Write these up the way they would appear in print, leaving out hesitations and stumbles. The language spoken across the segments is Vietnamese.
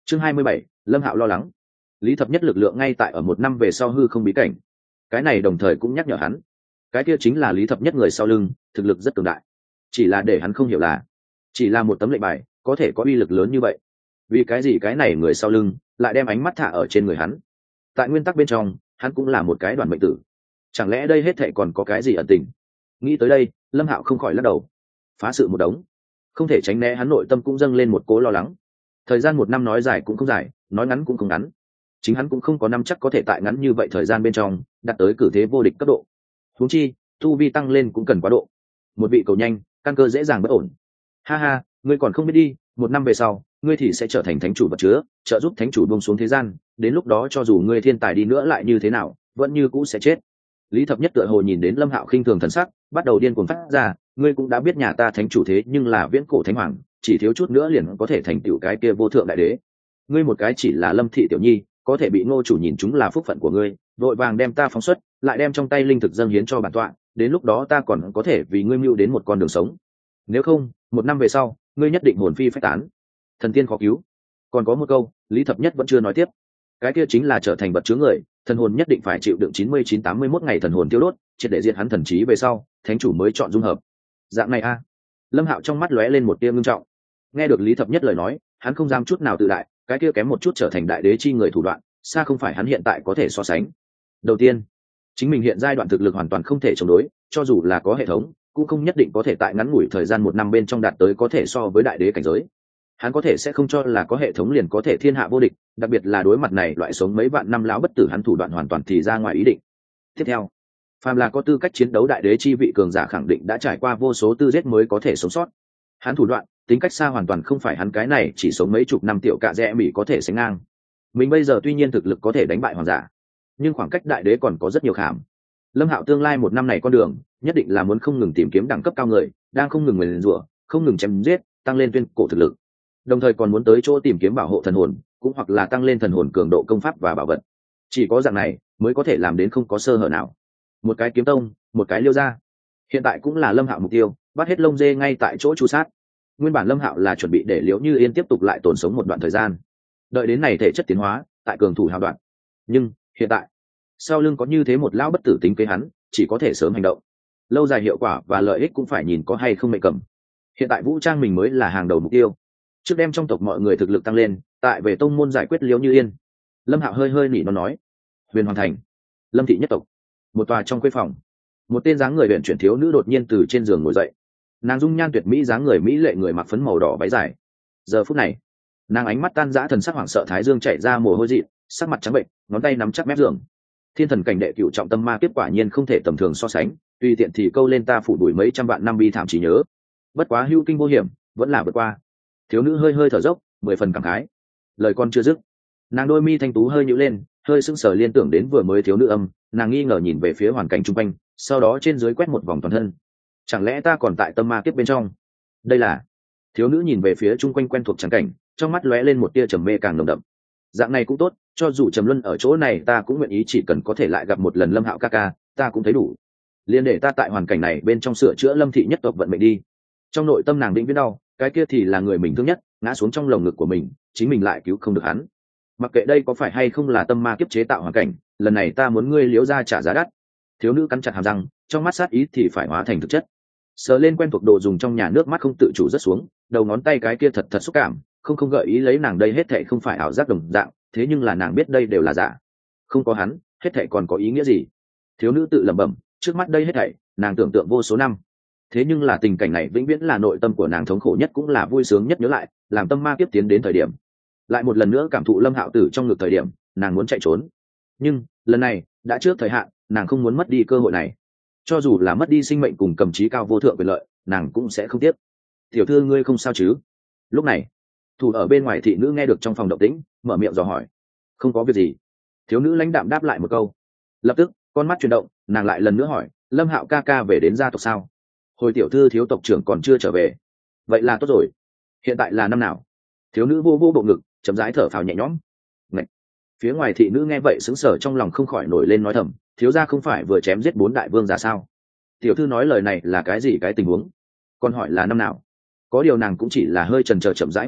Chương 27, Lâm Hạo lo lắng. Lý Thập Nhất lực lượng ngay tại ở 1 năm về sau hư không bí cảnh. Cái này đồng thời cũng nhắc nhở hắn, cái kia chính là Lý Thập Nhất người sau lưng, thực lực rất cường đại. Chỉ là để hắn không hiểu là, chỉ là một tấm lệnh bài, có thể có uy lực lớn như vậy. Vì cái gì cái này người sau lưng lại đem ánh mắt thả ở trên người hắn? Tại nguyên tắc bên trong, hắn cũng là một cái đoàn mệnh tử. Chẳng lẽ đây hết thảy còn có cái gì ẩn tình? Nghĩ tới đây, Lâm Hạo không khỏi lắc đầu. Phá sự một đống, không thể tránh né hắn nội tâm cũng dâng lên một cố lo lắng. Thời gian 1 năm nói dài cũng không dài, nói ngắn cũng không ngắn. Chính hắn cũng không có năm chắc có thể tại ngắn như vậy thời gian bên trong đạt tới cử thế vô địch cấp độ. Huống chi, tu vi tăng lên cũng cần quá độ. Một vị cầu nhanh, căn cơ dễ dàng bất ổn. Ha ha, ngươi còn không biết đi, 1 năm về sau, ngươi thì sẽ trở thành thánh chủ vật chứa, trợ giúp thánh chủ buông xuống thế gian. Đến lúc đó cho dù ngươi thiên tài đi nữa lại như thế nào, vẫn như cũ sẽ chết. Lý Thập Nhất tựa hồ nhìn đến Lâm Hạo khinh thường thần sắc, bắt đầu điên cuồng phát ra, ngươi cũng đã biết nhà ta thánh chủ thế nhưng là viễn cổ thánh hoàng, chỉ thiếu chút nữa liền có thể thành tựu cái kia vô thượng đại đế. Ngươi một cái chỉ là Lâm thị tiểu nhi, có thể bị Ngô chủ nhìn chúng là phúc phận của ngươi, vội vàng đem ta phóng xuất, lại đem trong tay linh thực dâng hiến cho bản tọa, đến lúc đó ta còn có thể vì ngươi mưu đến một con đường sống. Nếu không, 1 năm về sau, ngươi nhất định hồn phi phách tán, thần tiên khó cứu. Còn có một câu, Lý Thập Nhất vẫn chưa nói tiếp. Cái kia chính là trở thành vật chứa người, thần hồn nhất định phải chịu đựng 99-81 ngày thần hồn tiêu đốt, triệt để diệt hắn thần trí về sau, thánh chủ mới chọn dung hợp. Dạng này a. Lâm Hạo trong mắt lóe lên một tia ngưng trọng. Nghe được Lý Thập Nhất lời nói, hắn không dám chút nào tự đại, cái kia kém một chút trở thành đại đế chi người thủ đoạn, xa không phải hắn hiện tại có thể so sánh. Đầu tiên, chính mình hiện giai đoạn thực lực hoàn toàn không thể chống đối, cho dù là có hệ thống, cũng không nhất định có thể tại ngắn ngủi thời gian 1 năm bên trong đạt tới có thể so với đại đế cảnh giới. Hắn có thể sẽ không cho là có hệ thống liền có thể thiên hạ vô địch, đặc biệt là đối mặt này loại sống mấy vạn năm lão bất tử hắn thủ đoạn hoàn toàn thì ra ngoài ý định. Tiếp theo, phàm là có tư cách chiến đấu đại đế chi vị cường giả khẳng định đã trải qua vô số tư giết mới có thể sống sót. Hắn thủ đoạn, tính cách xa hoàn toàn không phải hắn cái này chỉ sống mấy chục năm tiểu cạ rẽ mỹ có thể sánh ngang. Mình bây giờ tuy nhiên thực lực có thể đánh bại hoàng giả, nhưng khoảng cách đại đế còn có rất nhiều khảm. Lâm Hạo tương lai 1 năm này con đường, nhất định là muốn không ngừng tìm kiếm đẳng cấp cao người, đang không ngừng nguyền rủa, không ngừng chém giết, tăng lên tuyên cổ thực lực. Đồng thời còn muốn tới chỗ tìm kiếm bảo hộ thần hồn, cũng hoặc là tăng lên thần hồn cường độ công pháp và bảo vật. Chỉ có dạng này mới có thể làm đến không có sơ hở nào. Một cái kiếm tông, một cái liêu gia. Hiện tại cũng là Lâm Hạo mục tiêu, bắt hết lông dê ngay tại chỗ chu sát. Nguyên bản Lâm Hạo là chuẩn bị để Liễu Như Yên tiếp tục lại tồn sống một đoạn thời gian, đợi đến này thể chất tiến hóa, tại cường thủ hào đoạn. Nhưng hiện tại, sau lưng có như thế một lão bất tử tính kế hắn, chỉ có thể sớm hành động. Lâu dài hiệu quả và lợi ích cũng phải nhìn có hay không mệnh cầm. Hiện tại vũ trang mình mới là hàng đầu mục tiêu. Trước đem trong tộc mọi người thực lực tăng lên, tại về tông môn giải quyết Liễu Như Yên. Lâm Hạo hơi nỉ nó nói. Huyền Hoàng Thành, Lâm thị nhất tộc, một tòa trong khuê phòng, một tên dáng người huyện chuyển thiếu nữ đột nhiên từ trên giường ngồi dậy. Nàng dung nhan tuyệt mỹ, dáng người mỹ lệ, người mặc phấn màu đỏ váy dài. Giờ phút này, nàng ánh mắt tan rã, thần sắc hoảng sợ, thái dương chảy ra mồ hôi dị, sắc mặt trắng bệnh, ngón tay nắm chắc mép giường. Thiên thần cảnh đệ cửu trọng tâm ma kiếp quả nhiên không thể tầm thường so sánh, tùy tiện thì câu lên ta phủ đuổi mấy trăm vạn năm bi thảm chỉ nhớ. Bất quá hữu kinh vô hiểm, vẫn là vượt qua. Thiếu nữ hơi thở dốc, 10 phần cảm khái. Lời con chưa dứt, nàng đôi mi thanh tú hơi nhíu lên, hơi sững sờ liên tưởng đến vừa mới thiếu nữ âm, nàng nghi ngờ nhìn về phía hoàn cảnh xung quanh, sau đó trên dưới quét một vòng toàn thân. Chẳng lẽ ta còn tại tâm ma kiếp bên trong? Đây là... Thiếu nữ nhìn về phía chung quanh quen thuộc trắng cảnh, trong mắt lóe lên một tia trầm mê càng nồng đậm. Dạng này cũng tốt, cho dù trầm luân ở chỗ này ta cũng nguyện ý, chỉ cần có thể lại gặp một lần Lâm Hạo ca ca, ta cũng thấy đủ. Liên để ta tại hoàn cảnh này bên trong sửa chữa Lâm thị nhất tộc vận mệnh đi. Trong nội tâm nàng định biết đau, cái kia thì là người mình thương nhất, ngã xuống trong lồng ngực của mình, chính mình lại cứu không được hắn. Mặc kệ đây có phải hay không là tâm ma kiếp chế tạo hoàn cảnh, lần này ta muốn ngươi Liễu gia trả giá đắt. Thiếu nữ cắn chặt hàm răng, trong mắt sát ý thì phải hóa thành thực chất. Sờ lên quen thuộc đồ dùng trong nhà, nước mắt không tự chủ rớt xuống, đầu ngón tay cái kia thật xúc cảm, không gợi ý lấy nàng đây hết thảy không phải ảo giác đồng dạng, thế nhưng là nàng biết đây đều là giả. Không có hắn, hết thảy còn có ý nghĩa gì? Thiếu nữ tự lẩm bẩm, trước mắt đây hết thảy, nàng tưởng tượng vô số năm. Thế nhưng là tình cảnh này vĩnh viễn là nội tâm của nàng thống khổ nhất, cũng là vui sướng nhất nhớ lại, làm tâm ma kiếp tiến đến thời điểm. Lại một lần nữa cảm thụ Lâm Hạo tử trong ngực thời điểm, nàng muốn chạy trốn. Nhưng, lần này, đã trước thời hạn, nàng không muốn mất đi cơ hội này. Cho dù là mất đi sinh mệnh cùng cầm chí cao vô thượng quyền lợi, nàng cũng sẽ không tiếc. Tiểu thư ngươi không sao chứ? Lúc này, thủ ở bên ngoài thị nữ nghe được trong phòng động tĩnh, mở miệng dò hỏi. Không có việc gì. Thiếu nữ lãnh đạm đáp lại một câu. Lập tức, con mắt chuyển động, nàng lại lần nữa hỏi, Lâm Hạo ca ca về đến gia tộc sao? Hồi tiểu thư thiếu tộc trưởng còn chưa trở về. Vậy là tốt rồi. Hiện tại là năm nào? Thiếu nữ vô bộ ngực, chậm rãi thở phào nhẹ nhõm. Ngậy. Phía ngoài thị nữ nghe vậy sững sờ, trong lòng không khỏi nổi lên nói thầm, thiếu gia không phải vừa chém giết 4 đại vương giả sao? Tiểu thư nói lời này là cái gì cái tình huống? Còn hỏi là năm nào? Có điều nàng cũng chỉ là hơi chần chờ chậm rãi hồi đáp,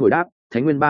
Thánh nguyên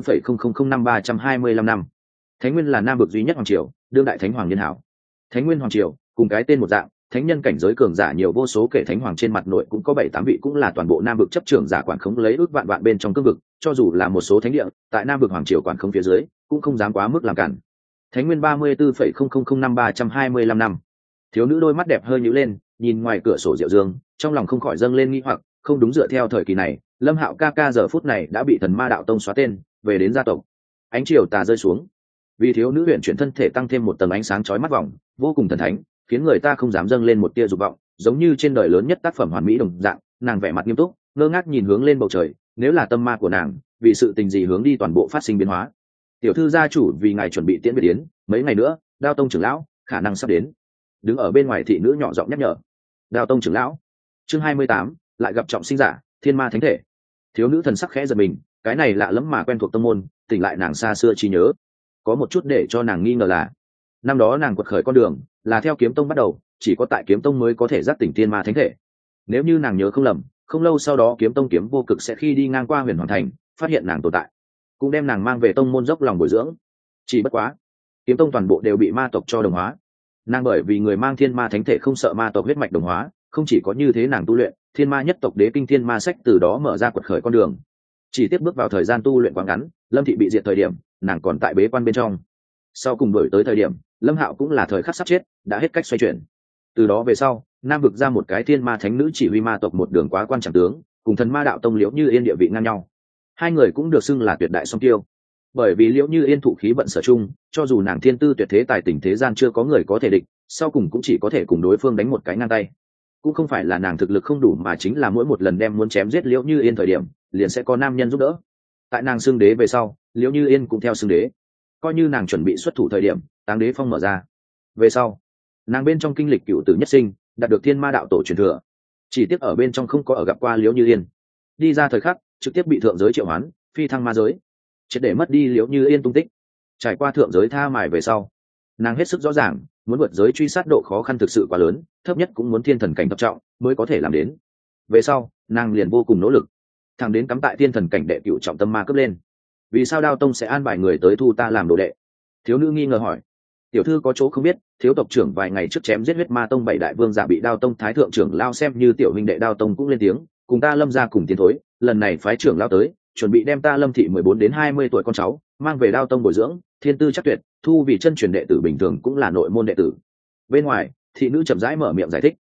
34,000 năm 325 năm. Thánh nguyên là nam vực duy nhất hoàng triều, đương đại thánh hoàng niên hảo. Thánh nguyên hoàng triều cùng cái tên một dạng, thánh nhân cảnh giới cường giả nhiều vô số, kể thánh hoàng trên mặt nội cũng có 7-8 vị, cũng là toàn bộ nam vực chấp trưởng giả quản khống lấy ước vạn vạn bên trong cương vực, cho dù là một số thánh địa tại nam vực hoàng triều quản khống phía dưới cũng không dám quá mức làm cản. Thánh nguyên 34,000 năm 325 năm. Thiếu nữ đôi mắt đẹp hơi nhíu lên, nhìn ngoài cửa sổ Diệu Dương, trong lòng không khỏi dâng lên nghi hoặc, không đúng, dựa theo thời kỳ này, Lâm Hạo ca ca giờ phút này đã bị Thần Ma đạo tông xóa tên, về đến gia tộc. Ánh chiều tà rơi xuống, vì thiếu nữ huyền chuyển thân thể tăng thêm một tầng ánh sáng chói mắt vòng, vô cùng thần thánh, khiến người ta không dám dâng lên một tia dục vọng, giống như trên đời lớn nhất tác phẩm hoàn mỹ đồng dạng. Nàng vẻ mặt nghiêm túc, ngơ ngác nhìn hướng lên bầu trời, nếu là tâm ma của nàng, vì sự tình gì hướng đi toàn bộ phát sinh biến hóa. Tiểu thư gia chủ vì ngài chuẩn bị tiễn biệt yến, mấy ngày nữa, Đao tông trưởng lão khả năng sắp đến. Đứng ở bên ngoài thị nữ nhỏ giọng nhắc nhở. Đao tông trưởng lão. Chương 28, lại gặp trọng sinh giả, thiên ma thánh thể. Thiếu nữ thần sắc khẽ giật mình, cái này lạ lẫm mà quen thuộc tông môn, tỉnh lại nàng xa xưa trí nhớ. Có một chút để cho nàng nghi ngờ là, năm đó nàng quật khởi con đường là theo kiếm tông bắt đầu, chỉ có tại kiếm tông mới có thể giác tỉnh thiên ma thánh thể. Nếu như nàng nhớ không lầm, không lâu sau đó kiếm tông kiếm vô cực sẽ khi đi ngang qua huyền hoàng thành, phát hiện nàng tồn tại, cũng đem nàng mang về tông môn dốc lòng bồi dưỡng. Chỉ bất quá, kiếm tông toàn bộ đều bị ma tộc cho đồng hóa. Nàng bởi vì người mang thiên ma thánh thể không sợ ma tộc huyết mạch đồng hóa, không chỉ có như thế, nàng tu luyện thiên ma nhất tộc đế kinh thiên ma sách, từ đó mở ra quật khởi con đường. Chỉ tiếp bước vào thời gian tu luyện quá ngắn, Lâm thị bị diệt thời điểm, nàng còn tại bế quan bên trong. Sau cùng đổi tới thời điểm, Lâm Hạo cũng là thời khắc sắp chết, đã hết cách xoay chuyển. Từ đó về sau, nam vực ra một cái thiên ma thánh nữ chỉ huy ma tộc một đường quá quan trọng tướng, cùng Thần Ma đạo tông Liễu Như Yên địa vị ngang nhau. Hai người cũng được xưng là tuyệt đại song tiêu. Bởi vì Liễu Như Yên thụ khí vận sở chung, cho dù nàng thiên tư tuyệt thế, tài tình thế gian chưa có người có thể địch, sau cùng cũng chỉ có thể cùng đối phương đánh một cái ngang tay. Cũng không phải là nàng thực lực không đủ, mà chính là mỗi một lần đem muốn chém giết Liễu Như Yên thời điểm, liền sẽ có nam nhân giúp đỡ. Tại nàng xưng đế về sau, Liễu Như Yên cũng theo xưng đế. Coi như nàng chuẩn bị xuất thủ thời điểm, Táng Đế Phong mở ra. Về sau, nàng bên trong kinh lịch cựu tử nhất sinh, đạt được thiên ma đạo tổ truyền thừa. Chỉ tiếc ở bên trong không có ở gặp qua Liễu Như Yên. Đi ra thời khắc, trực tiếp bị thượng giới triệu hoán, phi thăng ma giới, triệt để mất đi Liễu Như Yên tung tích. Trải qua thượng giới tha mài về sau, nàng hết sức rõ ràng, muốn vượt giới truy sát độ khó khăn thực sự quá lớn, thấp nhất cũng muốn thiên thần cảnh thập trọng mới có thể làm đến. Về sau, nàng liền vô cùng nỗ lực, thẳng đến cắm tại thiên thần cảnh đệ cửu trọng tâm ma cấp lên. Vì sao Đao tông sẽ an bài người tới thu ta làm đồ đệ? Thiếu nữ nghi ngờ hỏi. Tiểu thư có chỗ không biết, thiếu tộc trưởng vài ngày trước chém giết huyết ma tông 7 đại vương giả, bị Đao tông thái thượng trưởng lao xem như tiểu huynh đệ, Đao tông cũng lên tiếng, cùng ta Lâm gia cùng tiến thối, lần này phái trưởng lao tới, chuẩn bị đem ta Lâm thị 14 đến 20 tuổi con cháu mang về Đao tông bồi dưỡng, thiên tư chắc tuyệt, thu vì chân truyền đệ tử bình thường, cũng là nội môn đệ tử. Bên ngoài, thị nữ chậm rãi mở miệng giải thích.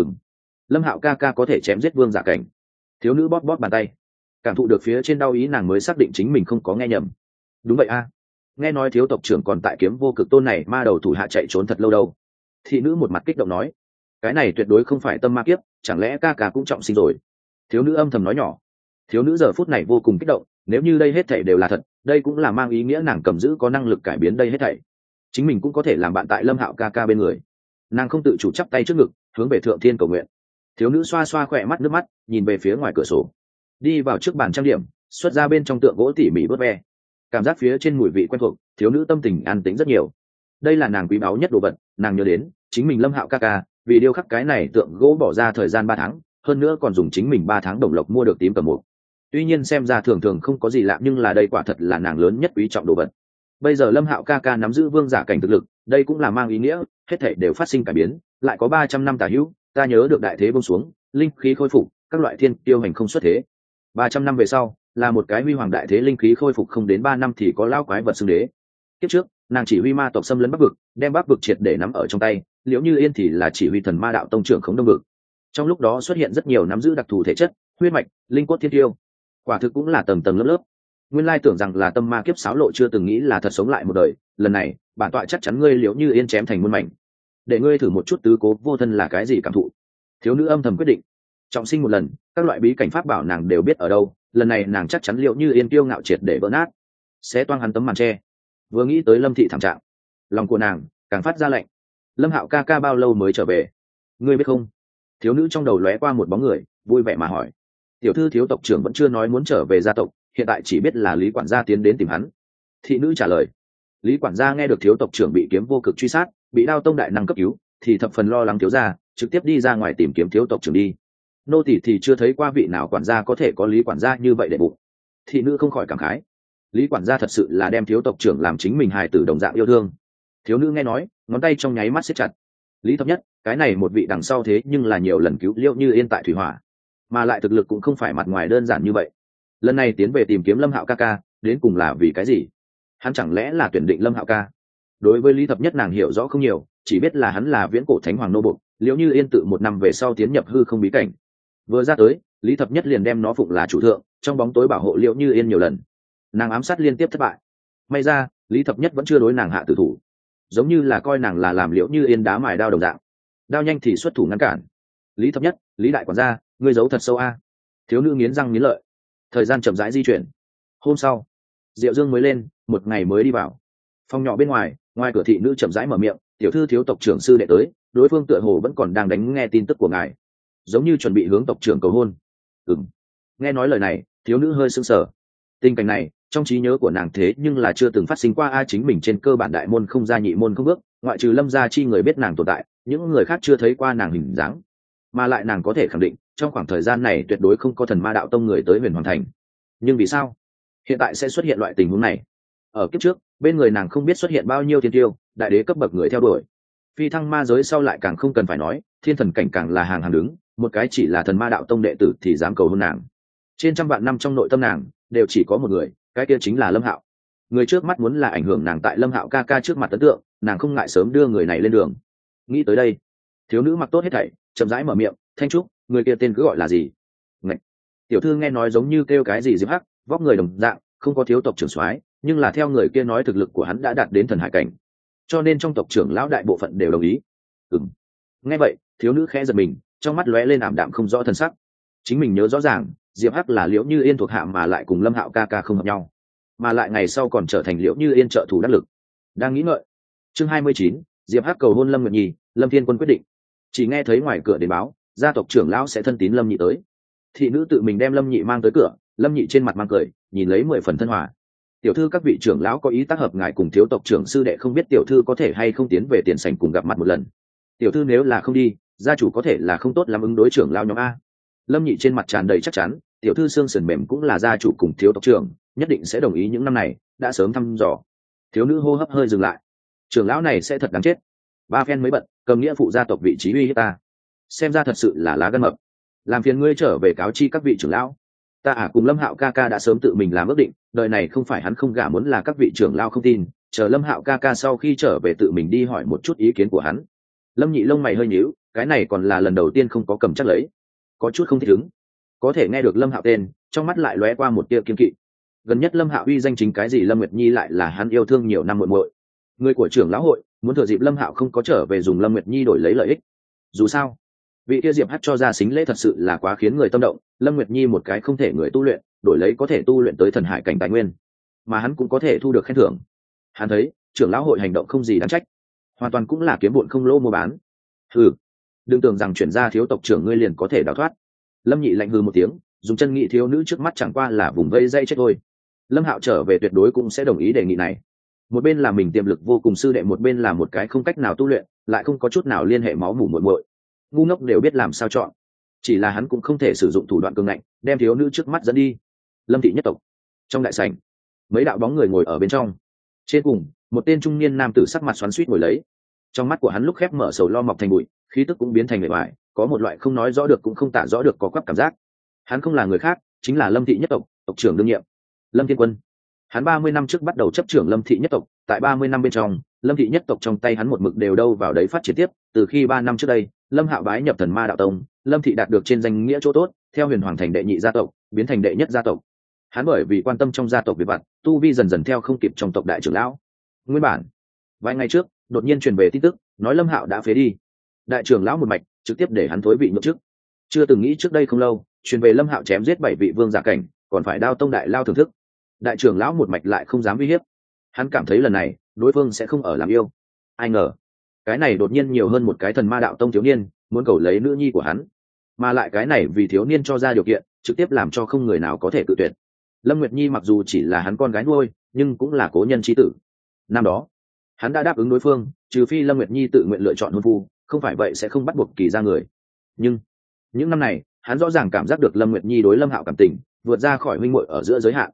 Lâm Hạo ca ca có thể chém giết vương giả cảnh. Thiếu nữ bóp bóp bàn tay, cảm thụ được phía trên đau ý, nàng mới xác định chính mình không có nghe nhầm. Đúng vậy a, nghe nói thiếu tộc trưởng còn tại kiếm vô cực tôn này ma đầu thủ hạ chạy trốn thật lâu đâu. Thị nữ một mặt kích động nói, cái này tuyệt đối không phải tâm ma kiếp, chẳng lẽ ca ca cũng trọng sinh rồi? Thiếu nữ âm thầm nói nhỏ. Thiếu nữ giờ phút này vô cùng kích động, nếu như đây hết thảy đều là thật, đây cũng là mang ý nghĩa nàng cầm giữ có năng lực cải biến đây hết thảy, chính mình cũng có thể làm bạn tại Lâm Hạo ca ca bên người. Nàng không tự chủ chắp tay trước ngực, hướng về thượng thiên cầu nguyện. Thiếu nữ xoa xoa khỏe mắt nước mắt, nhìn về phía ngoài cửa sổ, đi vào trước bàn trang điểm, xuất ra bên trong tượng gỗ tỉ mỉ bớt ve. Cảm giác phía trên mùi vị quen thuộc, thiếu nữ tâm tình an tĩnh rất nhiều. Đây là nàng quý báu nhất đồ vật, nàng nhớ đến chính mình Lâm Hạo ca ca vì điêu khắc cái này tượng gỗ bỏ ra thời gian 3 tháng, hơn nữa còn dùng chính mình 3 tháng đồng lộc mua được tím cẩm mục. Tuy nhiên xem ra thường thường không có gì lạ, nhưng là đây quả thật là nàng lớn nhất quý trọng đồ vật. Bây giờ Lâm Hạo ca ca nắm giữ vương giả cảnh thực lực, đây cũng là mang ý nghĩa hết thảy đều phát sinh cải biến. Lại có 300 năm tả hữu, ta nhớ được đại thế buông xuống, linh khí khôi phục, các loại thiên tiêu hành không xuất thế. 300 năm về sau, là một cái huy hoàng đại thế, linh khí khôi phục không đến 3 năm thì có lão quái vật xưng đế. Kiếp trước, nàng chỉ huy ma tộc xâm lấn Bắc vực, đem Bắc vực triệt để nắm ở trong tay, Liễu Như Yên thì là chỉ huy Thần Ma đạo tông trưởng khống Đông vực. Trong lúc đó xuất hiện rất nhiều nắm giữ đặc thù thể chất, huyết mạch, linh cốt thiên tiêu. Quả thực cũng là tầng tầng lớp lớp. Nguyên lai tưởng rằng là tâm ma kiếp xáo lộ, chưa từng nghĩ là thật sống lại một đời. Lần này, bản tọa chắc chắn ngươi Liễu Như Yên chém thành muôn mảnh. Để ngươi thử một chút tứ cố vô thân là cái gì cảm thụ. Thiếu nữ âm thầm quyết định, trọng sinh một lần, các loại bí cảnh pháp bảo nàng đều biết ở đâu. Lần này nàng chắc chắn Liễu Như Yên kiêu ngạo triệt để vỡ nát, sẽ toang hắn tấm màn tre. Vừa nghĩ tới Lâm thị thảm trạng, lòng của nàng càng phát ra lạnh. Lâm Hạo ca ca bao lâu mới trở về, ngươi biết không? Thiếu nữ trong đầu lóe qua một bóng người, vui vẻ mà hỏi. Tiểu thư, thiếu tộc trưởng vẫn chưa nói muốn trở về gia tộc, hiện tại chỉ biết là Lý quản gia tiến đến tìm hắn. Thị nữ trả lời. Lý quản gia nghe được thiếu tộc trưởng bị kiếm vô cực truy sát, bị Đao tông đại năng cấp cứu, thì thập phần lo lắng thiếu gia, trực tiếp đi ra ngoài tìm kiếm thiếu tộc trưởng đi. Nô tỳ thì chưa thấy qua vị nào quản gia có thể có Lý quản gia như vậy để bụng. Thị nữ không khỏi cảm khái, lý quản gia thật sự là đem thiếu tộc trưởng làm chính mình hài tử đồng dạng yêu thương. Thiếu nữ nghe nói, ngón tay trong nháy mắt siết chặt. Lý thập nhất, cái này một vị đằng sau thế nhưng là nhiều lần cứu Liễu Như Yên tại thủy hỏa, mà lại thực lực cũng không phải mặt ngoài đơn giản như vậy. Lần này tiến về tìm kiếm Lâm Hạo ca ca, đến cùng là vì cái gì? Hắn chẳng lẽ là tuyển định Lâm Hạo ca? Đối với Lý thập nhất nàng hiểu rõ không nhiều, chỉ biết là hắn là viễn cổ thánh hoàng nô bộc, Liễu Như Yên tự một năm về sau tiến nhập hư không bí cảnh. Vừa ra tới, Lý thập nhất liền đem nó phụng là chủ thượng, trong bóng tối bảo hộ Liễu Như Yên nhiều lần. Nàng ám sát liên tiếp thất bại. May ra, Lý thập nhất vẫn chưa đối nàng hạ tử thủ, giống như là coi nàng là làm Liễu Như Yên đá mài đao đồng dạng. Đao nhanh thì xuất thủ ngăn cản. Lý thập nhất, Lý đại quản gia, ngươi giấu thật sâu a. Thiếu nữ nghiến răng nghiến lợi. Thời gian chậm rãi di chuyển. Hôm sau, Diệu Dương mới lên, một ngày mới đi vào. Phòng nhỏ bên ngoài, ngoài cửa thị nữ chậm rãi mở miệng, tiểu thư thiếu tộc trưởng sư đệ tới, đối phương tựa hồ vẫn còn đang đánh nghe tin tức của ngài, giống như chuẩn bị hướng tộc trưởng cầu hôn. Nghe nói lời này, thiếu nữ hơi sững sờ. Tình cảnh này trong trí nhớ của nàng thế nhưng là chưa từng phát sinh qua. Chính mình trên cơ bản đại môn không ra nhị môn không bước, ngoại trừ Lâm gia chi người biết nàng tồn tại, những người khác chưa thấy qua nàng hình dáng. Mà lại nàng có thể khẳng định, trong khoảng thời gian này tuyệt đối không có thần ma đạo tông người tới Huyền Hoàng Thành. Nhưng vì sao hiện tại sẽ xuất hiện loại tình huống này? Ở kiếp trước, bên người nàng không biết xuất hiện bao nhiêu thiên tiêu, đại đế cấp bậc người theo đuổi. Phi thăng ma giới sau lại càng không cần phải nói, thiên thần cảnh càng là hàng đứng, một cái chỉ là thần ma đạo tông đệ tử thì dám cầu hôn nàng. Trên trăm vạn năm trong nội tâm nàng đều chỉ có một người, cái kia chính là Lâm Hạo. Người trước mắt muốn là ảnh hưởng nàng tại Lâm Hạo ca ca trước mặt ấn tượng, nàng không ngại sớm đưa người này lên đường. Nghĩ tới đây, thiếu nữ mặc tốt hết thảy, chậm rãi mở miệng, Thanh Trúc, người kia tên cứ gọi là gì? Ngạch. Tiểu thư nghe nói giống như kêu cái gì Diệp Hắc, vóc người đồng dạng, không có thiếu tộc trưởng soái, nhưng là theo người kia nói thực lực của hắn đã đạt đến thần hải cảnh, cho nên trong tộc trưởng lão đại bộ phận đều đồng ý. Nghe vậy, thiếu nữ khẽ giật mình, trong mắt lóe lên ảm đạm không rõ thân sắc. Chính mình nhớ rõ ràng, Diệp Hắc là Liễu Như Yên thuộc hạ mà lại cùng Lâm Hạo ca ca không hợp nhau, mà lại ngày sau còn trở thành Liễu Như Yên trợ thủ đắc lực. Đang nghĩ ngợi, chương 29, Diệp Hắc cầu hôn Lâm Nguyệt Nhi, Lâm Thiên Quân quyết định. Chỉ nghe thấy ngoài cửa đến báo, gia tộc trưởng lão sẽ thân tín Lâm Nhị tới. Thị nữ tự mình đem Lâm Nhị mang tới cửa, Lâm Nhị trên mặt mang cười, nhìn lấy 10 phần thân hòa. Tiểu thư các vị trưởng lão có ý tác hợp ngài cùng thiếu tộc trưởng sư đệ, không biết tiểu thư có thể hay không tiến về tiền sảnh cùng gặp mặt một lần. Tiểu thư nếu là không đi, gia chủ có thể là không tốt lắm ứng đối trưởng lão nhóm a. Lâm Nhị trên mặt tràn đầy chắc chắn, tiểu thư xương sườn mềm cũng là gia chủ cùng thiếu tộc trưởng, nhất định sẽ đồng ý, những năm này đã sớm thăm dò. Thiếu nữ hô hấp hơi dừng lại. Trưởng lão này sẽ thật đáng chết. Ba phen mới bận, cầm nghĩa phụ gia tộc vị trí uy hiếp ta, xem ra thật sự là lá gan mập. Làm phiền ngươi trở về cáo chi các vị trưởng lão, ta cùng Lâm Hạo ca ca đã sớm tự mình làm ước định, đời này không phải hắn không gả, muốn là các vị trưởng lão không tin, chờ Lâm Hạo ca ca sau khi trở về tự mình đi hỏi một chút ý kiến của hắn. Lâm Nhị lông mày hơi nhíu, cái này còn là lần đầu tiên không có cầm chắc lấy, có chút không thích ứng. Có thể nghe được Lâm Hạo tên, trong mắt lại lóe qua một tia kiên kỵ. Gần nhất Lâm Hạo uy danh chính cái gì, Lâm Nguyệt Nhi lại là hắn yêu thương nhiều năm muội muội. Người của trưởng lão hội muốn thừa dịp Lâm Hạo không có trở về dùng Lâm Nguyệt Nhi đổi lấy lợi ích. Dù sao, vị kia Diệp Hắc cho ra xính lễ thật sự là quá khiến người tâm động, Lâm Nguyệt Nhi một cái không thể người tu luyện, đổi lấy có thể tu luyện tới thần hải cảnh tài nguyên, mà hắn cũng có thể thu được khen thưởng. Hắn thấy trưởng lão hội hành động không gì đáng trách, hoàn toàn cũng là kiếm bộn không lỗ mua bán. Đừng tưởng rằng chuyển ra thiếu tộc trưởng ngươi liền có thể đào thoát. Lâm Nhị lạnh hừ một tiếng, dùng chân nghị thiếu nữ trước mắt chẳng qua là vùng vây dây chết thôi. Lâm Hạo trở về tuyệt đối cũng sẽ đồng ý đề nghị này. Một bên là mình tiềm lực vô cùng sư đệ, một bên là một cái không cách nào tu luyện, lại không có chút nào liên hệ máu mủ muội muội. Ngu ngốc đều biết làm sao chọn, chỉ là hắn cũng không thể sử dụng thủ đoạn cường ngạnh đem thiếu nữ trước mắt dẫn đi. Lâm thị nhất tộc trong đại sảnh, mấy đạo bóng người ngồi ở bên trong. Trên cùng, một tên trung niên nam tử sắc mặt xoắn xuýt ngồi lấy. Trong mắt của hắn lúc khép mở sầu lo mọc thành bụi, khí tức cũng biến thành người ngoài, có một loại không nói rõ được cũng không tả rõ được có quắp cảm giác. Hắn không là người khác, chính là Lâm thị nhất tộc tộc trưởng đương nhiệm Lâm Thiên Quân. Hắn 30 năm trước bắt đầu chấp trưởng Lâm thị nhất tộc, tại 30 năm bên trong, Lâm thị nhất tộc trong tay hắn một mực đều đâu vào đấy phát triển tiếp. Từ khi 3 năm trước đây, Lâm Hạo bái nhập thần ma đạo tông, Lâm thị đạt được trên danh nghĩa chỗ tốt, theo Huyền Hoàng thành đệ nhị gia tộc biến thành đệ nhất gia tộc. Hắn bởi vì quan tâm trong gia tộc việc vặt, tu vi dần dần theo không kịp trong tộc đại trưởng lão. Nguyên bản, vài ngày trước, đột nhiên truyền về tin tức, nói Lâm Hạo đã phế đi. Đại trưởng lão một mạch trực tiếp để hắn thối vị nhậm chức. Chưa từng nghĩ trước đây không lâu, truyền về Lâm Hạo chém giết 7 vị vương giả cảnh, còn phải đao tông đại lao thưởng thức. Đại trưởng lão một mạch lại không dám uy hiếp. Hắn cảm thấy lần này đối phương sẽ không ở làm yêu. Ai ngờ, cái này đột nhiên nhiều hơn một cái thần ma đạo tông thiếu niên, muốn cầu lấy nữ nhi của hắn, mà lại cái này vì thiếu niên cho ra điều kiện, trực tiếp làm cho không người nào có thể cự tuyệt. Lâm Nguyệt Nhi mặc dù chỉ là hắn con gái nuôi, nhưng cũng là cố nhân chi tử. Năm đó, hắn đã đáp ứng đối phương, trừ phi Lâm Nguyệt Nhi tự nguyện lựa chọn hôn phu, không phải vậy sẽ không bắt buộc kỳ ra người. Nhưng những năm này, hắn rõ ràng cảm giác được Lâm Nguyệt Nhi đối Lâm Hạo cảm tình vượt ra khỏi huynh muội ở giữa giới hạn,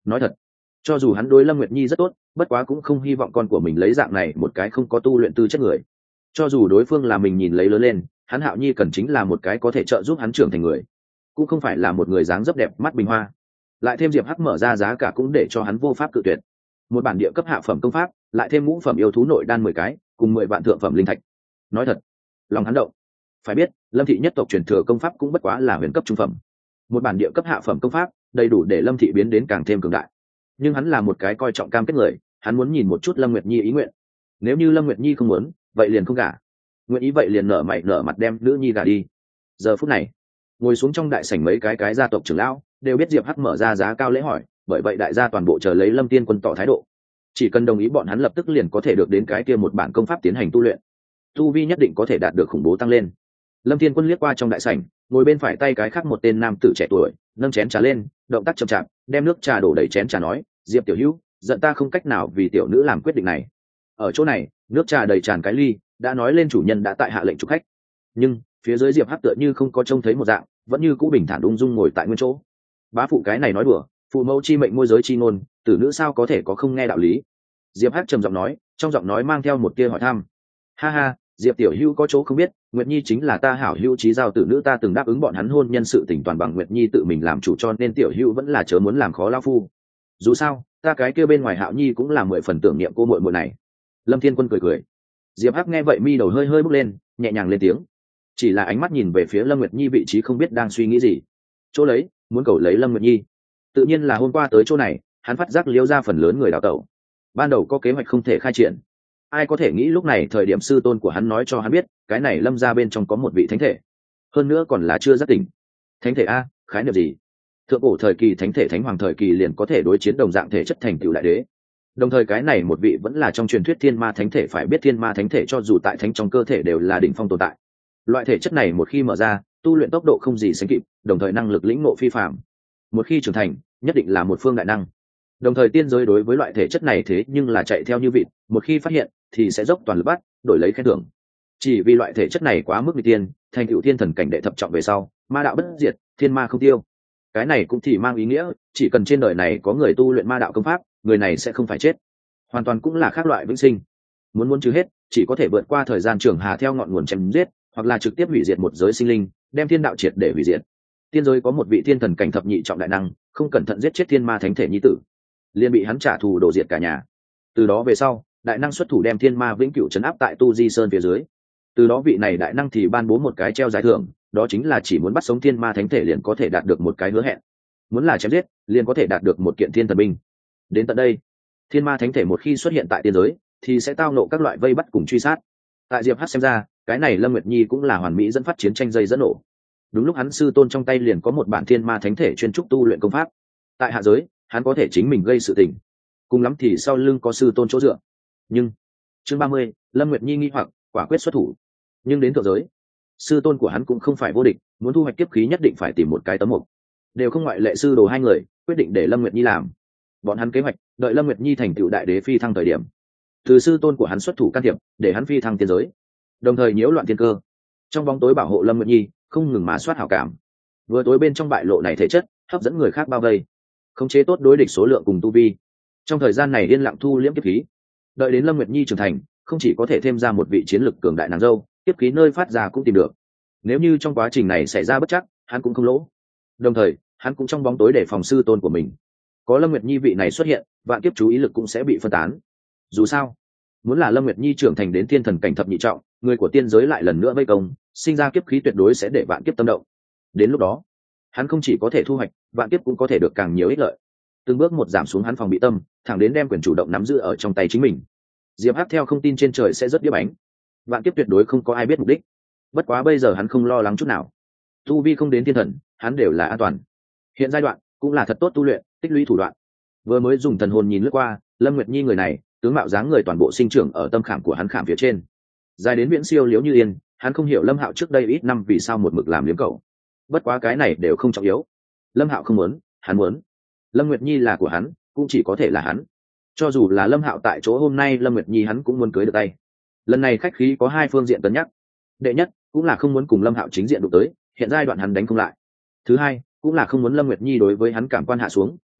nói thật, cho dù hắn đối Lâm Nguyệt Nhi rất tốt, bất quá cũng không hy vọng con của mình lấy dạng này một cái không có tu luyện tư chất người. Cho dù đối phương là mình nhìn lấy lớn lên, hắn Hạo Nhi cần chính là một cái có thể trợ giúp hắn trưởng thành người, cũng không phải là một người dáng dấp đẹp mắt bình hoa. Lại thêm Diệp Hắc mở ra giá cả cũng để cho hắn vô pháp cự tuyệt. Một bản địa cấp hạ phẩm công pháp, lại thêm ngũ phẩm yêu thú nội đan 10 cái, cùng 10 vạn thượng phẩm linh thạch. Nói thật, lòng hắn động. Phải biết, Lâm thị nhất tộc truyền thừa công pháp cũng bất quá là huyền cấp trung phẩm. Một bản địa cấp hạ phẩm công pháp, đầy đủ để Lâm thị biến đến càng thêm cường đại. Nhưng hắn là một cái coi trọng cam kết người, hắn muốn nhìn một chút Lâm Nguyệt Nhi ý nguyện. Nếu như Lâm Nguyệt Nhi không muốn, vậy liền không gả. Nguyện ý vậy liền nở mày nở mặt đem nữ nhi gả đi. Giờ phút này, ngồi xuống trong đại sảnh mấy cái gia tộc trưởng lão đều biết Diệp Hắc mở ra giá cao lễ hỏi, bởi vậy đại gia toàn bộ chờ lấy Lâm Tiên Quân tỏ thái độ. Chỉ cần đồng ý bọn hắn lập tức liền có thể được đến cái kia một bản công pháp tiến hành tu luyện, tu vi nhất định có thể đạt được khủng bố tăng lên. Lâm Tiên Quân liếc qua trong đại sảnh, ngồi bên phải tay cái khác một tên nam tử trẻ tuổi, nâng chén trà lên, động tác chậm chạp, đem nước trà đổ đầy chén trà nói, Diệp tiểu hữu, giận ta không cách nào vì tiểu nữ làm quyết định này. Ở chỗ này, nước trà đầy tràn cái ly, đã nói lên chủ nhân đã tại hạ lệnh chúc khách. Nhưng phía dưới Diệp Hắc tựa như không có trông thấy một dạng, vẫn như cũ bình thản ung dung ngồi tại nguyên chỗ. Bá phụ cái này nói đùa, phụ mẫu chi mệnh môi giới chi ngôn, tử nữ sao có thể có không nghe đạo lý. Diệp Hắc trầm giọng nói, trong giọng nói mang theo một tia hỏi thăm. Ha ha, Diệp tiểu hữu có chỗ không biết, Nguyệt Nhi chính là ta hảo hữu chí giao tử nữ, ta từng đáp ứng bọn hắn hôn nhân sự tình toàn bằng Nguyệt Nhi tự mình làm chủ, cho nên tiểu hữu vẫn là chớ muốn làm khó lão phu. Dù sao, ta cái kia bên ngoài Hạo Nhi cũng là 10 phần tưởng niệm cô muội muội này. Lâm Thiên Quân cười cười. Diệp Hắc nghe vậy mi đầu hơi hơi bốc lên, nhẹ nhàng lên tiếng. Chỉ là ánh mắt nhìn về phía Lâm Nguyệt Nhi vị trí không biết đang suy nghĩ gì. Chỗ lấy, muốn cầu lấy Lâm Nguyệt Nhi. Tự nhiên là hôm qua tới chỗ này, hắn phát giác liêu ra phần lớn người đào tẩu. Ban đầu có kế hoạch không thể khai triển. Ai có thể nghĩ lúc này thời điểm sư tôn của hắn nói cho hắn biết, cái này Lâm gia bên trong có một vị thánh thể. Hơn nữa còn là chưa giác tỉnh. Thánh thể a, khái niệm gì? Thượng cổ thời kỳ thánh thể thánh hoàng thời kỳ liền có thể đối chiến đồng dạng thể chất thành tựu đại đế. Đồng thời cái này một vị vẫn là trong truyền thuyết thiên ma thánh thể, phải biết thiên ma thánh thể cho dù tại thánh trong cơ thể đều là đỉnh phong tồn tại. Loại thể chất này một khi mở ra, tu luyện tốc độ không gì sánh kịp, đồng thời năng lực lĩnh ngộ phi phàm. Một khi trưởng thành, nhất định là một phương đại năng. Đồng thời tiên giới đối với loại thể chất này thế nhưng là chạy theo như vịt, một khi phát hiện thì sẽ dốc toàn lực bắt, đổi lấy khen thưởng. Chỉ vì loại thể chất này quá mức nguy tiên, thành tựu thiên thần cảnh đệ thập trọng về sau, ma đạo bất diệt, thiên ma không tiêu. Cái này cũng thì mang ý nghĩa, chỉ cần trên đời này có người tu luyện ma đạo công pháp, người này sẽ không phải chết, hoàn toàn cũng là khác loại vĩnh sinh. Muốn trừ hết, chỉ có thể vượt qua thời gian trường hà theo ngọn nguồn chém giết, hoặc là trực tiếp hủy diệt một giới sinh linh, đem thiên đạo triệt để hủy diệt. Tiên giới có một vị thiên thần cảnh thập nhị trọng đại năng, không cẩn thận giết chết thiên ma thánh thể nhi tử, liền bị hắn trả thù đổ diệt cả nhà. Từ đó về sau, đại năng xuất thủ đem thiên ma vĩnh cửu trấn áp tại Tu Di Sơn phía dưới. Từ đó vị này đại năng thì ban bố một cái treo giải thưởng, đó chính là chỉ muốn bắt sống thiên ma thánh thể liền có thể đạt được một cái hứa hẹn, muốn là chém giết liền có thể đạt được một kiện thiên thần binh. Đến tận đây, thiên ma thánh thể một khi xuất hiện tại tiên giới thì sẽ tao nộ các loại vây bắt cùng truy sát. Tại Diệp Hắc xem ra, cái này Lâm Nguyệt Nhi cũng là hoàn mỹ dẫn phát chiến tranh dây dẫn nổ. Đúng lúc hắn sư tôn trong tay liền có một bản thiên ma thánh thể chuyên trúc tu luyện công pháp. Tại hạ giới, hắn có thể chính mình gây sự tình, cùng lắm thì sau lưng có sư tôn chỗ dựa. Nhưng chương 30, Lâm Nguyệt Nhi nghi hoặc quả quyết xuất thủ. Nhưng đến thượng giới, sư tôn của hắn cũng không phải vô địch, muốn thu hoạch kiếp khí nhất định phải tìm một cái tấm mục. Đều không ngoại lệ sư đồ hai người quyết định để Lâm Nguyệt Nhi làm. Bọn hắn kế hoạch đợi Lâm Nguyệt Nhi thành tựu đại đế phi thăng thời điểm, từ sư tôn của hắn xuất thủ can thiệp, để hắn phi thăng tiên giới, đồng thời nhiễu loạn thiên cơ, trong bóng tối bảo hộ Lâm Nguyệt Nhi không ngừng mà soát hảo cảm. Vừa tối bên trong bại lộ này thể chất, hấp dẫn người khác bao vây, khống chế tốt đối địch số lượng cùng tu vi. Trong thời gian này yên lặng thu liễm kiếp khí, đợi đến Lâm Nguyệt Nhi trưởng thành, không chỉ có thể thêm ra một vị chiến lực cường đại nàng dâu, kiếp khí nơi phát ra cũng tìm được. Nếu như trong quá trình này xảy ra bất chắc, hắn cũng không lỗ. Đồng thời, hắn cũng trong bóng tối để phòng sư tôn của mình. Có Lâm Nguyệt Nhi vị này xuất hiện, vạn kiếp chú ý lực cũng sẽ bị phân tán. Dù sao, muốn là Lâm Nguyệt Nhi trưởng thành đến thiên thần cảnh thập nhị trọng, người của tiên giới lại lần nữa vây công, sinh ra kiếp khí tuyệt đối sẽ để vạn kiếp tâm động. Đến lúc đó, hắn không chỉ có thể thu hoạch, vạn kiếp cũng có thể được càng nhiều ích lợi. Từng bước một giảm xuống hắn phòng bị tâm, thẳng đến đem quyền chủ động nắm giữ ở trong tay chính mình. Diệp Hắc theo không tin trên trời sẽ rất điếc bánh, vạn kiếp tuyệt đối không có ai biết mục đích. Bất quá bây giờ hắn không lo lắng chút nào, tu vi không đến thiên thần, hắn đều là an toàn. Hiện giai đoạn cũng là thật tốt tu luyện, tích lũy thủ đoạn. Vừa mới dùng thần hồn nhìn lướt qua, Lâm Nguyệt Nhi người này, tướng mạo dáng người toàn bộ sinh trưởng ở tâm khảm của hắn khảm phía trên, dài đến viễn siêu liếu như yên. Hắn không hiểu Lâm Hạo trước đây ít năm vì sao một mực làm liếm cầu. Bất quá cái này đều không trọng yếu. Lâm Hạo không muốn, hắn muốn. Lâm Nguyệt Nhi là của hắn, cũng chỉ có thể là hắn. Cho dù là Lâm Hạo tại chỗ hôm nay, Lâm Nguyệt Nhi hắn cũng muốn cưới được tay. Lần này khách khí có hai phương diện cân nhắc. Đệ nhất, cũng là không muốn cùng Lâm Hạo chính diện đụng tới, hiện giai đoạn hắn đánh không lại. Thứ hai, cũng là không muốn Lâm Nguyệt Nhi đối với hắn cảm quan hạ xuống,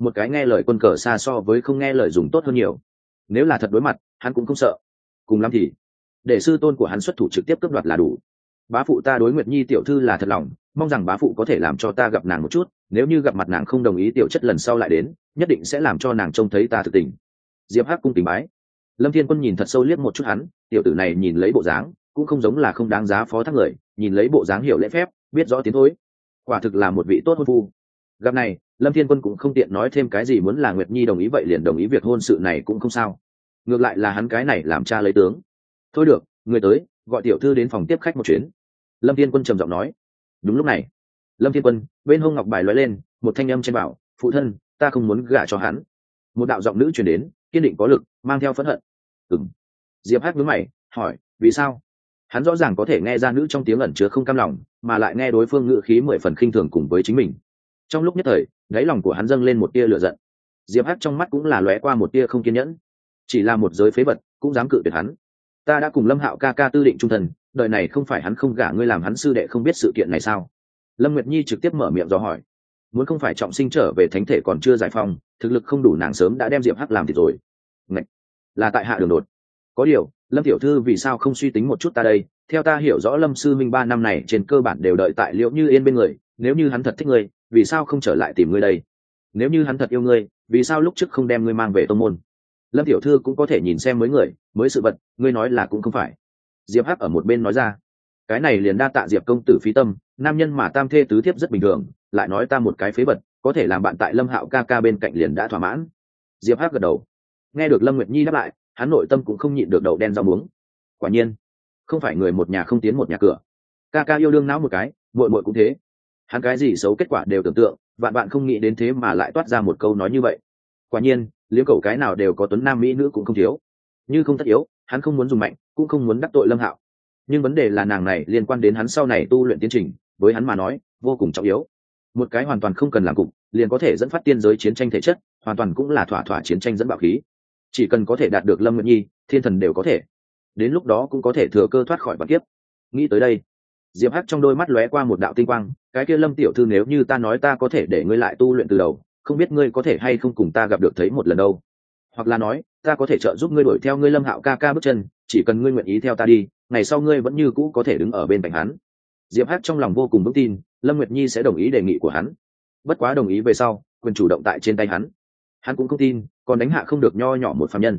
một cái nghe lời quân cờ xa so với không nghe lời dùng tốt hơn nhiều. Nếu là thật đối mặt, hắn cũng không sợ. Cùng lắm thì để sư tôn của hắn xuất thủ trực tiếp cướp đoạt là đủ. Bá phụ ta đối Nguyệt Nhi tiểu thư là thật lòng, mong rằng bá phụ có thể làm cho ta gặp nàng một chút, nếu như gặp mặt nàng không đồng ý tiểu chất lần sau lại đến, nhất định sẽ làm cho nàng trông thấy ta thực tình. Diệp Hắc cung kính bái. Lâm Thiên Quân nhìn thật sâu liếc một chút hắn, tiểu tử này nhìn lấy bộ dáng cũng không giống là không đáng giá phó thác người, nhìn lấy bộ dáng hiểu lễ phép, biết rõ tiến thối, quả thực là một vị tốt hôn phu. Gặp này, Lâm Thiên Quân cũng không tiện nói thêm cái gì, muốn là Nguyệt Nhi đồng ý vậy liền đồng ý việc hôn sự này cũng không sao. Ngược lại là hắn cái này làm cha lấy tướng. Thôi được, người tới, gọi tiểu thư đến phòng tiếp khách một chuyến. Lâm Thiên Quân trầm giọng nói. Đúng lúc này, Lâm Thiên Quân bên hông ngọc bài lóe lên, một thanh âm trên bảo, phụ thân, ta không muốn gả cho hắn. Một đạo giọng nữ truyền đến, kiên định có lực, mang theo phẫn hận. Ừm. Diệp Hắc nhướng mày, hỏi, vì sao? Hắn rõ ràng có thể nghe ra nữ trong tiếng ẩn chứa không cam lòng, mà lại nghe đối phương ngữ khí mười phần khinh thường cùng với chính mình. Trong lúc nhất thời, đáy lòng của hắn dâng lên một tia lửa giận. Diệp Hắc trong mắt cũng là lóe qua một tia không kiên nhẫn. Chỉ là một giới phế vật, cũng dám cự tuyệt hắn. Ta đã cùng Lâm Hạo ca ca tư định trung thân, đời này không phải hắn không gả ngươi làm hắn sư đệ không biết sự kiện này sao? Lâm Nguyệt Nhi trực tiếp mở miệng dò hỏi. Muốn không phải trọng sinh trở về thánh thể còn chưa giải phong, thực lực không đủ nàng sớm đã đem Diệp Hắc làm thịt rồi. Ngạch, là tại hạ đường đột. Có điều, Lâm tiểu thư vì sao không suy tính một chút ta đây? Theo ta hiểu rõ Lâm sư minh 3 năm này trên cơ bản đều đợi tại Liễu Như Yên bên người, nếu như hắn thật thích ngươi, vì sao không trở lại tìm ngươi đây? Nếu như hắn thật yêu ngươi, vì sao lúc trước không đem ngươi mang về tông môn? Lâm tiểu thư cũng có thể nhìn xem mới người, mới sự vật, ngươi nói là cũng không phải. Diệp Hắc ở một bên nói ra. Cái này liền đa tạ Diệp công tử phí tâm, nam nhân mà tam thê tứ thiếp rất bình thường, lại nói ta một cái phế vật, có thể làm bạn tại Lâm Hạo ca ca bên cạnh liền đã thỏa mãn. Diệp Hắc gật đầu. Nghe được Lâm Nguyệt Nhi đáp lại, hắn nội tâm cũng không nhịn được đậu đen rau muống. Quả nhiên, không phải người một nhà không tiến một nhà cửa. Ca ca yêu đương não một cái, muội muội cũng thế. Hắn cái gì xấu kết quả đều tưởng tượng, vạn bạn không nghĩ đến thế mà lại toát ra một câu nói như vậy. Quả nhiên, liếm cẩu cái nào đều có tuấn nam mỹ nữ cũng không thiếu. Như không tất yếu, hắn không muốn dùng mạnh, cũng không muốn đắc tội Lâm Hạo. Nhưng vấn đề là nàng này liên quan đến hắn sau này tu luyện tiến trình, với hắn mà nói, vô cùng trọng yếu. Một cái hoàn toàn không cần làm cục, liền có thể dẫn phát tiên giới chiến tranh thể chất, hoàn toàn cũng là thỏa chiến tranh dẫn bạo khí. Chỉ cần có thể đạt được Lâm Nguyệt Nhi, thiên thần đều có thể. Đến lúc đó cũng có thể thừa cơ thoát khỏi vạn kiếp. Nghĩ tới đây, Diệp Hắc trong đôi mắt lóe qua một đạo tinh quang, cái kia Lâm tiểu thư nếu như ta nói ta có thể để ngươi lại tu luyện từ đầu, không biết ngươi có thể hay không cùng ta gặp được thấy một lần đâu. Hoặc là nói, ta có thể trợ giúp ngươi đuổi theo ngươi Lâm Hạo ca ca bước chân, chỉ cần ngươi nguyện ý theo ta đi, ngày sau ngươi vẫn như cũ có thể đứng ở bên cạnh hắn. Diệp Hắc trong lòng vô cùng vững tin, Lâm Nguyệt Nhi sẽ đồng ý đề nghị của hắn. Bất quá đồng ý về sau, quyền chủ động tại trên tay hắn. Hắn cũng không tin, còn đánh hạ không được nho nhỏ một phàm nhân.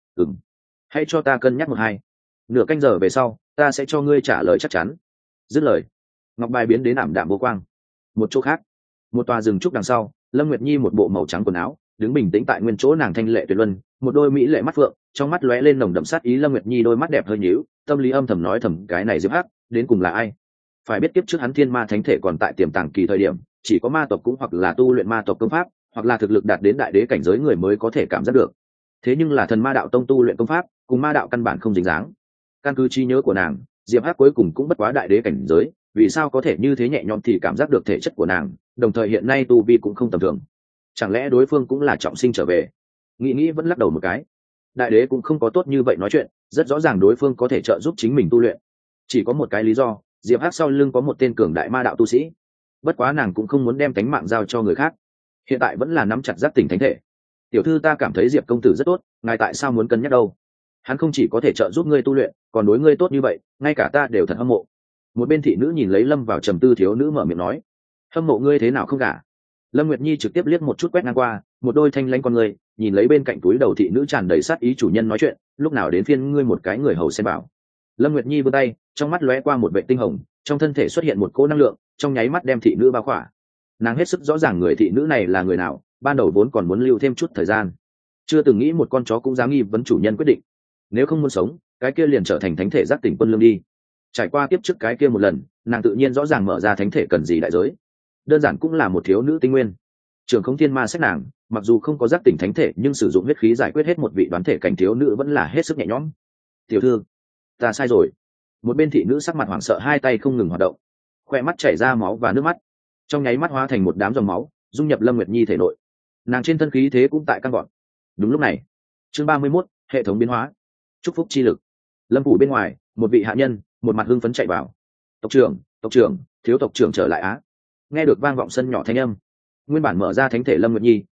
Hãy cho ta cân nhắc một hai. Nửa canh giờ về sau, ta sẽ cho ngươi trả lời chắc chắn. Dứt lời, ngọc bài biến đến ảm đạm vô quang. Một chỗ khác, một tòa rừng trúc đằng sau, Lâm Nguyệt Nhi một bộ màu trắng quần áo, đứng bình tĩnh tại nguyên chỗ nàng thanh lệ tuyệt luân, một đôi mỹ lệ mắt phượng, trong mắt lóe lên nồng đậm sát ý. Lâm Nguyệt Nhi đôi mắt đẹp hơi nhíu, tâm lý âm thầm nói thầm, cái này Diệp Hắc đến cùng là ai? Phải biết tiếp trước hắn thiên ma thánh thể còn tại tiềm tàng kỳ thời điểm, chỉ có ma tộc cũng hoặc là tu luyện ma tộc công pháp, hoặc là thực lực đạt đến đại đế cảnh giới người mới có thể cảm giác được. Thế nhưng là thần ma đạo tông tu luyện công pháp, cùng ma đạo căn bản không dính dáng. Căn cứ trí nhớ của nàng, Diệp Hắc cuối cùng cũng bất quá đại đế cảnh giới, vì sao có thể như thế nhẹ nhõm thì cảm giác được thể chất của nàng, đồng thời hiện nay tu vi cũng không tầm thường. Chẳng lẽ đối phương cũng là trọng sinh trở về? Nghĩ vẫn lắc đầu một cái. Đại đế cũng không có tốt như vậy nói chuyện, rất rõ ràng đối phương có thể trợ giúp chính mình tu luyện. Chỉ có một cái lý do, Diệp Hắc sau lưng có một tên cường đại ma đạo tu sĩ. Bất quá nàng cũng không muốn đem tánh mạng giao cho người khác, hiện tại vẫn là nắm chặt giác tỉnh thánh thể. Tiểu thư, ta cảm thấy Diệp công tử rất tốt, ngài tại sao muốn cân nhắc đâu? Hắn không chỉ có thể trợ giúp ngươi tu luyện, còn đối ngươi tốt như vậy, ngay cả ta đều thật hâm mộ. Một bên thị nữ nhìn lấy lâm vào trầm tư thiếu nữ mở miệng nói. Hâm mộ ngươi thế nào không cả? Lâm Nguyệt Nhi trực tiếp liếc một chút quét ngang qua, một đôi thanh lãnh con ngươi nhìn lấy bên cạnh túi đầu thị nữ tràn đầy sát ý. Chủ nhân nói chuyện, lúc nào đến phiên ngươi một cái người hầu xem bảo? Lâm Nguyệt Nhi vươn tay, trong mắt lóe qua một vệ tinh hồng, trong thân thể xuất hiện một cỗ năng lượng, trong nháy mắt đem thị nữ bao khỏa. Nàng hết sức rõ ràng người thị nữ này là người nào, ban đầu vốn còn muốn lưu thêm chút thời gian, chưa từng nghĩ một con chó cũng dám nghi vấn chủ nhân quyết định. Nếu không muốn sống, cái kia liền trở thành thánh thể giác tỉnh quân lương đi. Trải qua tiếp trước cái kia một lần, nàng tự nhiên rõ ràng mở ra thánh thể cần gì đại giới, đơn giản cũng là một thiếu nữ tinh nguyên. Trường không thiên ma sách nàng, mặc dù không có giác tỉnh thánh thể, nhưng sử dụng huyết khí giải quyết hết một vị đoán thể cảnh thiếu nữ vẫn là hết sức nhẹ nhõm. Tiểu thư, ta sai rồi. Một bên thị nữ sắc mặt hoảng sợ, hai tay không ngừng hoạt động, khoe mắt chảy ra máu và nước mắt, trong nháy mắt hóa thành một đám dòng máu dung nhập Lâm Nguyệt Nhi thể nội. Nàng trên thân khí thế cũng tại căn gọn. Đúng lúc này, chương 31, hệ thống biến hóa, chúc phúc chi lực. Lâm phủ bên ngoài, một vị hạ nhân một mặt hưng phấn chạy vào. Tộc trưởng, thiếu tộc trưởng trở lại á. Nghe được vang vọng sân nhỏ thanh âm, nguyên bản mở ra thánh thể Lâm Nguyệt Nhi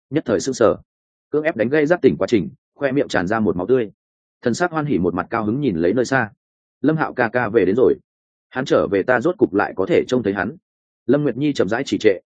nhất thời sững sờ, cưỡng ép đánh gây giác tỉnh quá trình, khoe miệng tràn ra một máu tươi. Thần sắc hoan hỉ một mặt cao hứng nhìn lấy nơi xa. Lâm Hạo ca ca về đến rồi, hắn trở về ta rốt cục lại có thể trông thấy hắn. Lâm Nguyệt Nhi chậm rãi chỉ trệ.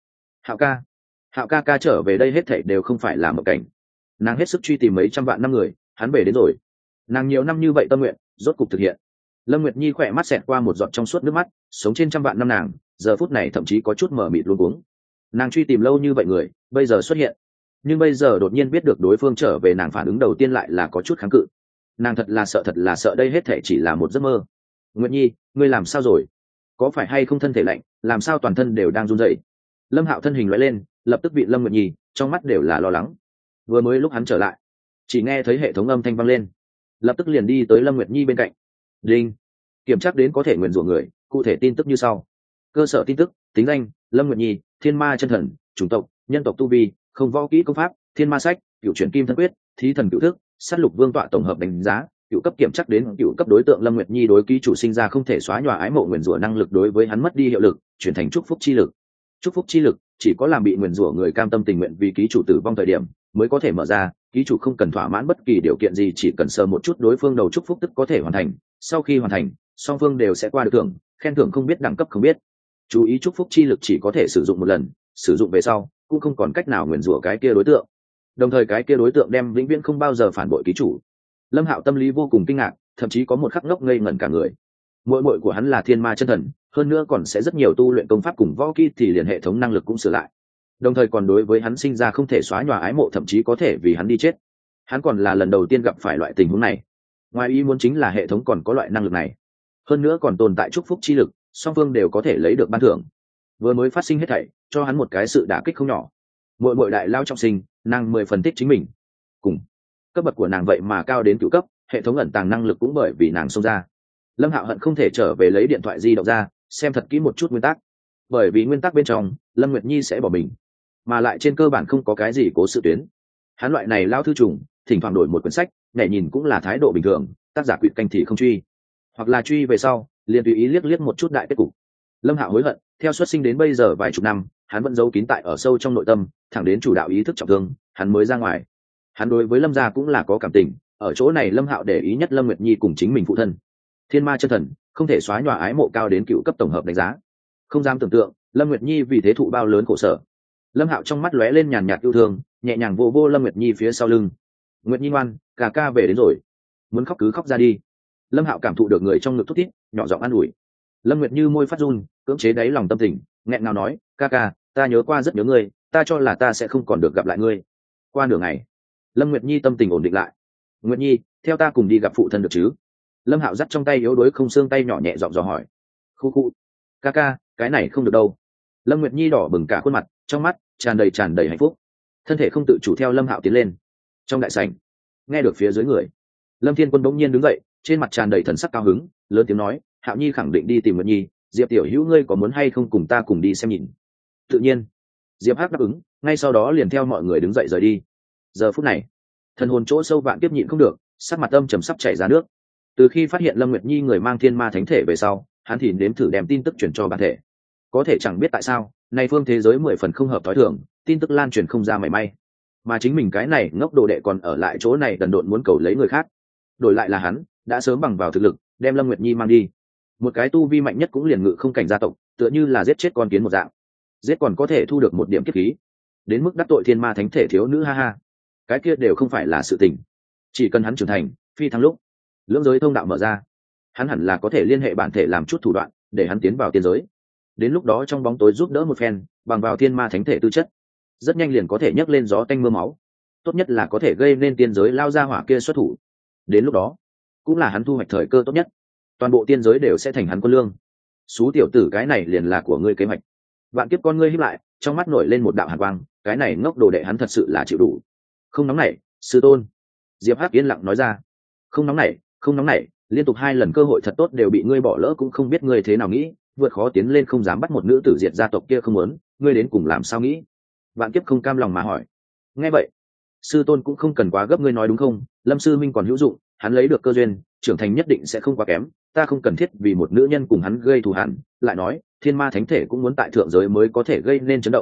Hạo ca ca trở về đây hết thảy đều không phải là một cảnh. Nàng hết sức truy tìm mấy trăm vạn năm người, hắn về đến rồi. Nàng nhiều năm như vậy tâm nguyện rốt cục thực hiện. Lâm Nguyệt Nhi khỏe mắt xẹt qua một giọt trong suốt nước mắt, sống trên trăm vạn năm nàng giờ phút này thậm chí có chút mờ mịt luống cuống. Nàng truy tìm lâu như vậy người bây giờ xuất hiện, nhưng bây giờ đột nhiên biết được đối phương trở về, nàng phản ứng đầu tiên lại là có chút kháng cự. Nàng thật là sợ đây hết thể chỉ là một giấc mơ. Nguyệt Nhi, ngươi làm sao rồi? Có phải hay không thân thể lạnh, làm sao toàn thân đều đang run rẩy? Lâm Hạo thân hình lóe lên, lập tức bị Lâm Nguyệt Nhi, trong mắt đều là lo lắng. Vừa mới lúc hắn trở lại, chỉ nghe thấy hệ thống âm thanh vang lên, lập tức liền đi tới Lâm Nguyệt Nhi bên cạnh. Đinh, kiểm tra đến có thể nguyền rủa người, cụ thể tin tức như sau. Cơ sở tin tức: tính danh Lâm Nguyệt Nhi, thiên ma chân thần, chủng tộc nhân tộc, tu vi không, võ kỹ công pháp thiên ma sách, cựu chuyển kim thân quyết, thí thần cựu thức, sát lục vương tọa tổng hợp đánh giá. Cựu cấp kiểm chắc đến cựu cấp đối tượng Lâm Nguyệt Nhi đối ký chủ sinh ra không thể xóa nhòa ái mộ nguyền rủa năng lực đối với hắn mất đi hiệu lực, chuyển thành chúc phúc chi lực. Chúc phúc chi lực chỉ có làm bị nguyền rủa người cam tâm tình nguyện vì ký chủ tử vong thời điểm mới có thể mở ra, ký chủ không cần thỏa mãn bất kỳ điều kiện gì, chỉ cần sờ một chút đối phương đầu chúc phúc tức có thể hoàn thành. Sau khi hoàn thành, song phương đều sẽ qua được thưởng, khen thưởng không biết đẳng cấp không biết. Chú ý, chúc phúc chi lực chỉ có thể sử dụng một lần, sử dụng về sau cũng không còn cách nào nguyền rủa cái kia đối tượng, đồng thời cái kia đối tượng đem vĩnh viễn không bao giờ phản bội ký chủ. Lâm Hạo tâm lý vô cùng kinh ngạc, thậm chí có một khắc ngốc ngây ngẩn cả người. Muội của hắn là thiên ma chân thần, hơn nữa còn sẽ rất nhiều tu luyện công pháp cùng võ kỹ, thì liền hệ thống năng lực cũng sửa lại, đồng thời còn đối với hắn sinh ra không thể xóa nhòa ái mộ, thậm chí có thể vì hắn đi chết. Hắn còn là lần đầu tiên gặp phải loại tình huống này. Ngoài ý muốn chính là hệ thống còn có loại năng lực này, hơn nữa còn tồn tại chúc phúc chi lực, song phương đều có thể lấy được ban thưởng. Vừa mới phát sinh hết thảy cho hắn một cái sự đả kích không nhỏ. Muội đại lao trọng sinh, nàng 10 phân tích chính mình, cùng cấp bậc của nàng vậy mà cao đến cửu cấp, hệ thống ẩn tàng năng lực cũng bởi vì nàng xông ra. Lâm Hạo hận không thể trở về lấy điện thoại di động ra xem thật kỹ một chút nguyên tắc, bởi vì nguyên tắc bên trong Lâm Nguyệt Nhi sẽ bỏ mình, mà lại trên cơ bản không có cái gì cố sự tuyến. Hắn loại này lao thư trùng, thỉnh thoảng đổi một quyển sách, nhảy nhìn cũng là thái độ bình thường, tác giả quỵt canh thì không truy, hoặc là truy về sau liền tùy ý liếc một chút đại kết cục. Lâm Hạo hối hận, theo xuất sinh đến bây giờ vài chục năm, hắn vẫn giấu kín tại ở sâu trong nội tâm, thẳng đến chủ đạo ý thức trọng thương, hắn mới ra ngoài. Hắn đối với Lâm gia cũng là có cảm tình, ở chỗ này Lâm Hạo để ý nhất Lâm Nguyệt Nhi cùng chính mình phụ thân. Thiên ma chân thần, không thể xóa nhòa ái mộ cao đến cựu cấp tổng hợp đánh giá. Không dám tưởng tượng Lâm Nguyệt Nhi vì thế thụ bao lớn khổ sở. Lâm Hạo trong mắt lóe lên nhàn nhạt yêu thương, nhẹ nhàng vô Lâm Nguyệt Nhi phía sau lưng. Nguyệt Nhi ngoan, ca ca về đến rồi, muốn khóc cứ khóc ra đi. Lâm Hạo cảm thụ được người trong ngực thút thít, nhỏ giọng an ủi. Lâm Nguyệt Như môi phát run, cưỡng chế đáy lòng tâm tình, nghẹn ngào nói, ca ca, ta nhớ qua rất nhớ ngươi, ta cho là ta sẽ không còn được gặp lại ngươi. Qua nửa ngày, Lâm Nguyệt Nhi tâm tình ổn định lại. Nguyệt Nhi, theo ta cùng đi gặp phụ thân được chứ? Lâm Hạo dắt trong tay yếu đuối không xương tay nhỏ nhẹ giọng dò hỏi. Khu khu, ca ca, cái này không được đâu. Lâm Nguyệt Nhi đỏ bừng cả khuôn mặt, trong mắt tràn đầy hạnh phúc, thân thể không tự chủ theo Lâm Hạo tiến lên. Trong đại sảnh, nghe được phía dưới người, Lâm Thiên Quân bỗng nhiên đứng dậy, trên mặt tràn đầy thần sắc cao hứng, lớn tiếng nói, Hạo Nhi khẳng định đi tìm Nguyệt Nhi, Diệp tiểu hữu ngươi có muốn hay không cùng ta cùng đi xem nhìn? Tự nhiên. Diệp Hắc đáp ứng, ngay sau đó liền theo mọi người đứng dậy rời đi. Giờ phút này, thần hồn chỗ sâu Vạn Kiếp nhịn không được, sắc mặt âm trầm sắp chảy ra nước. Từ khi phát hiện Lâm Nguyệt Nhi người mang thiên ma thánh thể về sau, hắn thì nếm thử đem tin tức truyền cho bản thể. Có thể chẳng biết tại sao, này phương thế giới 10 phần không hợp tối thường, tin tức lan truyền không ra mảy may. Mà chính mình cái này ngốc đồ đệ còn ở lại chỗ này đần độn muốn cầu lấy người khác. Đổi lại là hắn, đã sớm bằng vào thực lực, đem Lâm Nguyệt Nhi mang đi. Một cái tu vi mạnh nhất cũng liền ngự không cảnh gia tộc, tựa như là giết chết con kiến một dạng. Giết còn có thể thu được một điểm kiếp khí. Đến mức đắc tội thiên ma thánh thể thiếu nữ ha ha. Cái kia đều không phải là sự tình. Chỉ cần hắn trưởng thành, phi thăng lúc, lưỡng giới thông đạo mở ra, hắn hẳn là có thể liên hệ bản thể làm chút thủ đoạn, để hắn tiến vào tiên giới. Đến lúc đó trong bóng tối giúp đỡ một phen, bằng vào thiên ma thánh thể tư chất, rất nhanh liền có thể nhấc lên gió tanh mưa máu. Tốt nhất là có thể gây nên tiên giới lao ra hỏa kia xuất thủ. Đến lúc đó, cũng là hắn thu hoạch thời cơ tốt nhất. Toàn bộ tiên giới đều sẽ thành hắn quân lương. Xú tiểu tử, cái này liền là của ngươi kế hoạch. Vạn Kiếp con ngươi híp lại, trong mắt nổi lên một đạo hàn quang, cái này ngốc đồ đệ hắn thật sự là chịu đủ. Không nóng nảy, sư tôn. Diệp Hắc yên lặng nói ra. Không nóng nảy, liên tục 2 lần cơ hội thật tốt đều bị ngươi bỏ lỡ, cũng không biết ngươi thế nào nghĩ, vượt khó tiến lên không dám bắt một nữ tử diệt gia tộc kia không muốn, ngươi đến cùng làm sao nghĩ? Vạn Kiếp không cam lòng mà hỏi. Nghe vậy, sư tôn cũng không cần quá gấp, ngươi nói đúng không? Lâm sư minh còn hữu dụng, hắn lấy được cơ duyên, trưởng thành nhất định sẽ không quá kém, ta không cần thiết vì một nữ nhân cùng hắn gây thù hằn, lại nói, thiên ma thánh thể cũng muốn tại thượng giới mới có thể gây nên chấn động.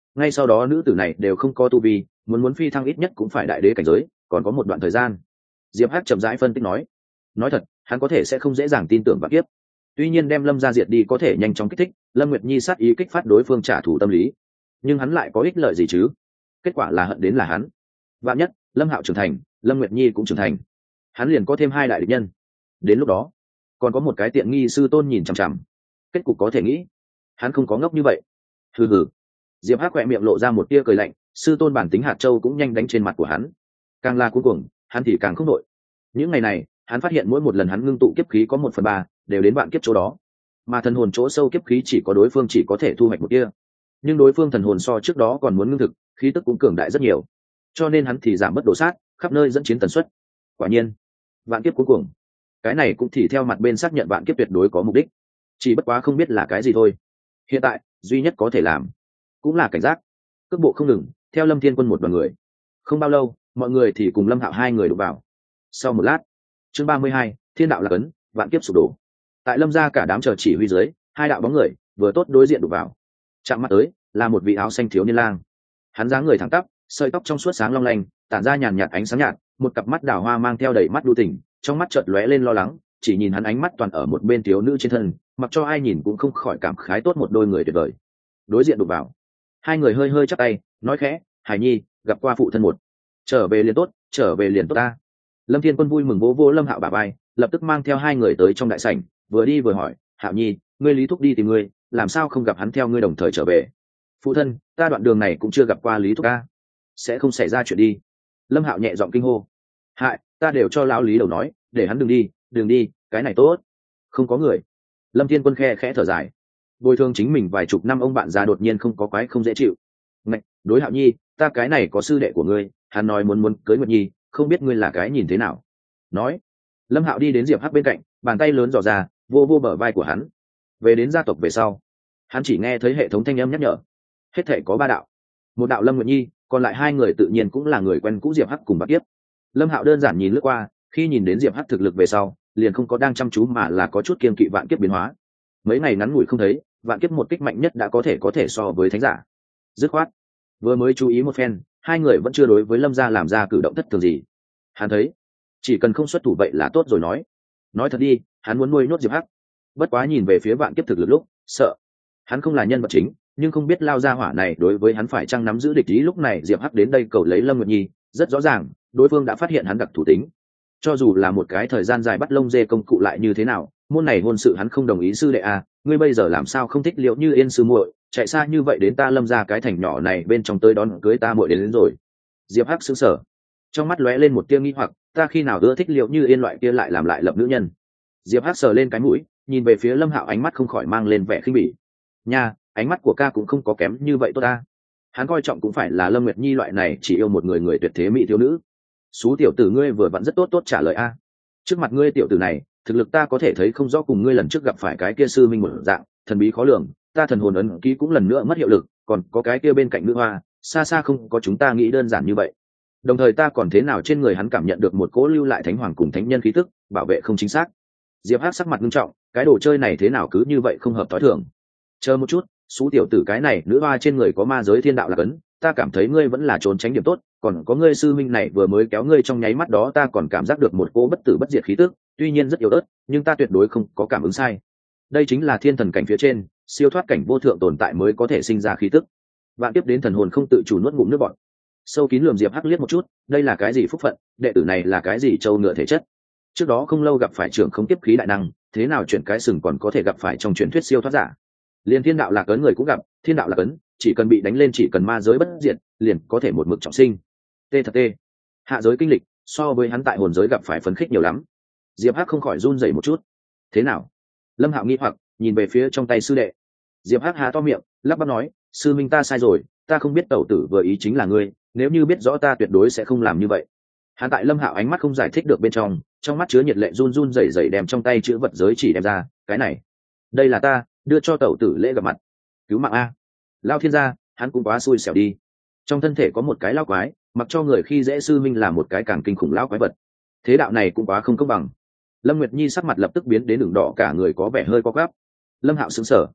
ngay sau đó nữ tử này đều không có tu vi, muốn phi thăng ít nhất cũng phải đại đế cảnh giới, còn có một đoạn thời gian. Diệp Hắc chậm rãi phân tích nói thật, hắn có thể sẽ không dễ dàng tin tưởng vạn kiếp. Tuy nhiên đem Lâm gia diệt đi có thể nhanh chóng kích thích Lâm Nguyệt Nhi sát ý, kích phát đối phương trả thù tâm lý, nhưng hắn lại có ích lợi gì chứ? Kết quả là hận đến là hắn. Vạn nhất Lâm Hạo trưởng thành, Lâm Nguyệt Nhi cũng trưởng thành, hắn liền có thêm hai đại địch nhân. Đến lúc đó còn có một cái tiện nghi sư tôn nhìn chằm chằm, kết cục có thể nghĩ. Hắn không có ngốc như vậy. Hừ. Diệp Hắc khỏe miệng lộ ra một tia cười lạnh, sư tôn bản tính hạt châu cũng nhanh đánh trên mặt của hắn. Càng là cuối cùng hắn thì càng không nổi. Những ngày này hắn phát hiện mỗi một lần hắn ngưng tụ kiếp khí có 1/3 đều đến vạn kiếp chỗ đó, mà thần hồn chỗ sâu kiếp khí chỉ có đối phương chỉ có thể thu hoạch một tia, nhưng đối phương thần hồn so trước đó còn muốn ngưng thực, khí tức cũng cường đại rất nhiều, cho nên hắn thì giảm bất đổ sát, khắp nơi dẫn chiến tần suất. Quả nhiên vạn kiếp cuối cùng, cái này cũng thì theo mặt bên xác nhận vạn kiếp tuyệt đối có mục đích, chỉ bất quá không biết là cái gì thôi. Hiện tại duy nhất có thể làm cũng là cảnh giác, cước bộ không ngừng theo Lâm Thiên Quân một đoàn người. Không bao lâu mọi người thì cùng Lâm Hạo hai người đụng vào. Sau một lát, chương 32, thiên đạo lạc ấn, vạn kiếp sụp đổ. Tại Lâm gia cả đám chờ chỉ huy dưới, hai đạo bóng người vừa tốt đối diện đụng vào. Chạm mắt tới là một vị áo xanh thiếu niên lang. Hắn dáng người thẳng tắp, sợi tóc trong suốt sáng long lanh, tản ra nhàn nhạt ánh sáng nhạt, một cặp mắt đào hoa mang theo đầy mắt đu tình, trong mắt chợt lóe lên lo lắng, chỉ nhìn hắn ánh mắt toàn ở một bên thiếu nữ trên thân, mặc cho ai nhìn cũng không khỏi cảm khái tốt một đôi người tuyệt vời. Đối diện đụng vào, hai người hơi hơi chắp tay, nói khẽ, Hải Nhi, gặp qua phụ thân một. Trở về liền tốt, trở về liền tốt ta. Lâm Thiên Quân vui mừng vỗ vỗ Lâm Hạo bả vai, lập tức mang theo hai người tới trong đại sảnh, vừa đi vừa hỏi, Hạo Nhi, ngươi Lý Thúc đi tìm ngươi, làm sao không gặp hắn theo ngươi đồng thời trở về? Phụ thân, ta đoạn đường này cũng chưa gặp qua Lý Thúc ca. Sẽ không xảy ra chuyện đi. Lâm Hạo nhẹ giọng kinh hô. Hại, ta đều cho lão Lý đầu nói, để hắn đừng đi, cái này tốt. Không có người. Lâm Thiên Quân khẽ thở dài. Bồi thường chính mình vài chục năm ông bạn già đột nhiên không có quái không dễ chịu. Ngạch, đối Hạo Nhi, ta cái này có sư đệ của ngươi, hắn nói muốn cưới Nguyệt Nhi, không biết ngươi là cái nhìn thế nào. Nói, Lâm Hạo đi đến Diệp Hắc bên cạnh, bàn tay lớn dò ra, vô bờ vai của hắn. Về đến gia tộc về sau, hắn chỉ nghe thấy hệ thống thanh âm nhắc nhở. Hết thể có 3 đạo, một đạo Lâm Nguyệt Nhi, còn lại 2 người tự nhiên cũng là người quen cũ Diệp Hắc cùng Bạc Kiếp. Lâm Hạo đơn giản nhìn lướt qua, khi nhìn đến Diệp Hắc thực lực về sau, liền không có đang chăm chú mà là có chút kiêng kỵ vạn kiếp biến hóa. Mấy ngày ngắn ngủi không thấy, vạn kiếp một kích mạnh nhất đã có thể so với thánh giả. Dứt khoát, vừa mới chú ý một phen, 2 người vẫn chưa đối với Lâm gia làm ra cử động thất thường gì. Hắn thấy, chỉ cần không xuất thủ vậy là tốt rồi. Nói thật đi, hắn muốn nuôi nhốt Diệp Hắc. Bất quá nhìn về phía vạn kiếp thực lực lúc, sợ hắn không là nhân vật chính, nhưng không biết lao ra hỏa này đối với hắn phải chăng nắm giữ địch ý. Lúc này Diệp Hắc đến đây cầu lấy Lâm Nguyệt Nhi, rất rõ ràng đối phương đã phát hiện hắn đặc thủ tính. Cho dù là một cái thời gian dài bắt lông dê công cụ lại như thế nào, môn này hôn sự hắn không đồng ý. Sư đệ à, ngươi bây giờ làm sao không thích Liệu Như Yên sư muội, chạy xa như vậy đến ta Lâm gia cái thành nhỏ này bên trong tới đón cưới ta muội đến rồi. Diệp Hắc sững sờ, trong mắt lóe lên một tia nghi hoặc, ta khi nào ưa thích Liệu Như Yên loại kia lại làm lại lập nữ nhân. Diệp Hắc sờ lên cái mũi, nhìn về phía Lâm Hạo, ánh mắt không khỏi mang lên vẻ khinh bỉ. Nha, ánh mắt của ca cũng không có kém như vậy tốt ta. Hắn coi trọng cũng phải là Lâm Nguyệt Nhi loại này chỉ yêu một người tuyệt thế mỹ thiếu nữ. Xú tiểu tử ngươi vừa vặn rất tốt trả lời a. Trước mặt ngươi tiểu tử này, thực lực ta có thể thấy không rõ, cùng ngươi lần trước gặp phải cái kia sư minh một dạng, thần bí khó lường, ta thần hồn ấn ký cũng lần nữa mất hiệu lực, còn có cái kia bên cạnh nữ hoa, xa xa không có chúng ta nghĩ đơn giản như vậy. Đồng thời ta còn thế nào trên người hắn cảm nhận được một cỗ lưu lại thánh hoàng cùng thánh nhân khí tức, bảo vệ không chính xác. Diệp Hắc sắc mặt nghiêm trọng, cái đồ chơi này thế nào cứ như vậy không hợp tối thường. Chờ một chút, xú tiểu tử, cái này nữ hoa trên người có ma giới thiên đạo là cấn, ta cảm thấy ngươi vẫn là trốn tránh điểm tốt, còn có ngươi sư minh này vừa mới kéo ngươi trong nháy mắt đó, ta còn cảm giác được một cỗ bất tử bất diệt khí tức, tuy nhiên rất yếu ớt, nhưng ta tuyệt đối không có cảm ứng sai. Đây chính là thiên thần cảnh phía trên, siêu thoát cảnh vô thượng tồn tại mới có thể sinh ra khí tức. Vạn tiếp đến thần hồn không tự chủ nuốt ngụm nước bọt. Sâu kín lườm Diệp Hắc liếc một chút, đây là cái gì phúc phận, đệ tử này là cái gì trâu ngựa thể chất. Trước đó không lâu gặp phải trưởng không tiếp khí đại năng, thế nào chuyện cái sừng còn có thể gặp phải trong truyền thuyết siêu thoát giả. Liên thiên đạo lạc ấn người cũng gặp, thiên đạo lạc ấn chỉ cần bị đánh lên, chỉ cần ma giới bất diệt, liền có thể một mực trọng sinh. Tê thật tê. Hạ giới kinh lịch so với hắn tại hồn giới gặp phải phấn khích nhiều lắm. Diệp Hắc không khỏi run rẩy một chút. Thế nào? Lâm Hạo nghi hoặc nhìn về phía trong tay sư đệ. Diệp Hắc há to miệng, lắp bắp nói, sư minh ta sai rồi, ta không biết tẩu tử vừa ý chính là ngươi, nếu như biết rõ ta tuyệt đối sẽ không làm như vậy. Hắn tại Lâm Hạo ánh mắt không giải thích được bên trong mắt chứa nhiệt lệ run rẩy rẩy đem trong tay chữ vật giới chỉ đem ra, cái này, đây là ta đưa cho tẩu tử lễ gặp mặt. Cứu mạng a. Lao thiên gia, hắn cũng quá xui xẻo đi. Trong thân thể có một cái lao quái, mặc cho người khi dễ sư minh là một cái càng kinh khủng lao quái vật. Thế đạo này cũng quá không công bằng. Lâm Nguyệt Nhi sắc mặt lập tức biến đến ửng đỏ, cả người có vẻ hơi co quắp. Lâm Hạo sững sờ.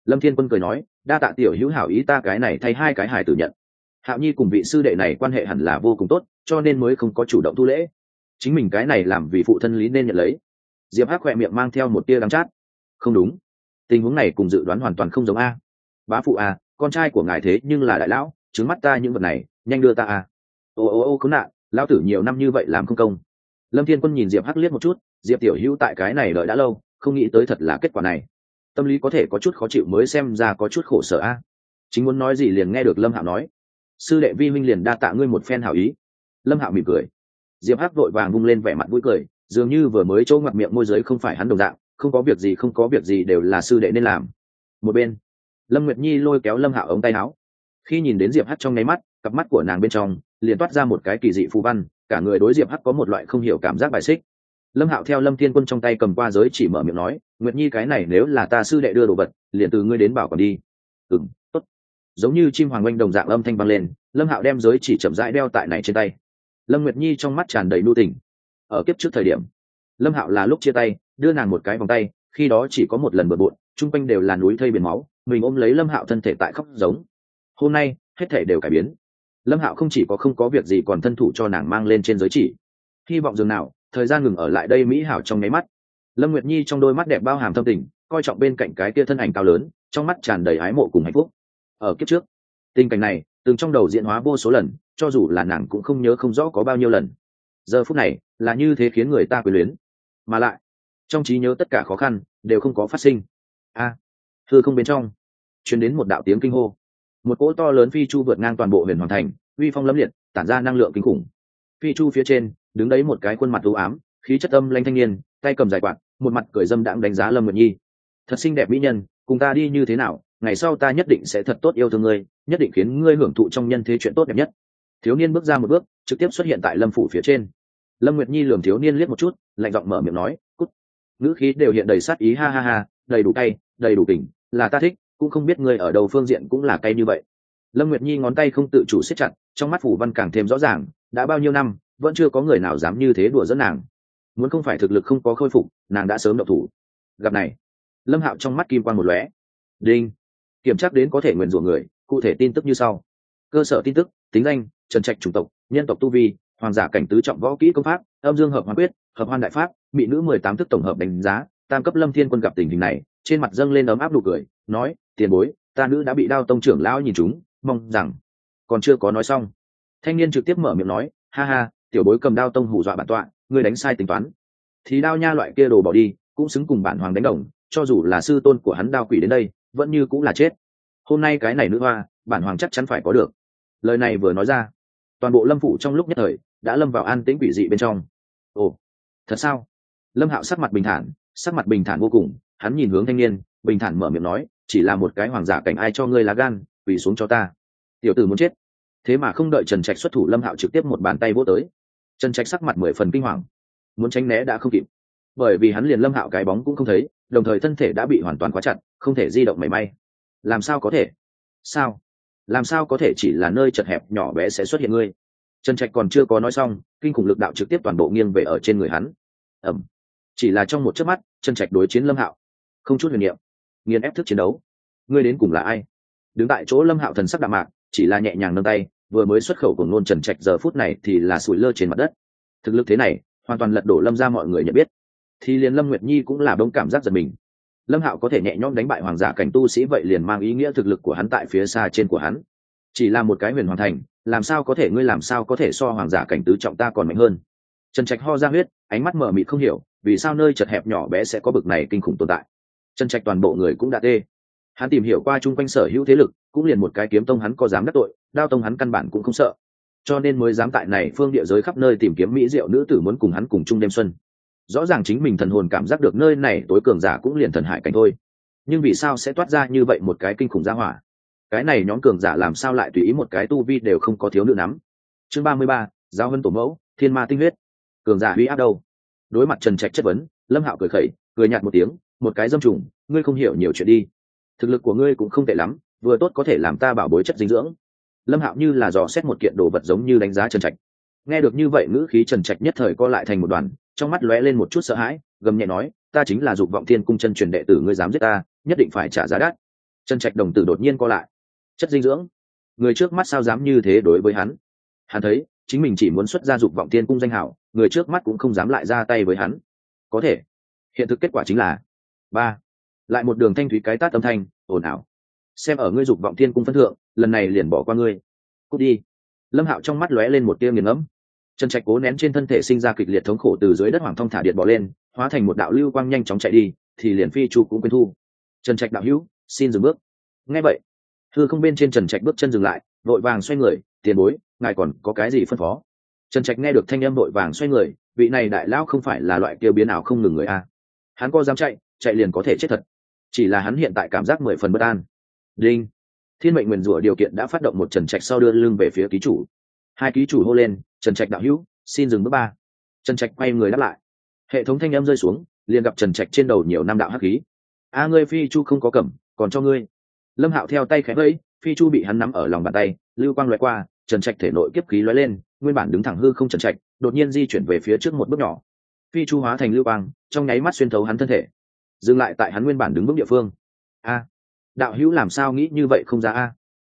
Lâm Thiên Quân cười nói, đa tạ tiểu hữu hảo ý, ta cái này thay hai cái hài tử nhận. Hạo Nhi cùng vị sư đệ này quan hệ hẳn là vô cùng tốt, cho nên mới không có chủ động thu lễ. Chính mình cái này làm vì phụ thân lý nên nhận lấy. Diệp Hắc khỏe miệng mang theo một tia đắng chát. Không đúng, tình huống này cùng dự đoán hoàn toàn không giống a. Bá phụ a, con trai của ngài thế nhưng là đại lão, trứng mắt ta những vật này, nhanh đưa ta a. Ô khốn nạn, lão tử nhiều năm như vậy làm không công. Lâm Thiên Quân nhìn Diệp Hắc liếc một chút, Diệp tiểu hữu tại cái này đợi đã lâu, không nghĩ tới thật là kết quả này. Tâm lý có thể có chút khó chịu mới xem ra có chút khổ sở a. Chính muốn nói gì liền nghe được Lâm Hạo nói, sư đệ vi huynh liền đa tạ ngươi một phen hảo ý. Lâm Hạo mỉm cười. Diệp Hắc vội vàng vung lên vẻ mặt vui cười, dường như vừa mới chỗ ngoặt miệng môi giới không phải hắn đồng dạng, không có việc gì đều là sư đệ nên làm. Một bên, Lâm Nguyệt Nhi lôi kéo Lâm Hạo ống tay áo. Khi nhìn đến Diệp Hắc trong nháy mắt, cặp mắt của nàng bên trong liền toát ra một cái kỳ dị phù văn, cả người đối Diệp Hắc có một loại không hiểu cảm giác bài xích. Lâm Hạo theo Lâm Thiên Quân trong tay cầm qua giới chỉ mở miệng nói, Nguyệt Nhi cái này nếu là ta sư đệ đưa đồ vật, liền từ ngươi đến bảo còn đi. Tốt. Giống như chim hoàng oanh đồng dạng âm thanh vang lên, Lâm Hạo đem giới chỉ chậm rãi đeo tại này trên tay. Lâm Nguyệt Nhi trong mắt tràn đầy nhu tình. Ở kiếp trước thời điểm, Lâm Hạo là lúc chia tay, đưa nàng một cái vòng tay, khi đó chỉ có một lần bừa bộn, chung quanh đều là núi thây biển máu, mình ôm lấy Lâm Hạo thân thể tại khóc giống. Hôm nay, hết thể đều cải biến. Lâm Hạo không chỉ có không có việc gì còn thân thủ cho nàng mang lên trên giới chỉ. Hy vọng dường nào, thời gian ngừng ở lại đây mỹ hảo trong nháy mắt. Lâm Nguyệt Nhi trong đôi mắt đẹp bao hàm thâm tình, coi trọng bên cạnh cái kia thân ảnh cao lớn, trong mắt tràn đầy ái mộ cùng hạnh phúc. Ở kiếp trước, tình cảnh này từng trong đầu diễn hóa vô số lần, cho dù là nàng cũng không nhớ không rõ có bao nhiêu lần. Giờ phút này là như thế khiến người ta quyến luyến, mà lại trong trí nhớ tất cả khó khăn đều không có phát sinh. Hư không bên trong truyền đến một đạo tiếng kinh hô, một cỗ to lớn phi chu vượt ngang toàn bộ huyền hoàng thành, uy phong lẫm liệt, tản ra năng lượng kinh khủng. Phi chu phía trên đứng đấy một cái khuôn mặt u ám, khí chất âm lãnh thanh niên, tay cầm dài quạt, một mặt cười dâm đãng đánh giá Lâm Nguyệt Nhi. Thật xinh đẹp mỹ nhân, cùng ta đi như thế nào, ngày sau ta nhất định sẽ thật tốt yêu thương ngươi, nhất định khiến ngươi hưởng thụ trong nhân thế chuyện tốt đẹp nhất. Thiếu niên bước ra một bước, trực tiếp xuất hiện tại Lâm phủ phía trên. Lâm Nguyệt Nhi lườm thiếu niên liếc một chút, lạnh giọng mở miệng nói, cút. Ngữ khí đều hiện đầy sát ý, ha ha ha, đầy đủ cay, đầy đủ kình, là ta thích, cũng không biết ngươi ở đầu phương diện cũng là cay như vậy. Lâm Nguyệt Nhi ngón tay không tự chủ siết chặt, trong mắt phủ văn càng thêm rõ ràng, đã bao nhiêu năm vẫn chưa có người nào dám như thế đùa giỡn nàng. Muốn không phải thực lực không có khôi phục, nàng đã sớm động thủ. Gặp này, Lâm Hạo trong mắt kim quang một lóe. Đinh, kiểm tra đến có thể nguyền rủa người, cụ thể tin tức như sau. Cơ sở tin tức, tính danh, Trần Trạch chủng tộc, nhân tộc tu vi, hoàng giả cảnh tứ trọng võ kỹ công pháp, âm dương hợp hoan quyết, hợp hoan đại pháp, mỹ nữ 18 thức tổng hợp đánh giá, tam cấp Lâm Thiên Quân gặp tình hình này, trên mặt dâng lên ấm áp nụ cười, nói, tiền bối, ta nữ đã bị Đao tông trưởng lão nhìn trúng, mong rằng. Còn chưa có nói xong, thanh niên trực tiếp mở miệng nói, ha ha, tiểu bối cầm Đao tông hù dọa bản tọa, ngươi đánh sai tính toán. Thì Đao nha loại kia đồ bỏ đi, cũng xứng cùng bản hoàng đánh đồng, cho dù là sư tôn của hắn Đao quỷ đến đây, vẫn như cũng là chết. Hôm nay cái này nữ hoa, bản hoàng chắc chắn phải có được. Lời này vừa nói ra, toàn bộ Lâm phủ trong lúc nhất thời đã lâm vào an tĩnh quỷ dị bên trong. Ồ, thật sao? Lâm Hạo sắc mặt bình thản vô cùng, hắn nhìn hướng thanh niên, bình thản mở miệng nói, chỉ là một cái hoàng giả cảnh, ai cho ngươi lá gan, quỳ xuống cho ta. Tiểu tử muốn chết. Thế mà không đợi Trần Trạch xuất thủ, Lâm Hạo trực tiếp một bàn tay vỗ tới. Trần Trạch sắc mặt 10 phần kinh hoàng, muốn tránh né đã không kịp, bởi vì hắn liền Lâm Hạo cái bóng cũng không thấy, đồng thời thân thể đã bị hoàn toàn khóa chặt, không thể di động mảy may. Làm sao có thể? Làm sao có thể chỉ là nơi chật hẹp nhỏ bé sẽ xuất hiện ngươi? Trần Trạch còn chưa có nói xong, kinh khủng lực đạo trực tiếp toàn bộ nghiêng về ở trên người hắn. Chỉ là trong một chớp mắt, Trần Trạch đối chiến Lâm Hạo, không chút huyền niệm, nghiền ép thức chiến đấu. Ngươi đến cùng là ai? Đứng tại chỗ Lâm Hạo thần sắc đạm mạc, chỉ là nhẹ nhàng nâng tay, vừa mới xuất khẩu của ngôn Trần Trạch giờ phút này thì là sủi lơ trên mặt đất. Thực lực thế này, hoàn toàn lật đổ Lâm gia mọi người nhận biết. Thì liền Lâm Nguyệt Nhi cũng là bỗng cảm giác giật mình. Lâm Hạo có thể nhẹ nhõm đánh bại hoàng giả cảnh tu sĩ, vậy liền mang ý nghĩa thực lực của hắn tại phía xa trên của hắn. Chỉ là một cái huyền hoàng thành, làm sao có thể so hoàng giả cảnh tứ trọng ta còn mạnh hơn? Trần Trạch ho ra huyết, ánh mắt mở mịt không hiểu, vì sao nơi chật hẹp nhỏ bé sẽ có bực này kinh khủng tồn tại. Trần Trạch toàn bộ người cũng đã tê. Hắn tìm hiểu qua chung quanh sở hữu thế lực, cũng liền một cái kiếm tông hắn có dám đắc tội, Đao tông hắn căn bản cũng không sợ, cho nên mới dám tại này phương địa giới khắp nơi tìm kiếm mỹ diệu nữ tử muốn cùng hắn cùng chung đêm xuân. Rõ ràng chính mình thần hồn cảm giác được nơi này tối cường giả cũng liền thần hải cảnh thôi, nhưng vì sao sẽ toát ra như vậy một cái kinh khủng gia hỏa? Cái này nhóm cường giả làm sao lại tùy ý một cái tu vi đều không có thiếu nữ nắm? Chương 33, Giao Hân tổ mẫu, Thiên Ma tinh huyết. Cường giả uy áp đâu? Đối mặt Trần Trạch chất vấn, Lâm Hạo cười khẩy, cười nhạt một tiếng, một cái dâm trùng, ngươi không hiểu nhiều chuyện đi. Thực lực của ngươi cũng không tệ lắm, vừa tốt có thể làm ta bảo bối chất dinh dưỡng. Lâm Hạo như là dò xét một kiện đồ vật giống như đánh giá Trần Trạch. Nghe được như vậy ngữ khí, Trần Trạch nhất thời co lại thành một đoàn, trong mắt lóe lên một chút sợ hãi, gầm nhẹ nói, ta chính là Dục Vọng Thiên cung chân truyền đệ tử, ngươi dám giết ta, nhất định phải trả giá đắt. Trần Trạch đồng tử đột nhiên co lại. Chất dinh dưỡng, người trước mắt sao dám như thế đối với hắn. Hắn thấy chính mình chỉ muốn xuất ra dục vọng tiên cung danh hảo, người trước mắt cũng không dám lại ra tay với hắn. Có thể hiện thực kết quả chính là ba, lại một đường thanh thúy cái tát âm thanh ồn ào. Xem ở ngươi dục vọng tiên cung phân thượng, lần này liền bỏ qua ngươi. Cút đi. Lâm Hạo trong mắt lóe lên một tia nghiền ngẫm. Trần Trạch cố nén trên thân thể sinh ra kịch liệt thống khổ, từ dưới đất hoàng thong thả điện bỏ lên, hóa thành một đạo lưu quang nhanh chóng chạy đi, thì liền phi chu cũng quên thu. Trần Trạch đạo hữu, xin dừng bước. Nghe vậy, hư không bên trên Trần Trạch bước chân dừng lại, vội vàng xoay người, tiền bối, ngài còn có cái gì phân phó? Trần Trạch nghe được thanh âm vội vàng xoay người, vị này đại lão không phải là loại kia biến ảo không ngừng người a. Hắn có dám chạy, chạy liền có thể chết thật. Chỉ là hắn hiện tại cảm giác 10 phần bất an. Đinh. Thiên mệnh nguyền rủa điều kiện đã phát động, một Trần Trạch sau đưa lưng về phía ký chủ. Hai ký chủ hô lên, Trần Trạch đạo hữu, xin dừng bước ba. Trần Trạch quay người đáp lại. Hệ thống thanh âm rơi xuống, liền gặp Trần Trạch trên đầu nhiều năm đạo hắc khí. A ngươi phi chu không có cầm, còn cho ngươi. Lâm Hạo theo tay khẽ vẫy, phi chu bị hắn nắm ở lòng bàn tay, lưu quang lóe qua, Trần Trạch thể nội kiếp khí lóe lên, nguyên bản đứng thẳng hư không Trần Trạch, đột nhiên di chuyển về phía trước một bước nhỏ. Phi chu hóa thành lưu quang, trong nháy mắt xuyên thấu hắn thân thể, dừng lại tại hắn nguyên bản đứng vững địa phương. A, đạo hữu làm sao nghĩ như vậy không ra a?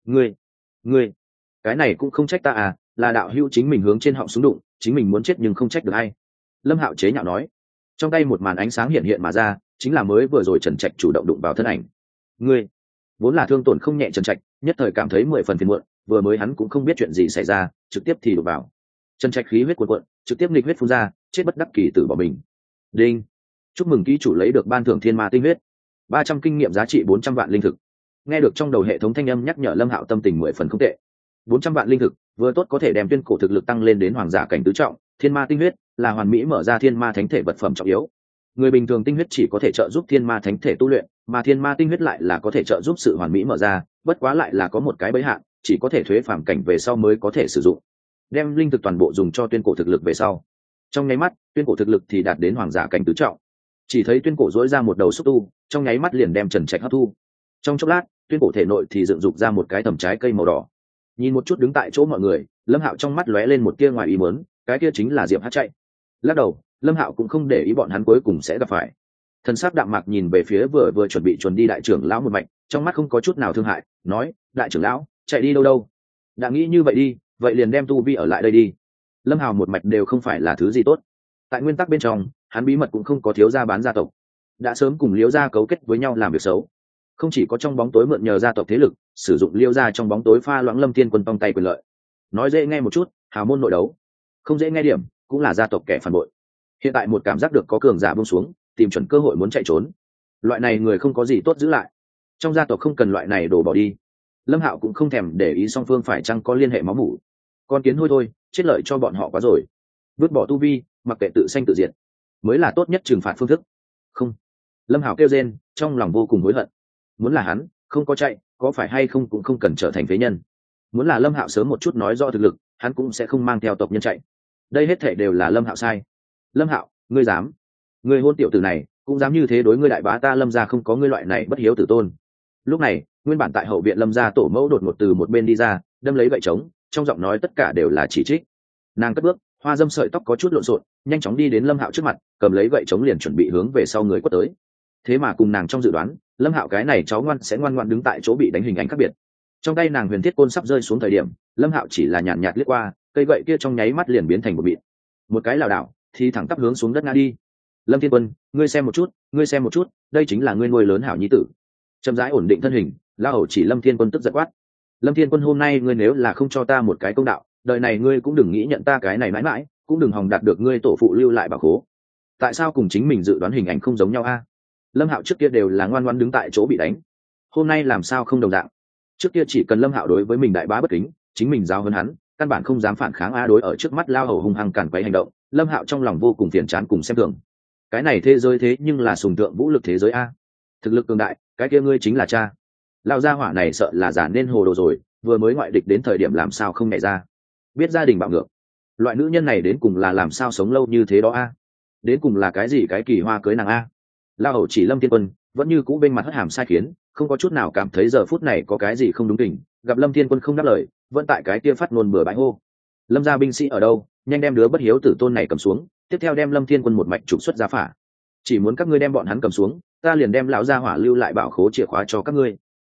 Ngươi, cái này cũng không trách ta à, là đạo hữu chính mình hướng trên họng súng đụng, chính mình muốn chết nhưng không trách được ai. Lâm Hạo chế nhạo nói. Trong tay một màn ánh sáng hiện hiện mà ra, chính là mới vừa rồi Trần Trạch chủ động đụng vào thân ảnh. Ngươi, vốn là thương tổn không nhẹ Trần Trạch, nhất thời cảm thấy 10 phần phiền muộn, vừa mới hắn cũng không biết chuyện gì xảy ra, trực tiếp thì đụng vào. Trần Trạch khí huyết cuồn cuộn, trực tiếp nghịch huyết phun ra, chết bất đắc kỳ tử bỏ mình. Đinh, chúc mừng ký chủ lấy được ban thưởng thiên ma tinh huyết, 300 kinh nghiệm giá trị 400 vạn linh thực. Nghe được trong đầu hệ thống thanh âm nhắc nhở, Lâm Hạo tâm tình 10 phần không tệ. 400 vạn linh thực vừa tốt có thể đem tuyên cổ thực lực tăng lên đến hoàng giả cảnh tứ trọng. Thiên ma tinh huyết là hoàn mỹ mở ra thiên ma thánh thể vật phẩm trọng yếu. Người bình thường tinh huyết chỉ có thể trợ giúp thiên ma thánh thể tu luyện, mà thiên ma tinh huyết lại là có thể trợ giúp sự hoàn mỹ mở ra, bất quá lại là có một cái bgiới hạn, chỉ có thể thuế phàm cảnh về sau mới có thể sử dụng. Đem linh thực toàn bộ dùng cho tuyên cổ thực lực về sau, trong nháy mắt tuyên cổ thực lực thì đạt đến hoàng giả cảnh tứ trọng. Chỉ thấy tuyên cổ dỗi ra một đầu xúc tu, trong nháy mắt liền đem Trần Trạch hấp thu. Trong chốc lát, tuyên cổ thể nội thì dựng dục ra một cái tầm trái cây màu đỏ. Nhìn một chút đứng tại chỗ mọi người, Lâm Hạo trong mắt lóe lên một tia ngoài ý muốn, cái kia chính là Diệp Hát chạy. Lắc đầu, Lâm Hạo cũng không để ý bọn hắn cuối cùng sẽ gặp phải. Thần sắc đạm mạc nhìn về phía vừa chuẩn bị chuẩn đi đại trưởng lão một mạch, trong mắt không có chút nào thương hại, nói: đại trưởng lão, chạy đi đâu? Đã nghĩ như vậy đi, vậy liền đem tu vi ở lại đây đi. Lâm Hạo một mạch đều không phải là thứ gì tốt. Tại nguyên tắc bên trong, hắn bí mật cũng không có thiếu gia bán gia tộc, đã sớm cùng Liễu gia cấu kết với nhau làm việc xấu. Không chỉ có trong bóng tối mượn nhờ gia tộc thế lực, sử dụng Liễu gia trong bóng tối pha loãng Lâm Thiên Quân tông tay quyền lợi. Nói dễ nghe một chút, hào môn nội đấu; không dễ nghe điểm, cũng là gia tộc kẻ phản bội. Hiện tại một cảm giác được có cường giả buông xuống, tìm chuẩn cơ hội muốn chạy trốn. Loại này người không có gì tốt giữ lại. Trong gia tộc không cần loại này đổ bỏ đi. Lâm Hạo cũng không thèm để ý song phương phải chăng có liên hệ máu mủ. Con kiến hôi thôi, chết lợi cho bọn họ quá rồi. Vứt bỏ tu vi, mặc kệ tự sanh tự diệt, mới là tốt nhất trừng phạt phương thức. Không. Lâm Hạo kêu rên, trong lòng vô cùng hối hận. Muốn là hắn không có chạy, có phải hay không cũng không cần trở thành phế nhân. Muốn là Lâm Hạo sớm một chút nói rõ thực lực, hắn cũng sẽ không mang theo tộc nhân chạy. Đây hết thảy đều là Lâm Hạo sai. Lâm Hạo, ngươi dám? Ngươi hôn tiểu tử này, cũng dám như thế đối ngươi đại bá ta Lâm gia, không có ngươi loại này bất hiếu tử tôn. Lúc này, nguyên bản tại hậu viện Lâm gia tổ mẫu đột ngột từ một bên đi ra, đâm lấy gậy trống, trong giọng nói tất cả đều là chỉ trích. Nàng cất bước, hoa dâm sợi tóc có chút lộn xộn, nhanh chóng đi đến Lâm Hạo trước mặt, cầm lấy gậy trống liền chuẩn bị hướng về sau người quất tới. Thế mà cùng nàng trong dự đoán, Lâm Hạo cái này cháu ngoan sẽ ngoan ngoãn đứng tại chỗ bị đánh hình ảnh khác biệt. Trong tay nàng huyền thiết côn sắp rơi xuống thời điểm, Lâm Hạo chỉ là nhàn nhạt liếc qua, cây gậy kia trong nháy mắt liền biến thành một mịn. Một cái lảo đảo, thì thẳng tắp hướng xuống đất ngã đi. Lâm Thiên Quân, ngươi xem một chút, đây chính là ngươi nuôi lớn hảo nhi tử. Chậm rãi ổn định thân hình, La Hầu chỉ Lâm Thiên Quân tức giận quát: Lâm Thiên Quân, hôm nay ngươi nếu là không cho ta một cái công đạo, đời này ngươi cũng đừng nghĩ nhận ta cái này mãi mãi, cũng đừng hòng đạt được ngươi tổ phụ lưu lại bảo khố. Tại sao cùng chính mình dự đoán hình ảnh không giống nhau a? Lâm Hạo trước kia đều là ngoan ngoãn đứng tại chỗ bị đánh, hôm nay làm sao không đồng dạng? Trước kia chỉ cần Lâm Hạo đối với mình đại bá bất kính, chính mình giao hơn hắn, căn bản không dám phản kháng a. Đối ở trước mắt La Hầu hung hăng càn quấy hành động, Lâm Hạo trong lòng vô cùng phiền chán cùng xem thường. Cái này thế giới thế nhưng là sùng tượng vũ lực thế giới a, thực lực cường đại, cái kia ngươi chính là cha. Lão gia hỏa này sợ là giả nên hồ đồ rồi, vừa mới ngoại địch đến thời điểm làm sao không nhảy ra, biết gia đình bạo ngược. Loại nữ nhân này đến cùng là làm sao sống lâu như thế đó a? Đến cùng là cái gì cái kỳ hoa cưới nàng a? La Hầu chỉ Lâm Thiên Quân vẫn như cũ bên mặt hất hàm sai khiến, không có chút nào cảm thấy giờ phút này có cái gì không đúng tình. Gặp Lâm Thiên Quân không đáp lời, vẫn tại cái kia phát ngôn bừa bãi hô: Lâm gia binh sĩ ở đâu, nhanh đem đứa bất hiếu tử tôn này cầm xuống, tiếp theo đem Lâm Thiên Quân một mạch trục xuất ra phả. Chỉ muốn các ngươi đem bọn hắn cầm xuống, ta liền đem lão gia hỏa lưu lại bảo khố chìa khóa cho các ngươi.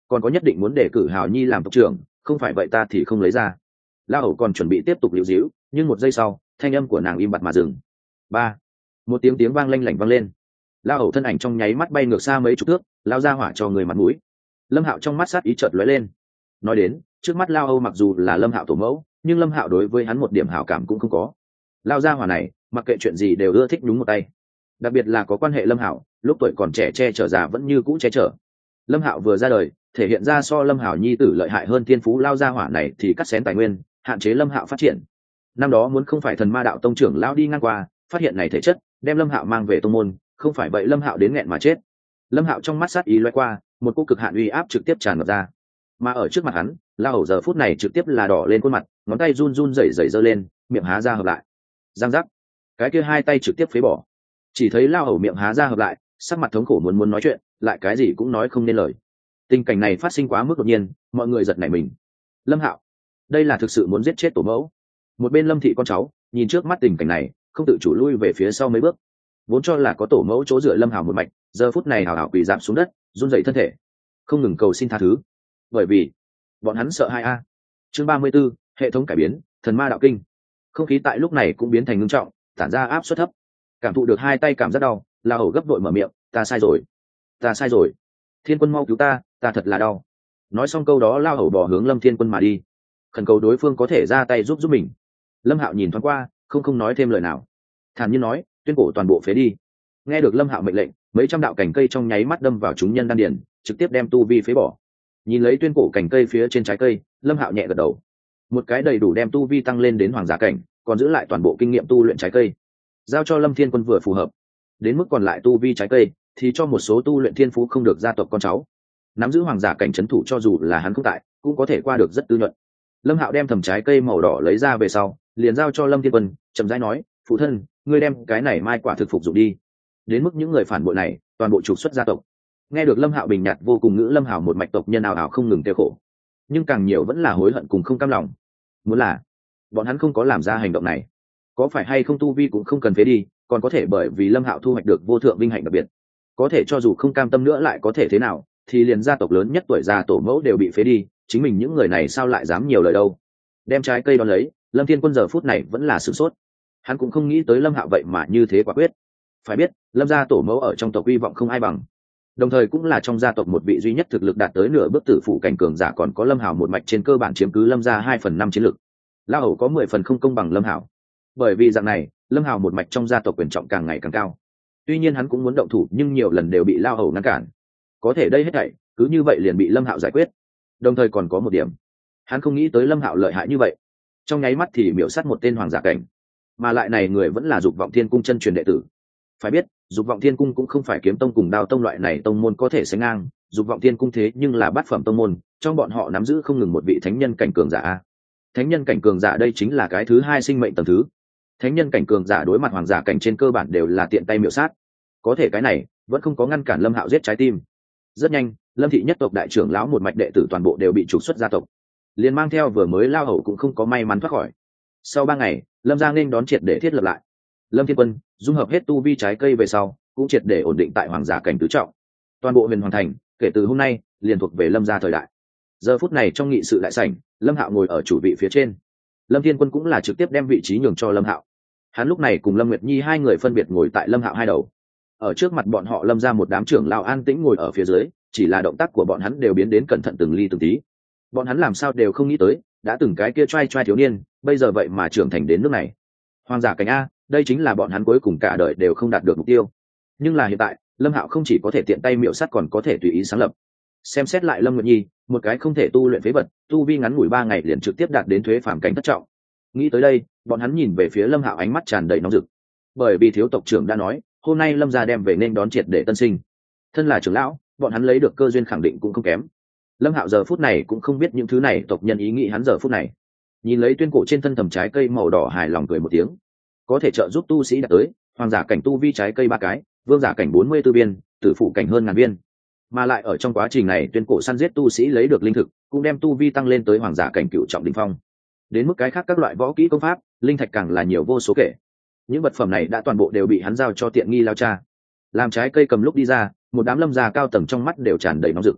còn có nhất định muốn để cử Hào Nhi làm tộc trưởng, không phải vậy ta thì không lấy ra. La Hầu còn chuẩn bị tiếp tục liễu díu, nhưng một giây sau thanh âm của nàng im bặt mà dừng. Ba, một tiếng vang lanh lảnh vang lên. La Hầu thân ảnh trong nháy mắt bay ngược xa mấy chục thước, lao ra hỏa cho người mặt mũi. Lâm Hạo trong mắt sát ý chợt lóe lên. Nói đến, trước mắt Lao Âu mặc dù là Lâm Hạo tổ mẫu, nhưng Lâm Hạo đối với hắn một điểm hảo cảm cũng không có. Lao ra hỏa này, mặc kệ chuyện gì đều ưa thích nhúng một tay. Đặc biệt là có quan hệ Lâm Hạo, lúc tuổi còn trẻ che chở già vẫn như cũ che chở. Lâm Hạo vừa ra đời, thể hiện ra so Lâm Hạo nhi tử lợi hại hơn thiên phú Lao ra hỏa này thì cắt xén tài nguyên, hạn chế Lâm Hạo phát triển. Năm đó muốn không phải Thần Ma đạo tông trưởng lão đi ngang qua, phát hiện này thể chất, đem Lâm Hạo mang về tông môn, không phải vậy Lâm Hạo đến nghẹn mà chết. Lâm Hạo trong mắt sát ý lóe qua, một cỗ cực hạn uy áp trực tiếp tràn ngập ra. Mà ở trước mặt hắn, La Hầu giờ phút này trực tiếp là đỏ lên khuôn mặt, ngón tay run run rẩy rẩy giơ lên, miệng há ra hợp lại. Giang giác. Cái kia hai tay trực tiếp phế bỏ. Chỉ thấy La Hầu miệng há ra hợp lại, sắc mặt thống khổ muốn nói chuyện, lại cái gì cũng nói không nên lời. Tình cảnh này phát sinh quá mức đột nhiên, mọi người giật nảy mình. Lâm Hạo, đây là thực sự muốn giết chết tổ mẫu. Một bên Lâm thị con cháu, nhìn trước mắt tình cảnh này, không tự chủ lui về phía sau mấy bước. Vốn cho là có tổ mẫu chỗ dựa Lâm Hạo một mạch, giờ phút này hào hào quỳ rạp xuống đất, run rẩy thân thể, không ngừng cầu xin tha thứ. Bởi vì bọn hắn sợ hai a. Chương 34, hệ thống cải biến, Thần Ma đạo kinh. Không khí tại lúc này cũng biến thành ngưng trọng, tản ra áp suất thấp. Cảm thụ được hai tay cảm giác đau, La Hầu gấp đội mở miệng, ta sai rồi, Thiên Quân mau cứu ta thật là đau. Nói xong câu đó La Hầu bò hướng Lâm Thiên Quân mà đi, khẩn cầu đối phương có thể ra tay giúp mình. Lâm Hạo nhìn thoáng qua, không nói thêm lời nào, thản nhiên nói, tuyên cổ toàn bộ phế đi. Nghe được Lâm Hạo mệnh lệnh, mấy trăm đạo cành cây trong nháy mắt đâm vào chúng nhân đan điền, trực tiếp đem tu vi phế bỏ. Nhìn lấy tuyên cổ cành cây phía trên trái cây, Lâm Hạo nhẹ gật đầu, một cái đầy đủ đem tu vi tăng lên đến hoàng giả cảnh, còn giữ lại toàn bộ kinh nghiệm tu luyện trái cây, giao cho Lâm Thiên Quân vừa phù hợp. Đến mức còn lại tu vi trái cây thì cho một số tu luyện thiên phú không được gia tộc con cháu, nắm giữ hoàng giả cảnh trấn thủ, cho dù là hắn không tại cũng có thể qua được rất tư nhuận. Lâm Hạo đem thầm trái cây màu đỏ lấy ra về sau, liền giao cho Lâm Thiên Quân, chậm rãi nói, phụ thân, ngươi đem cái này mai quả thực phục dụng đi. Đến mức những người phản bội này toàn bộ trục xuất gia tộc. Nghe được Lâm Hạo bình nhạt vô cùng ngữ, Lâm Hạo một mạch tộc nhân ảo ảo không ngừng tiêu khổ, nhưng càng nhiều vẫn là hối hận cùng không cam lòng. Muốn là bọn hắn không có làm ra hành động này, có phải hay không tu vi cũng không cần phế đi, còn có thể bởi vì Lâm Hạo thu hoạch được vô thượng vinh hạnh đặc biệt. Có thể cho dù không cam tâm nữa lại có thể thế nào, thì liền gia tộc lớn nhất tuổi già tổ mẫu đều bị phế đi, chính mình những người này sao lại dám nhiều lời đâu. Đem trái cây đón lấy, Lâm Thiên Quân giờ phút này vẫn là sửng sốt. Hắn cũng không nghĩ tới Lâm Hạo vậy mà như thế quả quyết. Phải biết, Lâm gia tổ mẫu ở trong tộc uy vọng không ai bằng, đồng thời cũng là trong gia tộc một vị duy nhất thực lực đạt tới nửa bước tử phụ cảnh cường giả, còn có Lâm Hạo một mạch trên cơ bản chiếm cứ Lâm gia 2/5 chiến lực. La Hầu có 10 phần không công bằng Lâm Hạo. Bởi vì dạng này, Lâm Hạo một mạch trong gia tộc quyền trọng càng ngày càng cao. Tuy nhiên hắn cũng muốn động thủ, nhưng nhiều lần đều bị La Hầu ngăn cản. Có thể đây hết thảy cứ như vậy liền bị Lâm Hạo giải quyết. Đồng thời còn có một điểm, hắn không nghĩ tới Lâm Hạo lợi hại như vậy, trong nháy mắt thì miểu sát một tên hoàng giả cảnh, mà lại này người vẫn là Dục Vọng Thiên Cung chân truyền đệ tử. Phải biết, Dục Vọng Thiên Cung cũng không phải kiếm tông cùng đao tông loại này tông môn có thể sánh ngang, Dục Vọng Thiên Cung thế nhưng là bát phẩm tông môn, trong bọn họ nắm giữ không ngừng một vị thánh nhân cảnh cường giả. Thánh nhân cảnh cường giả đây chính là cái thứ hai sinh mệnh tầng thứ. Thánh nhân cảnh cường giả đối mặt hoàng giả cảnh trên cơ bản đều là tiện tay miểu sát. Có thể cái này vẫn không có ngăn cản Lâm Hạo giết trái tim. Rất nhanh, Lâm thị nhất tộc đại trưởng lão một mạch đệ tử toàn bộ đều bị trục xuất gia tộc, liền mang theo vừa mới Lao Hầu cũng không có may mắn thoát khỏi. Sau 3 ngày, Lâm gia nên đón triệt để thiết lập lại. Lâm Thiên Quân dung hợp hết tu vi trái cây về sau, cũng triệt để ổn định tại hoàng giả cảnh tứ trọng. Toàn bộ huyền hoàng thành kể từ hôm nay liền thuộc về Lâm gia thời đại. Giờ phút này trong nghị sự đại sảnh, Lâm Hạo ngồi ở chủ vị phía trên, Lâm Thiên Quân cũng là trực tiếp đem vị trí nhường cho Lâm Hạo. Hắn lúc này cùng Lâm Nguyệt Nhi hai người phân biệt ngồi tại Lâm Hạo hai đầu. Ở trước mặt bọn họ Lâm gia một đám trưởng lão an tĩnh ngồi ở phía dưới, chỉ là động tác của bọn hắn đều biến đến cẩn thận từng ly từng tí. Bọn hắn làm sao đều không nghĩ tới, đã từng cái kia trai thiếu niên, bây giờ vậy mà trưởng thành đến nước này. Hoàng giả cảnh a, đây chính là bọn hắn cuối cùng cả đời đều không đạt được mục tiêu. Nhưng là hiện tại, Lâm Hạo không chỉ có thể tiện tay miểu sát, còn có thể tùy ý sáng lập. Xem xét lại Lâm Nguyệt Nhi, một cái không thể tu luyện phế vật, tu vi ngắn ngủi 3 ngày liền trực tiếp đạt đến thuế phàm cảnh thất trọng. Nghĩ tới đây, bọn hắn nhìn về phía Lâm Hạo ánh mắt tràn đầy nóng rực. Bởi vì thiếu tộc trưởng đã nói, hôm nay Lâm gia đem về nên đón triệt để tân sinh. Thân là trưởng lão, bọn hắn lấy được cơ duyên khẳng định cũng không kém. Lâm Hạo giờ phút này cũng không biết những thứ này tộc nhân ý nghĩ hắn giờ phút này. Nhìn lấy tuyên cổ trên thân thầm trái cây màu đỏ, hài lòng cười một tiếng. Có thể trợ giúp tu sĩ đạt tới hoàng giả cảnh tu vi trái cây 3 cái, vương giả cảnh 44 viên, tử phụ cảnh hơn 1000 viên. Mà lại ở trong quá trình này tuyên cổ săn giết tu sĩ lấy được linh thực, cũng đem tu vi tăng lên tới hoàng giả cảnh cửu trọng đỉnh phong. Đến mức cái khác các loại võ kỹ công pháp, linh thạch càng là nhiều vô số kể. Những vật phẩm này đã toàn bộ đều bị hắn giao cho tiện nghi lao cha. Làm trái cây cầm lúc đi ra, một đám Lâm gia cao tầng trong mắt đều tràn đầy nóng rực.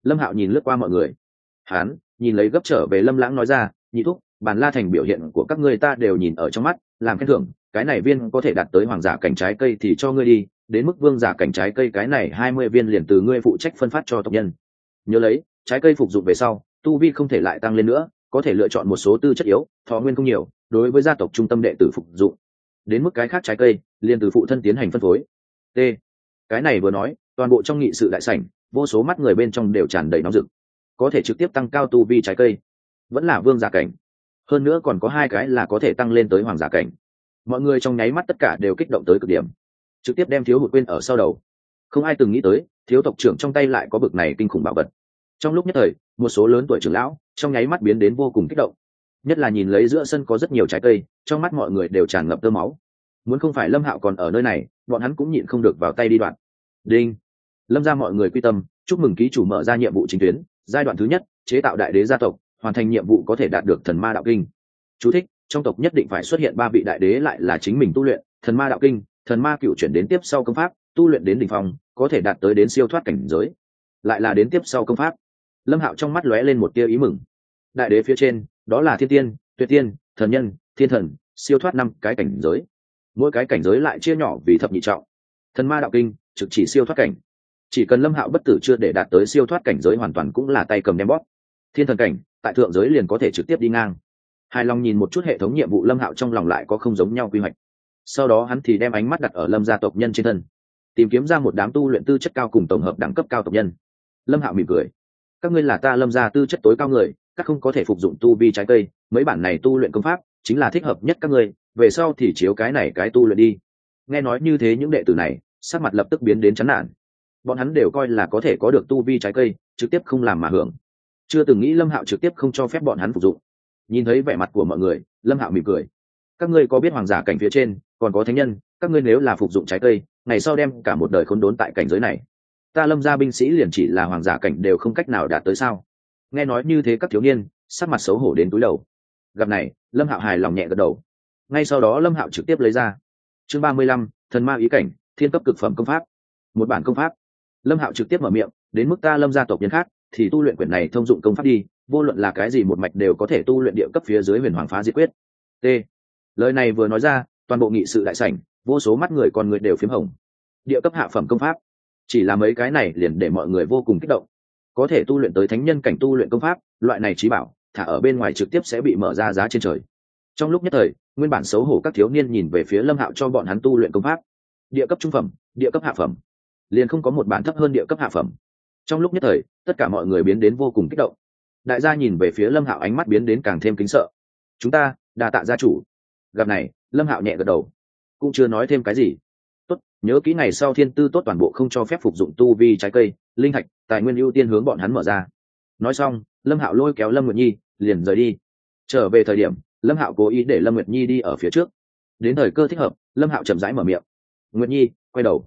Lâm Hạo nhìn lướt qua mọi người, hắn nhìn lấy gấp trở về Lâm Lãng nói ra, nhị thúc, Bàn La Thành biểu hiện của các ngươi ta đều nhìn ở trong mắt, làm khen thưởng, cái này viên có thể đạt tới hoàng giả cảnh trái cây thì cho ngươi đi, đến mức vương giả cảnh trái cây cái này 20 viên liền từ ngươi phụ trách phân phát cho tộc nhân. Nhớ lấy, trái cây phục dụng về sau, tu vi không thể lại tăng lên nữa, có thể lựa chọn một số tư chất yếu, thọ nguyên không nhiều, đối với gia tộc trung tâm đệ tử phục dụng. Đến mức cái khác trái cây, liền từ phụ thân tiến hành phân phối. T. Cái này vừa nói, toàn bộ trong nghị sự đại sảnh, vô số mắt người bên trong đều tràn đầy nóng rực. Có thể trực tiếp tăng cao tu vi trái cây, vẫn là vương giả cảnh. Hơn nữa còn có 2 cái là có thể tăng lên tới hoàng giả cảnh. Mọi người trong nháy mắt tất cả đều kích động tới cực điểm, trực tiếp đem thiếu hụt quên ở sau đầu. Không ai từng nghĩ tới, thiếu tộc trưởng trong tay lại có bực này kinh khủng bảo vật. Trong lúc nhất thời, một số lớn tuổi trưởng lão trong nháy mắt biến đến vô cùng kích động, nhất là nhìn lấy giữa sân có rất nhiều trái cây, trong mắt mọi người đều tràn ngập tơ máu. Muốn không phải Lâm Hạo còn ở nơi này, bọn hắn cũng nhịn không được vào tay đi đoạn. Đinh. Lâm gia mọi người quy tâm, chúc mừng ký chủ mở ra nhiệm vụ chính tuyến, giai đoạn thứ nhất, chế tạo đại đế gia tộc, hoàn thành nhiệm vụ có thể đạt được thần ma đạo kinh. Chú thích: trong tộc nhất định phải xuất hiện 3 vị đại đế lại là chính mình tu luyện thần ma đạo kinh, thần ma cựu chuyển đến tiếp sau công pháp, tu luyện đến đỉnh phong, có thể đạt tới đến siêu thoát cảnh giới. Lại là đến tiếp sau công pháp. Lâm Hạo trong mắt lóe lên một tia ý mừng. Đại đế phía trên, đó là thiên tiên, tuyệt tiên, thần nhân, thiên thần, siêu thoát 5 cái cảnh giới. Mỗi cái cảnh giới lại chia nhỏ vì thập nhị trọng. Thần ma đạo kinh trực chỉ siêu thoát cảnh, chỉ cần Lâm Hạo bất tử chưa để đạt tới siêu thoát cảnh giới hoàn toàn cũng là tay cầm đem bóp. Thiên thần cảnh, tại thượng giới liền có thể trực tiếp đi ngang. Hài lòng nhìn một chút hệ thống nhiệm vụ, Lâm Hạo trong lòng lại có không giống nhau quy hoạch. Sau đó hắn thì đem ánh mắt đặt ở Lâm gia tộc nhân trên thân, tìm kiếm ra một đám tu luyện tư chất cao cùng tổng hợp đẳng cấp cao tộc nhân. Lâm Hạo mỉm cười: các ngươi là ta Lâm gia tư chất tối cao người, các không có thể phục dụng tu vi trái cây, mấy bản này tu luyện công pháp chính là thích hợp nhất các ngươi, về sau thì chiếu cái này cái tu luyện đi. Nghe nói như thế, những đệ tử này sắc mặt lập tức biến đến chán nản. Bọn hắn đều coi là có thể có được tu vi trái cây, trực tiếp không làm mà hưởng, chưa từng nghĩ Lâm Hạo trực tiếp không cho phép bọn hắn phục dụng. Nhìn thấy vẻ mặt của mọi người, Lâm Hạo mỉm cười: các ngươi có biết hoàng giả cảnh phía trên còn có thánh nhân, các ngươi nếu là phục dụng trái cây, ngày sau đem cả một đời khốn đốn tại cảnh giới này. Ta Lâm gia binh sĩ liền chỉ là hoàng giả cảnh đều không cách nào đạt tới sao? Nghe nói như thế, các thiếu niên sắc mặt xấu hổ đến túi đầu. Gặp này, Lâm Hạo hài lòng nhẹ gật đầu. Ngay sau đó Lâm Hạo trực tiếp lấy ra chương 35, thần ma ý cảnh, thiên cấp cực phẩm công pháp. Một bản công pháp. Lâm Hạo trực tiếp mở miệng: đến mức ta Lâm gia tộc nhân khác thì tu luyện quyển này thông dụng công pháp đi, vô luận là cái gì một mạch đều có thể tu luyện địa cấp phía dưới huyền hoàng phá diệt quyết. T. Lời này vừa nói ra, toàn bộ nghị sự đại sảnh, vô số mắt người con người đều phiếm hồng. Địa cấp hạ phẩm công pháp, chỉ là mấy cái này liền để mọi người vô cùng kích động. Có thể tu luyện tới thánh nhân cảnh tu luyện công pháp, loại này chí bảo, thả ở bên ngoài trực tiếp sẽ bị mở ra giá trên trời. Trong lúc nhất thời, nguyên bản xấu hổ các thiếu niên nhìn về phía Lâm Hạo cho bọn hắn tu luyện công pháp. Địa cấp trung phẩm, địa cấp hạ phẩm, liền không có một bản thấp hơn địa cấp hạ phẩm. Trong lúc nhất thời, tất cả mọi người biến đến vô cùng kích động. Đại gia nhìn về phía Lâm Hạo, ánh mắt biến đến càng thêm kính sợ. Chúng ta đa tạ gia chủ. Gặp này, Lâm Hạo nhẹ gật đầu, cũng chưa nói thêm cái gì. Tốt, nhớ kỹ ngày sau thiên tư tốt toàn bộ không cho phép phục dụng tu vi trái cây, linh thạch, tài nguyên ưu tiên hướng bọn hắn mở ra. Nói xong, Lâm Hạo lôi kéo Lâm Nguyệt Nhi liền rời đi. Trở về thời điểm, Lâm Hạo cố ý để Lâm Nguyệt Nhi đi ở phía trước. Đến thời cơ thích hợp, Lâm Hạo chậm rãi mở miệng: Nguyệt Nhi, quay đầu.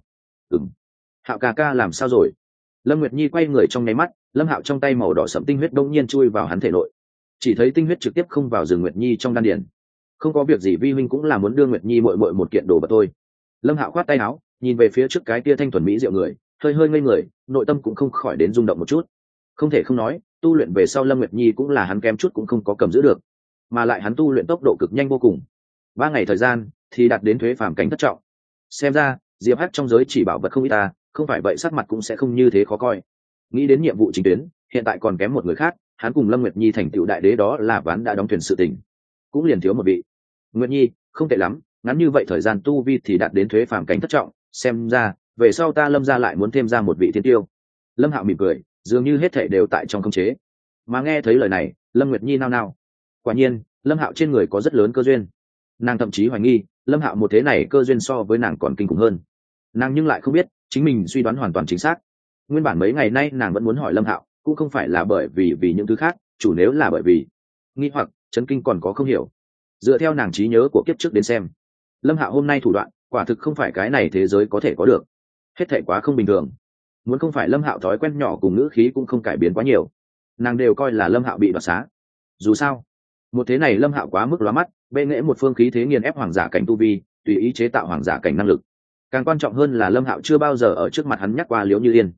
Hạo ca ca làm sao rồi? Lâm Nguyệt Nhi quay người trong nháy mắt, Lâm Hạo trong tay màu đỏ sẫm tinh huyết đông nhiên chui vào hắn thể nội. Chỉ thấy tinh huyết trực tiếp không vào rừng Nguyệt Nhi trong đan điền. Không có việc gì, vi huynh cũng là muốn đưa Nguyệt Nhi muội muội một kiện đồ vật thôi. Lâm Hạo khoát tay áo, nhìn về phía trước cái kia thanh thuần mỹ diệu người, hơi hơi ngây người, nội tâm cũng không khỏi đến rung động một chút. Không thể không nói, tu luyện về sau Lâm Nguyệt Nhi cũng là hắn kém chút cũng không có cầm giữ được, mà lại hắn tu luyện tốc độ cực nhanh vô cùng. 3 ngày thời gian thì đạt đến thuế phàm cảnh thất trọng. Xem ra Diệp Hắc trong giới chỉ bảo vật không ít ta, không phải vậy sắc mặt cũng sẽ không như thế khó coi. Nghĩ đến nhiệm vụ chính tuyến, hiện tại còn kém một người khác, hắn cùng Lâm Nguyệt Nhi thành tựu đại đế đó là ván đã đóng thuyền sự tình, cũng liền thiếu một vị. Nguyệt Nhi không tệ lắm, ngắn như vậy thời gian tu vi thì đạt đến thuế phàm cảnh thất trọng, xem ra về sau ta Lâm gia lại muốn thêm ra một vị thiên tiêu. Lâm Hạo mỉm cười, dường như hết thảy đều tại trong khống chế. Mà nghe thấy lời này, Lâm Nguyệt Nhi nao nao. Quả nhiên, Lâm Hạo trên người có rất lớn cơ duyên. Nàng thậm chí hoài nghi, Lâm Hạo một thế này cơ duyên so với nàng còn kinh khủng hơn. Nàng nhưng lại không biết, chính mình suy đoán hoàn toàn chính xác. Nguyên bản mấy ngày nay nàng vẫn muốn hỏi Lâm Hạo, cũng không phải là bởi vì những thứ khác, chủ nếu là bởi vì nghi hoặc, chấn kinh còn có không hiểu. Dựa theo nàng trí nhớ của kiếp trước đến xem, Lâm Hạo hôm nay thủ đoạn, quả thực không phải cái này thế giới có thể có được. Hết thảy quá không bình thường. Muốn không phải Lâm Hạo thói quen nhỏ cùng ngữ khí cũng không cải biến quá nhiều, nàng đều coi là Lâm Hạo bị đoạt xá. Dù sao, một thế này Lâm Hạo quá mức lóa mắt, bệ nghệ một phương khí thế nghiền ép hoàng giả cảnh tu vi, tùy ý chế tạo hoàng giả cảnh năng lực. Càng quan trọng hơn là Lâm Hạo chưa bao giờ ở trước mặt hắn nhắc qua Liễu Như Yên.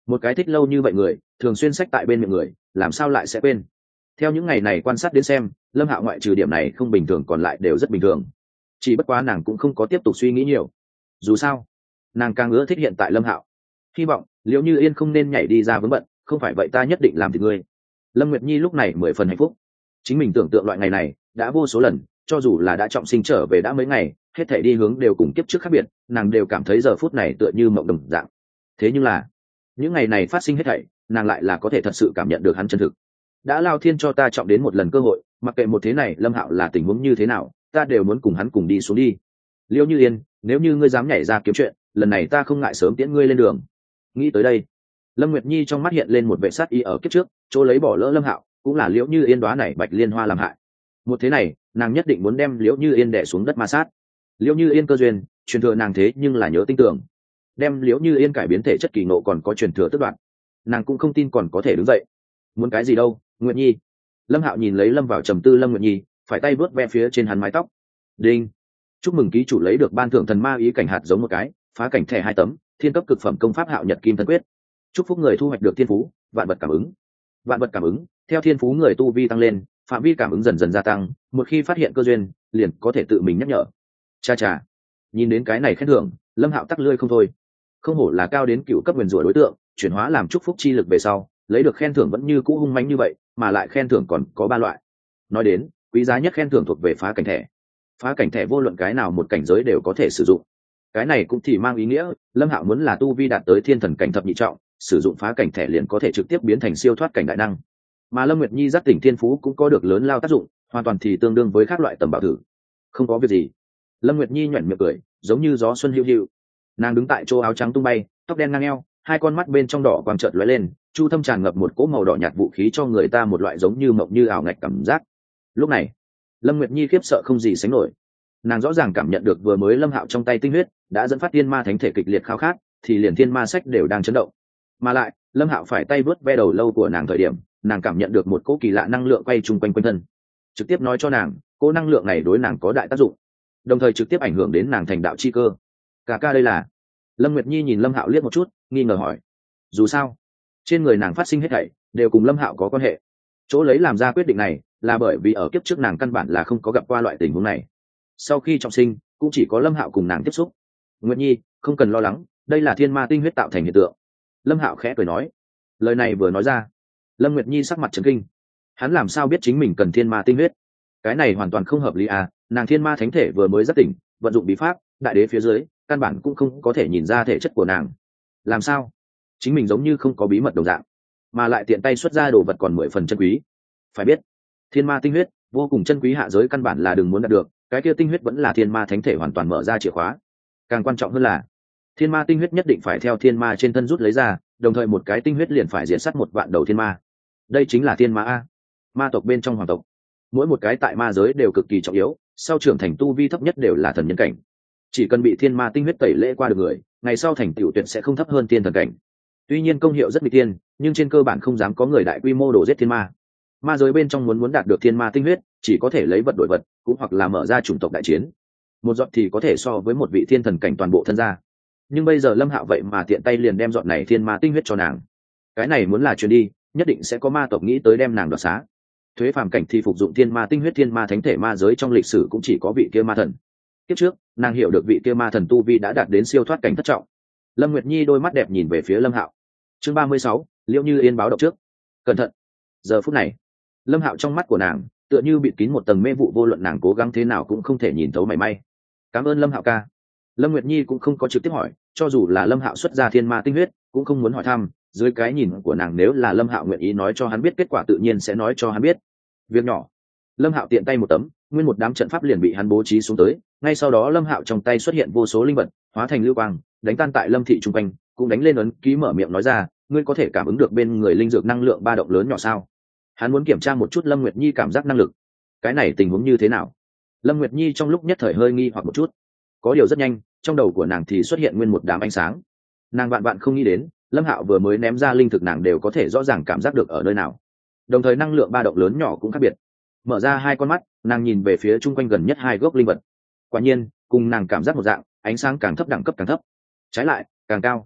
Một cái thích lâu như vậy người thường xuyên sách tại bên miệng người làm sao lại sẽ quên. Theo những ngày này quan sát đến xem, Lâm Hạo ngoại trừ điểm này không bình thường còn lại đều rất bình thường. Chỉ bất quá nàng cũng không có tiếp tục suy nghĩ nhiều. Dù sao nàng càng ưa thích hiện tại Lâm Hạo. Hy vọng Liễu Như Yên không nên nhảy đi ra vướng bận, không phải vậy ta nhất định làm thịt ngươi. Lâm Nguyệt Nhi lúc này 10 phần hạnh phúc. Chính mình tưởng tượng loại ngày này đã vô số lần, cho dù là đã trọng sinh trở về đã mấy ngày, hết thảy đi hướng đều cùng kiếp trước khác biệt, nàng đều cảm thấy giờ phút này tựa như mộng đồng dạng. Thế nhưng là những ngày này phát sinh hết thảy, nàng lại là có thể thật sự cảm nhận được hắn chân thực. Đã lao thiên cho ta chọn đến một lần cơ hội, mặc kệ một thế này Lâm Hạo là tình huống như thế nào, ta đều muốn cùng hắn cùng đi xuống đi. Liễu Như Yên, nếu như ngươi dám nhảy ra kiếm chuyện, lần này ta không ngại sớm tiễn ngươi lên đường. Nghĩ tới đây, Lâm Nguyệt Nhi trong mắt hiện lên một vẻ sát ý ở kiếp trước, chỗ lấy bỏ lỡ Lâm Hạo, cũng là Liễu Như Yên đóa này bạch liên hoa làm hại. Một thế này, nàng nhất định muốn đem Liễu Như Yên đè xuống đất ma sát. Liễu Như Yên cơ duyên, truyền thừa nàng thế nhưng là nhớ tin tưởng. Đem Liễu Như Yên cải biến thể chất kỳ ngộ còn có truyền thừa tức đoạn, nàng cũng không tin còn có thể đứng dậy. Muốn cái gì đâu, Nguyệt Nhi. Lâm Hạo nhìn lấy lâm vào trầm tư Lâm Nguyệt Nhi, phải tay vớt ve phía trên hắn mái tóc. Đinh, chúc mừng ký chủ lấy được ban thưởng thần ma ý cảnh hạt giống một cái, phá cảnh thẻ 2 tấm, thiên cấp cực phẩm công pháp Hạo Nhật Kim Thân Quyết. Chúc phúc người thu hoạch được thiên phú vạn vật cảm ứng. Vạn vật cảm ứng, theo thiên phú người tu vi tăng lên, phạm vi cảm ứng dần dần gia tăng, một khi phát hiện cơ duyên liền có thể tự mình nhắc nhở. Cha cha, nhìn đến cái này khen thưởng, Lâm Hạo tắc lưỡi không thôi. Không hổ là cao đến cựu cấp nguyền rủa đối tượng, chuyển hóa làm chúc phúc chi lực về sau, lấy được khen thưởng vẫn như cũ hung mãnh như vậy, mà lại khen thưởng còn có 3 loại. Nói đến quý giá nhất khen thưởng thuộc về phá cảnh thẻ. Phá cảnh thẻ vô luận cái nào một cảnh giới đều có thể sử dụng. Cái này cũng thì mang ý nghĩa Lâm Hạo muốn là tu vi đạt tới thiên thần cảnh thập nhị trọng, sử dụng phá cảnh thẻ liền có thể trực tiếp biến thành siêu thoát cảnh đại năng. Mà Lâm Nguyệt Nhi giác tỉnh thiên phú cũng có được lớn lao tác dụng, hoàn toàn thì tương đương với các loại tầm bảo thử. Không có việc gì. Lâm Nguyệt Nhi nhuyễn miệng cười, giống như gió xuân hiu hiu. Nàng đứng tại chỗ áo trắng tung bay, tóc đen ngang eo, hai con mắt bên trong đỏ quang chợt lóe lên, chu thâm tràn ngập một cỗ màu đỏ nhạt vũ khí cho người ta một loại giống như mộng như ảo ngạch cảm giác. Lúc này, Lâm Nguyệt Nhi khiếp sợ không gì sánh nổi. Nàng rõ ràng cảm nhận được vừa mới Lâm Hạo trong tay tinh huyết đã dẫn phát thiên ma thánh thể kịch liệt khao khát, thì liền thiên ma sách đều đang chấn động. Mà lại, Lâm Hạo phải tay vớt ve đầu lâu của nàng thời điểm, nàng cảm nhận được một cỗ kỳ lạ năng lượng quay chung quanh quanh thân, trực tiếp nói cho nàng, cỗ năng lượng này đối nàng có đại tác dụng, đồng thời trực tiếp ảnh hưởng đến nàng thành đạo chi cơ. Cả ca đây là? Lâm Nguyệt Nhi nhìn Lâm Hạo liếc một chút, nghi ngờ hỏi. Dù sao, trên người nàng phát sinh hết thảy đều cùng Lâm Hạo có quan hệ. Chỗ lấy làm ra quyết định này là bởi vì ở kiếp trước nàng căn bản là không có gặp qua loại tình huống này. Sau khi trọng sinh, cũng chỉ có Lâm Hạo cùng nàng tiếp xúc. Nguyệt Nhi, không cần lo lắng, đây là thiên ma tinh huyết tạo thành hiện tượng. Lâm Hạo khẽ cười nói. Lời này vừa nói ra, Lâm Nguyệt Nhi sắc mặt trấn kinh. Hắn làm sao biết chính mình cần thiên ma tinh huyết? Cái này hoàn toàn không hợp lý à, nàng thiên ma thánh thể vừa mới giác tỉnh, vận dụng bí pháp, đại đế phía dưới, căn bản cũng không có thể nhìn ra thể chất của nàng. Làm sao? Chính mình giống như không có bí mật đồng dạng, mà lại tiện tay xuất ra đồ vật còn 10 phần chân quý. Phải biết, thiên ma tinh huyết vô cùng chân quý, hạ giới căn bản là đừng muốn đạt được, cái kia tinh huyết vẫn là thiên ma thánh thể hoàn toàn mở ra chìa khóa. Càng quan trọng hơn là, thiên ma tinh huyết nhất định phải theo thiên ma trên thân rút lấy ra, đồng thời một cái tinh huyết liền phải diệt sát 1 vạn đầu thiên ma. Đây chính là thiên ma a, ma tộc bên trong hoàng tộc, mỗi một cái tại ma giới đều cực kỳ trọng yếu, sau trưởng thành tu vi thấp nhất đều là thần nhân cảnh. Chỉ cần bị thiên ma tinh huyết tẩy lễ qua được người, ngày sau thành tựu tuyệt sẽ không thấp hơn thiên thần cảnh. Tuy nhiên công hiệu rất nguy tiên, nhưng trên cơ bản không dám có người đại quy mô đổ giết thiên ma. Ma giới bên trong muốn đạt được thiên ma tinh huyết, chỉ có thể lấy vật đổi vật, cũng hoặc là mở ra chủng tộc đại chiến. Một giọt thì có thể so với một vị thiên thần cảnh toàn bộ thân gia. Nhưng bây giờ Lâm Hạo vậy mà tiện tay liền đem giọt này thiên ma tinh huyết cho nàng. Cái này muốn là truyền đi, nhất định sẽ có ma tộc nghĩ tới đem nàng đoạt xá. Thuế phàm cảnh thì phục dụng thiên ma tinh huyết, thiên ma thánh thể ma giới trong lịch sử cũng chỉ có vị kia ma thần. Kiếp trước, nàng hiểu được vị kia ma thần tu vi đã đạt đến siêu thoát cảnh thất trọng. Lâm Nguyệt Nhi đôi mắt đẹp nhìn về phía Lâm Hạo. Chương 36, Liễu Như Yên báo động trước. Cẩn thận. Giờ phút này, Lâm Hạo trong mắt của nàng tựa như bịt kín một tầng mê vụ, vô luận nàng cố gắng thế nào cũng không thể nhìn thấu mảy may. Cảm ơn Lâm Hạo ca. Lâm Nguyệt Nhi cũng không có trực tiếp hỏi, cho dù là Lâm Hạo xuất ra thiên ma tinh huyết, cũng không muốn hỏi thăm, dưới cái nhìn của nàng nếu là Lâm Hạo nguyện ý nói cho hắn biết kết quả tự nhiên sẽ nói cho hắn biết. Việc nhỏ. Lâm Hạo tiện tay một tấm, nguyên một đám trận pháp liền bị hắn bố trí xuống tới, ngay sau đó Lâm Hạo trong tay xuất hiện vô số linh vật, hóa thành lưu quang, đánh tan tại Lâm thị trung quanh, cũng đánh lên ấn ký, mở miệng nói ra, ngươi có thể cảm ứng được bên người linh dược năng lượng ba động lớn nhỏ sao? Hắn muốn kiểm tra một chút Lâm Nguyệt Nhi cảm giác năng lực. Cái này tình huống như thế nào? Lâm Nguyệt Nhi trong lúc nhất thời hơi nghi hoặc một chút. Có điều rất nhanh, trong đầu của nàng thì xuất hiện nguyên một đám ánh sáng. Nàng vạn vạn không nghĩ đến, Lâm Hạo vừa mới ném ra linh thực nàng đều có thể rõ ràng cảm giác được ở nơi nào. Đồng thời năng lượng ba động lớn nhỏ cũng khác biệt. Mở ra hai con mắt, nàng nhìn về phía chung quanh gần nhất hai gốc linh vật. Quả nhiên, cùng nàng cảm giác một dạng, ánh sáng càng thấp đẳng cấp càng thấp, trái lại càng cao.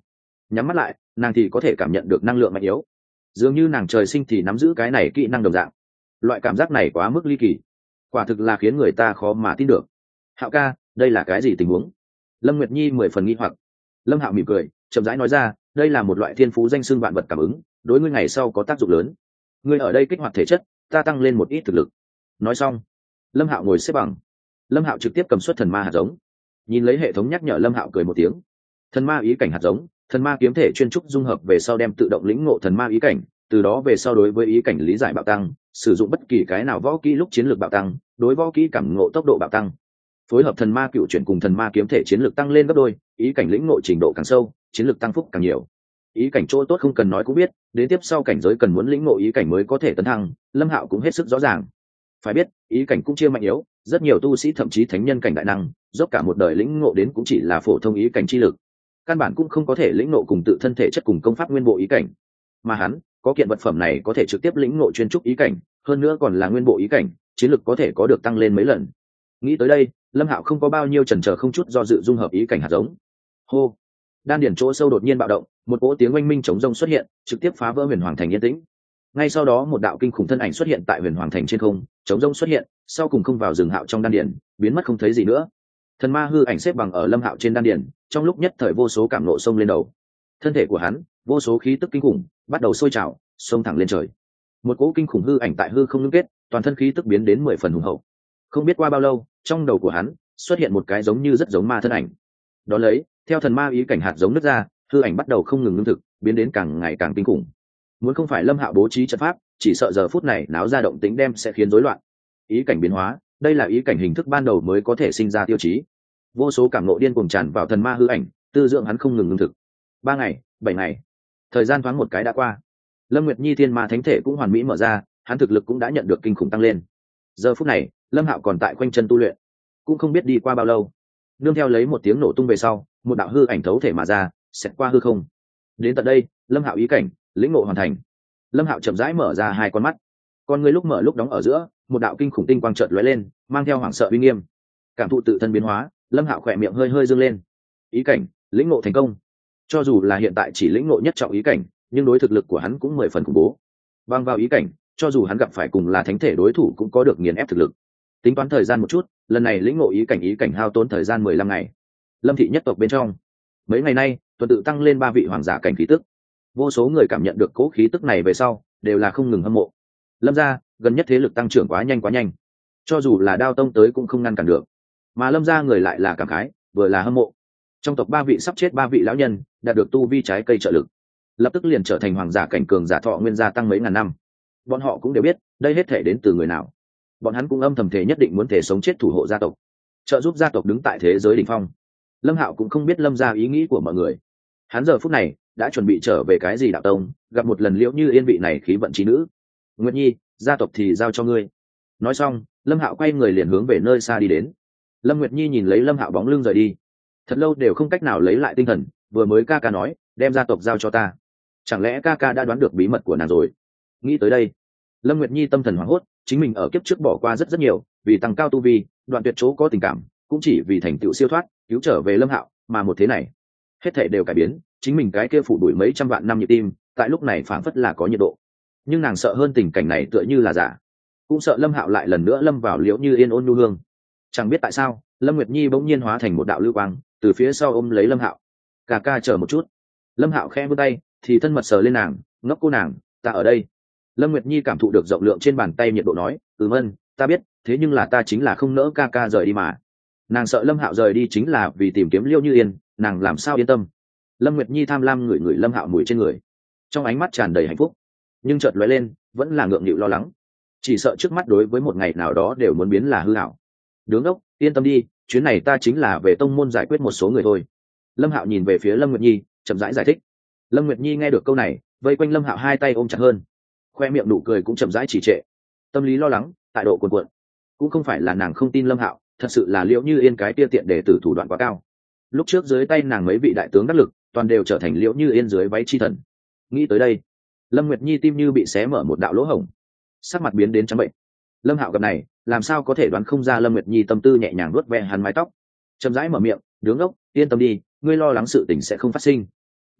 nhắm mắt lại nàng thì có thể cảm nhận được năng lượng mạnh yếu, dường như nàng trời sinh thì nắm giữ cái này kỹ năng đồng dạng. Loại cảm giác này quá mức ly kỳ, quả thực là khiến người ta khó mà tin được. Hạo ca, đây là cái gì tình huống? Lâm Nguyệt Nhi 10 phần nghi hoặc. Lâm Hạo mỉm cười chậm rãi nói ra, đây là một loại thiên phú danh xưng vạn vật cảm ứng, đối ngươi ngày sau có tác dụng lớn. Ngươi ở đây kích hoạt thể chất, ta tăng lên một ít thực lực. Nói xong, Lâm Hạo ngồi xếp bằng. Lâm Hạo trực tiếp cầm xuất thần ma hạt giống, nhìn lấy hệ thống nhắc nhở, Lâm Hạo cười một tiếng. Thần ma ý cảnh hạt giống, thần ma kiếm thể chuyên trúc dung hợp về sau đem tự động lĩnh ngộ thần ma ý cảnh, từ đó về sau đối với ý cảnh lý giải bạo tăng, sử dụng bất kỳ cái nào võ kỹ lúc chiến lược bạo tăng, đối võ kỹ cảm ngộ tốc độ bạo tăng. Phối hợp thần ma cựu chuyển cùng thần ma kiếm thể, chiến lược tăng lên gấp đôi, ý cảnh lĩnh ngộ trình độ càng sâu, chiến lược tăng phúc càng nhiều. Ý cảnh chỗ tốt không cần nói cũng biết, đến tiếp sau cảnh giới cần muốn lĩnh ngộ ý cảnh mới có thể tấn thăng, Lâm Hạo cũng hết sức rõ ràng. Phải biết, ý cảnh cũng chia mạnh yếu, rất nhiều tu sĩ thậm chí thánh nhân cảnh đại năng, dốc cả một đời lĩnh ngộ đến cũng chỉ là phổ thông ý cảnh chi lực, căn bản cũng không có thể lĩnh ngộ cùng tự thân thể chất cùng công pháp nguyên bộ ý cảnh. Mà hắn có kiện vật phẩm này có thể trực tiếp lĩnh ngộ chuyên trúc ý cảnh, hơn nữa còn là nguyên bộ ý cảnh, chiến lực có thể có được tăng lên mấy lần. Nghĩ tới đây, Lâm Hạo không có bao nhiêu chần chờ, không chút do dự dung hợp ý cảnh hạt giống. Hô! Đan điển chỗ sâu đột nhiên bạo động, một cỗ tiếng oanh minh chống rông xuất hiện, trực tiếp phá vỡ Huyền Hoàng Thành yên tĩnh. Ngay sau đó một đạo kinh khủng thân ảnh xuất hiện tại Huyền Hoàng Thành trên không, chống rông xuất hiện, sau cùng không vào rừng Hạo trong đan điển, biến mất không thấy gì nữa. Thần ma hư ảnh xếp bằng ở Lâm Hạo trên đan điển, trong lúc nhất thời vô số cảm nộ xông lên đầu. Thân thể của hắn, vô số khí tức kinh khủng bắt đầu sôi trào, xông thẳng lên trời. Một cỗ kinh khủng hư ảnh tại hư không ngưng kết, toàn thân khí tức biến đến 10 phần hùng hậu. Không biết qua bao lâu, trong đầu của hắn xuất hiện một cái giống như rất giống ma thân ảnh. Đó lấy, theo thần ma ý cảnh hạt giống nứt ra, hư ảnh bắt đầu không ngừng ngưng thực, biến đến càng ngày càng kinh khủng. Muốn không phải Lâm Hạo bố trí trận pháp, chỉ sợ giờ phút này náo ra động tĩnh đem sẽ khiến rối loạn. Ý cảnh biến hóa, đây là ý cảnh hình thức ban đầu mới có thể sinh ra tiêu chí. Vô số cảm ngộ điên cuồng tràn vào thần ma hư ảnh, tư dưỡng hắn không ngừng ngưng thực. 3 ngày, 7 ngày, thời gian thoáng một cái đã qua. Lâm Nguyệt Nhi thiên ma thánh thể cũng hoàn mỹ mở ra, hắn thực lực cũng đã nhận được kinh khủng tăng lên. Giờ phút này, Lâm Hạo còn tại quanh chân tu luyện, cũng không biết đi qua bao lâu. Nương theo lấy một tiếng nổ tung về sau, một đạo hư ảnh thấu thể mà ra, xẹt qua hư không. Đến tận đây, Lâm Hạo ý cảnh lĩnh ngộ hoàn thành. Lâm Hạo chậm rãi mở ra hai con mắt, con người lúc mở lúc đóng ở giữa, một đạo kinh khủng tinh quang chợt lóe lên, mang theo hoảng sợ uy nghiêm. Cảm thụ tự thân biến hóa, Lâm Hạo khỏe miệng hơi hơi dương lên. Ý cảnh lĩnh ngộ thành công. Cho dù là hiện tại chỉ lĩnh ngộ nhất trọng ý cảnh, nhưng đối thực lực của hắn cũng 10 phần khủng bố. Bằng vào ý cảnh, cho dù hắn gặp phải cùng là thánh thể đối thủ cũng có được nghiền ép thực lực. Tính toán thời gian một chút, lần này lĩnh ngộ ý cảnh hao tốn thời gian 15 ngày. Lâm thị nhất tộc bên trong, mấy ngày nay tuần tự tăng lên 3 vị hoàng giả cảnh khí tức. Vô số người cảm nhận được cố khí tức này về sau, đều là không ngừng hâm mộ. Lâm gia gần nhất thế lực tăng trưởng quá nhanh, cho dù là Đao Tông tới cũng không ngăn cản được. Mà Lâm gia người lại là cảm khái, vừa là hâm mộ. Trong tộc 3 vị sắp chết 3 vị lão nhân, đạt được tu vi trái cây trợ lực, lập tức liền trở thành hoàng giả cảnh cường giả, thọ nguyên gia tăng mấy ngàn năm. Bọn họ cũng đều biết, đây hết thể đến từ người nào. Bọn hắn cũng âm thầm thể nhất định muốn thể sống chết thủ hộ gia tộc, trợ giúp gia tộc đứng tại thế giới đỉnh phong. Lâm Hạo cũng không biết Lâm gia ý nghĩ của mọi người. Hắn giờ phút này đã chuẩn bị trở về cái gì Đạo Tông, gặp một lần Liễu Như Yên vị này khí vận trí nữ. Nguyệt Nhi, gia tộc thì giao cho ngươi. Nói xong, Lâm Hạo quay người liền hướng về nơi xa đi đến. Lâm Nguyệt Nhi nhìn lấy Lâm Hạo bóng lưng rời đi, thật lâu đều không cách nào lấy lại tinh thần. Vừa mới ca ca nói đem gia tộc giao cho ta, chẳng lẽ ca ca đã đoán được bí mật của nàng rồi? Nghĩ tới đây, Lâm Nguyệt Nhi tâm thần hoảng hốt. Chính mình ở kiếp trước bỏ qua rất nhiều, vì tăng cao tu vi, đoạn tuyệt chỗ có tình cảm, cũng chỉ vì thành tựu siêu thoát, cứu trở về Lâm Hạo, mà một thế này, hết thảy đều cải biến. Chính mình cái kia phủ đuổi mấy trăm vạn năm nhịp tim, tại lúc này phảng phất là có nhiệt độ. Nhưng nàng sợ hơn tình cảnh này tựa như là giả, cũng sợ Lâm Hạo lại lần nữa lâm vào Liễu Như Yên ôn nhu hương. Chẳng biết tại sao, Lâm Nguyệt Nhi bỗng nhiên hóa thành một đạo lưu quang, từ phía sau ôm lấy Lâm Hạo. Ca ca chờ một chút. Lâm Hạo khẽ vươn tay, thì thân mật sờ lên nàng, ngốc cô nàng, ta ở đây. Lâm Nguyệt Nhi cảm thụ được rộng lượng trên bàn tay nhiệt độ nói, ân, ta biết, thế nhưng là ta chính là không nỡ ca ca rời đi mà. Nàng sợ Lâm Hạo rời đi chính là vì tìm kiếm Liễu Như Yên, nàng làm sao yên tâm. Lâm Nguyệt Nhi tham lam ngửi ngửi Lâm Hạo mùi trên người, trong ánh mắt tràn đầy hạnh phúc, nhưng chợt lóe lên vẫn là ngượng nghịu lo lắng, chỉ sợ trước mắt đối với một ngày nào đó đều muốn biến là hư ảo. Đứng ốc, yên tâm đi, chuyến này ta chính là về tông môn giải quyết một số người thôi. Lâm Hạo nhìn về phía Lâm Nguyệt Nhi, chậm rãi giải thích. Lâm Nguyệt Nhi nghe được câu này, vây quanh Lâm Hạo hai tay ôm chặt hơn, khoe miệng nụ cười cũng chậm rãi trì trệ. Tâm lý lo lắng, tại độ cuồn cuộn. Cũng không phải là nàng không tin Lâm Hạo, thật sự là Liễu Như Yên cái tia tiện để tử thủ đoạn quá cao. Lúc trước dưới tay nàng mấy vị đại tướng đắc lực, toàn đều trở thành Liễu Như Yên dưới váy chi thần. Nghĩ tới đây, Lâm Nguyệt Nhi tim như bị xé mở một đạo lỗ hổng, sắc mặt biến đến trắng bệnh. Lâm Hạo gặp này, làm sao có thể đoán không ra Lâm Nguyệt Nhi tâm tư, nhẹ nhàng vuốt ve hắn mái tóc, chậm rãi mở miệng, "Đứng ốc, yên tâm đi, ngươi lo lắng sự tình sẽ không phát sinh."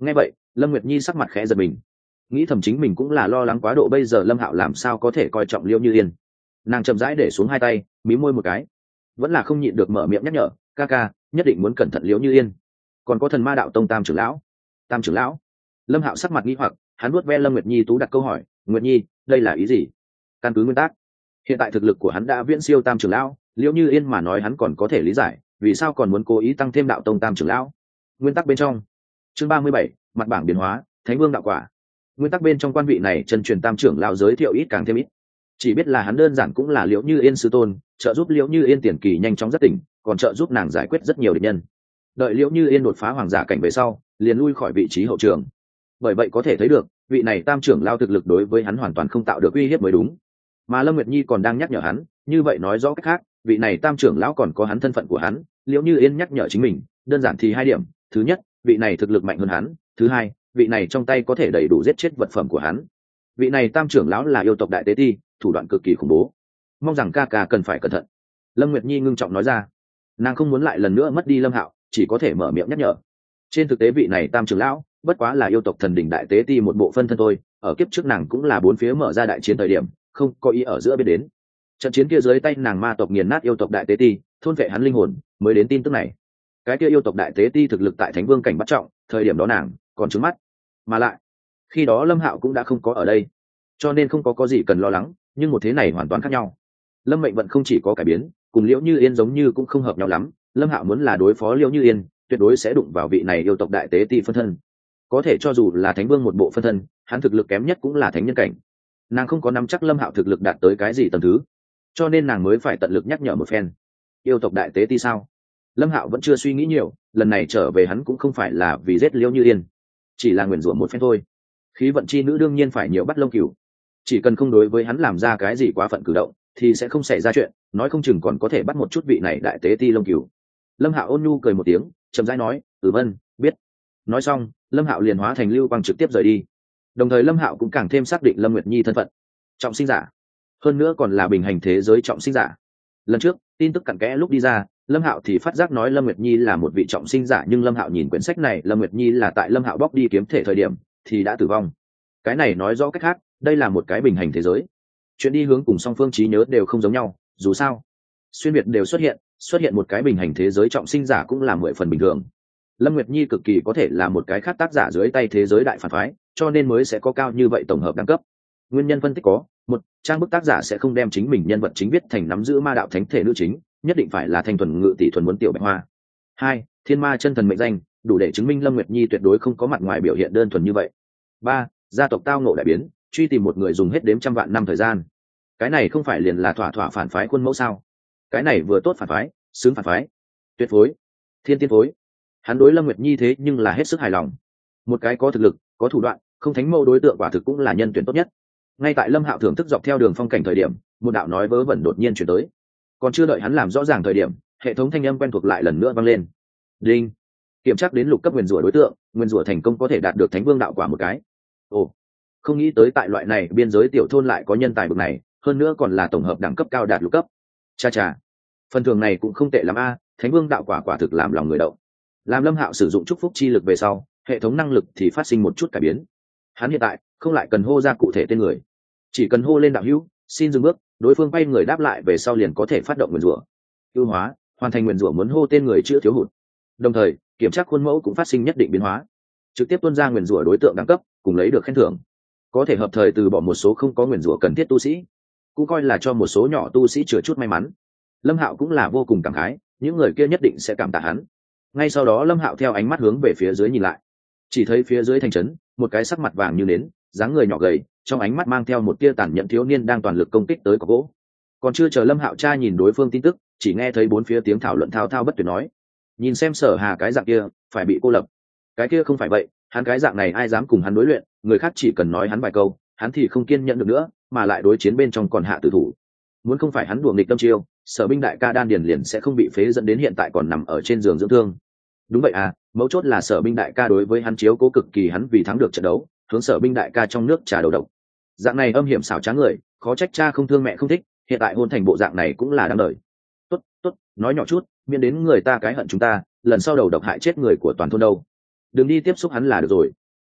Nghe vậy Lâm Nguyệt Nhi sắc mặt khẽ giật mình, nghĩ thầm chính mình cũng là lo lắng quá độ, bây giờ Lâm Hạo làm sao có thể coi trọng Liễu Như Yên. Nàng chậm rãi để xuống hai tay, mím môi một cái, vẫn là không nhịn được mở miệng nhắc nhở, ca ca nhất định muốn cẩn thận Liễu Như Yên. Còn có Thần Ma Đạo Tông Tam trưởng lão. Tam trưởng lão? Lâm Hạo sắc mặt nghi hoặc, hắn vuốt ve Lâm Nguyệt Nhi tú đặt câu hỏi, Nguyệt Nhi đây là ý gì? Căn cứ nguyên tắc, hiện tại thực lực của hắn đã viễn siêu Tam trưởng lão, Liễu Như Yên mà nói hắn còn có thể lý giải, vì sao còn muốn cố ý tăng thêm Đạo Tông Tam trưởng lão? Nguyên tắc bên trong chương 37, mặt bảng biến hóa, Thánh Vương đạo quả. Nguyên tắc bên trong quan vị này chân truyền Tam trưởng lão giới thiệu ít càng thêm ít, chỉ biết là hắn đơn giản cũng là Liễu Như Yên sư tôn, trợ giúp Liễu Như Yên tiền kỳ nhanh chóng rất tỉnh, còn trợ giúp nàng giải quyết rất nhiều địch nhân. Đợi Liễu Như Yên đột phá hoàng giả cảnh về sau, liền lui khỏi vị trí hậu trường. Bởi vậy có thể thấy được, vị này Tam trưởng lão thực lực đối với hắn hoàn toàn không tạo được uy hiếp mới đúng. Mà Lâm Nguyệt Nhi còn đang nhắc nhở hắn, như vậy nói rõ cách khác, vị này Tam trưởng lão còn có hắn thân phận của hắn. Liễu Như Yên nhắc nhở chính mình, đơn giản thì hai điểm: thứ nhất, vị này thực lực mạnh hơn hắn; thứ hai, vị này trong tay có thể đầy đủ giết chết vật phẩm của hắn. Vị này Tam trưởng lão là yêu tộc đại tế ti, thủ đoạn cực kỳ khủng bố, mong rằng ca ca cần phải cẩn thận. Lâm Nguyệt Nhi ngưng trọng nói ra, nàng không muốn lại lần nữa mất đi Lâm Hạo, chỉ có thể mở miệng nhắc nhở. Trên thực tế vị này Tam trưởng lão bất quá là yêu tộc thần đỉnh đại tế ti một bộ phân thân thôi, ở kiếp trước nàng cũng là bốn phía mở ra đại chiến thời điểm, không có ý ở giữa biết đến trận chiến kia dưới tay nàng ma tộc nghiền nát yêu tộc đại tế ti, thôn vệ hắn linh hồn, mới đến tin tức này. Cái kia yêu tộc đại tế ti thực lực tại Thánh Vương cảnh bắt trọng, thời điểm đó nàng còn trứng mắt, mà lại khi đó Lâm Hạo cũng đã không có ở đây, cho nên không có gì cần lo lắng. Nhưng một thế này hoàn toàn khác nhau, Lâm mệnh vận không chỉ có cải biến, cùng Liễu Như Yên giống như cũng không hợp nhau lắm. Lâm Hạo muốn là đối phó Liễu Như Yên, tuyệt đối sẽ đụng vào vị này yêu tộc đại tế ti phân thân. Có thể cho dù là Thánh Vương một bộ phân thân, hắn thực lực kém nhất cũng là thánh nhân cảnh. Nàng không có nắm chắc Lâm Hạo thực lực đạt tới cái gì tầng thứ, cho nên nàng mới phải tận lực nhắc nhở một phen. Yêu tộc đại tế ti sao? Lâm Hạo vẫn chưa suy nghĩ nhiều, lần này trở về hắn cũng không phải là vì giết Liễu Như Yên, chỉ là nguyền rủa một phen thôi. Khí vận chi nữ đương nhiên phải nhiều bắt lông cừu, chỉ cần không đối với hắn làm ra cái gì quá phận cử động thì sẽ không xảy ra chuyện, nói không chừng còn có thể bắt một chút vị này đại tế ti lông cừu. Lâm Hạo ôn nhu cười một tiếng, chậm rãi nói, vân biết. Nói xong Lâm Hạo liền hóa thành lưu quang trực tiếp rời đi. Đồng thời Lâm Hạo cũng càng thêm xác định Lâm Nguyệt Nhi thân phận trọng sinh giả, hơn nữa còn là bình hành thế giới trọng sinh giả. Lần trước tin tức cặn kẽ lúc đi ra, Lâm Hạo thì phát giác nói Lâm Nguyệt Nhi là một vị trọng sinh giả, nhưng Lâm Hạo nhìn quyển sách này, Lâm Nguyệt Nhi là tại Lâm Hạo bóc đi kiếm thể thời điểm thì đã tử vong. Cái này nói rõ cách khác, đây là một cái bình hành thế giới, chuyện đi hướng cùng song phương trí nhớ đều không giống nhau. Dù sao xuyên việt đều xuất hiện một cái bình hành thế giới trọng sinh giả cũng là 10 phần bình thường. Lâm Nguyệt Nhi cực kỳ có thể là một cái khác tác giả dưới tay thế giới đại phản phái, cho nên mới sẽ có cao như vậy tổng hợp đẳng cấp. Nguyên nhân phân tích có: một, trang bức tác giả sẽ không đem chính mình nhân vật chính viết thành nắm giữ ma đạo thánh thể nữ chính, nhất định phải là thanh thuần ngự tỷ thuần muốn tiểu bạch hoa. Hai, thiên ma chân thần mệnh danh đủ để chứng minh Lâm Nguyệt Nhi tuyệt đối không có mặt ngoài biểu hiện đơn thuần như vậy. Ba, gia tộc tao ngộ đại biến, truy tìm một người dùng hết đếm trăm vạn năm thời gian. Cái này không phải liền là thỏa phản phái khuôn mẫu sao? Cái này vừa tốt phản phái, xứng phản phái, tuyệt phối, thiên tiên phối. Hắn đối Lâm Nguyệt Nhi thế nhưng là hết sức hài lòng. Một cái có thực lực, có thủ đoạn, không thánh mẫu đối tượng quả thực cũng là nhân tuyển tốt nhất. Ngay tại Lâm Hạo thưởng thức dọc theo đường phong cảnh thời điểm, một đạo nói vớ vẩn đột nhiên chuyển tới. Còn chưa đợi hắn làm rõ ràng thời điểm, hệ thống thanh âm quen thuộc lại lần nữa vang lên. Đinh, kiểm tra đến lục cấp nguyên rủa đối tượng, nguyên rủa thành công có thể đạt được Thánh Vương đạo quả một cái. Ồ, không nghĩ tới tại loại này biên giới tiểu thôn lại có nhân tài bậc này, hơn nữa còn là tổng hợp đẳng cấp cao đạt lục cấp. Cha cha, phần thưởng này cũng không tệ lắm a. Thánh Vương đạo quả quả thực làm lòng người động. Làm Lâm Hạo sử dụng chúc phúc chi lực về sau, hệ thống năng lực thì phát sinh một chút cải biến. Hắn hiện tại không lại cần hô ra cụ thể tên người, chỉ cần hô lên đạo hữu, xin dừng bước, đối phương quay người đáp lại về sau liền có thể phát động nguyền rủa. Ưu hóa, hoàn thành nguyền rủa muốn hô tên người chữa thiếu hụt. Đồng thời kiểm tra khuôn mẫu cũng phát sinh nhất định biến hóa, trực tiếp tuôn ra nguyền rủa đối tượng đẳng cấp, cùng lấy được khen thưởng. Có thể hợp thời từ bỏ một số không có nguyền rủa cần thiết tu sĩ, cũng coi là cho một số nhỏ tu sĩ chừa chút may mắn. Lâm Hạo cũng là vô cùng cảm khái, những người kia nhất định sẽ cảm tạ hắn. Ngay sau đó Lâm Hạo theo ánh mắt hướng về phía dưới nhìn lại, chỉ thấy phía dưới thành trấn, một cái sắc mặt vàng như nến, dáng người nhỏ gầy, trong ánh mắt mang theo một tia tàn nhẫn thiếu niên đang toàn lực công kích tới cọc gỗ. Còn chưa chờ Lâm Hạo tra nhìn đối phương tin tức, chỉ nghe thấy bốn phía tiếng thảo luận thao thao bất tuyệt nói: nhìn xem Sở Hà cái dạng kia phải bị cô lập, cái kia không phải vậy, hắn cái dạng này ai dám cùng hắn đối luyện, người khác chỉ cần nói hắn vài câu hắn thì không kiên nhẫn được nữa, mà lại đối chiến bên trong còn hạ tử thủ. Muốn không phải hắn đùa nghịch tâm chiêu, Sở binh đại ca đan điền liền sẽ không bị phế dẫn đến hiện tại còn nằm ở trên giường dưỡng thương. Đúng vậy à, mấu chốt là Sở binh đại ca đối với hắn chiếu cố cực kỳ, hắn vì thắng được trận đấu hướng Sở binh đại ca trong nước trà đầu độc. Dạng này âm hiểm xảo trá người, khó trách cha không thương mẹ không thích, hiện tại hôn thành bộ dạng này cũng là đáng đời. Tốt tốt, nói nhỏ chút, miễn đến người ta cái hận chúng ta, lần sau đầu độc hại chết người của toàn thôn đâu. Đừng đi tiếp xúc hắn là được rồi.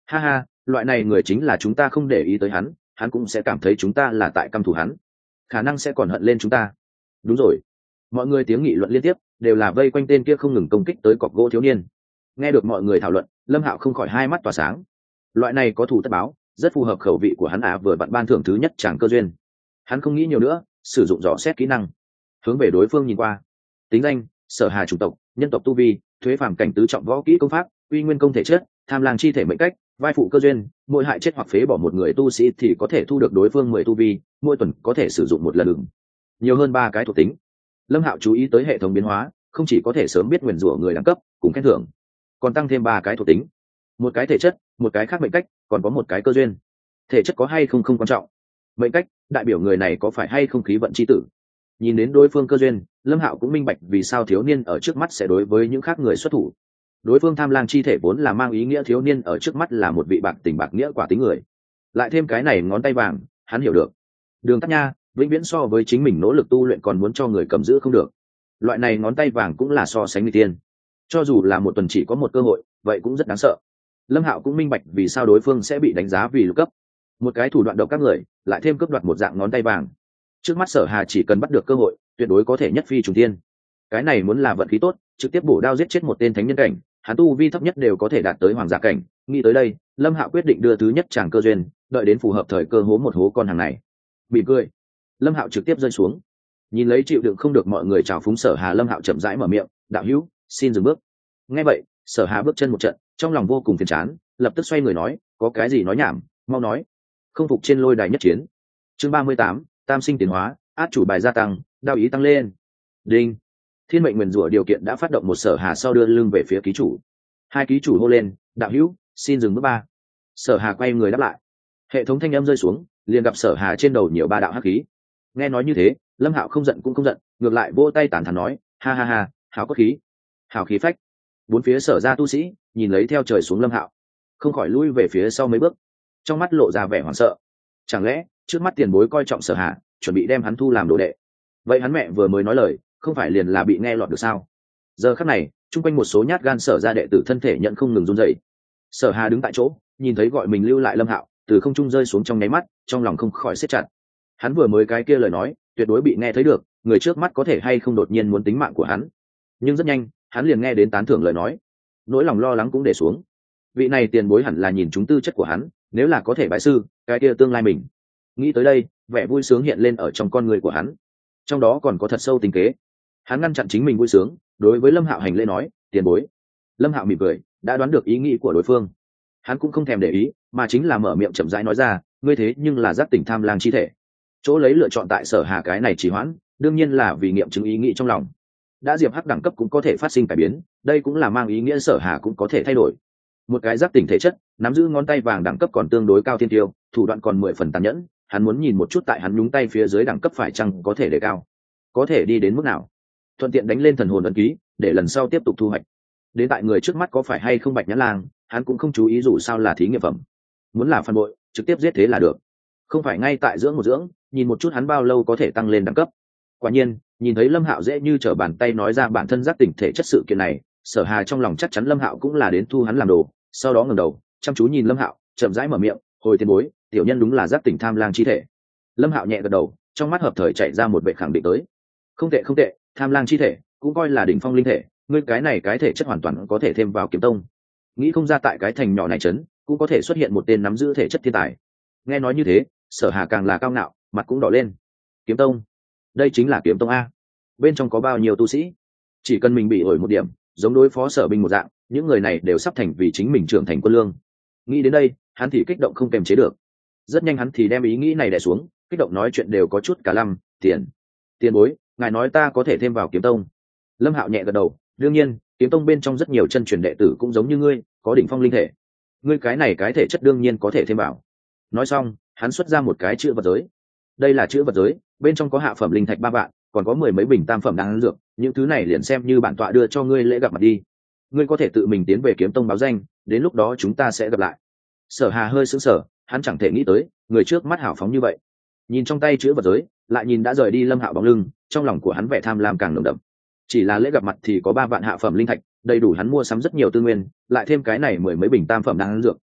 Ha ha, loại này người chính là chúng ta không để ý tới hắn, hắn cũng sẽ cảm thấy chúng ta là tại căm thù hắn, khả năng sẽ còn hận lên chúng ta. Đúng rồi. Mọi người tiếng nghị luận liên tiếp, đều là vây quanh tên kia không ngừng công kích tới cọc gỗ thiếu niên. Nghe được mọi người thảo luận, Lâm Hạo không khỏi hai mắt tỏa sáng. Loại này có thù tất báo, rất phù hợp khẩu vị của hắn vừa vặn ban thưởng thứ nhất chàng cơ duyên. Hắn không nghĩ nhiều nữa, sử dụng dò xét kỹ năng, hướng về đối phương nhìn qua. Tính danh: Sở Hà chủng tộc, nhân tộc tu vi, thuế phàm cảnh tứ trọng võ kỹ công pháp, uy nguyên công thể chất, tham lang chi thể mệnh cách, vai phụ cơ duyên, mỗi hại chết hoặc phế bỏ một người tu sĩ thì có thể thu được đối phương 10 tu vi, mỗi tuần có thể sử dụng một lần đường. Nhiều hơn 3 cái thuộc tính. Lâm Hạo chú ý tới hệ thống biến hóa, không chỉ có thể sớm biết nguyền rủa người đẳng cấp cùng khen thưởng, còn tăng thêm 3 cái thuộc tính, một cái thể chất, một cái khác mệnh cách, còn có một cái cơ duyên. Thể chất có hay không không quan trọng, mệnh cách đại biểu người này có phải hay không khí vận chi tử. Nhìn đến đối phương cơ duyên, Lâm Hạo cũng minh bạch vì sao thiếu niên ở trước mắt sẽ đối với những khác người xuất thủ. Đối phương tham lang chi thể vốn là mang ý nghĩa thiếu niên ở trước mắt là một vị bạc tình bạc nghĩa quả tính người, lại thêm cái này ngón tay vàng, hắn hiểu được đường tắt nha, vĩnh viễn so với chính mình nỗ lực tu luyện còn muốn cho người cầm giữ không được. Loại này ngón tay vàng cũng là so sánh người tiên, cho dù là một tuần chỉ có một cơ hội, vậy cũng rất đáng sợ. Lâm Hạo cũng minh bạch vì sao đối phương sẽ bị đánh giá vì lục cấp, một cái thủ đoạn độc các người, lại thêm cướp đoạt một dạng ngón tay vàng. Trước mắt Sở Hà chỉ cần bắt được cơ hội, tuyệt đối có thể nhất phi trùng thiên. Cái này muốn là vận khí tốt, trực tiếp bổ đao giết chết một tên thánh nhân cảnh, hắn tu vi thấp nhất đều có thể đạt tới hoàng giả cảnh. Nghĩ tới đây, Lâm Hạo quyết định đưa thứ nhất chàng cơ duyên, đợi đến phù hợp thời cơ hố một hố con hàng này. Mỉm cười, Lâm Hạo trực tiếp rơi xuống. Nhìn lấy chịu đựng không được mọi người chào phúng Sở Hà, Lâm Hạo chậm rãi mở miệng: "Đạo hữu, xin dừng bước." Nghe vậy, Sở Hà bước chân một trận, trong lòng vô cùng phiền chán, lập tức xoay người nói: "Có cái gì nói nhảm, mau nói." Không phục trên lôi đài nhất chiến. Chương 38, Tam sinh tiến hóa, át chủ bài gia tăng, đao ý tăng lên. Đinh. Thiên mệnh nguyền rủa điều kiện đã phát động một. Sở Hà sau đưa lưng về phía ký chủ. Hai ký chủ hô lên: "Đạo hữu, xin dừng bước 3." Sở Hà quay người đáp lại. Hệ thống thanh âm rơi xuống, liền gặp Sở Hà trên đầu nhiều 3 đạo hắc khí. Nghe nói như thế, Lâm Hạo không giận cũng không giận, ngược lại vỗ tay tán thán nói: "Ha ha ha, hảo cốt khí, hảo khí phách." Bốn phía Sở ra tu sĩ nhìn lấy theo trời xuống Lâm Hạo, không khỏi lui về phía sau mấy bước, trong mắt lộ ra vẻ hoảng sợ. Chẳng lẽ trước mắt tiền bối coi trọng Sở Hà, chuẩn bị đem hắn thu làm đồ đệ? Vậy hắn mẹ vừa mới nói lời, không phải liền là bị nghe lọt được sao? Giờ khắc này, chung quanh một số nhát gan Sở ra đệ tử thân thể nhận không ngừng run rẩy. Sở Hà đứng tại chỗ, nhìn thấy gọi mình lưu lại Lâm Hạo từ không trung rơi xuống trong nháy mắt, trong lòng không khỏi siết chặt. Hắn vừa mới cái kia lời nói, tuyệt đối bị nghe thấy được, người trước mắt có thể hay không đột nhiên muốn tính mạng của hắn. Nhưng rất nhanh, hắn liền nghe đến tán thưởng lời nói, nỗi lòng lo lắng cũng để xuống. Vị này tiền bối hẳn là nhìn chúng tư chất của hắn, nếu là có thể bái sư, cái kia tương lai mình. Nghĩ tới đây, vẻ vui sướng hiện lên ở trong con người của hắn, trong đó còn có thật sâu tình kế. Hắn ngăn chặn chính mình vui sướng, đối với Lâm Hạo hành lễ nói: "Tiền bối." Lâm Hạo mỉm cười, đã đoán được ý nghĩ của đối phương. Hắn cũng không thèm để ý, mà chính là mở miệng chậm rãi nói ra: "Ngươi thế nhưng là giác tỉnh tham lang chi thể." Chỗ lấy lựa chọn tại Sở Hà cái này trì hoãn, đương nhiên là vì nghiệm chứng ý nghĩ trong lòng. Đã diệp hắc đẳng cấp cũng có thể phát sinh cải biến, đây cũng là mang ý nghĩa Sở Hà cũng có thể thay đổi. Một cái giác tỉnh thể chất, nắm giữ ngón tay vàng đẳng cấp còn tương đối cao thiên tiêu, thủ đoạn còn 10 phần tàn nhẫn, hắn muốn nhìn một chút tại hắn nhúng tay phía dưới đẳng cấp phải chăng có thể đề cao, có thể đi đến mức nào, thuận tiện đánh lên thần hồn ấn ký, để lần sau tiếp tục thu hoạch. Đến tại người trước mắt có phải hay không Bạch Nhãn Lang, hắn cũng không chú ý, dù sao là thí nghiệm phẩm. Muốn là phản bội, trực tiếp giết thế là được, không phải ngay tại dưỡng một dưỡng, nhìn một chút hắn bao lâu có thể tăng lên đẳng cấp. Quả nhiên, nhìn thấy Lâm Hạo dễ như trở bàn tay nói ra bản thân giác tỉnh thể chất sự kiện này, Sở Hà trong lòng chắc chắn Lâm Hạo cũng là đến thu hắn làm đồ. Sau đó ngẩng đầu, chăm chú nhìn Lâm Hạo, chậm rãi mở miệng: "Hồi tiền bối, tiểu nhân đúng là giác tỉnh tham lang chi thể." Lâm Hạo nhẹ gật đầu, trong mắt hợp thời chạy ra một vẻ khẳng định tới: "Không tệ không tệ, tham lang chi thể cũng coi là đỉnh phong linh thể, ngươi cái này cái thể chất hoàn toàn có thể thêm vào kiếm tông. Nghĩ không ra tại cái thành nhỏ này trấn cũng có thể xuất hiện một tên nắm giữ thể chất thiên tài." Nghe nói như thế, Sở Hà càng là cao ngạo, mặt cũng đỏ lên. Kiếm tông? Đây chính là kiếm tông a? Bên trong có bao nhiêu tu sĩ? Chỉ cần mình bị ổi một điểm, giống đối phó Sở Binh một dạng, những người này đều sắp thành vì chính mình trưởng thành quân lương. Nghĩ đến đây, hắn thì kích động không kềm chế được. Rất nhanh hắn thì đem ý nghĩ này đè xuống, kích động nói chuyện đều có chút cả lăm: Tiền bối, ngài nói ta có thể thêm vào kiếm tông?" Lâm Hạo nhẹ gật đầu: "Đương nhiên, kiếm tông bên trong rất nhiều chân truyền đệ tử cũng giống như ngươi, có đỉnh phong linh thể. Ngươi cái này cái thể chất đương nhiên có thể thêm vào." Nói xong, hắn xuất ra một cái chữ vật giới. Đây là chữ vật giới, bên trong có hạ phẩm linh thạch 3 vạn, còn có 10 mấy bình tam phẩm đan dược, những thứ này liền xem như bản tọa đưa cho ngươi lễ gặp mặt đi. Ngươi có thể tự mình tiến về kiếm tông báo danh, đến lúc đó chúng ta sẽ gặp lại. Sở Hà hơi sững sờ, hắn chẳng thể nghĩ tới, người trước mắt hào phóng như vậy. Nhìn trong tay chữ vật giới, lại nhìn đã rời đi Lâm Hạo bóng lưng, trong lòng của hắn vẻ tham lam càng nồng đậm. Chỉ là lễ gặp mặt thì có 3 vạn hạ phẩm linh thạch, đầy đủ hắn mua sắm rất nhiều tư nguyên, lại thêm cái này 10 mấy bình tam phẩm đan dược,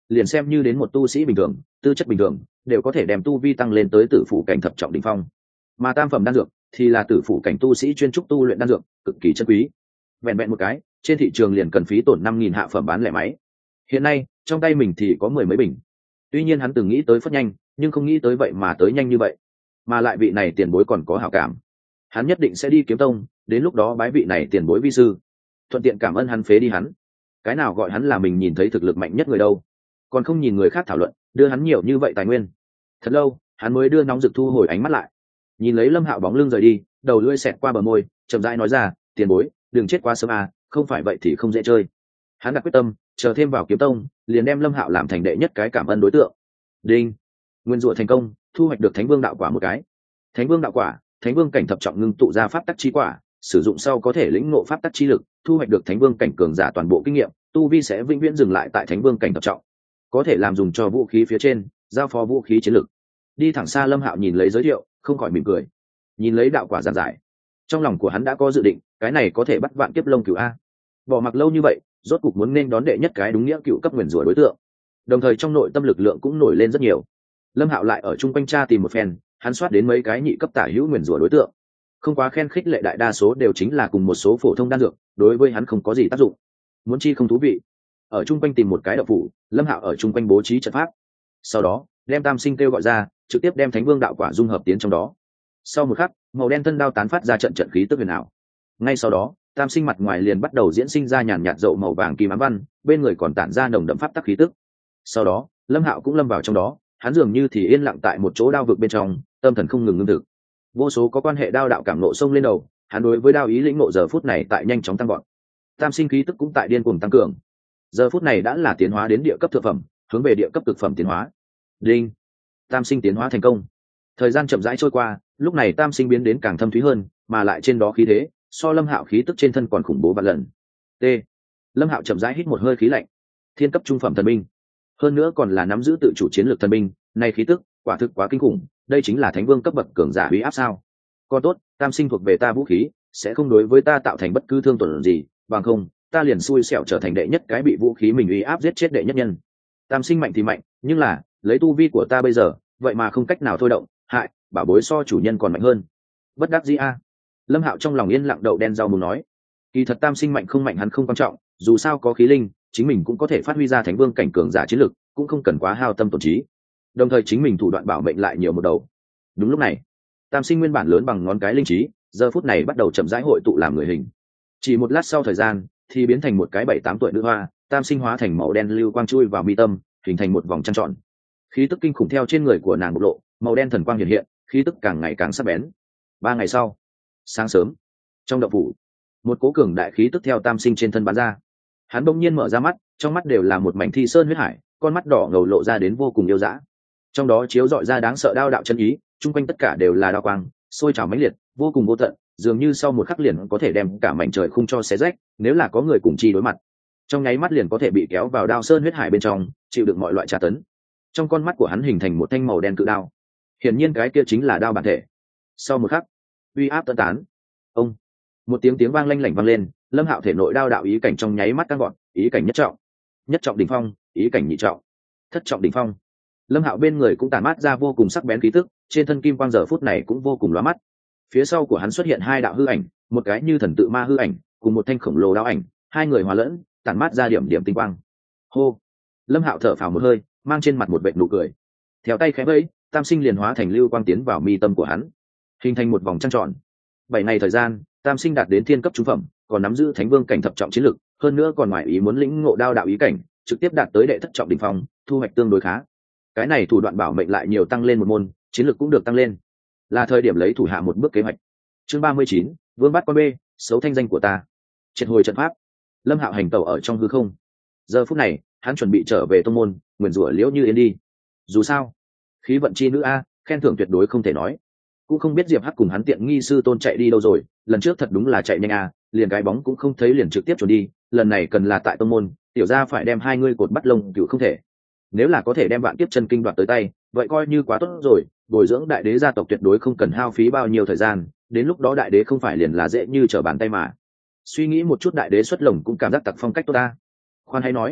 liền xem như đến một tu sĩ bình thường, tư chất bình thường, đều có thể đem tu vi tăng lên tới tử phủ cảnh thập trọng đỉnh phong. Mà tam phẩm đan dược thì là tử phủ cảnh tu sĩ chuyên trúc tu luyện đan dược, cực kỳ chân quý. Vẹn vẹn một cái, trên thị trường liền cần phí tổn 5.000 hạ phẩm bán lẻ máy. Hiện nay, trong tay mình thì có 10 mấy bình. Tuy nhiên hắn từng nghĩ tới phất nhanh, nhưng không nghĩ tới vậy mà tới nhanh như vậy. Mà lại vị này tiền bối còn có hảo cảm. Hắn nhất định sẽ đi kiếm tông, đến lúc đó bái vị này tiền bối vi sư. Thuận tiện cảm ơn hắn phế đi hắn. Cái nào gọi hắn là mình nhìn thấy thực lực mạnh nhất người đâu. Còn không nhìn người khác thảo luận, đưa hắn nhiều như vậy tài nguyên. Thật lâu, hắn mới đưa nóng rực thu hồi ánh mắt lại. Nhìn lấy Lâm Hạo bóng lưng rời đi, đầu lưỡi xẹt qua bờ môi, chậm rãi nói ra, tiền bối, đừng chết quá sớm à, không phải vậy thì không dễ chơi. Hắn đặt quyết tâm, chờ thêm vào kiếm tông, liền đem Lâm Hạo làm thành đệ nhất cái cảm ơn đối tượng. Đinh, nguyên rủa thành công, thu hoạch được Thánh Vương đạo quả một cái. Thánh Vương đạo quả, Thánh Vương cảnh thập trọng ngưng tụ ra pháp tắc chi quả, sử dụng sau có thể lĩnh ngộ pháp tắc chi lực, thu hoạch được Thánh Vương cảnh cường giả toàn bộ kinh nghiệm, tu vi sẽ vĩnh viễn dừng lại tại Thánh Vương cảnh thập trọng. Có thể làm dùng cho vũ khí phía trên, giao phó vũ khí chiến lực. Đi thẳng xa Lâm Hạo nhìn lấy giới thiệu, không khỏi mỉm cười. Nhìn lấy đạo quả giản giải, trong lòng của hắn đã có dự định, cái này có thể bắt vạn kiếp lông cửu a. Bỏ mặc lâu như vậy, rốt cục muốn nên đón đệ nhất cái đúng nghĩa cựu cấp nguyền rủa đối tượng. Đồng thời trong nội tâm lực lượng cũng nổi lên rất nhiều. Lâm Hạo lại ở chung quanh tra tìm một phen, hắn soát đến mấy cái nhị cấp tả hữu nguyền rủa đối tượng. Không quá khen khích lệ, đại đa số đều chính là cùng một số phổ thông đan dược, đối với hắn không có gì tác dụng. Muốn chi không thú vị. Ở chung quanh tìm một cái đạo phủ, Lâm Hạo ở chung quanh bố trí trận pháp. Sau đó, đem Tam Sinh kêu gọi ra, trực tiếp đem Thánh Vương đạo quả dung hợp tiến trong đó. Sau một khắc, màu đen thân đao tán phát ra trận trận khí tức huyền ảo. Ngay sau đó, Tam Sinh mặt ngoài liền bắt đầu diễn sinh ra nhàn nhạt dậu màu vàng kim ám văn, bên người còn tản ra nồng đậm pháp tắc khí tức. Sau đó, Lâm Hạo cũng lâm vào trong đó, hắn dường như thì yên lặng tại một chỗ đao vực bên trong, tâm thần không ngừng ngưng thực. Vô số có quan hệ đao đạo cảm nộ xông lên đầu, hắn đối với đao ý lĩnh ngộ giờ phút này tại nhanh chóng tăng vọt. Tam Sinh khí tức cũng tại điên cuồng tăng cường. Giờ phút này đã là tiến hóa đến địa cấp thượng phẩm, hướng về địa cấp cực phẩm tiến hóa. Đinh, Tam Sinh tiến hóa thành công. Thời gian chậm rãi trôi qua, lúc này Tam Sinh biến đến càng thâm thúy hơn, mà lại trên đó khí thế so Lâm Hạo khí tức trên thân còn khủng bố vạn lần. T. Lâm Hạo chậm rãi hít một hơi khí lạnh. Thiên cấp trung phẩm thần binh, hơn nữa còn là nắm giữ tự chủ chiến lược thần binh, này khí tức quả thực quá kinh khủng, đây chính là Thánh Vương cấp bậc cường giả uy áp sao? Còn tốt, Tam Sinh thuộc về ta vũ khí, sẽ không đối với ta tạo thành bất cứ thương tổn gì, bằng không, ta liền xui xẻo trở thành đệ nhất cái bị vũ khí mình uy áp giết chết đệ nhất nhân. Tam Sinh mạnh thì mạnh, nhưng là, lấy tu vi của ta bây giờ, vậy mà không cách nào thôi động, hại, bảo bối so chủ nhân còn mạnh hơn. Bất đắc dĩ a. Lâm Hạo trong lòng yên lặng đậu đen rau muống nói, kỳ thật Tam Sinh mạnh không mạnh hắn không quan trọng, dù sao có khí linh, chính mình cũng có thể phát huy ra Thánh Vương cảnh cường giả chiến lực, cũng không cần quá hao tâm tổn trí. Đồng thời chính mình thủ đoạn bảo mệnh lại nhiều một đầu. Đúng lúc này, Tam Sinh nguyên bản lớn bằng ngón cái linh trí, giờ phút này bắt đầu chậm rãi hội tụ làm người hình. Chỉ một lát sau thời gian, thì biến thành một cái 7-8 tuổi nữ hoa, Tam Sinh hóa thành màu đen lưu quang chui vào mi tâm, hình thành một vòng trăng tròn. Khí tức kinh khủng theo trên người của nàng bộc lộ, màu đen thần quang hiện hiện, khí tức càng ngày càng sắc bén. 3 ngày sau, sáng sớm, trong động phủ, một cố cường đại khí tức theo Tam Sinh trên thân bắn ra. Hắn bỗng nhiên mở ra mắt, trong mắt đều là một mảnh thi sơn huyết hải, con mắt đỏ ngầu lộ ra đến vô cùng yêu dã. Trong đó chiếu rọi ra đáng sợ đao đạo chân ý, chung quanh tất cả đều là đao quang, sôi trào mãnh liệt, vô cùng vô tận, dường như sau một khắc liền có thể đem cả mảnh trời khung cho xé rách, nếu là có người cùng chi đối mặt, trong nháy mắt liền có thể bị kéo vào đao sơn huyết hải bên trong, chịu đựng mọi loại tra tấn. Trong con mắt của hắn hình thành một thanh màu đen cự đao, hiển nhiên cái kia chính là đao bản thể. Sau một khắc, uy áp tận tán. Ông, một tiếng vang lanh lảnh vang lên, Lâm Hạo thể nội đao đạo ý cảnh trong nháy mắt tăng vọt, ý cảnh nhất trọng đỉnh phong, ý cảnh nhị trọng, thất trọng đỉnh phong. Lâm Hạo bên người cũng tản mát ra vô cùng sắc bén khí tức, trên thân kim quang giờ phút này cũng vô cùng lóa mắt. Phía sau của hắn xuất hiện 2 đạo hư ảnh, một cái như thần tự ma hư ảnh, cùng một thanh khổng lồ đao ảnh, hai người hòa lẫn, tản mát ra điểm điểm tinh quang. Hô! Lâm Hạo thở phào một hơi, mang trên mặt một vệt nụ cười. Theo tay khẽ vẫy, Tam Sinh liền hóa thành lưu quang tiến vào mi tâm của hắn, hình thành một vòng trăng tròn. 7 ngày thời gian, Tam Sinh đạt đến thiên cấp trung phẩm, còn nắm giữ Thánh Vương cảnh thập trọng chiến lực, hơn nữa còn ngoài ý muốn lĩnh ngộ đao đạo ý cảnh, trực tiếp đạt tới đệ thất trọng đỉnh phong, thu hoạch tương đối khá. Cái này thủ đoạn bảo mệnh lại nhiều tăng lên một môn, chiến lực cũng được tăng lên. Là thời điểm lấy thủ hạ một bước kế hoạch. Chương 39, Vương bắt con bê, xấu thanh danh của ta. Triệt hồi trận pháp. Lâm Hạo hành tẩu ở trong hư không. Giờ phút này, hắn chuẩn bị trở về tông môn, nguyền rủa Liễu Như Yên đi. Dù sao, khí vận chi nữ a, khen thưởng tuyệt đối không thể nói. Cũng không biết Diệp Hắc cùng hắn tiện nghi sư tôn chạy đi đâu rồi, lần trước thật đúng là chạy nhanh a, liền cái bóng cũng không thấy liền trực tiếp trốn đi, lần này cần là tại tông môn, tiểu gia phải đem 2 ngươi cột bắt lông cửu không thể. Nếu là có thể đem Vạn Kiếp Chân Kinh đoạt tới tay, vậy coi như quá tốt rồi, bồi dưỡng đại đế gia tộc tuyệt đối không cần hao phí bao nhiêu thời gian, đến lúc đó đại đế không phải liền là dễ như trở bàn tay mà. Suy nghĩ một chút, đại đế xuất lồng cũng cảm giác tặc phong cách tốt ta. Khoan hay nói,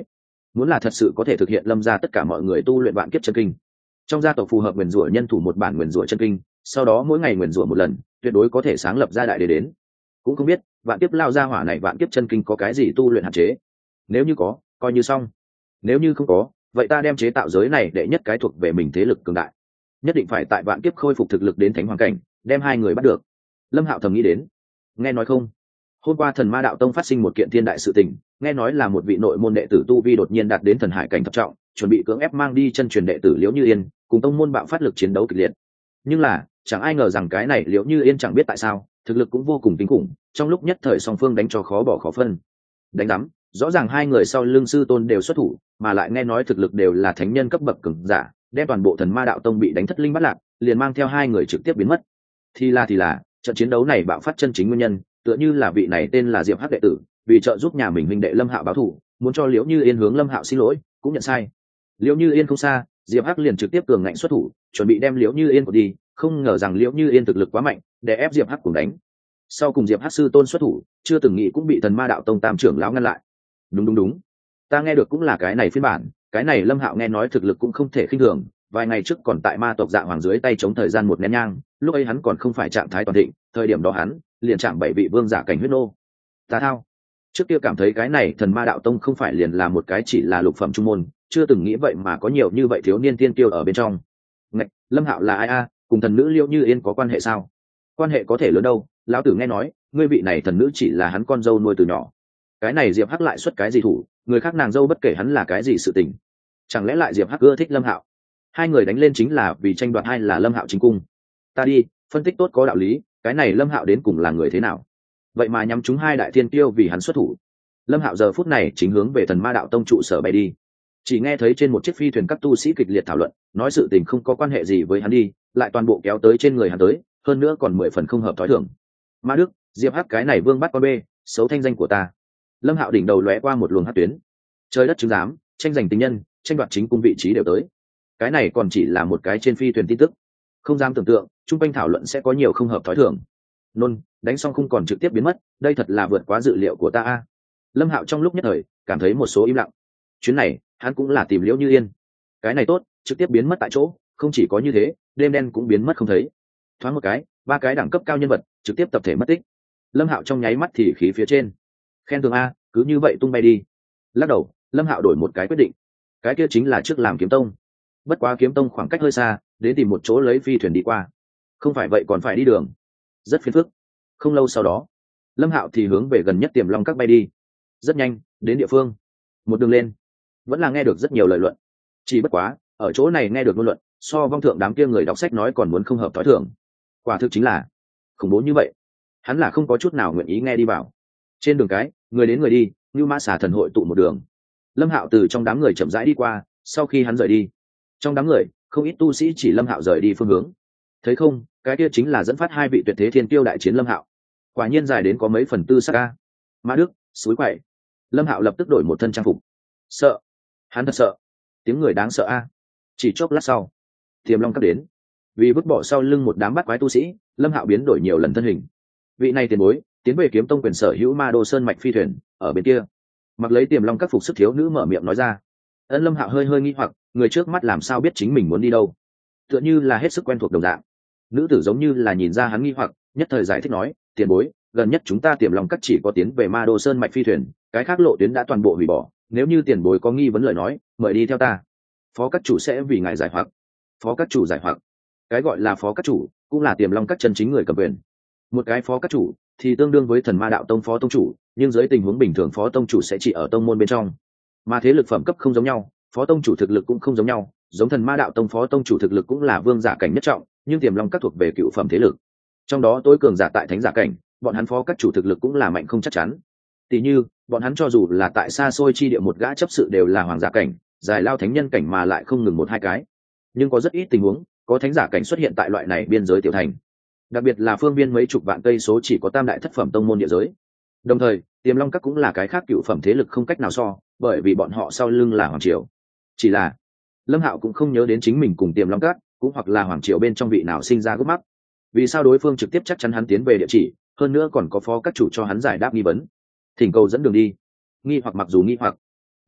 muốn là thật sự có thể thực hiện lâm gia tất cả mọi người tu luyện vạn kiếp chân kinh, trong gia tộc phù hợp nguyền rủa nhân thủ một bản nguyền rủa chân kinh, sau đó mỗi ngày nguyền rủa một lần, tuyệt đối có thể sáng lập ra đại đế đến. Cũng không biết vạn kiếp lao gia hỏa này vạn kiếp chân kinh có cái gì tu luyện hạn chế, nếu như có coi như xong, nếu như không có vậy ta đem chế tạo giới này đệ nhất cái thuộc về mình thế lực cường đại, nhất định phải tại vạn kiếp khôi phục thực lực đến thánh hoàng cảnh, đem hai người bắt được. Lâm Hạo thầm nghĩ đến. Nghe nói không, hôm qua thần ma đạo tông phát sinh một kiện thiên đại sự tình, nghe nói là một vị nội môn đệ tử tu vi đột nhiên đạt đến thần hải cảnh thập trọng, chuẩn bị cưỡng ép mang đi chân truyền đệ tử Liễu Như Yên, cùng tông môn bạo phát lực chiến đấu kịch liệt. Nhưng là chẳng ai ngờ rằng cái này Liễu Như Yên chẳng biết tại sao thực lực cũng vô cùng kinh khủng, trong lúc nhất thời song phương đánh cho khó bỏ khó phân. Đánh đắm, rõ ràng hai người sau lưng sư tôn đều xuất thủ, mà lại nghe nói thực lực đều là thánh nhân cấp bậc cường giả, đem toàn bộ thần ma đạo tông bị đánh thất linh bắt lạc, liền mang theo hai người trực tiếp biến mất. Thì là trận chiến đấu này bạo phát chân chính nguyên nhân tựa như là vị này tên là Diệp Hắc đệ tử, vì trợ giúp nhà mình huynh đệ Lâm Hạo báo thù, muốn cho Liễu Như Yên hướng Lâm Hạo xin lỗi, cũng nhận sai. Liễu Như Yên không xa, Diệp Hắc liền trực tiếp cường ngạnh xuất thủ, chuẩn bị đem Liễu Như Yên của đi, không ngờ rằng Liễu Như Yên thực lực quá mạnh, để ép Diệp Hắc cùng đánh. Sau cùng Diệp Hắc sư tôn xuất thủ, chưa từng nghĩ cũng bị thần ma đạo tông tam trưởng lão ngăn lại. Đúng, ta nghe được cũng là cái này phiên bản, cái này Lâm Hạo nghe nói thực lực cũng không thể khinh thường, vài ngày trước còn tại ma tộc Dạ Hoàng dưới tay chống thời gian một nén nhang, lúc ấy hắn còn không phải trạng thái toàn thịnh, thời điểm đó hắn liền chạm 7 vị vương giả cảnh huyết nô. Ta thao, trước kia cảm thấy cái này thần ma đạo tông không phải liền là một cái chỉ là lục phẩm trung môn, chưa từng nghĩ vậy mà có nhiều như vậy thiếu niên tiên tiêu ở bên trong. Ngạch, Lâm Hạo là ai a, cùng thần nữ Liễu Như Yên có quan hệ sao? Quan hệ có thể lớn đâu, lão tử nghe nói ngươi vị này thần nữ chỉ là hắn con dâu nuôi từ nhỏ. Cái này Diệp Hắc lại xuất cái gì thủ, người khác nàng dâu bất kể hắn là cái gì sự tình, chẳng lẽ lại Diệp Hắc ưa thích Lâm Hạo? Hai người đánh lên chính là vì tranh đoạt hay là Lâm Hạo chính cung? Ta đi phân tích tốt có đạo lý, cái này Lâm Hạo đến cùng là người thế nào, vậy mà nhắm chúng hai đại thiên tiêu vì hắn xuất thủ. Lâm Hạo giờ phút này chính hướng về thần ma đạo tông trụ sở bay đi, chỉ nghe thấy trên một chiếc phi thuyền các tu sĩ kịch liệt thảo luận, nói sự tình không có quan hệ gì với hắn đi, lại toàn bộ kéo tới trên người hắn tới, hơn nữa còn 10 phần không hợp thói thường. Ma Đức, Diệp Hắc cái này vương bắt con bê, xấu thanh danh của ta. Lâm Hạo đỉnh đầu lóe qua một luồng hắc tuyến, trời đất chứng giám, tranh giành tình nhân, tranh đoạt chính cung vị trí đều tới. Cái này còn chỉ là một cái trên phi thuyền tin tức, không dám tưởng tượng chung quanh thảo luận sẽ có nhiều không hợp thói thường. Nôn, đánh xong không còn trực tiếp biến mất, đây thật là vượt quá dự liệu của ta a. Lâm Hạo trong lúc nhất thời cảm thấy một số im lặng. Chuyến này hắn cũng là tìm Liễu Như Yên, cái này tốt, trực tiếp biến mất tại chỗ. Không chỉ có như thế, đêm đen cũng biến mất không thấy. Thoáng một cái, ba cái đẳng cấp cao nhân vật trực tiếp tập thể mất tích. Lâm Hạo trong nháy mắt thì khí phía trên, khen tường a, cứ như vậy tung bay đi. Lắc đầu, Lâm Hạo đổi một cái quyết định, cái kia chính là trước làm kiếm tông. Bất quá kiếm tông khoảng cách hơi xa, đến tìm một chỗ lấy phi thuyền đi qua, không phải vậy còn phải đi đường, rất phiền phức. Không lâu sau đó, Lâm Hạo thì hướng về gần nhất Tiềm Long Các bay đi. Rất nhanh đến địa phương, một đường lên vẫn là nghe được rất nhiều lời luận, chỉ bất quá ở chỗ này nghe được ngôn luận so vong thượng đám kia người đọc sách nói còn muốn không hợp thói thường. Quả thực chính là khủng bố như vậy, hắn là không có chút nào nguyện ý nghe đi vào. Trên đường cái, người đến người đi, như mã xà thần hội tụ một đường. Lâm Hạo từ trong đám người chậm rãi đi qua, sau khi hắn rời đi, trong đám người không ít tu sĩ chỉ Lâm Hạo rời đi phương hướng. Thấy không, cái kia chính là dẫn phát hai vị tuyệt thế thiên tiêu đại chiến Lâm Hạo. Quả nhiên dài đến có mấy phần tư sắc a. Ma Đức, suối quậy. Lâm Hạo lập tức đổi một thân trang phục. Sợ, hắn thật sợ, tiếng người đáng sợ a. Chỉ chốc lát sau, Tiềm Long Các đến. Vì vứt bỏ sau lưng một đám bắt quái tu sĩ, Lâm Hạo biến đổi nhiều lần thân hình. Vị này tiền bối tiến về kiếm tông quyền sở hữu Ma Đô Sơn mạch phi thuyền ở bên kia. Mặc lấy Tiềm Long Các phục sức thiếu nữ mở miệng nói ra. Ân, Lâm Hạo hơi hơi nghi hoặc, người trước mắt làm sao biết chính mình muốn đi đâu, tựa như là hết sức quen thuộc đồng dạng. Nữ tử giống như là nhìn ra hắn nghi hoặc, nhất thời giải thích nói, tiền bối, gần nhất chúng ta Tiềm Long Các chỉ có tiến về Ma Đô Sơn mạch phi thuyền, cái khác lộ tuyến đã toàn bộ hủy bỏ, nếu như tiền bối có nghi vấn lời nói, mời đi theo ta, phó các chủ sẽ vì ngài giải hoặc. Phó các chủ giải hoặc? Cái gọi là phó các chủ cũng là Tiềm Long Các chân chính người cầm quyền. Một cái phó các chủ thì tương đương với thần ma đạo tông phó tông chủ, nhưng dưới tình huống bình thường phó tông chủ sẽ chỉ ở tông môn bên trong, mà thế lực phẩm cấp không giống nhau, phó tông chủ thực lực cũng không giống nhau. Giống thần ma đạo tông phó tông chủ thực lực cũng là vương giả cảnh nhất trọng, nhưng Tiềm Long Các thuộc về cựu phẩm thế lực, trong đó tối cường giả tại thánh giả cảnh, bọn hắn phó các chủ thực lực cũng là mạnh không chắc chắn. Tỷ như bọn hắn cho dù là tại xa xôi chi địa một gã chấp sự đều là hoàng giả cảnh, dài lao thánh nhân cảnh mà lại không ngừng một hai cái. Nhưng có rất ít tình huống có thánh giả cảnh xuất hiện tại loại này biên giới tiểu thành, đặc biệt là phương biên mấy chục vạn cây số chỉ có tam đại thất phẩm tông môn địa giới. Đồng thời Tiềm Long Các cũng là cái khác cựu phẩm thế lực không cách nào so, bởi vì bọn họ sau lưng là hoàng triều. Chỉ là Lâm Hạo cũng không nhớ đến chính mình cùng Tiềm Long Các cũng hoặc là hoàng triều bên trong vị nào sinh ra gốc mắc, vì sao đối phương trực tiếp chắc chắn hắn tiến về địa chỉ, hơn nữa còn có phó các chủ cho hắn giải đáp nghi vấn, thỉnh cầu dẫn đường đi. Nghi hoặc mặc dù nghi hoặc,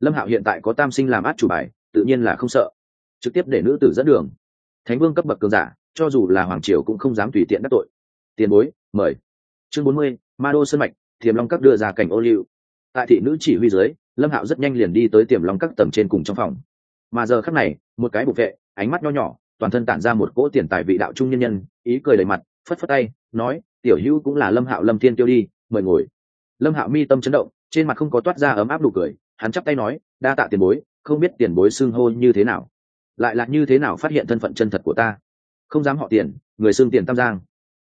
Lâm Hạo hiện tại có tam sinh làm át chủ bài, tự nhiên là không sợ, trực tiếp để nữ tử dẫn đường. Thánh vương cấp bậc cường giả, cho dù là hoàng triều cũng không dám tùy tiện đắc tội. Tiền bối, mời. Chương 40, Ma Đô Sơn mạch, Tiềm Long Các đưa ra cảnh ô liu. Tại thị nữ chỉ huy dưới, Lâm Hạo rất nhanh liền đi tới Tiềm Long Các tầng trên cùng trong phòng. Mà giờ khắc này, một cái bục vệ, ánh mắt nho nhỏ, toàn thân tản ra một cỗ tiền tài vị đạo trung nhân nhân, ý cười đầy mặt, phất phất tay, nói: "Tiểu Hữu cũng là Lâm Hạo Lâm Thiên Tiêu đi, mời ngồi." Lâm Hạo mi tâm chấn động, trên mặt không có toát ra ấm áp nụ cười, hắn chắp tay nói: "Đa tạ tiền bối, không biết tiền bối xưng hô như thế nào, lại là như thế nào phát hiện thân phận chân thật của ta?" Không dám họ Tiền, người xưng Tiền Tam Giang.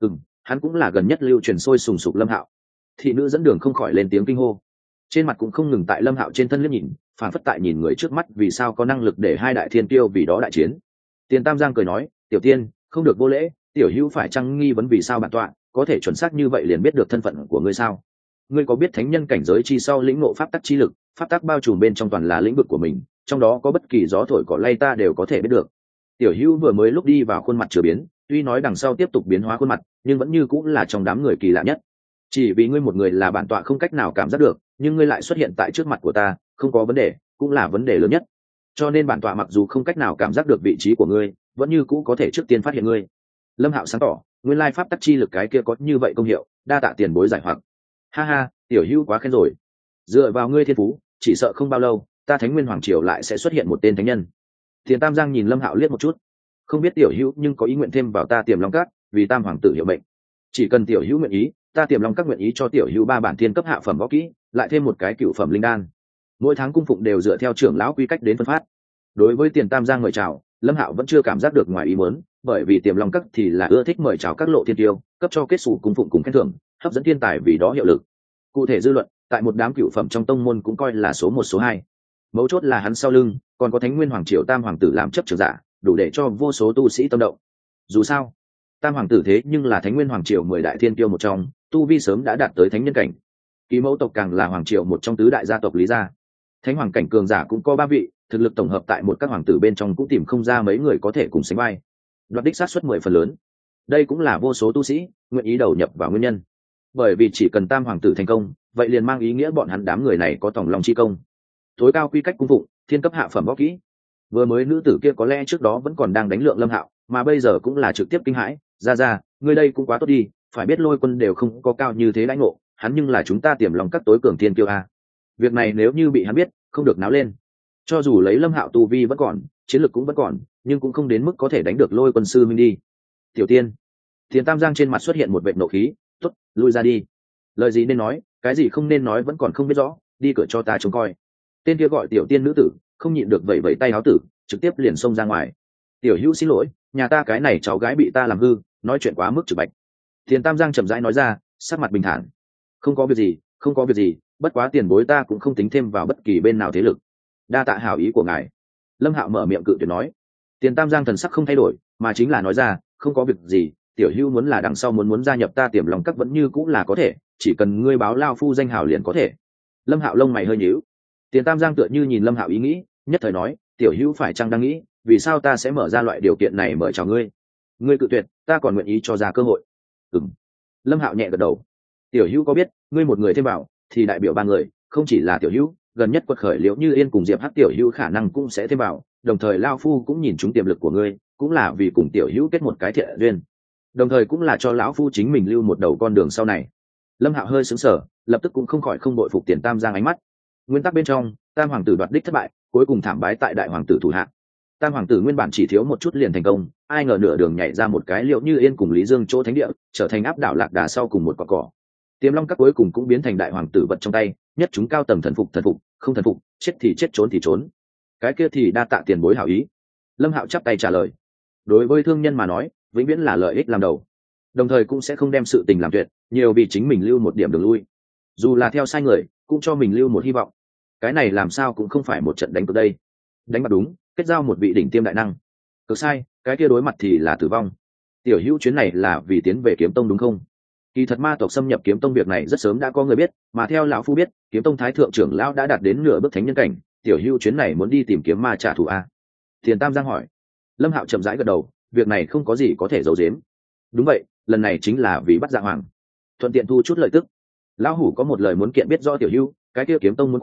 Hắn cũng là gần nhất lưu truyền sôi sùng sục Lâm Hạo. Thị nữ dẫn đường không khỏi lên tiếng kinh hô, trên mặt cũng không ngừng tại Lâm Hạo trên thân liếc nhìn, phản phất tại nhìn người trước mắt vì sao có năng lực để hai đại thiên tiêu vì đó đại chiến. Tiền Tam Giang cười nói: "Tiểu tiên, không được vô lễ, tiểu hữu phải chăng nghi vấn vì sao bản tọa có thể chuẩn xác như vậy liền biết được thân phận của ngươi sao? Ngươi có biết thánh nhân cảnh giới chi sau lĩnh ngộ pháp tắc chi lực, pháp tắc bao trùm bên trong toàn là lĩnh vực của mình, trong đó có bất kỳ gió thổi cỏ lay ta đều có thể biết được." Tiểu hữu vừa mới lúc đi vào khuôn mặt chưa biến, tuy nói đằng sau tiếp tục biến hóa khuôn mặt, nhưng vẫn như cũng là trong đám người kỳ lạ nhất. Chỉ vì ngươi một người là bản tọa không cách nào cảm giác được, nhưng ngươi lại xuất hiện tại trước mặt của ta, không có vấn đề, cũng là vấn đề lớn nhất. Cho nên bản tọa mặc dù không cách nào cảm giác được vị trí của ngươi, vẫn như cũ có thể trước tiên phát hiện ngươi. Lâm Hạo sáng tỏ, nguyên lai pháp tắc chi lực cái kia có như vậy công hiệu, đa tạ tiền bối giải hoặc. Ha ha, tiểu hữu quá khen rồi. Dựa vào ngươi thiên phú, chỉ sợ không bao lâu, ta Thánh Nguyên Hoàng triều lại sẽ xuất hiện một tên thánh nhân. Tiền Tam Giang nhìn Lâm Hạo liếc một chút, không biết tiểu hữu nhưng có ý nguyện thêm vào ta Tiềm Long Các, vì Tam hoàng tử hiệu mệnh. Chỉ cần tiểu hữu nguyện ý, ta Tiềm Long Các nguyện ý cho tiểu hữu 3 bản thiên cấp hạ phẩm võ kỹ, lại thêm một cái cựu phẩm linh đan. Mỗi tháng cung phụng đều dựa theo trưởng lão quy cách đến phân phát. Đối với Tiền Tam Giang mời chào, Lâm Hạo vẫn chưa cảm giác được ngoài ý muốn, bởi vì Tiềm Long Các thì là ưa thích mời chào các lộ thiên tiêu, cấp cho kết sủ cung phụng cùng khen thưởng, hấp dẫn thiên tài vì đó hiệu lực. Cụ thể dư luận, tại một đám cựu phẩm trong tông môn cũng coi là số 1 số 2. Mấu chốt là hắn sau lưng còn có Thánh Nguyên Hoàng triều Tam hoàng tử làm chấp trưởng giả, đủ để cho vô số tu sĩ tâm động. Dù sao, Tam hoàng tử thế nhưng là Thánh Nguyên Hoàng triều 10 đại thiên tiêu một trong, tu vi sớm đã đạt tới thánh nhân cảnh. Kỳ mẫu tộc càng là hoàng triều một trong tứ đại gia tộc Lý gia. Thánh hoàng cảnh cường giả cũng có 3 vị, thực lực tổng hợp tại một các hoàng tử bên trong cũng tìm không ra mấy người có thể cùng sánh vai. Đoạt đích sát suất 10 phần lớn. Đây cũng là vô số tu sĩ nguyện ý đầu nhập vào nguyên nhân. Bởi vì chỉ cần Tam hoàng tử thành công, vậy liền mang ý nghĩa bọn hắn đám người này có tổng lòng chi công. Tối cao quy cách cung phụng, thiên cấp hạ phẩm võ kỹ. Vừa mới nữ tử kia có lẽ trước đó vẫn còn đang đánh lượng Lâm Hạo, mà bây giờ cũng là trực tiếp kinh hãi, ra, ngươi đây cũng quá tốt đi, phải biết Lôi Quân đều không có cao như thế lãnh ngộ, hắn nhưng là chúng ta Tiềm Long Các tối cường thiên kiêu a. Việc này nếu như bị hắn biết, không được náo lên. Cho dù lấy Lâm Hạo tu vi vẫn còn, chiến lực cũng vẫn còn, nhưng cũng không đến mức có thể đánh được Lôi Quân sư minh đi. Tiểu tiên, Tiền Tam Giang trên mặt xuất hiện một vệt nộ khí, tốt, lui ra đi. Lời gì nên nói, cái gì không nên nói vẫn còn không biết rõ, đi cửa cho ta trông coi. Tên kia gọi tiểu tiên nữ tử, không nhịn được vẩy vẩy tay áo tử, trực tiếp liền xông ra ngoài. Tiểu hữu xin lỗi, nhà ta cái này cháu gái bị ta làm hư, nói chuyện quá mức trực bạch. Tiền Tam Giang chậm rãi nói ra, sắc mặt bình thản. Không có việc gì, không có việc gì, bất quá tiền bối ta cũng không tính thêm vào bất kỳ bên nào thế lực. Đa tạ hảo ý của ngài. Lâm Hạo mở miệng cự tuyệt nói. Tiền Tam Giang thần sắc không thay đổi, mà chính là nói ra, không có việc gì, tiểu hữu muốn là đằng sau muốn gia nhập ta Tiềm Long Các vẫn như cũng là có thể, chỉ cần ngươi báo lao phu danh hào liền có thể. Lâm Hạo lông mày hơi nhíu. Tiền Tam Giang tựa như nhìn Lâm Hạo ý nghĩ, nhất thời nói, tiểu hữu phải chăng đang nghĩ, vì sao ta sẽ mở ra loại điều kiện này mời chào ngươi? Ngươi cự tuyệt, ta còn nguyện ý cho ra cơ hội. Ừm. Lâm Hạo nhẹ gật đầu. Tiểu hữu có biết, ngươi một người thêm vào, thì đại biểu 3 người, không chỉ là tiểu hữu, gần nhất quật khởi Liễu Như Yên cùng Diệp Hắc tiểu hữu khả năng cũng sẽ thêm vào, đồng thời lao phu cũng nhìn trúng tiềm lực của ngươi, cũng là vì cùng tiểu hữu kết một cái thiện duyên. Đồng thời cũng là cho lão phu chính mình lưu một đầu con đường sau này. Lâm Hạo hơi sững sờ, lập tức cũng không khỏi không bội phục Tiền Tam Giang ánh mắt. Nguyên tắc bên trong, Tam hoàng tử đoạt đích thất bại, cuối cùng thảm bái tại đại hoàng tử thủ hạ. Tam hoàng tử nguyên bản chỉ thiếu một chút liền thành công, ai ngờ nửa đường nhảy ra một cái Liễu Như Yên cùng Lý Dương chỗ thánh địa, trở thành áp đảo lạc đà sau cùng một quả cỏ. Tiềm Long Các cuối cùng cũng biến thành đại hoàng tử vật trong tay, nhất chúng cao tầng thần phục, không thần phục, chết thì chết trốn thì trốn. Cái kia thì đa tạ tiền bối hảo ý. Lâm Hạo chắp tay trả lời. Đối với thương nhân mà nói, vĩnh viễn là lợi ích làm đầu, đồng thời cũng sẽ không đem sự tình làm tuyệt, nhiều vì chính mình lưu một điểm đường lui, dù là theo sai người cũng cho mình lưu một hy vọng. Cái này làm sao cũng không phải một trận đánh cược đây, đánh bạc đúng, kết giao một vị đỉnh tiêm đại năng, cực sai, cái kia đối mặt thì là tử vong. Tiểu hữu chuyến này là vì tiến về Kiếm Tông đúng không? Kỳ thật ma tộc xâm nhập Kiếm Tông việc này rất sớm đã có người biết, mà theo lão phu biết, Kiếm Tông thái thượng trưởng lão đã đạt đến nửa bước thánh nhân cảnh, tiểu hữu chuyến này muốn đi tìm kiếm ma trả thù a? Tiền Tam Giang hỏi. Lâm Hạo chậm rãi gật đầu, việc này không có gì có thể giấu giếm. Đúng vậy, lần này chính là vì bắt Dạ Hoàng, thuận tiện thu chút lợi tức. Lão hủ có một lời muốn kiện biết rõ tiểu hữu, cái kia Kiếm Tông muốn qua,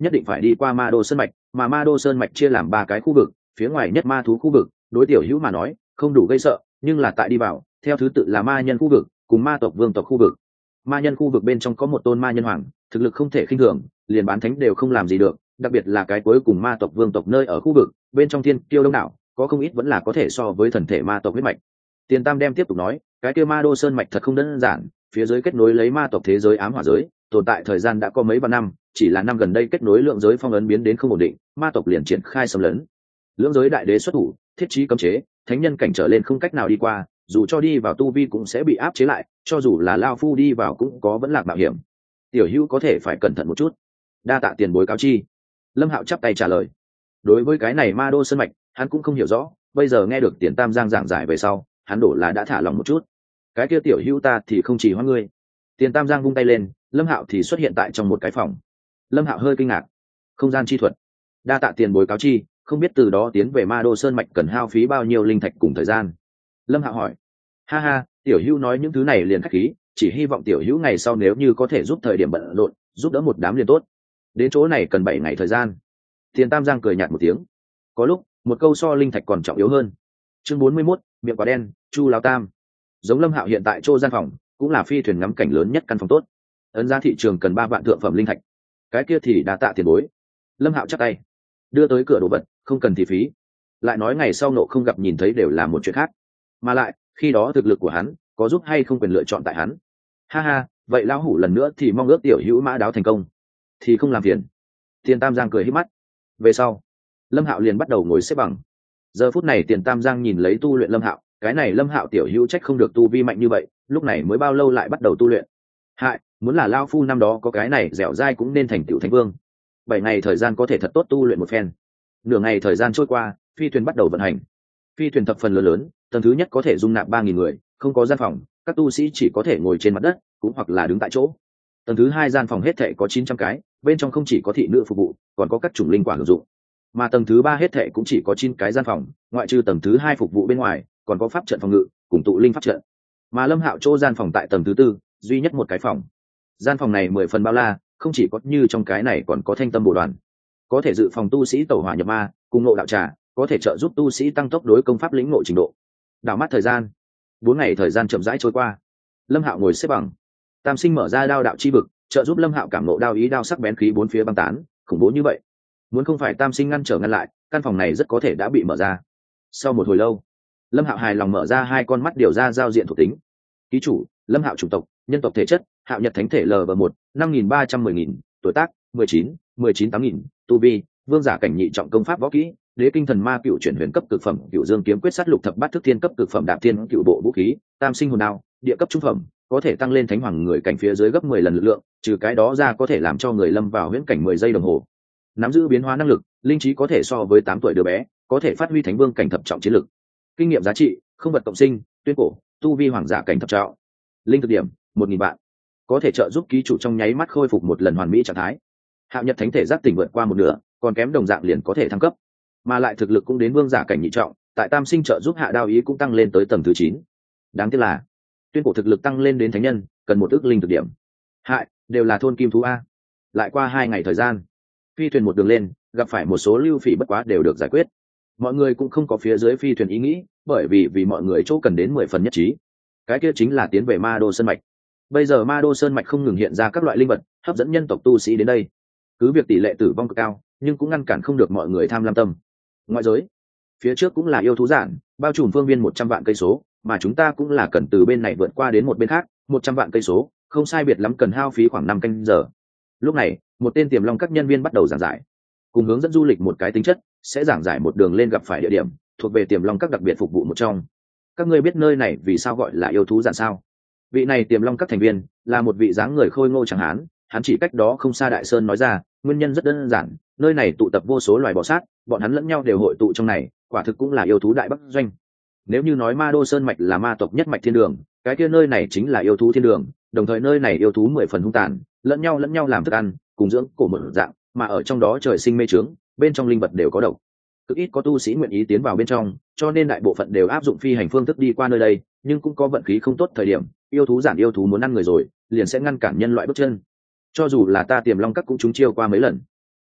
nhất định phải đi qua ma đô sơn mạch, mà ma đô sơn mạch chia làm 3 cái khu vực, phía ngoài nhất ma thú khu vực, đối tiểu hữu mà nói không đủ gây sợ, nhưng là tại đi vào theo thứ tự là ma nhân khu vực cùng ma tộc vương tộc khu vực. Ma nhân khu vực bên trong có một tôn ma nhân hoàng, thực lực không thể khinh thường, liền bán thánh đều không làm gì được, đặc biệt là cái cuối cùng ma tộc vương tộc nơi ở khu vực bên trong thiên kiêu đông đảo, có không ít vẫn là có thể so với thần thể ma tộc huyết mạch. Tiền Tam đem tiếp tục nói, cái kia ma đô sơn mạch thật không đơn giản, phía dưới kết nối lấy ma tộc thế giới ám hỏa giới, tồn tại thời gian đã có mấy vạn năm, chỉ là năm gần đây kết nối lượng giới phong ấn biến đến không ổn định, ma tộc liền triển khai xâm lấn. Lưỡng giới đại đế xuất thủ, thiết trí cấm chế, thánh nhân cảnh trở lên không cách nào đi qua, dù cho đi vào tu vi cũng sẽ bị áp chế lại, cho dù là lao phu đi vào cũng có vẫn lạc mạo hiểm. Tiểu hữu có thể phải cẩn thận một chút. Đa tạ tiền bối cáo chi. Lâm Hạo chắp tay trả lời. Đối với cái này ma đô sơn mạch hắn cũng không hiểu rõ, bây giờ nghe được Tiền Tam giang giảng giải về sau hắn đổ là đã thả lòng một chút. Cái kia tiểu hữu ta thì không chỉ hoãn ngươi. Tiền Tam giang vung tay lên, Lâm Hạo thì xuất hiện tại trong một cái phòng. Lâm Hạo hơi kinh ngạc. Không gian chi thuật. Đa tạ tiền bối cáo chi, không biết từ đó tiến về ma đô sơn mạch cần hao phí bao nhiêu linh thạch cùng thời gian. Lâm Hạo hỏi. Ha ha, tiểu hữu nói những thứ này liền khách khí, chỉ hy vọng tiểu hữu ngày sau nếu như có thể giúp thời điểm bận rộn, giúp đỡ một đám liền tốt. Đến chỗ này cần 7 ngày thời gian. Tiền Tam giang cười nhạt một tiếng. Có lúc một câu so linh thạch còn trọng yếu hơn. Chương 41, miệng quả đen, Chu Lão Tam. Giống Lâm Hạo hiện tại chỗ gian phòng cũng là phi thuyền ngắm cảnh lớn nhất căn phòng tốt, ấn giá thị trường cần 3 vạn thượng phẩm linh thạch. Cái kia thì đã tạ tiền bối. Lâm Hạo chắp tay đưa tới cửa đồ vật, không cần thì phí. Lại nói ngày sau nộ không gặp nhìn thấy đều là một chuyện khác, mà lại khi đó thực lực của hắn có giúp hay không quyền lựa chọn tại hắn. Ha ha, vậy lão hủ lần nữa thì mong ước tiểu hữu mã đáo thành công, thì không làm phiền. Tiền Tam giang cười híp mắt. Về sau Lâm Hạo liền bắt đầu ngồi xếp bằng. Giờ phút này Tiền Tam giang nhìn lấy tu luyện Lâm Hạo, cái này Lâm Hạo tiểu hữu trách không được tu vi mạnh như vậy, lúc này mới bao lâu lại bắt đầu tu luyện. Hại, muốn là lao phu năm đó có cái này dẻo dai cũng nên thành tiểu thánh vương. 7 ngày thời gian có thể thật tốt tu luyện một phen. Nửa ngày thời gian trôi qua, phi thuyền bắt đầu vận hành. Phi thuyền thập phần lớn, tầng thứ nhất có thể dung nạp 3.000 người, không có gian phòng, các tu sĩ chỉ có thể ngồi trên mặt đất cũng hoặc là đứng tại chỗ. Tầng thứ hai gian phòng hết thệ có 900 cái, bên trong không chỉ có thị nữ phục vụ, còn có các chủng linh quả hữu dụng. Mà tầng thứ ba hết thệ cũng chỉ có 9 cái gian phòng, ngoại trừ tầng thứ hai phục vụ bên ngoài, còn có pháp trận phòng ngự cùng tụ linh pháp trận. Mà Lâm Hạo chỗ gian phòng tại tầng thứ tư, duy nhất một cái phòng. Gian phòng này 10 phần bao la, không chỉ có như trong cái này còn có thanh tâm bổ đoàn, có thể dự phòng tu sĩ tẩu hỏa nhập ma, cùng ngộ đạo trà, có thể trợ giúp tu sĩ tăng tốc đối công pháp lĩnh ngộ trình độ. Đảo mắt thời gian, 4 ngày thời gian chậm rãi trôi qua. Lâm Hạo ngồi xếp bằng. Tam Sinh mở ra đao đạo chi vực, trợ giúp Lâm Hạo cảm ngộ đao ý đao sắc bén khí bốn phía băng tán, khủng bố như vậy. Muốn không phải Tam Sinh ngăn trở ngăn lại, căn phòng này rất có thể đã bị mở ra. Sau một hồi lâu, Lâm Hạo hài lòng mở ra 2 con mắt điều ra giao diện thuộc tính. Ký chủ: Lâm Hạo chủng tộc, nhân tộc thể chất, Hạo Nhật Thánh thể LV1, 5310.000, tuổi tác: 19, 8.000, tu vi: vương giả cảnh nhị trọng công pháp võ kỹ, Đế kinh thần ma cựu chuyển huyền cấp cực phẩm, Cựu Dương kiếm quyết sát lục thập bát thức thiên cấp cực phẩm, Đạp thiên cựu bộ vũ khí, Tam Sinh hồn đao, địa cấp trung phẩm, có thể tăng lên thánh hoàng người cảnh phía dưới gấp 10 lần lực lượng, trừ cái đó ra có thể làm cho người lâm vào huyễn cảnh 10 giây đồng hồ. Nắm giữ biến hóa năng lực, linh trí có thể so với 8 tuổi đứa bé, có thể phát huy thánh vương cảnh thập trọng chiến lực. Kinh nghiệm giá trị, không vật cộng sinh, tuyên cổ, tu vi hoàng giả cảnh thập trọng. Linh thực điểm, 1000 vạn. Có thể trợ giúp ký chủ trong nháy mắt khôi phục một lần hoàn mỹ trạng thái. Hạo Nhật Thánh thể giác tỉnh vượt qua một nửa, còn kém đồng dạng liền có thể thăng cấp, mà lại thực lực cũng đến vương giả cảnh nhị trọng, tại Tam Sinh trợ giúp hạ đao ý cũng tăng lên tới tầng thứ 9. Đáng tiếc là tuyên cổ thực lực tăng lên đến thánh nhân, cần một ức linh thực điểm. Hại, đều là thôn kim thú a. Lại qua 2 ngày thời gian, phi thuyền một đường lên, gặp phải một số lưu phỉ bất quá đều được giải quyết. Mọi người cũng không có phía dưới phi thuyền ý nghĩ, bởi vì mọi người chỗ cần đến 10 phần nhất trí. Cái kia chính là tiến về Ma Đô Sơn mạch. Bây giờ Ma Đô Sơn mạch không ngừng hiện ra các loại linh vật, hấp dẫn nhân tộc tu sĩ đến đây. Cứ việc tỷ lệ tử vong cực cao, nhưng cũng ngăn cản không được mọi người tham lam tâm. Ngoại giới, phía trước cũng là yêu thú giản, bao trùm phương viên 100 vạn cây số, mà chúng ta cũng là cần từ bên này vượt qua đến một bên khác, 100 vạn cây số, không sai biệt lắm cần hao phí khoảng 5 canh giờ. Lúc này, một tên tiềm long các nhân viên bắt đầu giảng giải, cùng hướng dẫn du lịch một cái tính chất, sẽ giảng giải một đường lên gặp phải địa điểm, thuộc về tiềm long các đặc biệt phục vụ một trong. Các ngươi biết nơi này vì sao gọi là yêu thú giản sao? Vị này tiềm long các thành viên là một vị dáng người khôi ngô chẳng hán, hắn chỉ cách đó không xa Đại Sơn nói ra, nguyên nhân rất đơn giản, nơi này tụ tập vô số loài bò sát, bọn hắn lẫn nhau đều hội tụ trong này, quả thực cũng là yêu thú đại bắc doanh. Nếu như nói Ma Đô Sơn mạch là ma tộc nhất mạch thiên đường, cái kia nơi này chính là yêu thú thiên đường, đồng thời nơi này yêu thú 10 phần hung tàn, lẫn nhau làm thức ăn, cùng dưỡng cổ một dạng, mà ở trong đó trời sinh mê trướng, bên trong linh vật đều có độc. Cực ít có tu sĩ nguyện ý tiến vào bên trong, cho nên đại bộ phận đều áp dụng phi hành phương thức đi qua nơi đây, nhưng cũng có vận khí không tốt thời điểm, yêu thú giản yêu thú muốn ăn người rồi, liền sẽ ngăn cản nhân loại bước chân. Cho dù là ta Tiềm Long các cũng trúng chiêu qua mấy lần.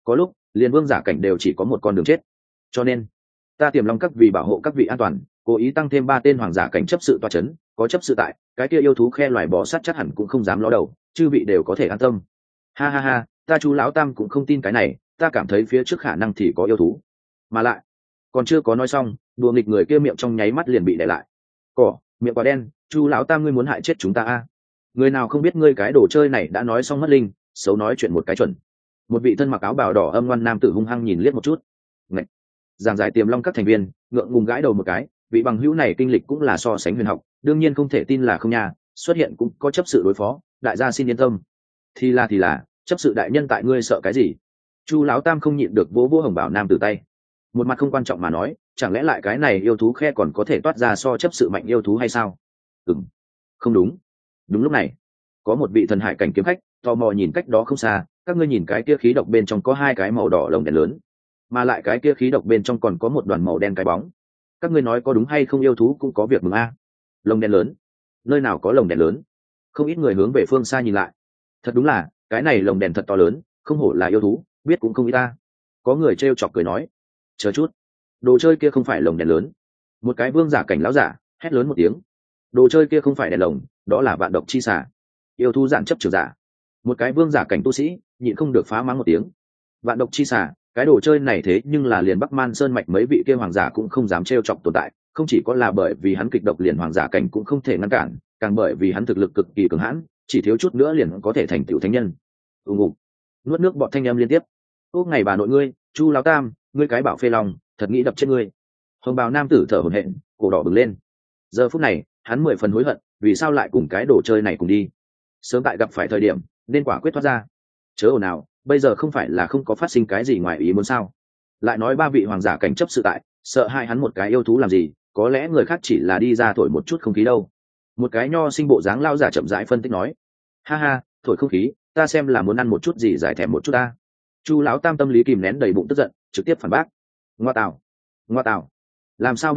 có lúc liền vương giả cảnh đều chỉ có một con đường chết. Cho nên ta Tiềm Long các vì bảo hộ các vị an toàn, cố ý tăng thêm 3 tên hoàng giả cảnh chấp sự toa chấn, có chấp sự tại, cái kia yêu thú khe loài bò sát chắc hẳn cũng không dám ló đầu, chư vị đều có thể an tâm. Ha ha ha, ta Chu lão tam cũng không tin cái này, ta cảm thấy phía trước khả năng thì có yêu thú. Mà lại, còn chưa có nói xong, đùa nghịch người kia miệng trong nháy mắt liền bị đè lại. Cỏ, miệng quá đen, Chu lão tam ngươi muốn hại chết chúng ta a? Người nào không biết ngươi cái đồ chơi này đã nói xong mất linh, xấu nói chuyện một cái chuẩn. Một vị thân mặc áo bào đỏ âm ngoan nam tử hung hăng nhìn liếc một chút. Ngậy. Giảng giải Tiềm Long các thành viên ngượng ngùng gãi đầu một cái, vị bằng hữu này kinh lịch cũng là so sánh huyền học, đương nhiên không thể tin là không nha, xuất hiện cũng có chấp sự đối phó, đại gia xin yên tâm. Thì là, chấp sự đại nhân tại ngươi sợ cái gì? Chu lão tam không nhịn được vỗ vỗ hồng bảo nam tử tay, một mặt không quan trọng mà nói, chẳng lẽ lại cái này yêu thú khe còn có thể toát ra so chấp sự mạnh yêu thú hay sao? Không đúng. Đúng lúc này, có một vị thần hải cảnh kiếm khách tò mò nhìn cách đó không xa, các ngươi nhìn cái kia khí độc bên trong có 2 cái màu đỏ lồng đèn lớn, mà lại cái kia khí độc bên trong còn có một đoàn màu đen cái bóng. Các ngươi nói có đúng hay không, yêu thú cũng có việc mừng a? Lồng đèn lớn? Nơi nào có lồng đèn lớn? Không ít người hướng về phương xa nhìn lại. Thật đúng là, cái này lồng đèn thật to lớn, không hổ là yêu thú, biết cũng không ít ta. Có người trêu chọc cười nói, chờ chút, đồ chơi kia không phải lồng đèn lớn. Một cái vương giả cảnh lão giả hét lớn một tiếng, đồ chơi kia không phải đèn lồng, đó là vạn độc chi xà, yêu thú giản chấp trưởng giả. Một cái vương giả cảnh tu sĩ nhịn không được phá mắng một tiếng, vạn độc chi xà, cái đồ chơi này thế nhưng là liền Bắc Man Sơn mạch mấy vị kia hoàng giả cũng không dám trêu chọc tồn tại, không chỉ có là bởi vì hắn kịch độc liền hoàng giả cảnh cũng không thể ngăn cản, càng bởi vì hắn thực lực cực kỳ cường hãn, chỉ thiếu chút nữa liền có thể thành tựu thánh nhân. Ngục, nuốt nước bọt thanh âm liên tiếp. Ốc ngày bà nội ngươi, Chu lão tam, ngươi cái bảo phê lòng, thật nghĩ đập chết ngươi. Hồng bào nam tử thở hổn hển, cổ đỏ bừng lên. Giờ phút này, hắn 10 phần hối hận, vì sao lại cùng cái đồ chơi này cùng đi? Sớm tại gặp phải thời điểm, nên quả quyết thoát ra. Chớ ồn nào, bây giờ không phải là không có phát sinh cái gì ngoài ý muốn sao? Lại nói 3 vị hoàng giả cảnh chấp sự tại, sợ hai hắn một cái yêu thú làm gì? Có lẽ người khác chỉ là đi ra thổi một chút không khí đâu. Một cái nho sinh bộ dáng lao giả chậm rãi phân tích nói, ha ha, thổi không khí, ta xem là muốn ăn một chút gì giải thèm một chút ta. Chu lão tam tâm lý kìm nén đầy bụng tức giận, trực tiếp phản bác, ngoa tào, làm sao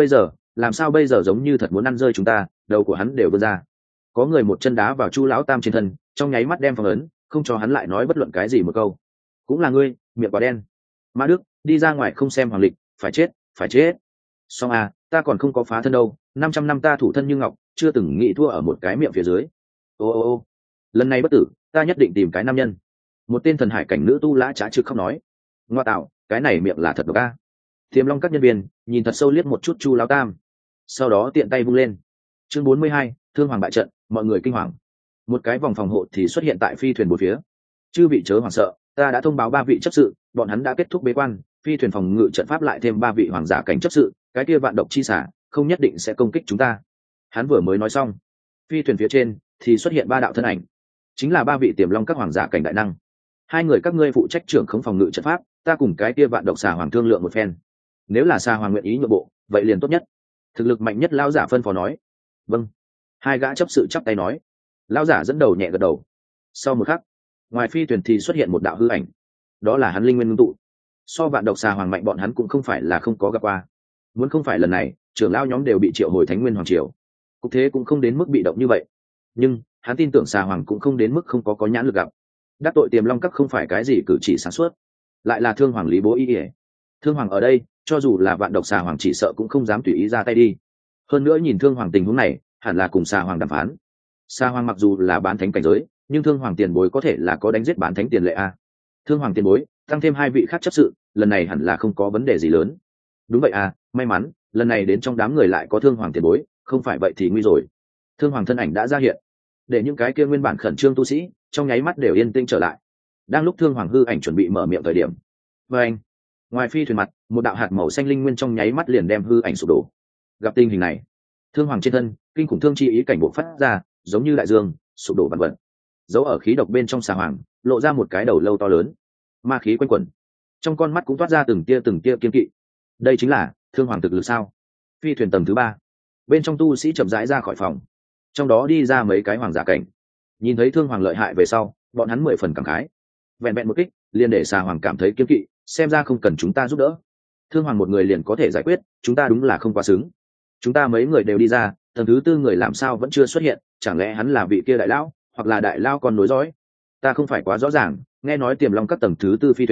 bây giờ giống như thật muốn ăn rơi chúng ta, đầu của hắn đều vươn ra. Có người một chân đá vào Chu lão tam trên thân, trong nháy mắt đem phong ấn, không cho hắn lại nói bất luận cái gì một câu. Cũng là ngươi, miệng quá đen. Ma Đức, đi ra ngoài không xem hoàng lịch, phải chết. Xong à, ta còn không có phá thân đâu, 500 năm ta thủ thân như ngọc, chưa từng nghĩ thua ở một cái miệng phía dưới. Ô, lần này bất tử, ta nhất định tìm cái nam nhân. Một tên thần hải cảnh nữ tu lã trá trực khóc nói, ngoa tạo, cái này miệng là thật độc a. Tiềm Long các nhân viên nhìn thật sâu liếc một chút Chu lão tam, sau đó tiện tay vung lên. Chương 42, thương hoàng bại trận, mọi người kinh hoàng. Một cái vòng phòng hộ thì xuất hiện tại phi thuyền bốn phía. Chư vị chớ hoảng sợ, ta đã thông báo 3 vị chấp sự, bọn hắn đã kết thúc bế quan, phi thuyền phòng ngự trận pháp lại thêm 3 vị hoàng giả cảnh chấp sự, cái kia vạn độc chi xả không nhất định sẽ công kích chúng ta. Hắn vừa mới nói xong, phi thuyền phía trên thì xuất hiện 3 đạo thân ảnh, chính là 3 vị Tiềm Long các hoàng giả cảnh đại năng. 2 người các ngươi phụ trách trưởng không phòng ngự trận pháp, ta cùng cái kia vạn độc xà hoàng thương lượng một phen. Nếu là xà hoàng nguyện ý nhượng bộ, vậy liền tốt nhất. Thực lực mạnh nhất lão giả phân phó nói. Vâng. 2 gã chấp sự chắp tay nói. Lão giả dẫn đầu nhẹ gật đầu. Sau một khắc, ngoài phi thuyền thì xuất hiện một đạo hư ảnh, đó là hắn linh nguyên ngưng tụ. So vạn độc xà hoàng mạnh bọn hắn cũng không phải là không có gặp qua. Muốn không phải lần này trưởng lão nhóm đều bị triệu hồi Thánh Nguyên Hoàng Triều, cục thế cũng không đến mức bị động như vậy. Nhưng hắn tin tưởng xà hoàng cũng không đến mức không có nhãn lực gặp. Đắc tội Tiềm Long các không phải cái gì cử chỉ sáng suốt, lại là thương hoàng Lý Bố ý ỉa. Thương hoàng ở đây, cho dù là vạn độc xà hoàng chỉ sợ cũng không dám tùy ý ra tay đi. Hơn nữa nhìn thương hoàng tình huống này, hẳn là cùng xà hoàng đàm phán. Xà hoàng mặc dù là bán thánh cảnh giới, nhưng thương hoàng tiền bối có thể là có đánh giết bán thánh tiền lệ a. Thương hoàng tiền bối tăng thêm 2 vị khác chấp sự, lần này hẳn là không có vấn đề gì lớn. Đúng vậy à, may mắn lần này đến trong đám người lại có thương hoàng tiền bối, không phải vậy thì nguy rồi. Thương hoàng thân ảnh đã ra hiện, để những cái kia nguyên bản khẩn trương tu sĩ trong nháy mắt đều yên tĩnh trở lại. Đang lúc thương hoàng hư ảnh chuẩn bị mở miệng thời điểm, và anh, ngoài phi thuyền mặt, một đạo hạt màu xanh linh nguyên trong nháy mắt liền đem hư ảnh sụp đổ. Gặp tình hình này, thương hoàng trên thân kinh khủng thương chi ý cảnh bộ phát ra, giống như đại dương sụp đổ vạn vật. Giấu ở khí độc bên trong xà hoàng lộ ra một cái đầu lâu to lớn, ma khí quanh quẩn, trong con mắt cũng toát ra từng tia kiên kỵ. Đây chính là thương hoàng thực lực sao? Phi thuyền tầng thứ 3, bên trong tu sĩ chậm rãi ra khỏi phòng, trong đó đi ra mấy cái hoàng giả cảnh. Nhìn thấy thương hoàng lợi hại về sau, bọn hắn 10 phần cảm khái. Vẹn vẹn một kích liền để xà hoàng cảm thấy kiên kỵ, xem ra không cần chúng ta giúp đỡ, thương hoàng một người liền có thể giải quyết, chúng ta đúng là không quá xứng. Chúng ta mấy người đều đi ra, tầng thứ 4 người làm sao vẫn chưa xuất hiện, chẳng lẽ hắn là vị kia đại lão, hoặc là đại lao con nối dõi? Ta không phải quá rõ ràng, nghe nói Tiềm Long các tầng thứ 4 phi thuyền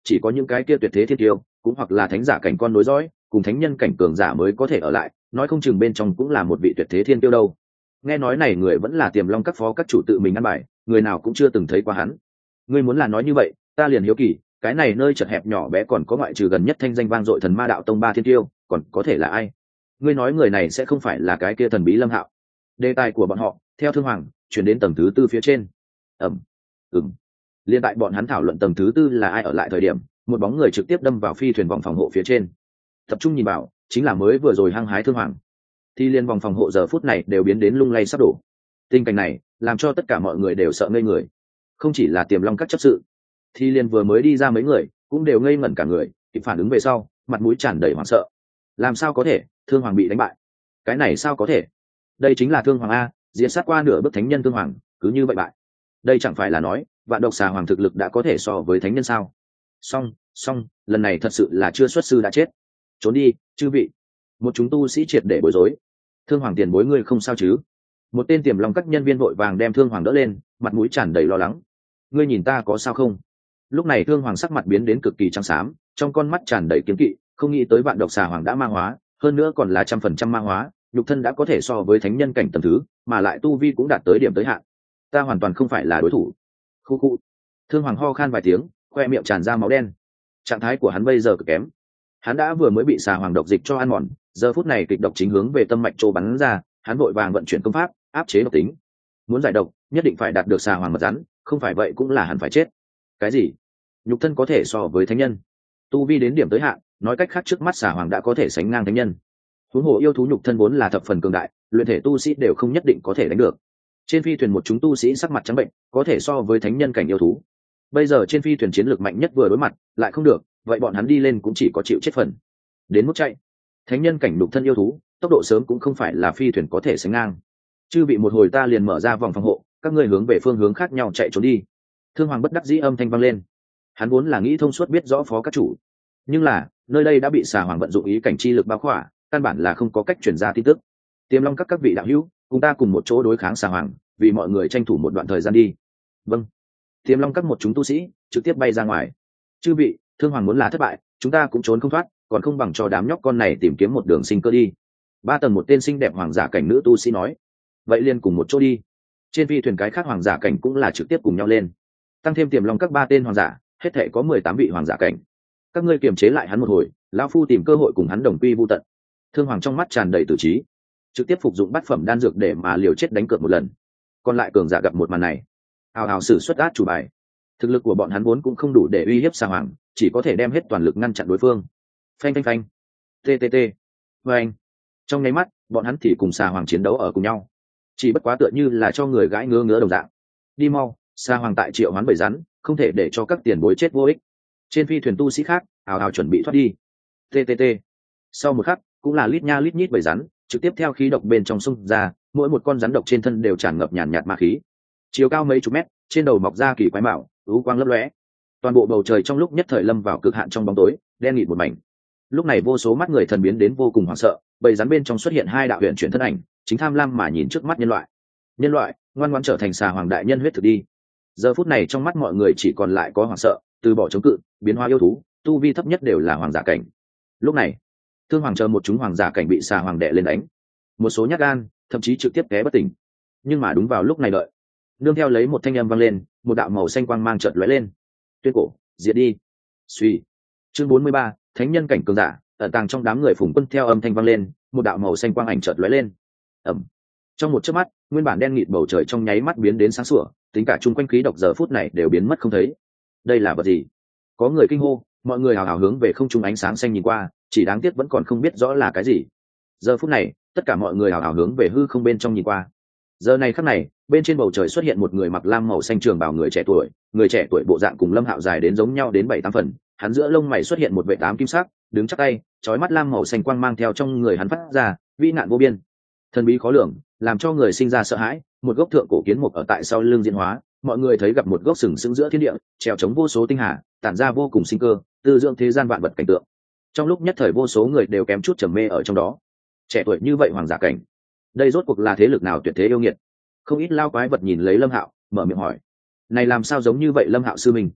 chỉ có những cái kia tuyệt thế thiên tiêu cũng hoặc là thánh giả cảnh con nối dõi cùng thánh nhân cảnh cường giả mới có thể ở lại, nói không chừng bên trong cũng là một vị tuyệt thế thiên tiêu đâu. Nghe nói này người vẫn là Tiềm Long các phó các chủ tự mình ăn bài, người nào cũng chưa từng thấy qua hắn. Ngươi muốn là nói như vậy, ta liền hiếu kỳ, cái này nơi chật hẹp nhỏ bé còn có ngoại trừ gần nhất thanh danh vang dội Thần Ma đạo tông ba thiên tiêu, còn có thể là ai? Ngươi nói người này sẽ không phải là cái kia thần bí Lâm Hạo? Đề tài của bọn họ theo Thương Hoàng chuyển đến tầng thứ tư phía trên. Liên tại bọn hắn thảo luận tầng thứ tư là ai ở lại thời điểm, một bóng người trực tiếp đâm vào phi thuyền vòng phòng hộ phía trên. Tập trung nhìn vào, chính là mới vừa rồi hăng hái Thương Hoàng. Thì liên vòng phòng hộ giờ phút này đều biến đến lung lay sắp đổ. Tình cảnh này làm cho tất cả mọi người đều sợ ngây người. Không chỉ là Tiềm Long các chấp sự, thì liên vừa mới đi ra mấy người cũng đều ngây ngẩn cả người, kịp phản ứng về sau, mặt mũi tràn đầy hoảng sợ. Làm sao có thể, Thương Hoàng bị đánh bại? Cái này sao có thể? Đây chính là Thương Hoàng a, diễn sát qua nửa bước thánh nhân Thương Hoàng, cứ như vậy bại. Đây chẳng phải là nói Vạn Độc Xà Hoàng thực lực đã có thể so với thánh nhân sao? Song, lần này thật sự là chưa xuất sư đã chết. Trốn đi, chư vị. Một chúng tu sĩ triệt để bối rối. Thương Hoàng tiền bối ngươi không sao chứ? Một tên Tiềm Long các nhân viên vội vàng đem Thương Hoàng đỡ lên, mặt mũi tràn đầy lo lắng. Ngươi nhìn ta có sao không? Lúc này Thương Hoàng sắc mặt biến đến cực kỳ trắng xám, trong con mắt tràn đầy kiếm kỵ, không nghĩ tới Vạn Độc Xà Hoàng đã ma hóa, hơn nữa còn là 100% ma hóa, nhục thân đã có thể so với thánh nhân cảnh tầm thứ, mà lại tu vi cũng đạt tới điểm tới hạn. Ta hoàn toàn không phải là đối thủ. Khu. Thương Hoàng ho khan vài tiếng, khoe miệng tràn ra máu đen. Trạng thái của hắn bây giờ cực kém. Hắn đã vừa mới bị xà hoàng độc dịch cho ăn mòn, giờ phút này kịch độc chính hướng về tâm mạch trô bắn ra, hắn vội vàng vận chuyển công pháp áp chế độc tính. Muốn giải độc, nhất định phải đạt được xà hoàng mật rắn, không phải vậy cũng là hắn phải chết. Cái gì? Nhục thân có thể so với thánh nhân? Tu vi đến điểm tới hạn, nói cách khác trước mắt xà hoàng đã có thể sánh ngang thánh nhân. Huống hồ yêu thú nhục thân vốn là thập phần cường đại, luyện thể tu sĩ đều không nhất định có thể đánh được. Trên phi thuyền một chúng tu sĩ sắc mặt trắng bệnh, có thể so với thánh nhân cảnh yêu thú. Bây giờ trên phi thuyền chiến lược mạnh nhất vừa đối mặt lại không được, vậy bọn hắn đi lên cũng chỉ có chịu chết phần. Đến mức chạy, thánh nhân cảnh đục thân yêu thú tốc độ sớm cũng không phải là phi thuyền có thể sánh ngang. Chư bị một hồi ta liền mở ra vòng phòng hộ, các ngươi hướng về phương hướng khác nhau chạy trốn đi. Thương Hoàng bất đắc dĩ âm thanh vang lên. Hắn vốn là nghĩ thông suốt biết rõ phó các chủ, nhưng là nơi đây đã bị xà hoàng vận dụng ý cảnh chi lực bao khỏa, căn bản là không có cách truyền ra tin tức. Tiềm Long các vị đạo hữu, cùng ta cùng một chỗ đối kháng xà hoàng, vì mọi người tranh thủ một đoạn thời gian đi. Vâng. Tiềm Long các một chúng tu sĩ trực tiếp bay ra ngoài. Chư vị, Thương Hoàng muốn là thất bại, chúng ta cũng trốn không thoát, còn không bằng cho đám nhóc con này tìm kiếm một đường sinh cơ đi. Ba tầng một tên xinh đẹp hoàng giả cảnh nữ tu sĩ nói. Vậy liền cùng một chỗ đi. Trên phi thuyền cái khác hoàng giả cảnh cũng là trực tiếp cùng nhau lên. Tăng thêm Tiềm Long các ba tên hoàng giả, hết thể có 18 vị hoàng giả cảnh. Các ngươi kiềm chế lại hắn một hồi, lão phu tìm cơ hội cùng hắn đồng quy vu tận. Thương Hoàng trong mắt tràn đầy tử trí, trực tiếp phục dụng bát phẩm đan dược để mà liều chết đánh cược một lần. Còn lại cường giả gặp một màn này, hào hào sử xuất át chủ bài. Thực lực của bọn hắn vốn cũng không đủ để uy hiếp xà hoàng, chỉ có thể đem hết toàn lực ngăn chặn đối phương. Phanh ttt phanh. Trong nháy mắt bọn hắn thì cùng xà hoàng chiến đấu ở cùng nhau, chỉ bất quá tựa như là cho người gãi ngứa ngứa đồng dạng. Đi mau, xà hoàng tại triệu hoán bầy rắn, không thể để cho các tiền bối chết vô ích. Trên phi thuyền tu sĩ khác hào hào chuẩn bị thoát đi. Ttt. Sau một khắc cũng là lít nha lít nhít bầy rắn trực tiếp theo khí độc bên trong xung ra, mỗi một con rắn độc trên thân đều tràn ngập nhàn nhạt ma khí, chiều cao mấy chục mét, trên đầu mọc ra kỳ quái mạo, ưu quang lấp lóe. Toàn bộ bầu trời trong lúc nhất thời lâm vào cực hạn trong bóng tối, đen nghịt một mảnh. Lúc này vô số mắt người thần biến đến vô cùng hoảng sợ, bầy rắn bên trong xuất hiện hai đạo huyền chuyển thân ảnh, chính tham lam mà nhìn trước mắt nhân loại. Nhân loại, ngoan ngoãn trở thành xà hoàng đại nhân huyết thực đi. Giờ phút này trong mắt mọi người chỉ còn lại có hoảng sợ, từ bỏ chống cự, biến hóa yêu thú, tu vi thấp nhất đều là hoàng giả cảnh. Lúc này, Thương Hoàng chờ một chúng hoàng giả cảnh bị xà hoàng đệ lên đánh, một số nhát gan, thậm chí trực tiếp té bất tỉnh. Nhưng mà đúng vào lúc này đợi, nương theo lấy một thanh âm vang lên, một đạo màu xanh quang mang chợt lóe lên. Tuyên cổ, diệt đi. Suy. Chương 43, thánh nhân cảnh cường giả, ẩn tàng trong đám người Phùng Quân theo âm thanh vang lên, một đạo màu xanh quang ảnh chợt lóe lên. Ầm. Trong một chớp mắt, nguyên bản đen nghịt bầu trời trong nháy mắt biến đến sáng sủa, tính cả chung quanh khí độc giờ phút này đều biến mất không thấy. Đây là vật gì? Có người kinh hô, mọi người hào hào hướng về không trung ánh sáng xanh nhìn qua, chỉ đáng tiếc vẫn còn không biết rõ là cái gì. Giờ phút này, tất cả mọi người hào hào hướng về hư không bên trong nhìn qua. Giờ này khắc này, bên trên bầu trời xuất hiện một người mặc lam màu xanh trường bào người trẻ tuổi bộ dạng cùng Lâm Hạo dài đến giống nhau đến 7-8 phần, hắn giữa lông mày xuất hiện một vệt tám kim sắc, đứng chắp tay, chói mắt lam màu xanh quang mang theo trong người hắn phát ra, vĩ nạn vô biên, thần bí khó lường, làm cho người sinh ra sợ hãi. Một gốc thượng cổ kiến mục ở tại sau lưng diễn hóa, mọi người thấy gặp một gốc sừng sững giữa thiên địa, trèo chống vô số tinh hà, tản ra vô cùng sinh cơ, tư dưỡng thế gian vạn vật cảnh tượng. Trong lúc nhất thời vô số người đều kém chút trầm mê ở trong đó. Trẻ tuổi như vậy hoàng giả cảnh, đây rốt cuộc là thế lực nào tuyệt thế yêu nghiệt? Không ít lao quái vật nhìn lấy Lâm Hạo, mở miệng hỏi: này làm sao giống như vậy Lâm Hạo sư mình?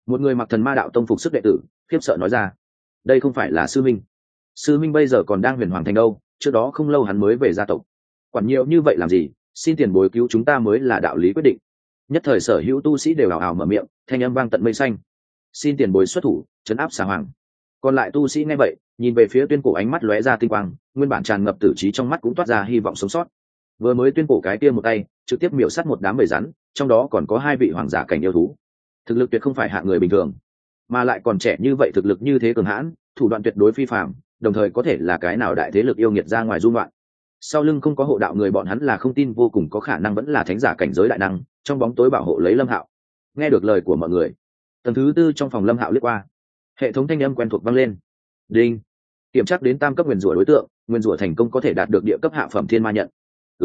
Một người mặc thần ma đạo tông phục sức đệ tử khiếp sợ nói ra. Đây không phải là sư minh. Sư minh bây giờ còn đang huyền hoàng thành đâu, trước đó không lâu hắn mới về gia tộc. Quản nhiều như vậy làm gì, xin tiền bối cứu chúng ta mới là đạo lý quyết định. Nhất thời sở hữu tu sĩ đều ào ào mở miệng, thanh âm vang tận mây xanh. Xin tiền bối xuất thủ trấn áp xà hoàng. Còn lại tu sĩ nghe vậy nhìn về phía Tuyên Cổ, ánh mắt lóe ra tinh quang, nguyên bản tràn ngập tử trí trong mắt cũng toát ra hy vọng sống sót. Vừa mới Tuyên Cổ cái kia một tay trực tiếp miểu sát một đám bầy rắn, trong đó còn có 2 vị hoàng giả cảnh yêu thú. Thực lực tuyệt không phải hạng người bình thường, mà lại còn trẻ như vậy, thực lực như thế cường hãn, thủ đoạn tuyệt đối phi phàm, đồng thời có thể là cái nào đại thế lực yêu nghiệt ra ngoài du ngoạn. Sau lưng không có hộ đạo người, bọn hắn là không tin vô cùng có khả năng vẫn là thánh giả cảnh giới đại năng trong bóng tối bảo hộ lấy Lâm Hạo. Nghe được lời của mọi người, tầng thứ 4 trong phòng Lâm Hạo liếc qua, hệ thống thanh âm quen thuộc vang lên. Đinh, kiểm tra đến tam cấp nguyên rủa đối tượng, nguyên rủa thành công có thể đạt được địa cấp hạ phẩm thiên ma nhận.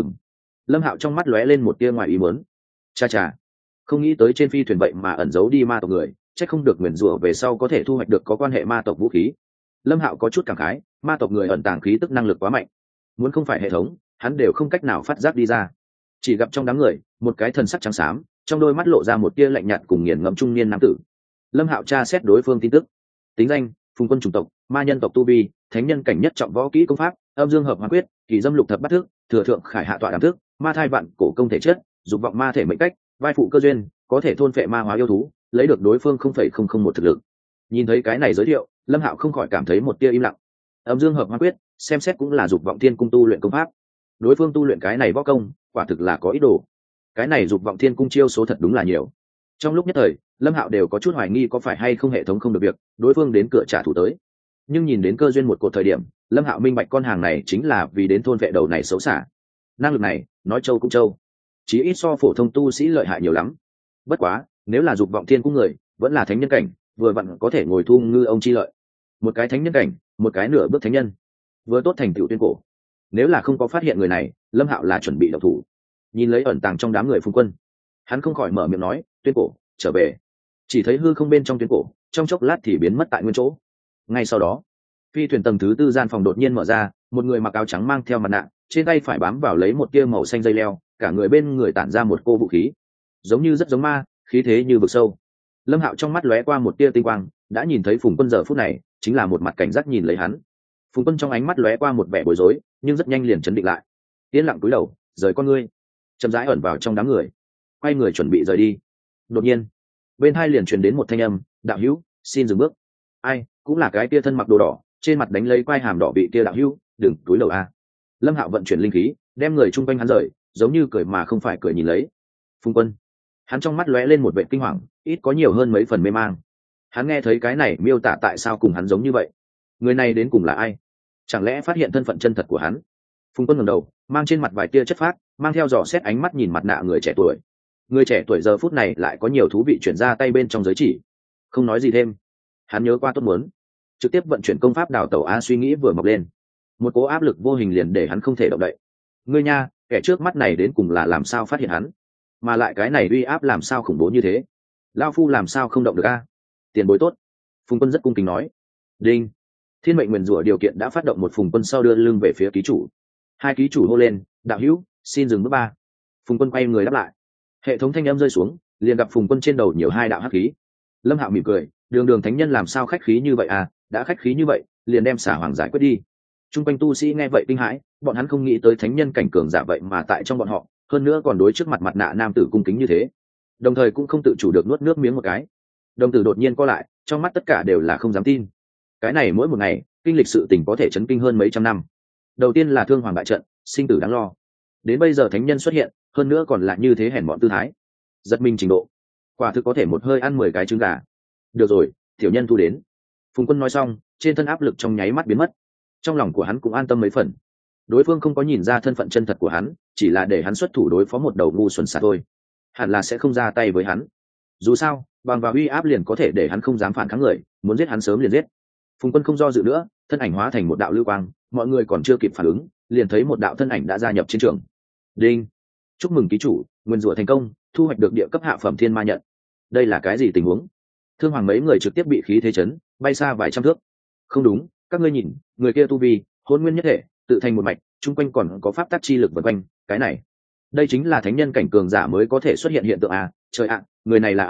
Lâm Hạo trong mắt lóe lên một tia ngoài ý muốn. Cha cha, không nghĩ tới trên phi thuyền vậy mà ẩn giấu đi ma tộc người, chắc không được nguyên rủa về sau có thể thu hoạch được có quan hệ ma tộc vũ khí. Lâm Hạo có chút cảm khái, ma tộc người ẩn tàng khí tức năng lực quá mạnh, muốn không phải hệ thống hắn đều không cách nào phát giác đi ra. Chỉ gặp trong đám người một cái thần sắc trắng xám, trong đôi mắt lộ ra một tia lạnh nhạt cùng nghiền ngẫm trung niên nam tử. Lâm Hạo tra xét đối phương tin tức, tính danh Phùng Quân, chủng tộc ma nhân tộc, tu vi thánh nhân cảnh nhất trọng, võ kỹ công pháp âm dương hợp hóa quyết, kỳ dâm lục thập bát thức, thừa thượng khải hạ tọa đẳng thức, ma thai vạn cổ công thể chất, dục vọng ma thể mệnh cách, vai phụ cơ duyên, có thể thôn phệ ma hóa yêu thú, lấy được đối phương 0,001 thực lực. Nhìn thấy cái này giới thiệu, Lâm Hạo không khỏi cảm thấy một tia im lặng. Âm dương hợp hóa quyết xem xét cũng là dục vọng thiên cung tu luyện công pháp, đối phương tu luyện cái này võ công quả thực là có ý đồ. Cái này dục vọng thiên cung chiêu số thật đúng là nhiều. Trong lúc nhất thời Lâm Hạo đều có chút hoài nghi có phải hay không hệ thống không được việc, đối phương đến cửa trả thù tới. Nhưng nhìn đến cơ duyên một cột thời điểm, Lâm Hạo minh bạch con hàng này chính là vì đến thôn vệ đầu này xấu xả. Năng lực này nói châu cũng châu, chí ít so phổ thông tu sĩ lợi hại nhiều lắm. Bất quá nếu là dục vọng thiên cung người vẫn là thánh nhân cảnh, vừa vặn có thể ngồi thu ngư ông chi lợi. Một cái thánh nhân cảnh, một cái nửa bước thánh nhân, vừa tốt thành tựu Tuyên Cổ. Nếu là không có phát hiện người này, Lâm Hạo là chuẩn bị động thủ. Nhìn lấy ẩn tàng trong đám người Phùng Quân, hắn không khỏi mở miệng nói, Tuyên Cổ trở về. Chỉ thấy hư không bên trong Tuyên Cổ trong chốc lát thì biến mất tại nguyên chỗ. Ngay sau đó phi thuyền tầng thứ 4 gian phòng đột nhiên mở ra, một người mặc áo trắng mang theo mặt nạ, trên tay phải bám vào lấy một tia màu xanh dây leo, cả người bên người tản ra một cô vũ khí, giống như rất giống ma, khí thế như vực sâu. Lâm Hạo trong mắt lóe qua một tia tinh quang, đã nhìn thấy Phùng Quân giờ phút này chính là một mặt cảnh giác nhìn lấy hắn. Phùng Quân trong ánh mắt lóe qua một vẻ bối rối, nhưng rất nhanh liền chấn định lại, yên lặng cúi đầu rời con ngươi, chậm rãi ẩn vào trong đám người, quay người chuẩn bị rời đi. Đột nhiên bên hai liền truyền đến một thanh âm, đạo hữu xin dừng bước. Ai, cũng là cái tia thân mặc đồ đỏ, trên mặt đánh lấy quai hàm đỏ bị tia đạo hữu, đừng túi đầu a. Lâm Hạo vận chuyển linh khí đem người chung quanh hắn rời, giống như cười mà không phải cười nhìn lấy Phùng Quân. Hắn trong mắt lóe lên một vẻ kinh hoàng, ít có nhiều hơn mấy phần mê mang. Hắn nghe thấy cái này miêu tả tại sao cùng hắn giống như vậy, người này đến cùng là ai, chẳng lẽ phát hiện thân phận chân thật của hắn. Phùng Quân ngẩng đầu, mang trên mặt vài tia chất phác, mang theo dò xét ánh mắt nhìn mặt nạ người trẻ tuổi. Người trẻ tuổi giờ phút này lại có nhiều thú vị chuyển ra tay bên trong giới chỉ, không nói gì thêm. Hắn nhớ qua tốt muốn trực tiếp vận chuyển công pháp đào tẩu a, suy nghĩ vừa mọc lên, một cố áp lực vô hình liền để hắn không thể động đậy. Ngươi nha, kẻ trước mắt này đến cùng là làm sao phát hiện hắn, mà lại cái này uy áp làm sao khủng bố như thế, lao phu làm sao không động được a. Tiền bối tốt. Phùng Quân rất cung kính nói. Đinh, thiên mệnh nguyền rủa điều kiện đã phát động. Một Phùng Quân sau đưa lưng về phía ký chủ. Hai ký chủ hô lên, đạo hữu xin dừng bước 3. Phùng Quân quay người đáp lại. Hệ thống thanh âm rơi xuống, liền gặp Phùng Quân trên đầu nhiều 2 đạo hắc khí. Lâm Hạo mỉm cười, đường đường thánh nhân làm sao khách khí như vậy à, đã khách khí như vậy liền đem xả hoàng giải quyết đi. Trung quanh tu sĩ nghe vậy kinh hãi, bọn hắn không nghĩ tới thánh nhân cảnh cường giả vậy mà tại trong bọn họ, hơn nữa còn đối trước mặt mặt nạ nam tử cung kính như thế, đồng thời cũng không tự chủ được nuốt nước miếng một cái. Đồng tử đột nhiên co lại, trong mắt tất cả đều là không dám tin. Cái này mỗi một ngày kinh lịch sự tình có thể chấn kinh hơn mấy trăm năm. Đầu tiên là thương hoàng bại trận, sinh tử đáng lo, đến bây giờ thánh nhân xuất hiện, hơn nữa còn là như thế hèn mọn tư thái, giật mình trình độ, quả thực có thể một hơi ăn 10 cái trứng gà. Được rồi, tiểu nhân thu đến. Phùng Quân nói xong, trên thân áp lực trong nháy mắt biến mất, trong lòng của hắn cũng an tâm mấy phần. Đối phương không có nhìn ra thân phận chân thật của hắn, chỉ là để hắn xuất thủ đối phó một đầu ngu xuẩn xả thôi, hẳn là sẽ không ra tay với hắn. Dù sao bằng vào uy áp liền có thể để hắn không dám phản kháng người, muốn giết hắn sớm liền giết. Phùng Quân không do dự nữa, thân ảnh hóa thành một đạo lưu quang, mọi người còn chưa kịp phản ứng, liền thấy một đạo thân ảnh đã gia nhập chiến trường. Đinh, chúc mừng ký chủ, nguyên rủa thành công, thu hoạch được địa cấp hạ phẩm thiên ma nhận. Đây là cái gì tình huống? Thương hoàng mấy người trực tiếp bị khí thế chấn, bay xa vài trăm thước. Không đúng, các ngươi nhìn, người kia tu vi hôn nguyên nhất thể, tự thành một mạch, chung quanh còn có pháp tắc chi lực vần quanh, cái này đây chính là thánh nhân cảnh cường giả mới có thể xuất hiện hiện tượng à. Trời ạ, người này là ai,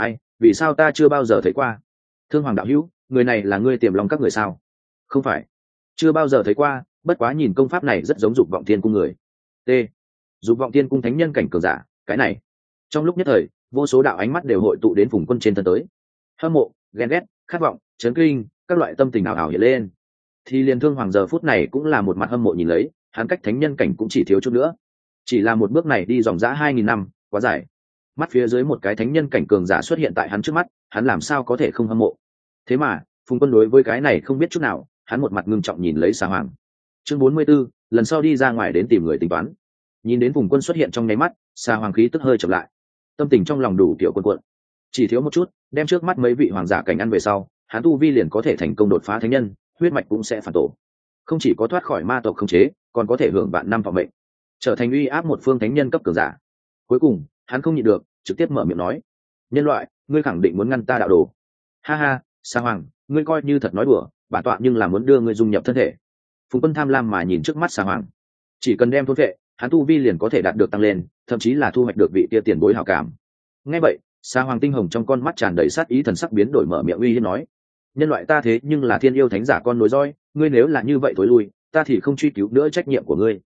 vì sao ta chưa bao giờ thấy qua? Thương Hoàng đạo hữu, người này là ngươi Tiềm Long các người sao? Không phải, chưa bao giờ thấy qua, bất quá nhìn công pháp này rất giống Dục Vọng Thiên cung người. T. Dục Vọng Thiên cung thánh nhân cảnh cường giả, cái này. Trong lúc nhất thời, vô số đạo ánh mắt đều hội tụ đến Phùng Quân trên thân tới. Hâm mộ, ghen ghét, khát vọng, chấn kinh, các loại tâm tình ảo ảo hiện lên. Thì liền Thương Hoàng giờ phút này cũng là một mặt hâm mộ nhìn lấy, hắn cách thánh nhân cảnh cũng chỉ thiếu chút nữa. Chỉ là một bước này đi dòng dã 2000 năm, quá dài. Mắt phía dưới một cái thánh nhân cảnh cường giả xuất hiện tại hắn trước mắt, hắn làm sao có thể không hâm mộ. Thế mà, Phùng Quân đối với cái này không biết chút nào, hắn một mặt ngưng trọng nhìn lấy Sa Hoàng. Chương 44, lần sau đi ra ngoài đến tìm người tính toán. Nhìn đến Phùng Quân xuất hiện trong nháy mắt, Sa Hoàng khí tức hơi chậm lại. Tâm tình trong lòng đủ kiểu cuộn cuộn. Chỉ thiếu một chút, đem trước mắt mấy vị hoàng giả cảnh ăn về sau, hắn tu vi liền có thể thành công đột phá thánh nhân, huyết mạch cũng sẽ phản tổ. Không chỉ có thoát khỏi ma tộc khống chế, còn có thể hưởng vạn năm vọng mệnh, trở thành uy áp một phương thánh nhân cấp cường giả. Cuối cùng, hắn không nhịn được, trực tiếp mở miệng nói: "Nhân loại, ngươi khẳng định muốn ngăn ta đạo đồ?" Ha ha, Sa Hoàng, ngươi coi như thật nói đùa, bản tọa nhưng là muốn đưa ngươi dung nhập thân thể. Phùng Quân tham lam mà nhìn trước mắt Sa Hoàng, chỉ cần đem thôn vệ, hắn tu vi liền có thể đạt được tăng lên, thậm chí là thu hoạch được vị kia tiền bối hảo cảm. Nghe vậy, Sa Hoàng tinh hồng trong con mắt tràn đầy sát ý, thần sắc biến đổi, mở miệng uy hiếp nói: "Nhân loại ta thế nhưng là thiên yêu thánh giả con nối roi, ngươi nếu là như vậy tối lui, ta thì không truy cứu nữa trách nhiệm của ngươi,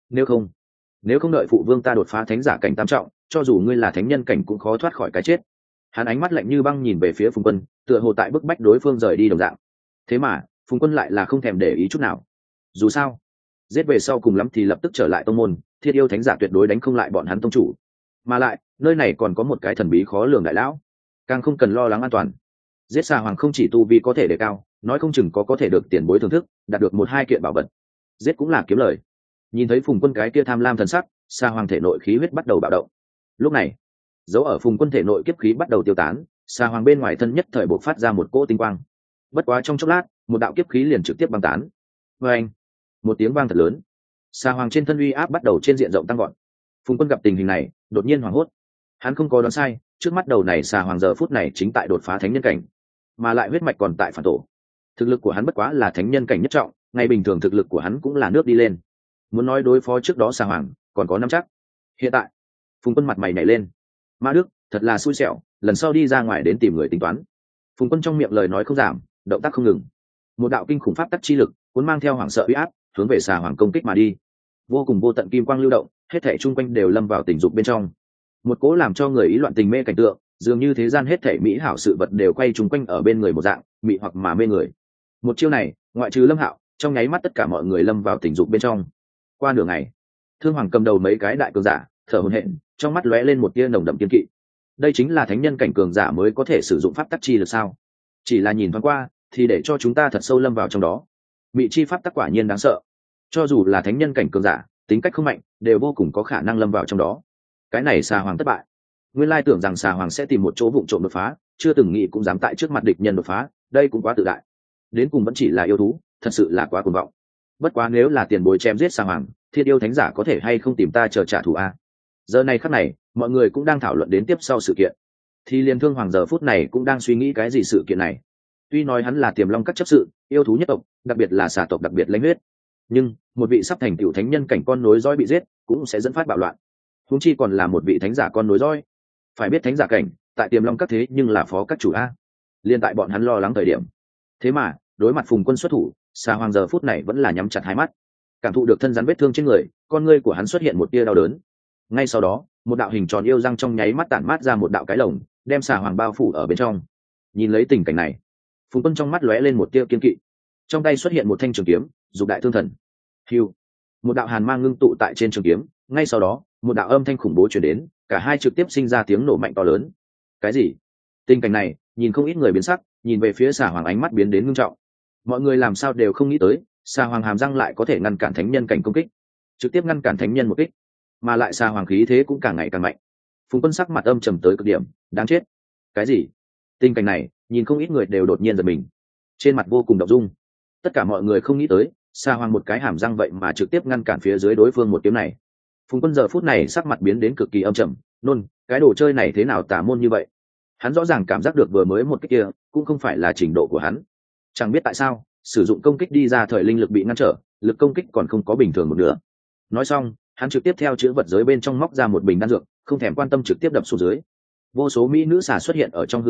nếu không đợi phụ vương ta đột phá thánh giả cảnh tam trọng, cho dù ngươi là thánh nhân cảnh cũng khó thoát khỏi cái chết." Hắn ánh mắt lạnh như băng nhìn về phía Phùng Quân, tựa hồ tại bức bách đối phương rời đi đồng dạng. Thế mà, Phùng Quân lại là không thèm để ý chút nào. Dù sao, giết về sau cùng lắm thì lập tức trở lại tông môn, thiên yêu thánh giả tuyệt đối đánh không lại bọn hắn tông chủ. Mà lại, nơi này còn có một cái thần bí khó lường đại lão, càng không cần lo lắng an toàn. Giết Sa Hoàng không chỉ tu vi có thể đề cao, nói không chừng có thể được tiền bối thưởng thức, đạt được 1-2 kiện bảo vật. Giết cũng là kiếm lời. Nhìn thấy Phùng Quân cái kia tham lam thần sắc, Sa Hoàng thể nội khí huyết bắt đầu bạo động. Lúc này, dấu ở Phùng Quân thể nội kiếp khí bắt đầu tiêu tán, Sa Hoàng bên ngoài thân nhất thời bộc phát ra một cỗ tinh quang. Bất quá trong chốc lát, một đạo kiếp khí liền trực tiếp băng tán. Oeng! Một tiếng vang thật lớn. Sa Hoàng trên thân uy áp bắt đầu trên diện rộng tăng gọn. Phùng Quân gặp tình hình này, đột nhiên hoảng hốt. Hắn không có đoán sai, trước mắt đầu này Sa Hoàng giờ phút này chính tại đột phá thánh nhân cảnh, mà lại huyết mạch còn tại phản tổ. Thực lực của hắn bất quá là thánh nhân cảnh nhất trọng, ngày bình thường thực lực của hắn cũng là nước đi lên. Muốn nói đối phó trước đó Sa Hoàng, còn có nắm chắc. Hiện tại, Phùng Quân mặt mày nhảy lên. Ma Đức, thật là xui xẻo, lần sau đi ra ngoài đến tìm người tính toán. Phùng Quân trong miệng lời nói không giảm, động tác không ngừng. Một đạo kinh khủng pháp tắc chi lực, cuốn mang theo hoảng sợ uy áp, hướng về Sa Hoàng công kích mà đi. Vô cùng vô tận kim quang lưu động, hết thảy chung quanh đều lâm vào tình dục bên trong. Một cố làm cho người ý loạn tình mê cảnh tượng, dường như thế gian hết thảy mỹ hảo sự vật đều quay chung quanh ở bên người một dạng, mị hoặc mà mê người. Một chiêu này, ngoại trừ Lâm Hạo, trong nháy mắt tất cả mọi người lâm vào tình dục bên trong. Qua nửa ngày, Thương Hoàng cầm đầu mấy cái đại cường giả, thở hổn hển, trong mắt lóe lên một tia nồng đậm kiên kỵ. Đây chính là thánh nhân cảnh cường giả mới có thể sử dụng pháp tắc chi lực sao? Chỉ là nhìn thoáng qua, thì để cho chúng ta thật sâu lâm vào trong đó. Mị chi pháp tắc quả nhiên đáng sợ. Cho dù là thánh nhân cảnh cường giả, tính cách không mạnh, đều vô cùng có khả năng lâm vào trong đó. Cái này Sa Hoàng thất bại. Nguyên lai tưởng rằng Sa Hoàng sẽ tìm một chỗ vụng trộm đột phá, chưa từng nghĩ cũng dám tại trước mặt địch nhân đột phá, đây cũng quá tự đại. Đến cùng vẫn chỉ là yêu thú, thật sự là quá cuồng vọng. Bất quá nếu là tiền bối chém giết Sa Hoàng, thiên yêu thánh giả có thể hay không tìm ta chờ trả thù a? Giờ này khắc này, mọi người cũng đang thảo luận đến tiếp sau sự kiện. Thì liền Thương Hoàng giờ phút này cũng đang suy nghĩ cái gì sự kiện này. Tuy nói hắn là Tiềm Long các chấp sự, yêu thú nhất tộc, đặc biệt là xà tộc đặc biệt lãnh huyết, nhưng một vị sắp thành tựu thánh nhân cảnh con nối dõi bị giết, cũng sẽ dẫn phát bạo loạn. Huống chi còn là một vị thánh giả con nối dõi. Phải biết thánh giả cảnh, tại Tiềm Long các thế nhưng là phó các chủ a. Liên tại bọn hắn lo lắng thời điểm. Thế mà, đối mặt Phùng Quân xuất thủ, Sa Hoàng giờ phút này vẫn là nhắm chặt hai mắt. Cảm thụ được thân rắn vết thương trên người, con ngươi của hắn xuất hiện một tia đau đớn. Ngay sau đó, một đạo hình tròn yêu răng trong nháy mắt tản mát ra một đạo cái lồng, đem Sa Hoàng bao phủ ở bên trong. Nhìn lấy tình cảnh này, Phùng Quân trong mắt lóe lên một tia kiên kỵ. Trong tay xuất hiện một thanh trường kiếm, dục đại thương thần. Hưu. Một đạo hàn mang ngưng tụ tại trên trường kiếm, ngay sau đó, một đạo âm thanh khủng bố truyền đến, cả hai trực tiếp sinh ra tiếng nổ mạnh to lớn. Cái gì? Tình cảnh này, nhìn không ít người biến sắc, nhìn về phía Sa Hoàng ánh mắt biến đến ngưng trọng. Mọi người làm sao đều không nghĩ tới, Sa Hoàng hàm răng lại có thể ngăn cản thánh nhân cảnh công kích, trực tiếp ngăn cản thánh nhân một kích, mà lại Sa Hoàng khí thế cũng càng ngày càng mạnh. Phùng Quân sắc mặt âm trầm tới cực điểm, đáng chết. Cái gì? Tình cảnh này, nhìn không ít người đều đột nhiên giật mình, trên mặt vô cùng động dung. Tất cả mọi người không nghĩ tới, Sa Hoàng một cái hàm răng vậy mà trực tiếp ngăn cản phía dưới đối phương một kiếm này. Phùng Quân giờ phút này sắc mặt biến đến cực kỳ âm trầm, nôn, cái đồ chơi này thế nào tà môn như vậy? Hắn rõ ràng cảm giác được vừa mới một cái kia, cũng không phải là trình độ của hắn. Chẳng biết tại sao, sử dụng công kích đi ra thời linh lực bị ngăn trở, lực công kích còn không có bình thường một nửa. Nói xong, hắn trực tiếp theo chữ vật giới bên trong móc ra một bình đan dược, không thèm quan tâm trực tiếp đập xuống dưới. Vô số mỹ nữ xà xuất hiện ở trong hư không,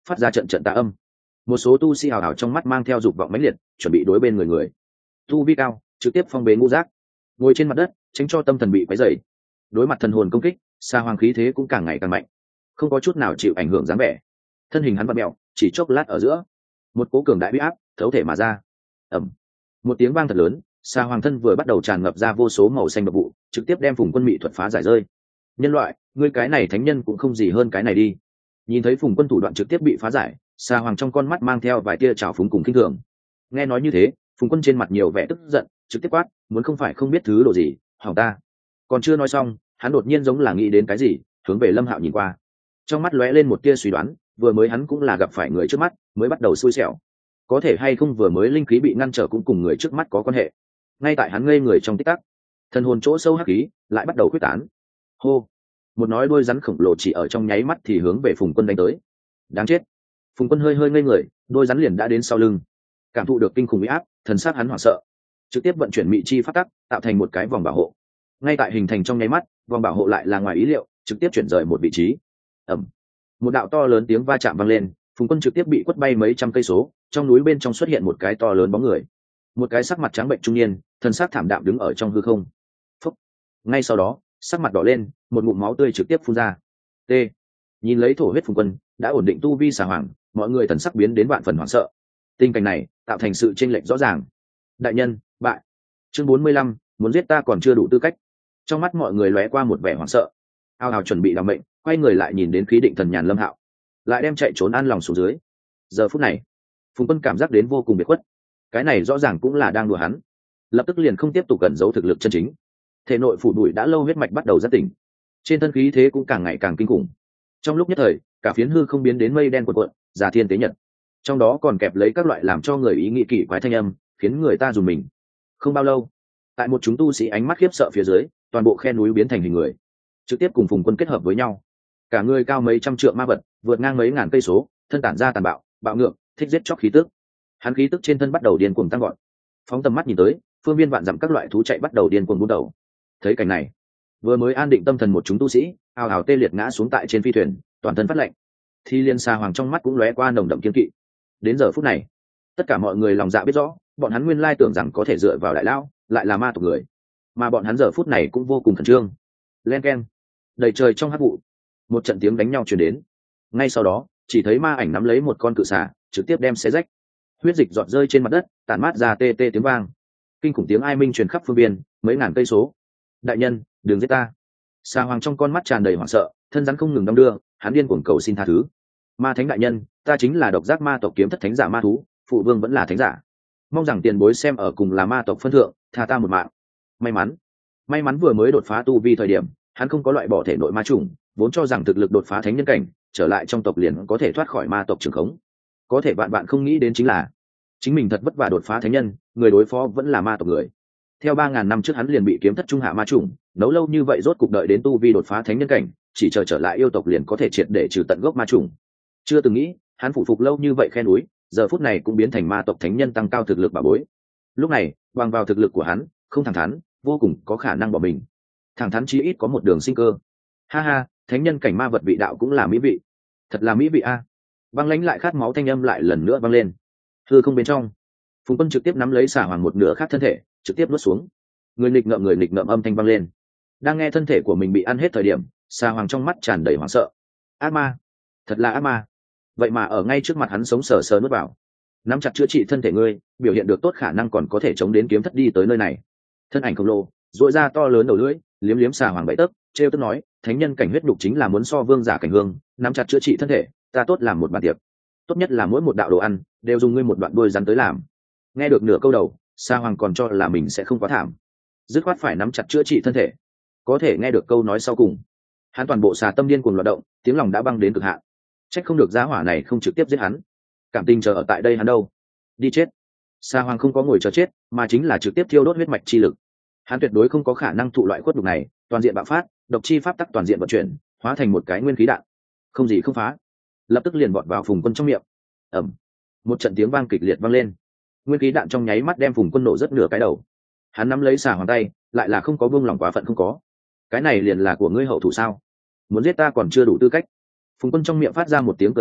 phát ra trận trận tà âm. Một số tu sĩ hào hào trong mắt mang theo dục vọng mãnh liệt, chuẩn bị đối bên người. Tu vi cao, trực tiếp phong bế ngũ giác, ngồi trên mặt đất, tránh cho tâm thần bị quấy rầy. Đối mặt thần hồn công kích, Sa Hoàng khí thế cũng càng ngày càng mạnh, không có chút nào chịu ảnh hưởng dáng vẻ. Thân hình hắn vặn mèo, chỉ chốc lát ở giữa, một cỗ cường đại uy áp thấu thể mà ra. Ầm, một tiếng vang thật lớn, Sa Hoàng thân vừa bắt đầu tràn ngập ra vô số màu xanh độc vụ, trực tiếp đem Phùng Quân Mị thuật phá giải rơi. Nhân loại, ngươi cái này thánh nhân cũng không gì hơn cái này đi. Nhìn thấy Phùng Quân thủ đoạn trực tiếp bị phá giải, Sa Hoàng trong con mắt mang theo vài tia trào phúng cùng khinh thường. Nghe nói như thế, Phùng Quân trên mặt nhiều vẻ tức giận, trực tiếp quát, muốn không phải không biết thứ đồ gì, hỏng ta. Còn chưa nói xong, hắn đột nhiên giống là nghĩ đến cái gì, hướng về Lâm Hạo nhìn qua. Trong mắt lóe lên một tia suy đoán, vừa mới hắn cũng là gặp phải người trước mắt, mới bắt đầu xui xẻo. Có thể hay không vừa mới linh khí bị ngăn trở cũng cùng người trước mắt có quan hệ. Ngay tại hắn ngây người trong tích tắc, thần hồn chỗ sâu hắc khí lại bắt đầu quyết tán. Hô, một nói đôi rắn khổng lồ chỉ ở trong nháy mắt thì hướng về Phùng Quân đánh tới. Đáng chết. Phùng Quân hơi ngây người, đôi rắn liền đã đến sau lưng. Cảm thụ được kinh khủng uy áp, thần sắc hắn hoảng sợ, trực tiếp vận chuyển mị chi pháp tắc, tạo thành một cái vòng bảo hộ. Ngay tại hình thành trong nháy mắt, vòng bảo hộ lại là ngoài ý liệu, trực tiếp chuyển rời một vị trí. Ầm, một đạo to lớn tiếng va chạm vang lên, Phùng Quân trực tiếp bị quất bay mấy trăm cây số, trong núi bên trong xuất hiện một cái to lớn bóng người, một cái sắc mặt trắng bệnh trung niên, thân xác thảm đạm đứng ở trong hư không. Phúc. Ngay sau đó, sắc mặt đỏ lên, một ngụm máu tươi trực tiếp phun ra. T. Nhìn lấy thổ huyết Phùng Quân, đã ổn định tu vi Sa Hoàng, mọi người thần sắc biến đến vạn phần hoảng sợ. Tình cảnh này tạo thành sự chênh lệch rõ ràng. Đại nhân, bại. Chương 45, muốn giết ta còn chưa đủ tư cách. Trong mắt mọi người lóe qua một vẻ hoảng sợ. Ao ào chuẩn bị làm mệnh, quay người lại nhìn đến khí định thần nhàn Lâm Hạo, lại đem chạy trốn an lòng xuống dưới. Giờ phút này, Phùng Quân cảm giác đến vô cùng biệt khuất. Cái này rõ ràng cũng là đang đùa hắn. Lập tức liền không tiếp tục cẩn giấu thực lực chân chính. Thể nội phủ đuổi đã lâu huyết mạch bắt đầu giác tỉnh, trên thân khí thế cũng càng ngày càng kinh khủng. Trong lúc nhất thời, cả phiến hư không biến đến mây đen cuộn cuộn, giả thiên tế nhật. Trong đó còn kẹp lấy các loại làm cho người ý nghĩ kỳ quái thanh âm, khiến người ta dùng mình. Không bao lâu, tại một chúng tu sĩ ánh mắt khiếp sợ phía dưới, toàn bộ khe núi biến thành hình người, trực tiếp cùng Phùng Quân kết hợp với nhau. Cả người cao mấy trăm trượng ma vật, vượt ngang mấy ngàn cây số, thân tản ra tàn bạo, bạo ngược, thích giết chóc khí tức. Hắn khí tức trên thân bắt đầu điên cuồng tăng gọn. Phóng tầm mắt nhìn tới, phương viên vạn dặm các loại thú chạy bắt đầu điên cuồng bút đầu. Thấy cảnh này, vừa mới an định tâm thần một chúng tu sĩ, ào ào tê liệt ngã xuống tại trên phi thuyền, toàn thân phát lạnh. Thì liên Sa Hoàng trong mắt cũng lóe qua nồng đậm kiên kỵ. Đến giờ phút này, tất cả mọi người lòng dạ biết rõ, bọn hắn nguyên lai tưởng rằng có thể dựa vào đại lao, lại là ma tộc người, mà bọn hắn giờ phút này cũng vô cùng khẩn trương. Len keng, đầy trời trong hắc vụ, một trận tiếng đánh nhau truyền đến. Ngay sau đó, chỉ thấy ma ảnh nắm lấy một con cự xà, trực tiếp đem xé rách. Huyết dịch giọt rơi trên mặt đất, tản mát ra tê tê tiếng vang. Kinh khủng tiếng ai minh truyền khắp phương biên, mấy ngàn cây số. Đại nhân, đừng giết ta. Sa Hoàng trong con mắt tràn đầy hoảng sợ, thân rắn không ngừng đong đưa, hắn điên cuồng cầu xin tha thứ. Ma thánh đại nhân, ta chính là độc giác ma tộc kiếm thất thánh giả ma thú, phụ vương vẫn là thánh giả, mong rằng tiền bối xem ở cùng là ma tộc phân thượng, tha ta một mạng. May mắn vừa mới đột phá tu vi thời điểm, hắn không có loại bỏ thể nội ma trùng, vốn cho rằng thực lực đột phá thánh nhân cảnh, trở lại trong tộc liền có thể thoát khỏi ma tộc trường khống. Có thể bạn không nghĩ đến chính là, chính mình thật vất vả đột phá thánh nhân, người đối phó vẫn là ma tộc người. Theo 3000 năm trước hắn liền bị kiếm thất trung hạ ma trùng, nấu lâu như vậy rốt cục đợi đến tu vi đột phá thánh nhân cảnh, chỉ chờ trở lại yêu tộc liền có thể triệt để trừ tận gốc ma trùng. Chưa từng nghĩ, hắn phụ phục lâu như vậy khe núi, giờ phút này cũng biến thành ma tộc thánh nhân tăng cao thực lực bà bối. Lúc này, bằng vào thực lực của hắn, không thẳng thắn, vô cùng có khả năng bỏ mình. Thẳng thắn chí ít có một đường sinh cơ. Ha ha, thánh nhân cảnh ma vật vị đạo cũng là mỹ vị. Thật là mỹ vị a. Băng lãnh lại khát máu thanh âm lại lần nữa vang lên. Hư không bên trong, Phùng Quân trực tiếp nắm lấy Sa Hoàng một nửa khác thân thể, trực tiếp nuốt xuống. Người nghịch ngợm âm thanh vang lên. Đang nghe thân thể của mình bị ăn hết thời điểm, Sa Hoàng trong mắt tràn đầy hoảng sợ. Ác ma, thật là ác ma. Vậy mà ở ngay trước mặt hắn sống sờ sờ nuốt vào. Nắm chặt chữa trị thân thể ngươi, biểu hiện được tốt khả năng còn có thể chống đến kiếm thất đi tới nơi này. Thân ảnh khổng lồ, duỗi ra to lớn đầu lưỡi, liếm liếm Sa Hoàng bậy tấc, trêu tức nói, thánh nhân cảnh huyết đục chính là muốn so vương giả cảnh hương, nắm chặt chữa trị thân thể, ta tốt làm một bàn tiệc. Tốt nhất là mỗi một đạo đồ ăn đều dùng ngươi một đoạn đuôi rắn tới làm. Nghe được nửa câu đầu, Sa Hoàng còn cho là mình sẽ không quá thảm, dứt khoát phải nắm chặt chữa trị thân thể. Có thể nghe được câu nói sau cùng, hắn toàn bộ xà tâm điên cuồng loạn động, tiếng lòng đã băng đến cực hạn. Trách không được giá hỏa này không trực tiếp giết hắn, cảm tình chờ ở tại đây hắn đâu. Đi chết. Sa Hoàng không có ngồi chờ chết, mà chính là trực tiếp thiêu đốt huyết mạch chi lực. Hắn tuyệt đối không có khả năng thụ loại khuất đục này, toàn diện bạo phát, độc chi pháp tắc toàn diện vận chuyển, hóa thành một cái nguyên khí đạn, không gì không phá, lập tức liền vọt vào Phùng Quân trong miệng. Ầm, một trận tiếng vang kịch liệt vang lên, nguyên khí đạn trong nháy mắt đem Phùng Quân nổ rất nửa cái đầu. Hắn nắm lấy Sa Hoàng tay, lại là không có buông lòng quá phận không có. Cái này liền là của ngươi hậu thủ sao? Muốn giết ta còn chưa đủ tư cách. Phùng Quân trong miệng phát ra một tiếng cười nhạo,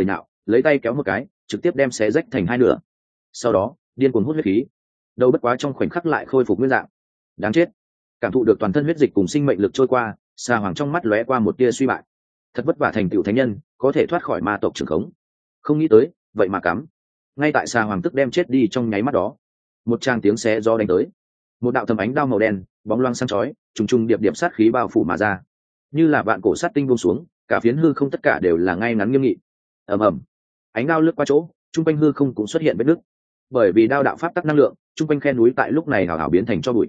lấy tay kéo một cái trực tiếp đem xé rách thành hai nửa, sau đó điên cuồng hút huyết khí. Đâu bất quá trong khoảnh khắc lại khôi phục nguyên dạng. Đáng chết. Cảm thụ được toàn thân huyết dịch cùng sinh mệnh lực trôi qua, Sa Hoàng trong mắt lóe qua một tia suy bại. Thật vất vả thành tựu thánh nhân, có thể thoát khỏi ma tộc trưởng khống, không nghĩ tới vậy mà cắm. Ngay tại Sa Hoàng tức đem chết đi trong nháy mắt đó, một tràng tiếng xé gió đánh tới, một đạo thầm ánh đao màu đen bóng loang sáng chói trùng trùng điệp điệp sát khí bao phủ mà ra, như là vạn cổ sát tinh buông xuống, cả phiến hư không tất cả đều là ngay ngắn nghiêm nghị. Ầm ầm, ánh đao lướt qua chỗ, trung quanh hư không cũng xuất hiện vết nứt, bởi vì đao đạo pháp tắc năng lượng, trung quanh khe núi tại lúc này hào hào biến thành cho bụi.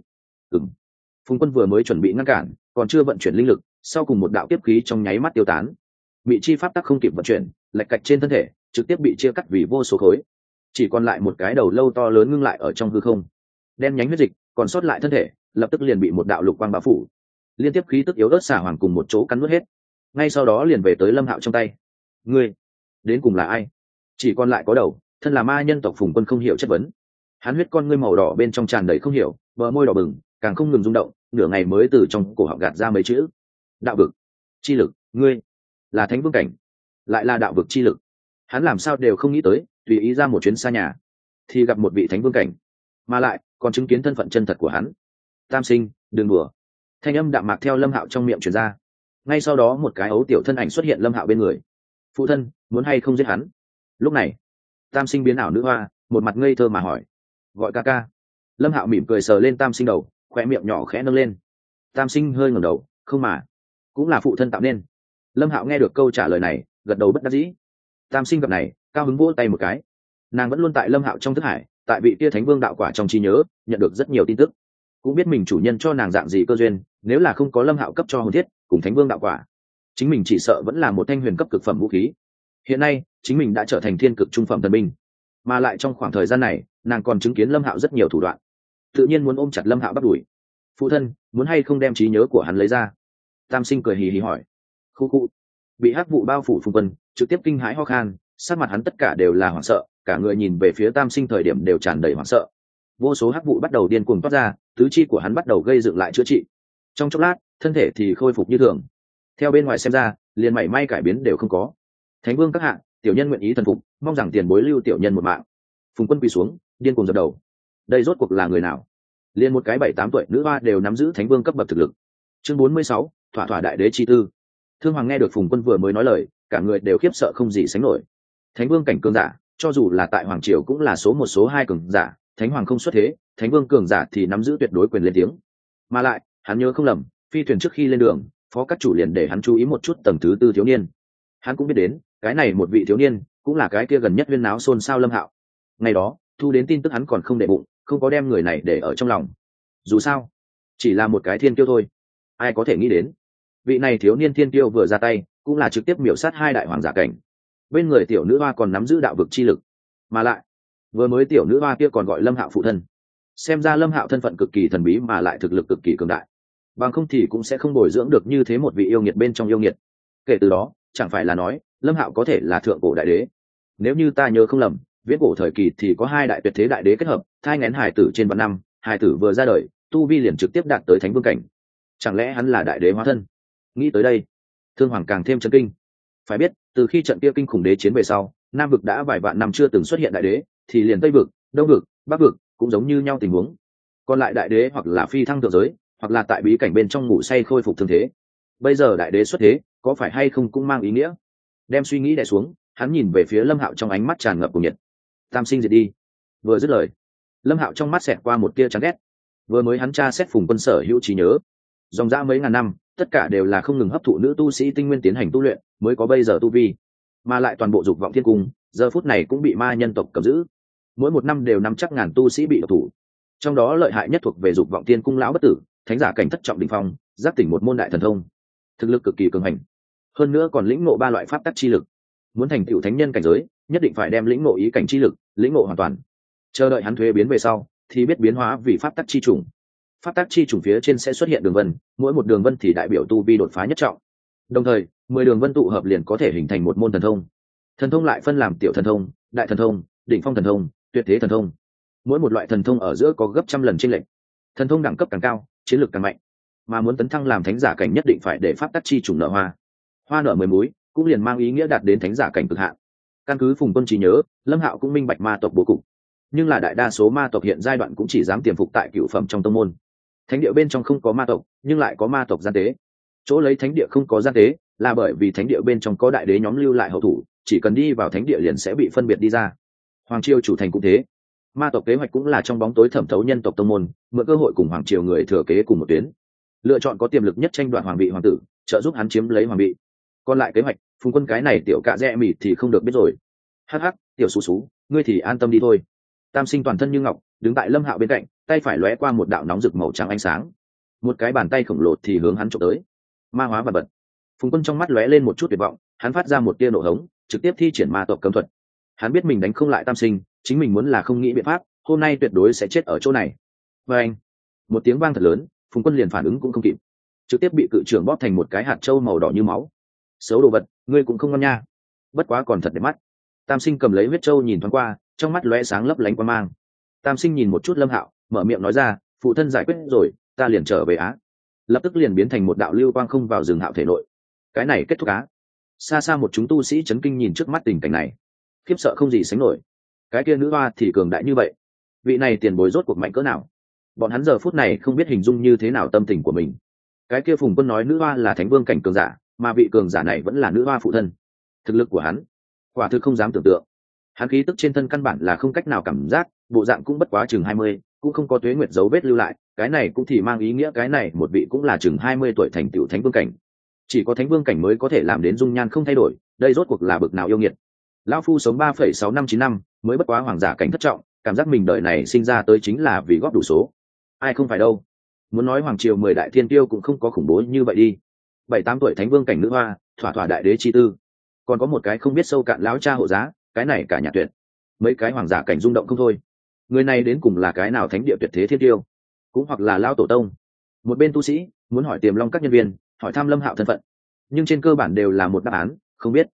Phùng Quân vừa mới chuẩn bị ngăn cản, còn chưa vận chuyển linh lực, sau cùng một đạo tiếp khí trong nháy mắt tiêu tán. Bị chi pháp tắc không kịp vận chuyển, lệch cạch trên thân thể, trực tiếp bị chia cắt vì vô số khối. Chỉ còn lại một cái đầu lâu to lớn ngưng lại ở trong hư không. Đen nhánh huyết dịch, còn sót lại thân thể, lập tức liền bị một đạo lục quang bao phủ. Liên tiếp khí tức yếu ớt Xà Hoàng cùng một chỗ cắn nuốt hết. Ngay sau đó liền về tới Lâm Hạo trong tay. Ngươi, đến cùng là ai? Chỉ còn lại có đầu, thân là ma nhân tộc Phùng Quân không hiểu chất vấn. Hắn huyết con ngươi màu đỏ bên trong tràn đầy không hiểu, bờ môi đỏ bừng, càng không ngừng rung động, nửa ngày mới từ trong cổ họng gạt ra mấy chữ: đạo vực chi lực. Ngươi là thánh vương cảnh, lại là đạo vực chi lực. Hắn làm sao đều không nghĩ tới, tùy ý ra một chuyến xa nhà thì gặp một vị thánh vương cảnh, mà lại còn chứng kiến thân phận chân thật của hắn. Tam sinh, đừng đùa. Thanh âm đạm mạc theo Lâm Hạo trong miệng truyền ra. Ngay sau đó một cái ấu tiểu thân ảnh xuất hiện Lâm Hạo bên người. Phụ thân, muốn hay không giết hắn? Lúc này Tam sinh biến ảo nữ hoa, một mặt ngây thơ mà hỏi. Gọi ca ca. Lâm Hạo mỉm cười sờ lên Tam sinh đầu, khóe miệng nhỏ khẽ nâng lên. Tam sinh hơi ngẩng đầu, không mà, cũng là phụ thân tạo nên. Lâm Hạo nghe được câu trả lời này, gật đầu bất đắc dĩ. Tam sinh gặp này, cao hứng vỗ tay một cái. Nàng vẫn luôn tại Lâm Hạo trong thức hải, tại vị kia thánh vương đạo quả trong trí nhớ, nhận được rất nhiều tin tức, cũng biết mình chủ nhân cho nàng dạng gì cơ duyên. Nếu là không có Lâm Hạo cấp cho hồn thiết cùng thánh vương đạo quả, chính mình chỉ sợ vẫn là một thanh huyền cấp cực phẩm vũ khí. Hiện nay chính mình đã trở thành thiên cực trung phẩm thần binh, mà lại trong khoảng thời gian này nàng còn chứng kiến Lâm Hạo rất nhiều thủ đoạn, tự nhiên muốn ôm chặt Lâm Hạo bắt đuổi. Phụ thân, muốn hay không đem trí nhớ của hắn lấy ra? Tam sinh cười hì hì hỏi. Khu khu. Bị hắc vụ bao phủ Phùng Quân trực tiếp kinh hãi ho khan, sắc mặt hắn tất cả đều là hoảng sợ, cả người nhìn về phía Tam sinh thời điểm đều tràn đầy hoảng sợ. Vô số hắc vụ bắt đầu điên cuồng toát ra, tứ chi của hắn bắt đầu gây dựng lại chữa trị. Trong chốc lát thân thể thì khôi phục như thường. Theo bên ngoài xem ra, liền mảy may cải biến đều không có. Thánh vương các hạ, tiểu nhân nguyện ý thần phục, mong rằng tiền bối lưu tiểu nhân một mạng. Phùng Quân quỳ xuống, điên cuồng dập đầu. Đây rốt cuộc là người nào? Liên một cái 7-8 tuổi nữ hoa đều nắm giữ thánh vương cấp bậc thực lực. Chương 46, thỏa thỏa đại đế chi tư. Thương Hoàng nghe được Phùng Quân vừa mới nói lời, cả người đều khiếp sợ không gì sánh nổi. Thánh vương cảnh cường giả, cho dù là tại hoàng triều cũng là số 1 số 2 cường giả, thánh hoàng không xuất thế, thánh vương cường giả thì nắm giữ tuyệt đối quyền lên tiếng. Mà lại, hắn nhớ không lầm, phi thuyền trước khi lên đường, phó các chủ liền để hắn chú ý một chút tầng thứ 4 thiếu niên. Hắn cũng biết đến, cái này một vị thiếu niên, cũng là cái kia gần nhất huyên náo xôn xao Lâm Hạo. Ngày đó, thu đến tin tức hắn còn không để bụng, không có đem người này để ở trong lòng. Dù sao, chỉ là một cái thiên kiêu thôi, ai có thể nghĩ đến, vị này thiếu niên thiên kiêu vừa ra tay, cũng là trực tiếp miểu sát 2 đại hoàng giả cảnh. Bên người tiểu nữ hoa còn nắm giữ đạo vực chi lực, mà lại vừa mới tiểu nữ hoa kia còn gọi Lâm Hạo phụ thân. Xem ra Lâm Hạo thân phận cực kỳ thần bí mà lại thực lực cực kỳ cường đại, bằng không thì cũng sẽ không bồi dưỡng được như thế một vị yêu nghiệt bên trong yêu nghiệt. Kể từ đó, chẳng phải là nói Lâm Hạo có thể là thượng cổ đại đế. Nếu như ta nhớ không lầm, viễn cổ thời kỳ thì có 2 đại tuyệt thế đại đế kết hợp, thai nghén hài tử trên vạn năm, hài tử vừa ra đời, tu vi liền trực tiếp đạt tới thánh vương cảnh. Chẳng lẽ hắn là đại đế hóa thân? Nghĩ tới đây, Thương Hoàng càng thêm chấn kinh. Phải biết, từ khi trận kia kinh khủng đế chiến về sau, Nam vực đã vài vạn năm chưa từng xuất hiện đại đế, thì liền Tây vực, Đông vực, Bắc vực cũng giống như nhau tình huống. Còn lại đại đế hoặc là phi thăng thượng giới, hoặc là tại bí cảnh bên trong ngủ say khôi phục thương thế. Bây giờ đại đế xuất thế, có phải hay không cũng mang ý nghĩa. Đem suy nghĩ đè xuống, hắn nhìn về phía Lâm Hạo trong ánh mắt tràn ngập cuồng nhiệt. Tam sinh diệt đi. Vừa dứt lời, Lâm Hạo trong mắt xẹt qua một tia chán ghét. Vừa mới hắn tra xét Phùng Quân sở hữu trí nhớ, dòng dã mấy ngàn năm, tất cả đều là không ngừng hấp thụ nữ tu sĩ tinh nguyên tiến hành tu luyện, mới có bây giờ tu vi. Mà lại toàn bộ dục vọng thiên cung, giờ phút này cũng bị ma nhân tộc cầm giữ. Mỗi một năm đều nắm chắc ngàn tu sĩ bị độc thủ. Trong đó lợi hại nhất thuộc về dục vọng thiên cung lão bất tử, thánh giả cảnh thất trọng đỉnh phong, giác tỉnh một môn đại thần thông, thực lực cực kỳ cường hành. Hơn nữa còn lĩnh ngộ 3 loại pháp tắc chi lực. Muốn thành tựu thánh nhân cảnh giới, nhất định phải đem lĩnh ngộ ý cảnh chi lực, lĩnh ngộ hoàn toàn. Chờ đợi hắn thuế biến về sau, thì biết biến hóa vì pháp tắc chi trùng. Pháp tắc chi trùng phía trên sẽ xuất hiện đường vân, mỗi một đường vân thì đại biểu tu vi đột phá nhất trọng. Đồng thời, 10 đường vân tụ hợp liền có thể hình thành một môn thần thông. Thần thông lại phân làm tiểu thần thông, đại thần thông, đỉnh phong thần thông, tuyệt thế thần thông. Mỗi một loại thần thông ở giữa có gấp trăm lần chênh lệch. Thần thông đẳng cấp càng cao, chiến lược càng mạnh. Mà muốn tấn thăng làm thánh giả cảnh nhất định phải để pháp tắc chi trùng nở hoa. Hoa nở 10 múi, cũng liền mang ý nghĩa đạt đến thánh giả cảnh cực hạn. Căn cứ Phùng Quân trí nhớ, Lâm Hạo cũng minh bạch ma tộc bố cục, nhưng là đại đa số ma tộc hiện giai đoạn cũng chỉ dám tiềm phục tại cựu phẩm trong tông môn. Thánh địa bên trong không có ma tộc, nhưng lại có ma tộc gian tế. Chỗ lấy thánh địa không có gian tế, là bởi vì thánh địa bên trong có đại đế nhóm lưu lại hậu thủ, chỉ cần đi vào thánh địa liền sẽ bị phân biệt đi ra. Hoàng triều chủ thành cũng thế, ma tộc kế hoạch cũng là trong bóng tối thẩm thấu nhân tộc tông môn, mượn cơ hội cùng hoàng triều người thừa kế cùng một tuyến, lựa chọn có tiềm lực nhất tranh đoạt hoàng vị hoàng tử, trợ giúp hắn chiếm lấy hoàng vị. Còn lại kế hoạch, Phùng Quân cái này tiểu cạ rẽ mịt thì không được biết rồi. Hắc hắc, tiểu xú xú, ngươi thì an tâm đi thôi. Tam Sinh toàn thân như ngọc, đứng tại Lâm Hạo bên cạnh, tay phải lóe qua một đạo nóng rực màu trắng ánh sáng, một cái bàn tay khổng lồ thì hướng hắn chụp tới. Ma hóa vật vật. Phùng Quân trong mắt lóe lên một chút tuyệt vọng, hắn phát ra một tia nổ hống, trực tiếp thi triển ma tộc cấm thuật. Hắn biết mình đánh không lại Tam Sinh, chính mình muốn là không nghĩ biện pháp, hôm nay tuyệt đối sẽ chết ở chỗ này. Và anh, một tiếng vang thật lớn, Phùng Quân liền phản ứng cũng không kịp, trực tiếp bị cự trưởng bóp thành một cái hạt trâu màu đỏ như máu. Xấu đồ vật, ngươi cũng không ngon nha. Bất quá còn thật đẹp mắt. Tam Sinh cầm lấy huyết trâu nhìn thoáng qua, trong mắt lóe sáng lấp lánh qua mang. Tam Sinh nhìn một chút Lâm Hạo, mở miệng nói ra, phụ thân giải quyết rồi, ta liền trở về Á. Lập tức liền biến thành một đạo lưu quang không vào rừng Hạo thể nội. Cái này kết thúc Á. Xa xa một chúng tu sĩ chấn kinh nhìn trước mắt tình cảnh này, khiếp sợ không gì sánh nổi. Cái kia nữ hoa thì cường đại như vậy, vị này tiền bối rốt cuộc mạnh cỡ nào? Bọn hắn giờ phút này không biết hình dung như thế nào tâm tình của mình. Cái kia Phùng Quân nói nữ hoa là thánh vương cảnh cường giả, mà vị cường giả này vẫn là nữ hoa phụ thân. Thực lực của hắn, quả thực không dám tưởng tượng. Hắn khí tức trên thân căn bản là không cách nào cảm giác, bộ dạng cũng bất quá chừng 20, cũng không có tuế nguyệt dấu vết lưu lại, cái này cũng thì mang ý nghĩa cái này một vị cũng là chừng 20 tuổi thành tựu thánh vương cảnh. Chỉ có thánh vương cảnh mới có thể làm đến dung nhan không thay đổi, đây rốt cuộc là bậc nào yêu nghiệt. Lão phu sống 3,6595 năm, mới bất quá hoàng giả cảnh thất trọng, cảm giác mình đời này sinh ra tới chính là vì góp đủ số. Ai không phải đâu. Muốn nói hoàng triều 10 đại thiên tiêu cũng không có khủng bố như vậy đi. 7-8 tuổi thánh vương cảnh nữ hoa, thỏa thỏa đại đế chi tư. Còn có một cái không biết sâu cạn lão cha hộ giá, cái này cả nhà tuyệt. Mấy cái hoàng giả cảnh rung động không thôi. Người này đến cùng là cái nào thánh địa tuyệt thế thiên tiêu, cũng hoặc là lão tổ tông. Một bên tu sĩ muốn hỏi Tiềm Long các nhân viên, hỏi thăm Lâm Hạo thân phận, nhưng trên cơ bản đều là một đáp án, không biết.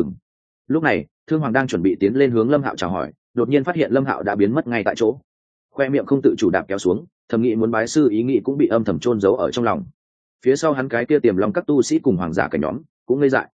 Lúc này, Thương Hoàng đang chuẩn bị tiến lên hướng Lâm Hạo chào hỏi, đột nhiên phát hiện Lâm Hạo đã biến mất ngay tại chỗ. Khoe miệng không tự chủ đạp kéo xuống, thầm nghĩ muốn bái sư ý nghĩ cũng bị âm thầm chôn giấu ở trong lòng. Phía sau hắn cái kia Tiềm Long các tu sĩ cùng hoàng giả cả nhóm cũng ngây dại.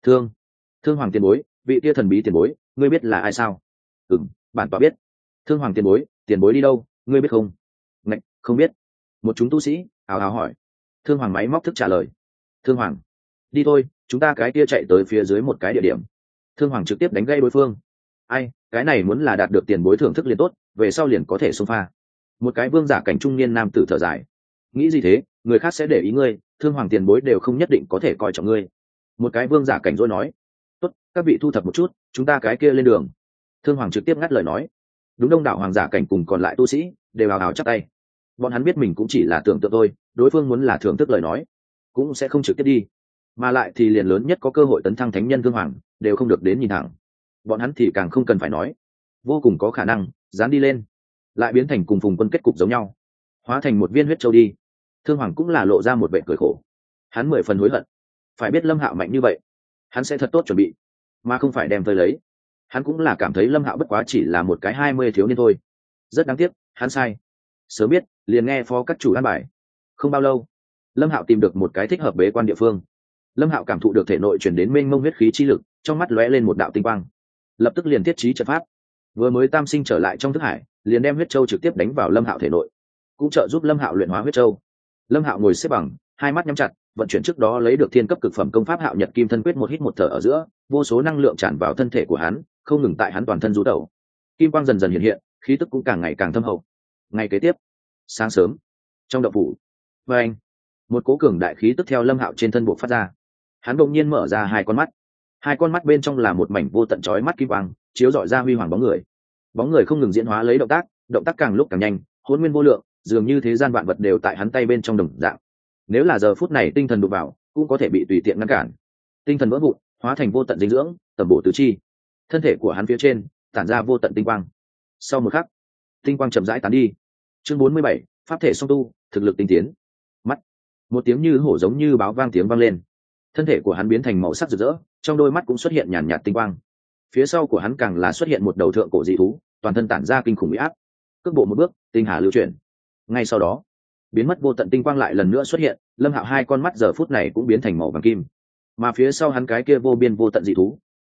Thương Hoàng tiền bối, vị kia thần bí tiền bối, ngươi biết là ai sao? Bản tọa biết. Thương Hoàng tiền bối đi đâu, ngươi biết không? Ngạch, không biết. Một chúng tu sĩ ào ào hỏi. Thương Hoàng máy móc thức trả lời. Thương Hoàng, đi thôi, chúng ta cái kia chạy tới phía dưới một cái địa điểm. Thương Hoàng trực tiếp đánh gây đối phương. Ai, cái này muốn là đạt được tiền bối thưởng thức liền tốt, về sau liền có thể xông pha. Một cái vương giả cảnh trung niên nam tử thở dài. Nghĩ gì thế, người khác sẽ để ý ngươi, Thương Hoàng tiền bối đều không nhất định có thể coi trọng ngươi. Một cái vương giả cảnh rồi nói. Tốt, các vị thu thập một chút, chúng ta cái kia lên đường. Thương Hoàng trực tiếp ngắt lời nói. Đúng, đông đảo hoàng giả cảnh cùng còn lại tu sĩ đều hào hào chắp tay. Bọn hắn biết mình cũng chỉ là tưởng tượng thôi, đối phương muốn là thưởng thức lời nói cũng sẽ không trực tiếp đi, mà lại thì liền lớn nhất có cơ hội tấn thăng thánh nhân Thương Hoàng đều không được đến nhìn thẳng. Bọn hắn thì càng không cần phải nói, vô cùng có khả năng dán đi lên lại biến thành cùng Phùng Quân kết cục giống nhau, hóa thành một viên huyết châu đi. Thương Hoàng cũng là lộ ra một vẻ cười khổ, hắn 10 phần hối hận. Phải biết Lâm Hạo mạnh như vậy, hắn sẽ thật tốt chuẩn bị, mà không phải đem tới lấy. Hắn cũng là cảm thấy Lâm Hạo bất quá chỉ là một cái 20 thiếu niên thôi. Rất đáng tiếc, hắn sai. Sớm biết, liền nghe phó các chủ an bài. Không bao lâu, Lâm Hạo tìm được một cái thích hợp bế quan địa phương. Lâm Hạo cảm thụ được thể nội chuyển đến mênh mông huyết khí chi lực, trong mắt lóe lên một đạo tinh quang, lập tức liền thiết trí trận pháp. Vừa mới Tam Sinh trở lại trong thức hải, liền đem huyết châu trực tiếp đánh vào Lâm Hạo thể nội, cũng trợ giúp Lâm Hạo luyện hóa huyết châu. Lâm Hạo ngồi xếp bằng, hai mắt nhắm chặt, vận chuyển trước đó lấy được thiên cấp cực phẩm công pháp Hạo Nhật Kim Thân Quyết, một hít một thở ở giữa, vô số năng lượng tràn vào thân thể của hắn, không ngừng tại hắn toàn thân du tẩu. Kim quang dần dần hiện hiện, khí tức cũng càng ngày càng thâm hậu. Ngày kế tiếp, sáng sớm, trong động phủ, và anh, một cố cường đại khí tức theo Lâm Hạo trên thân bộ phát ra. Hắn đột nhiên mở ra hai con mắt bên trong là một mảnh vô tận chói mắt kim quang, chiếu rọi ra huy hoàng bóng người. Bóng người không ngừng diễn hóa lấy động tác càng lúc càng nhanh, hỗn nguyên vô lượng, dường như thế gian vạn vật đều tại hắn tay bên trong đồng dạng. Nếu là giờ phút này tinh thần đụng vào, cũng có thể bị tùy tiện ngăn cản. Tinh thần vỡ vụn, hóa thành vô tận dinh dưỡng, tầm bổ tứ chi. Thân thể của hắn phía trên tản ra vô tận tinh quang. Sau một khắc, tinh quang chậm rãi tán đi. Chương 47, pháp thể song tu, thực lực tinh tiến. Mắt, một tiếng như hổ giống như báo vang tiếng vang lên. Thân thể của hắn biến thành màu sắc rực rỡ, trong đôi mắt cũng xuất hiện nhàn nhạt tinh quang. Phía sau của hắn càng là xuất hiện một đầu thượng cổ dị thú, toàn thân tản ra kinh khủng uy áp. Cước bộ một bước, tinh hà lưu chuyển. Ngay sau đó, biến mất vô tận tinh quang lại lần nữa xuất hiện, Lâm Hạo hai con mắt giờ phút này cũng biến thành màu vàng kim. Mà phía sau hắn cái kia vô biên vô tận dị thú,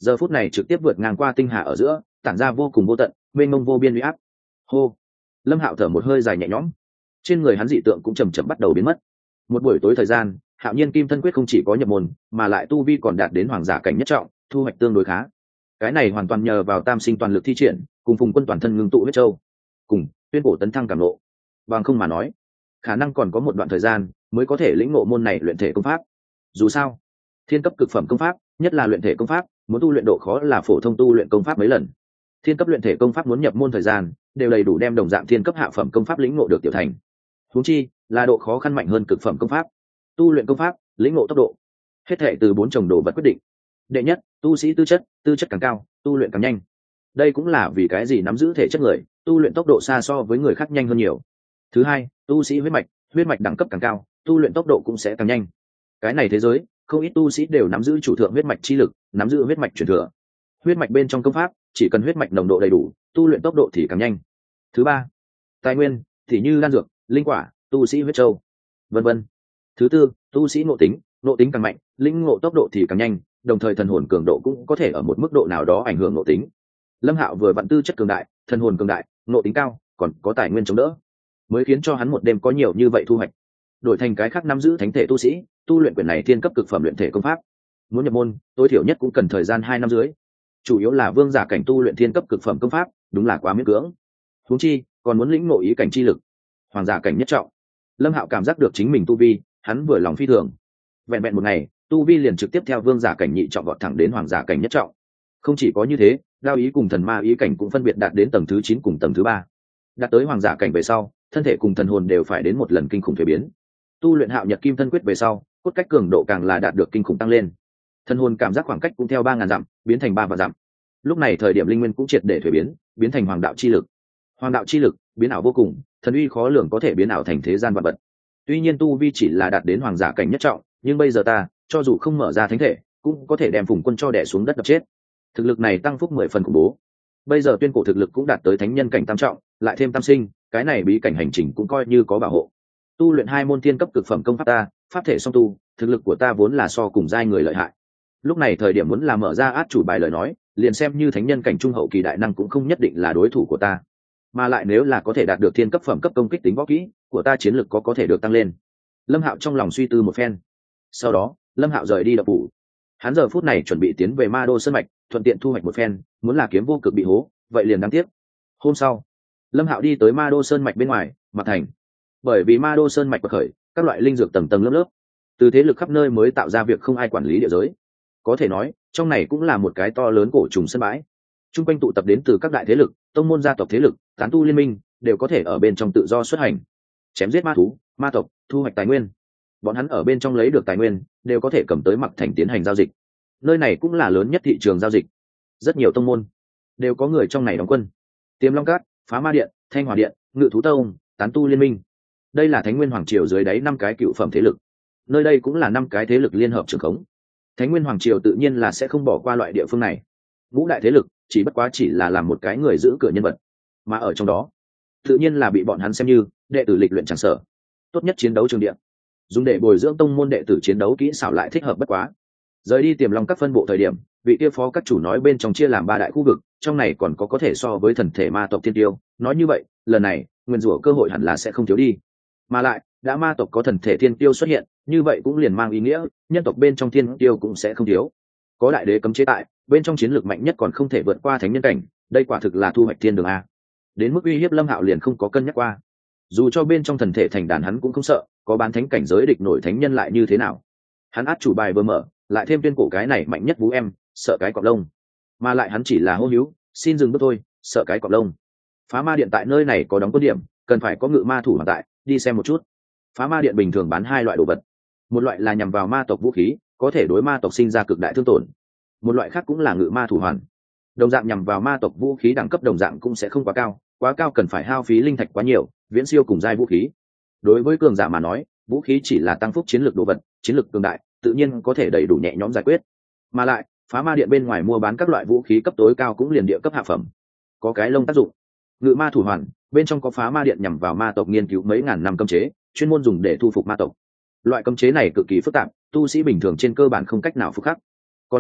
giờ phút này trực tiếp vượt ngang qua tinh hà ở giữa, tản ra vô cùng vô tận, mênh mông vô biên uy áp. Hô. Lâm Hạo thở một hơi dài nhẹ nhõm, trên người hắn dị tượng cũng chầm chậm bắt đầu biến mất. Một buổi tối thời gian, Hạo Nhiên Kim Thân Quyết không chỉ có nhập môn, mà lại tu vi còn đạt đến hoàng giả cảnh nhất trọng, thu hoạch tương đối khá. Cái này hoàn toàn nhờ vào Tam Sinh toàn lực thi triển, cùng Phùng Quân toàn thân ngưng tụ huyết châu, cùng tuyên cổ tấn thăng cảm ngộ. Bằng không mà nói, khả năng còn có một đoạn thời gian mới có thể lĩnh ngộ môn này luyện thể công pháp. Dù sao, thiên cấp cực phẩm công pháp, nhất là luyện thể công pháp, muốn tu luyện độ khó là phổ thông tu luyện công pháp mấy lần. Thiên cấp luyện thể công pháp muốn nhập môn thời gian, đều đầy đủ đem đồng dạng thiên cấp hạ phẩm công pháp lĩnh ngộ được tiểu thành. Huống chi, là độ khó khăn mạnh hơn cực phẩm công pháp. Tu luyện công pháp, lĩnh ngộ tốc độ, hết thảy từ 4 chồng đồ vật quyết định. Đệ nhất, tu sĩ tư chất càng cao, tu luyện càng nhanh. Đây cũng là vì cái gì nắm giữ thể chất người, tu luyện tốc độ xa so với người khác nhanh hơn nhiều. Thứ hai, tu sĩ huyết mạch đẳng cấp càng cao, tu luyện tốc độ cũng sẽ càng nhanh. Cái này thế giới, không ít tu sĩ đều nắm giữ chủ thượng huyết mạch chi lực, nắm giữ huyết mạch truyền thừa. Huyết mạch bên trong công pháp, chỉ cần huyết mạch nồng độ đầy đủ, tu luyện tốc độ thì càng nhanh. Thứ ba, tài nguyên, thì như đan dược, linh quả, tu sĩ huyết châu, vân vân. Thứ tư, tu sĩ ngộ tính càng mạnh, linh ngộ tốc độ thì càng nhanh, đồng thời thần hồn cường độ cũng có thể ở một mức độ nào đó ảnh hưởng ngộ tính. Lâm Hạo vừa vặn tư chất cường đại, thần hồn cường đại, ngộ tính cao, còn có tài nguyên chống đỡ, mới khiến cho hắn một đêm có nhiều như vậy thu hoạch. Đổi thành cái khác nắm giữ thánh thể tu sĩ, tu luyện quyển này thiên cấp cực phẩm luyện thể công pháp, muốn nhập môn, tối thiểu nhất cũng cần thời gian 2 năm dưới. Chủ yếu là vương giả cảnh tu luyện thiên cấp cực phẩm công pháp, đúng là quá miễn cưỡng. Huống chi, còn muốn lĩnh ngộ ý cảnh chi lực, hoàng giả cảnh nhất trọng. Lâm Hạo cảm giác được chính mình tu vi, hắn vừa lòng phi thường. Vẹn vẹn một ngày, tu vi liền trực tiếp theo vương giả cảnh nhị trọng vọt thẳng đến hoàng giả cảnh nhất trọng. Không chỉ có như thế, đao ý cùng thần ma ý cảnh cũng phân biệt đạt đến tầng thứ 9 cùng tầng thứ 3. Đạt tới hoàng giả cảnh về sau, thân thể cùng thần hồn đều phải đến một lần kinh khủng thay biến. Tu luyện Hạo Nhật Kim Thân Quyết về sau, cốt cách cường độ càng là đạt được kinh khủng tăng lên. Thần hồn cảm giác khoảng cách cũng theo 3000 dặm, biến thành 3 vạn dặm. Lúc này thời điểm linh nguyên cũng triệt để thay biến, biến thành hoàng đạo chi lực. Hoàng đạo chi lực, biến ảo vô cùng, thần uy khó lường có thể biến ảo thành thế gian vạn vật. Tuy nhiên tu vi chỉ là đạt đến hoàng giả cảnh nhất trọng, nhưng bây giờ ta, cho dù không mở ra thánh thể, cũng có thể đem Phùng Quân cho đè xuống đất đập chết. Thực lực này tăng phúc 10 phần khủng bố. Bây giờ tuyên cổ thực lực cũng đạt tới thánh nhân cảnh tam trọng, lại thêm tam sinh, cái này bí cảnh hành trình cũng coi như có bảo hộ. Tu luyện 2 môn thiên cấp cực phẩm công pháp ta, pháp thể song tu, thực lực của ta vốn là so cùng giai người lợi hại. Lúc này thời điểm muốn là mở ra át chủ bài lời nói, liền xem như thánh nhân cảnh trung hậu kỳ đại năng cũng không nhất định là đối thủ của ta. Mà lại nếu là có thể đạt được thiên cấp phẩm cấp công kích tính võ kỹ của ta, chiến lực có thể được tăng lên. Lâm Hạo trong lòng suy tư một phen. Sau đó, Lâm Hạo rời đi đập phủ. Hắn giờ phút này chuẩn bị tiến về Ma Đô Sơn mạch, thuận tiện thu hoạch một phen, muốn là kiếm vô cực bị hố, vậy liền đáng tiếc. Hôm sau, Lâm Hạo đi tới Ma Đô Sơn mạch bên ngoài, mặt thành. Bởi vì Ma Đô Sơn mạch bậc khởi, các loại linh dược tầng tầng lớp lớp, từ thế lực khắp nơi mới tạo ra việc không ai quản lý địa giới. Có thể nói, trong này cũng là một cái to lớn cổ trùng sân bãi. Trung quanh tụ tập đến từ các đại thế lực, tông môn gia tộc thế lực, tán tu liên minh, đều có thể ở bên trong tự do xuất hành, chém giết ma thú, ma tộc, thu hoạch tài nguyên. Bọn hắn ở bên trong lấy được tài nguyên, đều có thể cầm tới Mặc Thành tiến hành giao dịch. Nơi này cũng là lớn nhất thị trường giao dịch. Rất nhiều tông môn đều có người trong này đóng quân. Tiềm Long Cát, Phá Ma Điện, Thanh Hỏa Điện, Ngự Thú Tông, tán tu liên minh. Đây là Thánh Nguyên Hoàng Triều dưới đáy 5 cái cựu phẩm thế lực. Nơi đây cũng là 5 cái thế lực liên hợp trưởng khống. Thánh Nguyên Hoàng Triều tự nhiên là sẽ không bỏ qua loại địa phương này. Ngũ đại thế lực chỉ bất quá chỉ là làm một cái người giữ cửa nhân vật, mà ở trong đó tự nhiên là bị bọn hắn xem như đệ tử lịch luyện chẳng sở, tốt nhất chiến đấu trường địa, dùng để bồi dưỡng tông môn đệ tử chiến đấu kỹ xảo lại thích hợp bất quá. Rời đi Tiềm Long các phân bộ thời điểm, vị kia phó các chủ nói bên trong chia làm 3 đại khu vực, trong này còn có thể so với thần thể ma tộc thiên tiêu. Nói như vậy, lần này nguyên rủa cơ hội hẳn là sẽ không thiếu đi. Mà lại, đã ma tộc có thần thể thiên tiêu xuất hiện, như vậy cũng liền mang ý nghĩa nhân tộc bên trong thiên tiêu cũng sẽ không thiếu. Có đại đế cấm chế tại, bên trong chiến lược mạnh nhất còn không thể vượt qua thánh nhân cảnh, đây quả thực là thu hoạch thiên đường a. Đến mức uy hiếp Lâm Hạo liền không có cân nhắc qua. Dù cho bên trong thần thể thành đàn hắn cũng không sợ, có bán thánh cảnh giới địch nổi thánh nhân lại như thế nào. Hắn át chủ bài vừa mở, lại thêm tuyên cổ cái này mạnh nhất vũ em, sợ cái cọp lông. Mà lại hắn chỉ là hô hữu, xin dừng bước thôi, sợ cái cọp lông. Phá Ma Điện tại nơi này có đóng quân điểm, cần phải có ngự ma thủ hoàn tại, đi xem một chút. Phá Ma Điện bình thường bán 2 loại đồ vật. Một loại là nhằm vào ma tộc vũ khí, có thể đối ma tộc sinh ra cực đại thương tổn. Một loại khác cũng là ngự ma thủ hoàn. Đồng dạng nhằm vào ma tộc vũ khí đẳng cấp đồng dạng cũng sẽ không quá cao cần phải hao phí linh thạch quá nhiều, viễn siêu cùng giai vũ khí. Đối với cường giả mà nói, vũ khí chỉ là tăng phúc chiến lược đồ vật, chiến lược cường đại, tự nhiên có thể đầy đủ nhẹ nhõm giải quyết. Mà lại, Phá Ma Điện bên ngoài mua bán các loại vũ khí cấp tối cao cũng liền địa cấp hạ phẩm, có cái lông tác dụng. Ngự ma thủ hoàn, bên trong có Phá Ma Điện nhằm vào ma tộc nghiên cứu mấy ngàn năm cấm chế, chuyên môn dùng để thu phục ma tộc. Loại cấm chế này cực kỳ phức tạp, tu sĩ bình thường trên cơ bản không cách nào phục khắc. Còn nữa,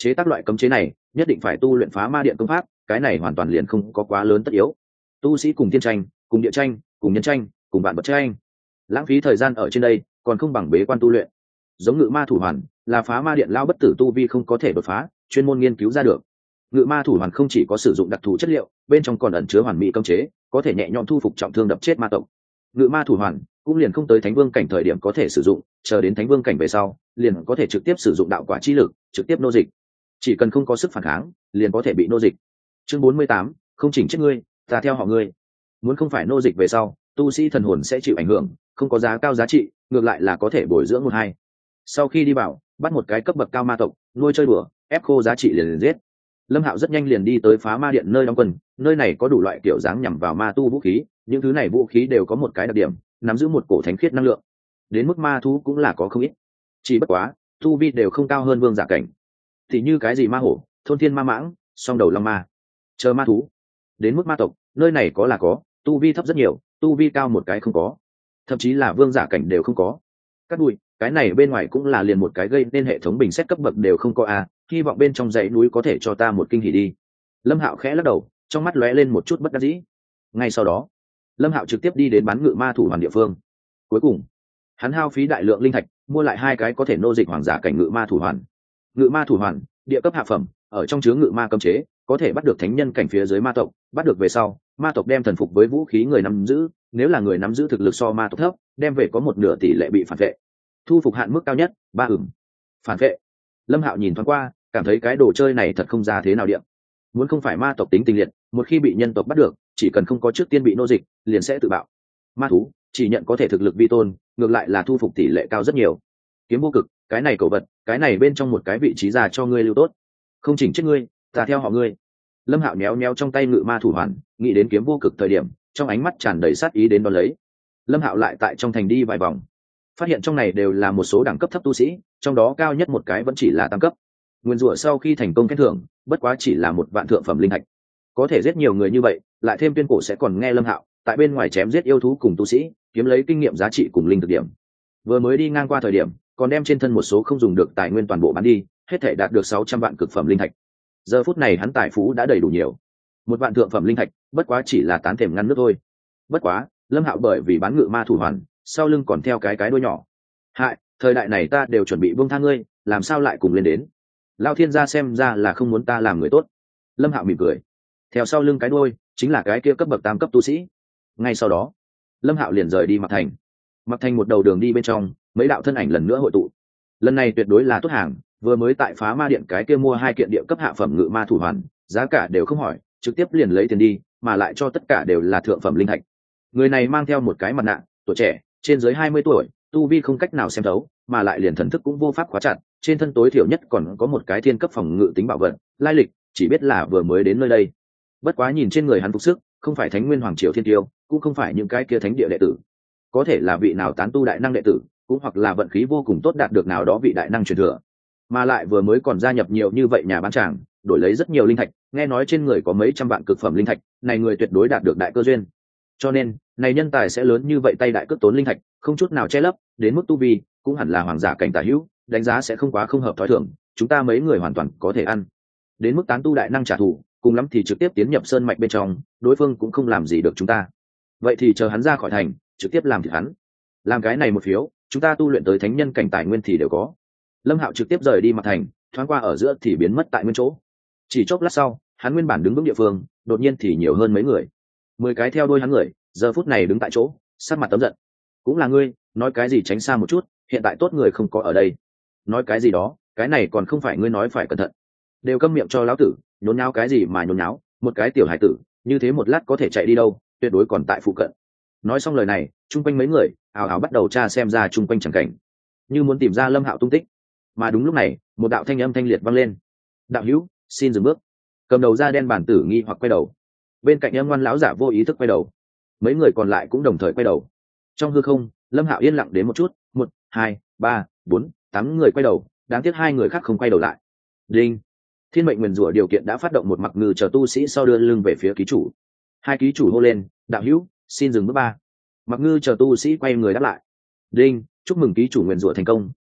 chế tác loại cấm chế này nhất định phải tu luyện phá ma điện công pháp, cái này hoàn toàn liền không có quá lớn tất yếu. Tu sĩ cùng thiên tranh, cùng địa tranh, cùng nhân tranh, cùng vạn vật tranh, lãng phí thời gian ở trên đây còn không bằng bế quan tu luyện. Giống ngự ma thủ hoàn là phá ma điện lao bất tử tu vi không có thể đột phá, chuyên môn nghiên cứu ra được. Ngự ma thủ hoàn không chỉ có sử dụng đặc thù chất liệu, bên trong còn ẩn chứa hoàn mỹ cấm chế, có thể nhẹ nhõm thu phục trọng thương đập chết ma tộc. Ngự ma thủ hoàn cũng liền không tới thánh vương cảnh thời điểm có thể sử dụng, chờ đến thánh vương cảnh về sau liền có thể trực tiếp sử dụng đạo quả chi lực, trực tiếp nô dịch. Chỉ cần không có sức phản kháng liền có thể bị nô dịch. Chương 48, không chỉnh chết ngươi, ta theo họ ngươi. Muốn không phải nô dịch về sau tu sĩ thần hồn sẽ chịu ảnh hưởng, không có giá cao giá trị, ngược lại là có thể bồi dưỡng một hai. Sau khi đi vào bắt một cái cấp bậc cao ma tộc nuôi chơi đùa, ép khô giá trị liền giết. Lâm Hạo rất nhanh liền đi tới phá ma điện nơi đóng quân. Nơi này có đủ loại kiểu dáng nhằm vào ma tu vũ khí, những thứ này vũ khí đều có một cái đặc điểm, nắm giữ một cổ thánh khiết năng lượng. Đến mức ma thú cũng là có không ít, chỉ bất quá tu vi đều không cao hơn vương giả cảnh. Thì như cái gì ma hổ, thôn thiên ma mãng, song đầu long ma, chờ ma thú. Đến mức ma tộc, nơi này có là có, tu vi thấp rất nhiều, tu vi cao một cái không có, thậm chí là vương giả cảnh đều không có. Cắt đùi, cái này bên ngoài cũng là liền một cái gây nên hệ thống bình xét cấp bậc đều không có à, hy vọng bên trong dãy núi có thể cho ta một kinh hỉ đi. Lâm Hạo khẽ lắc đầu, trong mắt lóe lên một chút bất đắc dĩ. Ngay sau đó Lâm Hạo trực tiếp đi đến bán ngự ma thủ hoàn địa phương. Cuối cùng hắn hao phí đại lượng linh thạch mua lại 2 cái có thể nô dịch hoàng giả cảnh ngự ma thủ hoàn. Ngự ma thủ hoàn địa cấp hạ phẩm, ở trong chứa ngự ma cấm chế, có thể bắt được thánh nhân cảnh phía dưới ma tộc. Bắt được về sau ma tộc đem thần phục với vũ khí người nắm giữ, nếu là người nắm giữ thực lực so ma tộc thấp, đem về có một nửa tỷ lệ bị phản vệ. Thu phục hạn mức cao nhất 3 ửng. Phản vệ. Lâm Hạo nhìn thoáng qua, cảm thấy cái đồ chơi này thật không ra thế nào điện. Muốn không phải ma tộc tính tình liệt, một khi bị nhân tộc bắt được, chỉ cần không có trước tiên bị nô dịch liền sẽ tự bạo. Ma thú chỉ nhận có thể thực lực vi tôn, ngược lại là thu phục tỷ lệ cao rất nhiều. Kiếm vô cực, cái này cầu vật, cái này bên trong một cái vị trí già cho ngươi lưu tốt, không chỉnh chết ngươi, ta theo họ ngươi. Lâm Hạo nhéo nhéo trong tay ngự ma thủ hoàn, nghĩ đến kiếm vô cực thời điểm, trong ánh mắt tràn đầy sát ý đến đón lấy. Lâm Hạo lại tại trong thành đi vài vòng, phát hiện trong này đều là một số đẳng cấp thấp tu sĩ, trong đó cao nhất một cái vẫn chỉ là tam cấp. Nguyên rủa sau khi thành công khen thưởng, bất quá chỉ là một vạn thượng phẩm linh thạch. Có thể giết nhiều người như vậy, lại thêm tuyên cổ sẽ còn nghe Lâm Hạo tại bên ngoài chém giết yêu thú cùng tu sĩ, kiếm lấy kinh nghiệm giá trị cùng linh thực điểm. Vừa mới đi ngang qua thời điểm, còn đem trên thân một số không dùng được tài nguyên toàn bộ bán đi, hết thể đạt được 600 vạn cực phẩm linh thạch. Giờ phút này hắn tài phú đã đầy đủ nhiều. Một vạn thượng phẩm linh thạch, bất quá chỉ là tán thềm ngăn nước thôi. Bất quá, Lâm Hạo bởi vì bán ngự ma thủ hoàn, sau lưng còn theo cái đuôi nhỏ. Hại, thời đại này ta đều chuẩn bị buông tha ngươi, làm sao lại cùng lên đến? Lao thiên gia xem ra là không muốn ta làm người tốt. Lâm Hạo mỉm cười, theo sau lưng cái đuôi chính là cái kia cấp bậc tam cấp tu sĩ. Ngay sau đó Lâm Hạo liền rời đi Mặc Thành. Mặc Thành một đầu đường đi bên trong, mấy đạo thân ảnh lần nữa hội tụ. Lần này tuyệt đối là tốt hàng, vừa mới tại phá ma điện cái kia mua 2 kiện địa cấp hạ phẩm ngự ma thủ hoàn, giá cả đều không hỏi, trực tiếp liền lấy tiền đi, mà lại cho tất cả đều là thượng phẩm linh thạch. Người này mang theo một cái mặt nạ, tuổi trẻ, trên dưới 20 tuổi, tu vi không cách nào xem thấu, mà lại liền thần thức cũng vô pháp khóa chặt, trên thân tối thiểu nhất còn có một cái thiên cấp phòng ngự tính bảo vật, lai lịch chỉ biết là vừa mới đến nơi đây. Bất quá nhìn trên người hắn phục sức, không phải Thánh Nguyên Hoàng Triều thiên tiêu, cũng không phải những cái kia thánh địa đệ tử, có thể là vị nào tán tu đại năng đệ tử, cũng hoặc là vận khí vô cùng tốt đạt được nào đó vị đại năng truyền thừa, mà lại vừa mới còn gia nhập nhiều như vậy nhà bán tràng, đổi lấy rất nhiều linh thạch, nghe nói trên người có mấy trăm vạn cực phẩm linh thạch, này người tuyệt đối đạt được đại cơ duyên. Cho nên này nhân tài sẽ lớn như vậy, tay đại cước tốn linh thạch, không chút nào che lấp, đến mức tu vi cũng hẳn là hoàng giả cảnh tả hữu, đánh giá sẽ không quá không hợp thói thường, chúng ta mấy người hoàn toàn có thể ăn. Đến mức tán tu đại năng trả thù, cùng lắm thì trực tiếp tiến nhập sơn mạch bên trong, đối phương cũng không làm gì được chúng ta. Vậy thì chờ hắn ra khỏi thành, trực tiếp làm thịt hắn. Làm cái này một phiếu, chúng ta tu luyện tới thánh nhân cảnh tài nguyên thì đều có. Lâm Hạo trực tiếp rời đi Mặc Thành, thoáng qua ở giữa thì biến mất tại nguyên chỗ. Chỉ chốc lát sau, hắn nguyên bản đứng vững địa phương, đột nhiên thì nhiều hơn mấy người. 10 cái theo đuôi hắn người, giờ phút này đứng tại chỗ, sắc mặt tấm giận. Cũng là ngươi, nói cái gì tránh xa một chút, hiện tại tốt người không có ở đây. Nói cái gì đó, cái này còn không phải ngươi nói phải cẩn thận. Đều câm miệng cho lão tử, nhốn nháo cái gì mà nhốn nháo, một cái tiểu hải tử, như thế một lát có thể chạy đi đâu, tuyệt đối còn tại phụ cận. Nói xong lời này, chung quanh mấy người ào ào bắt đầu tra xem ra chung quanh chẳng cảnh, như muốn tìm ra Lâm Hạo tung tích. Mà đúng lúc này, một đạo thanh âm thanh liệt vang lên. Đạo hữu, xin dừng bước. Cầm đầu da đen bản tử nghi hoặc quay đầu. Bên cạnh em ngoan lão giả vô ý thức quay đầu. Mấy người còn lại cũng đồng thời quay đầu. Trong hư không, Lâm Hạo yên lặng đến một chút, 1, 2, 3, 4, 8 người quay đầu, đáng tiếc 2 người khác không quay đầu lại. Đinh. Thiên mệnh nguyền rủa điều kiện đã phát động, một Mặc Ngư chờ tu sĩ sau đưa lưng về phía ký chủ. 2 ký chủ hô lên, đạo hữu, xin dừng bước 3. Mặc Ngư chờ tu sĩ quay người đáp lại. Đinh, chúc mừng ký chủ nguyền rủa thành công,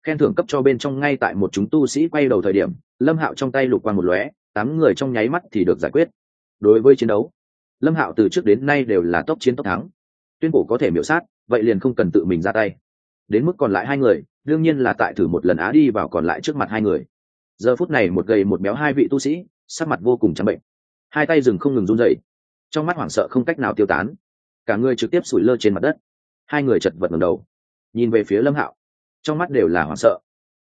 Khen thưởng cấp cho bên trong ngay tại một chúng tu sĩ quay đầu thời điểm, Lâm Hạo trong tay lục quang một lóe, 8 người trong nháy mắt thì được giải quyết. Đối với chiến đấu, Lâm Hạo từ trước đến nay đều là tốc chiến tốc thắng, tuyên bố có thể miểu sát, vậy liền không cần tự mình ra tay. Đến mức còn lại 2 người, đương nhiên là tại thử một lần á đi vào còn lại trước mặt 2 người. Giờ phút này một gầy một béo 2 vị tu sĩ, sắc mặt vô cùng trắng bệnh, hai tay dừng không ngừng run rẩy, trong mắt hoảng sợ không cách nào tiêu tán, cả người trực tiếp sủi lơ trên mặt đất. 2 người chật vật ngẩng đầu, nhìn về phía Lâm Hạo, trong mắt đều là hoảng sợ.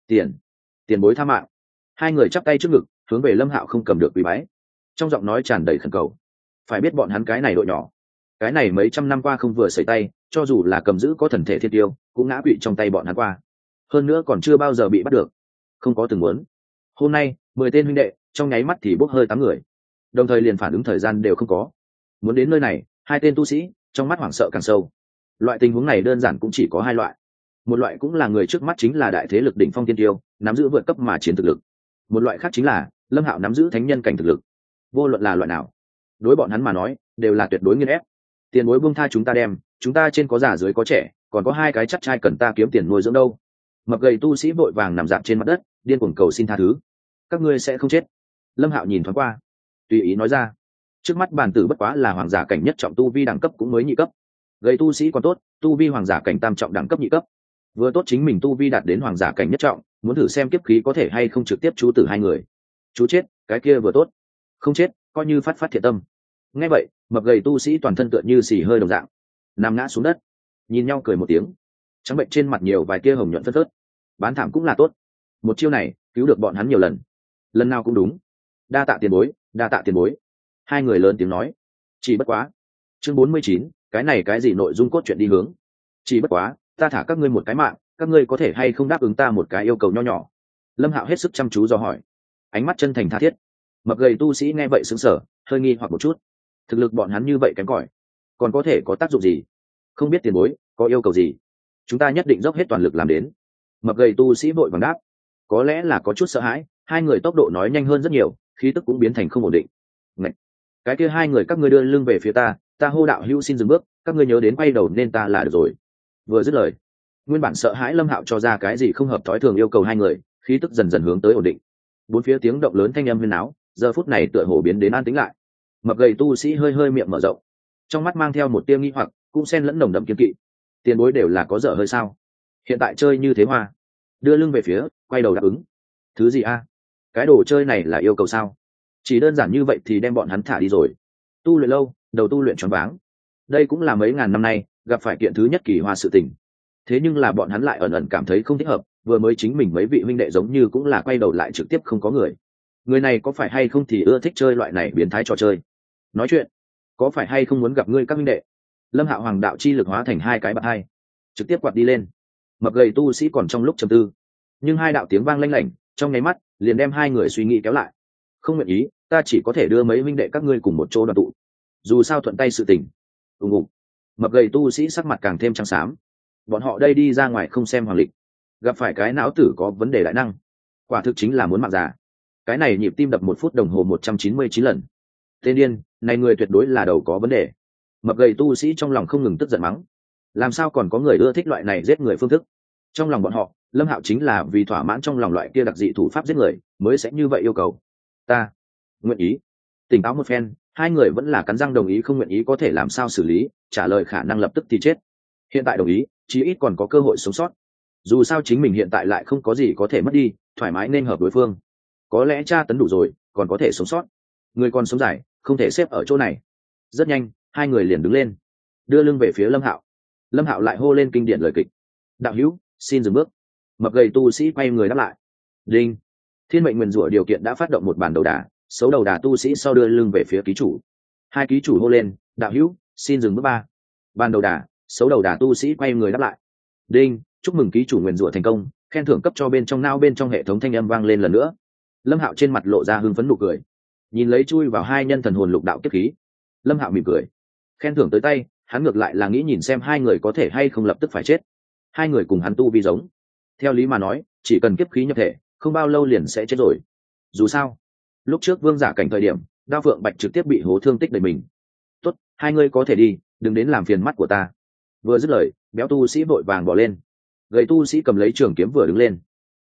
Tiền bối tha mạng. 2 người chắp tay trước ngực, hướng về Lâm Hạo không cầm được quỳ bái, trong giọng nói tràn đầy khẩn cầu. Phải biết bọn hắn cái này đội nhỏ, cái này mấy trăm năm qua không vừa sẩy tay, cho dù là cầm giữ có thần thể thiên tiêu cũng ngã quỵ trong tay bọn hắn qua, hơn nữa còn chưa bao giờ bị bắt được, không có từng muốn. Hôm nay 10 tên huynh đệ trong nháy mắt thì bốc hơi 8 người, đồng thời liền phản ứng thời gian đều không có. Muốn đến nơi này, 2 tên tu sĩ trong mắt hoảng sợ càng sâu. Loại tình huống này đơn giản cũng chỉ có 2 loại. Một loại cũng là người trước mắt chính là đại thế lực đỉnh phong tiên tiêu, nắm giữ vượt cấp mà chiến thực lực. Một loại khác chính là Lâm Hạo nắm giữ thánh nhân cảnh thực lực. Vô luận là loại nào, đối bọn hắn mà nói đều là tuyệt đối nghiền ép. Tiền bối buông tha chúng ta đem, chúng ta trên có già dưới có trẻ, còn có 2 cái chắc trai cần ta kiếm tiền nuôi dưỡng đâu. Mập gầy tu sĩ vội vàng nằm dạp trên mặt đất, điên cuồng cầu xin tha thứ. Các ngươi sẽ không chết. Lâm Hạo nhìn thoáng qua, tùy ý nói ra. Trước mắt bản tử bất quá là hoàng giả cảnh nhất trọng tu vi đẳng cấp cũng mới nhị cấp. Gầy tu sĩ còn tốt, tu vi hoàng giả cảnh tam trọng đẳng cấp nhị cấp. Vừa tốt chính mình tu vi đạt đến hoàng giả cảnh nhất trọng, muốn thử xem kiếp khí có thể hay không trực tiếp chú tử 2 người. Chú chết, cái kia vừa tốt. Không chết, coi như phát thiện tâm. Nghe vậy, mập gầy tu sĩ toàn thân tựa như xì hơi đồng dạng, nằm ngã xuống đất, nhìn nhau cười một tiếng, trắng bệnh trên mặt nhiều vài tia hồng nhuận phớt phớt. Bán thảm cũng là tốt, một chiêu này cứu được bọn hắn nhiều lần, lần nào cũng đúng. Đa tạ tiền bối, đa tạ tiền bối. 2 người lớn tiếng nói. Chỉ bất quá, chương 49, cái này cái gì nội dung cốt truyện đi hướng. Chỉ bất quá, ta thả các ngươi một cái mạng, các ngươi có thể hay không đáp ứng ta một cái yêu cầu nho nhỏ. Lâm Hạo hết sức chăm chú dò hỏi, ánh mắt chân thành tha thiết. Mập gầy tu sĩ nghe vậy sững sờ, hơi nghi hoặc một chút. Thực lực bọn hắn như vậy kém cỏi, còn có thể có tác dụng gì? Không biết tiền bối có yêu cầu gì, chúng ta nhất định dốc hết toàn lực làm đến. Mập gầy tu sĩ vội vàng đáp. Có lẽ là có chút sợ hãi, 2 người tốc độ nói nhanh hơn rất nhiều, khí tức cũng biến thành không ổn định. Ngậy! Cái kia 2 người các ngươi đưa lưng về phía ta, ta hô đạo hữu xin dừng bước, các ngươi nhớ đến quay đầu nên ta là được rồi. Vừa dứt lời, nguyên bản sợ hãi Lâm Hạo cho ra cái gì không hợp thói thường yêu cầu 2 người, khí tức dần dần hướng tới ổn định. Bốn phía tiếng động lớn thanh âm huyên náo, giờ phút này tựa hồ biến đến an tĩnh lại. Mập gầy tu sĩ hơi hơi miệng mở rộng, trong mắt mang theo một tia nghi hoặc, cũng xen lẫn nồng đậm kiên kỵ. Tiền bối đều là có dở hơi sao? Hiện tại chơi như thế hoa, đưa lưng về phía, quay đầu đáp ứng. Thứ gì a? Cái đồ chơi này là yêu cầu sao? Chỉ đơn giản như vậy thì đem bọn hắn thả đi rồi. Tu luyện lâu, đầu tu luyện choáng váng. Đây cũng là mấy ngàn năm nay gặp phải kiện thứ nhất kỳ hoa sự tình. Thế nhưng là bọn hắn lại ẩn ẩn cảm thấy không thích hợp, vừa mới chính mình mấy vị huynh đệ giống như cũng là quay đầu lại trực tiếp không có người. Người này có phải hay không thì ưa thích chơi loại này biến thái trò chơi. Nói chuyện, có phải hay không muốn gặp ngươi các huynh đệ? Lâm Hạo hoàng đạo chi lực hóa thành 2 cái bạt hai, trực tiếp quạt đi lên. Mập gầy tu sĩ còn trong lúc trầm tư, nhưng 2 đạo tiếng vang lanh lảnh, trong nháy mắt liền đem 2 người suy nghĩ kéo lại. Không nguyện ý, ta chỉ có thể đưa mấy huynh đệ các ngươi cùng một chỗ đoàn tụ, dù sao thuận tay sự tình. Ùng ục. Mập gầy tu sĩ sắc mặt càng thêm trắng xám. Bọn họ đây đi ra ngoài không xem hoàng lịch, gặp phải cái não tử có vấn đề đại năng, quả thực chính là muốn mạng già. Cái này nhịp tim đập 1 phút đồng hồ 199 lần. Tên điên này, người tuyệt đối là đầu có vấn đề. Mập gầy tu sĩ trong lòng không ngừng tức giận mắng, làm sao còn có người ưa thích loại này giết người phương thức. Trong lòng bọn họ, Lâm Hạo chính là vì thỏa mãn trong lòng loại kia đặc dị thủ pháp giết người mới sẽ như vậy yêu cầu. Ta nguyện ý. Tỉnh táo một phen, 2 người vẫn là cắn răng đồng ý, không nguyện ý có thể làm sao xử lý, trả lời khả năng lập tức thì chết. Hiện tại đồng ý, chí ít còn có cơ hội sống sót. Dù sao chính mình hiện tại lại không có gì có thể mất đi, thoải mái nên hợp đối phương. Có lẽ tra tấn đủ rồi, còn có thể sống sót. Người còn sống dài, không thể xếp ở chỗ này. Rất nhanh, 2 người liền đứng lên, đưa lưng về phía Lâm Hạo. Lâm Hạo lại hô lên kinh điển lời kịch. Đạo hữu, xin dừng bước. Mập gầy tu sĩ quay người đáp lại. Đinh. Thiên mệnh nguyền rủa điều kiện đã phát động một bản đầu đà, xấu đầu đà tu sĩ sau đưa lưng về phía ký chủ. 2 ký chủ hô lên, đạo hữu, xin dừng bước 3. Ban đầu đà, xấu đầu đà tu sĩ quay người đáp lại. Đinh, chúc mừng ký chủ nguyền rủa thành công, khen thưởng cấp cho bên trong nao bên trong hệ thống thanh âm vang lên lần nữa. Lâm Hạo trên mặt lộ ra hưng phấn nụ cười, nhìn lấy chui vào 2 nhân thần hồn lục đạo kiếp khí. Lâm Hạo mỉm cười, khen thưởng tới tay, hắn ngược lại là nghĩ nhìn xem 2 người có thể hay không lập tức phải chết. 2 người cùng hắn tu vi giống, theo lý mà nói chỉ cần kiếp khí nhập thể không bao lâu liền sẽ chết rồi. Dù sao lúc trước vương giả cảnh thời điểm Đao Phượng Bạch trực tiếp bị hố thương tích đầy mình. Tốt, 2 người có thể đi, đừng đến làm phiền mắt của ta. Vừa dứt lời, béo tu sĩ vội vàng bỏ lên, gầy tu sĩ cầm lấy trường kiếm vừa đứng lên.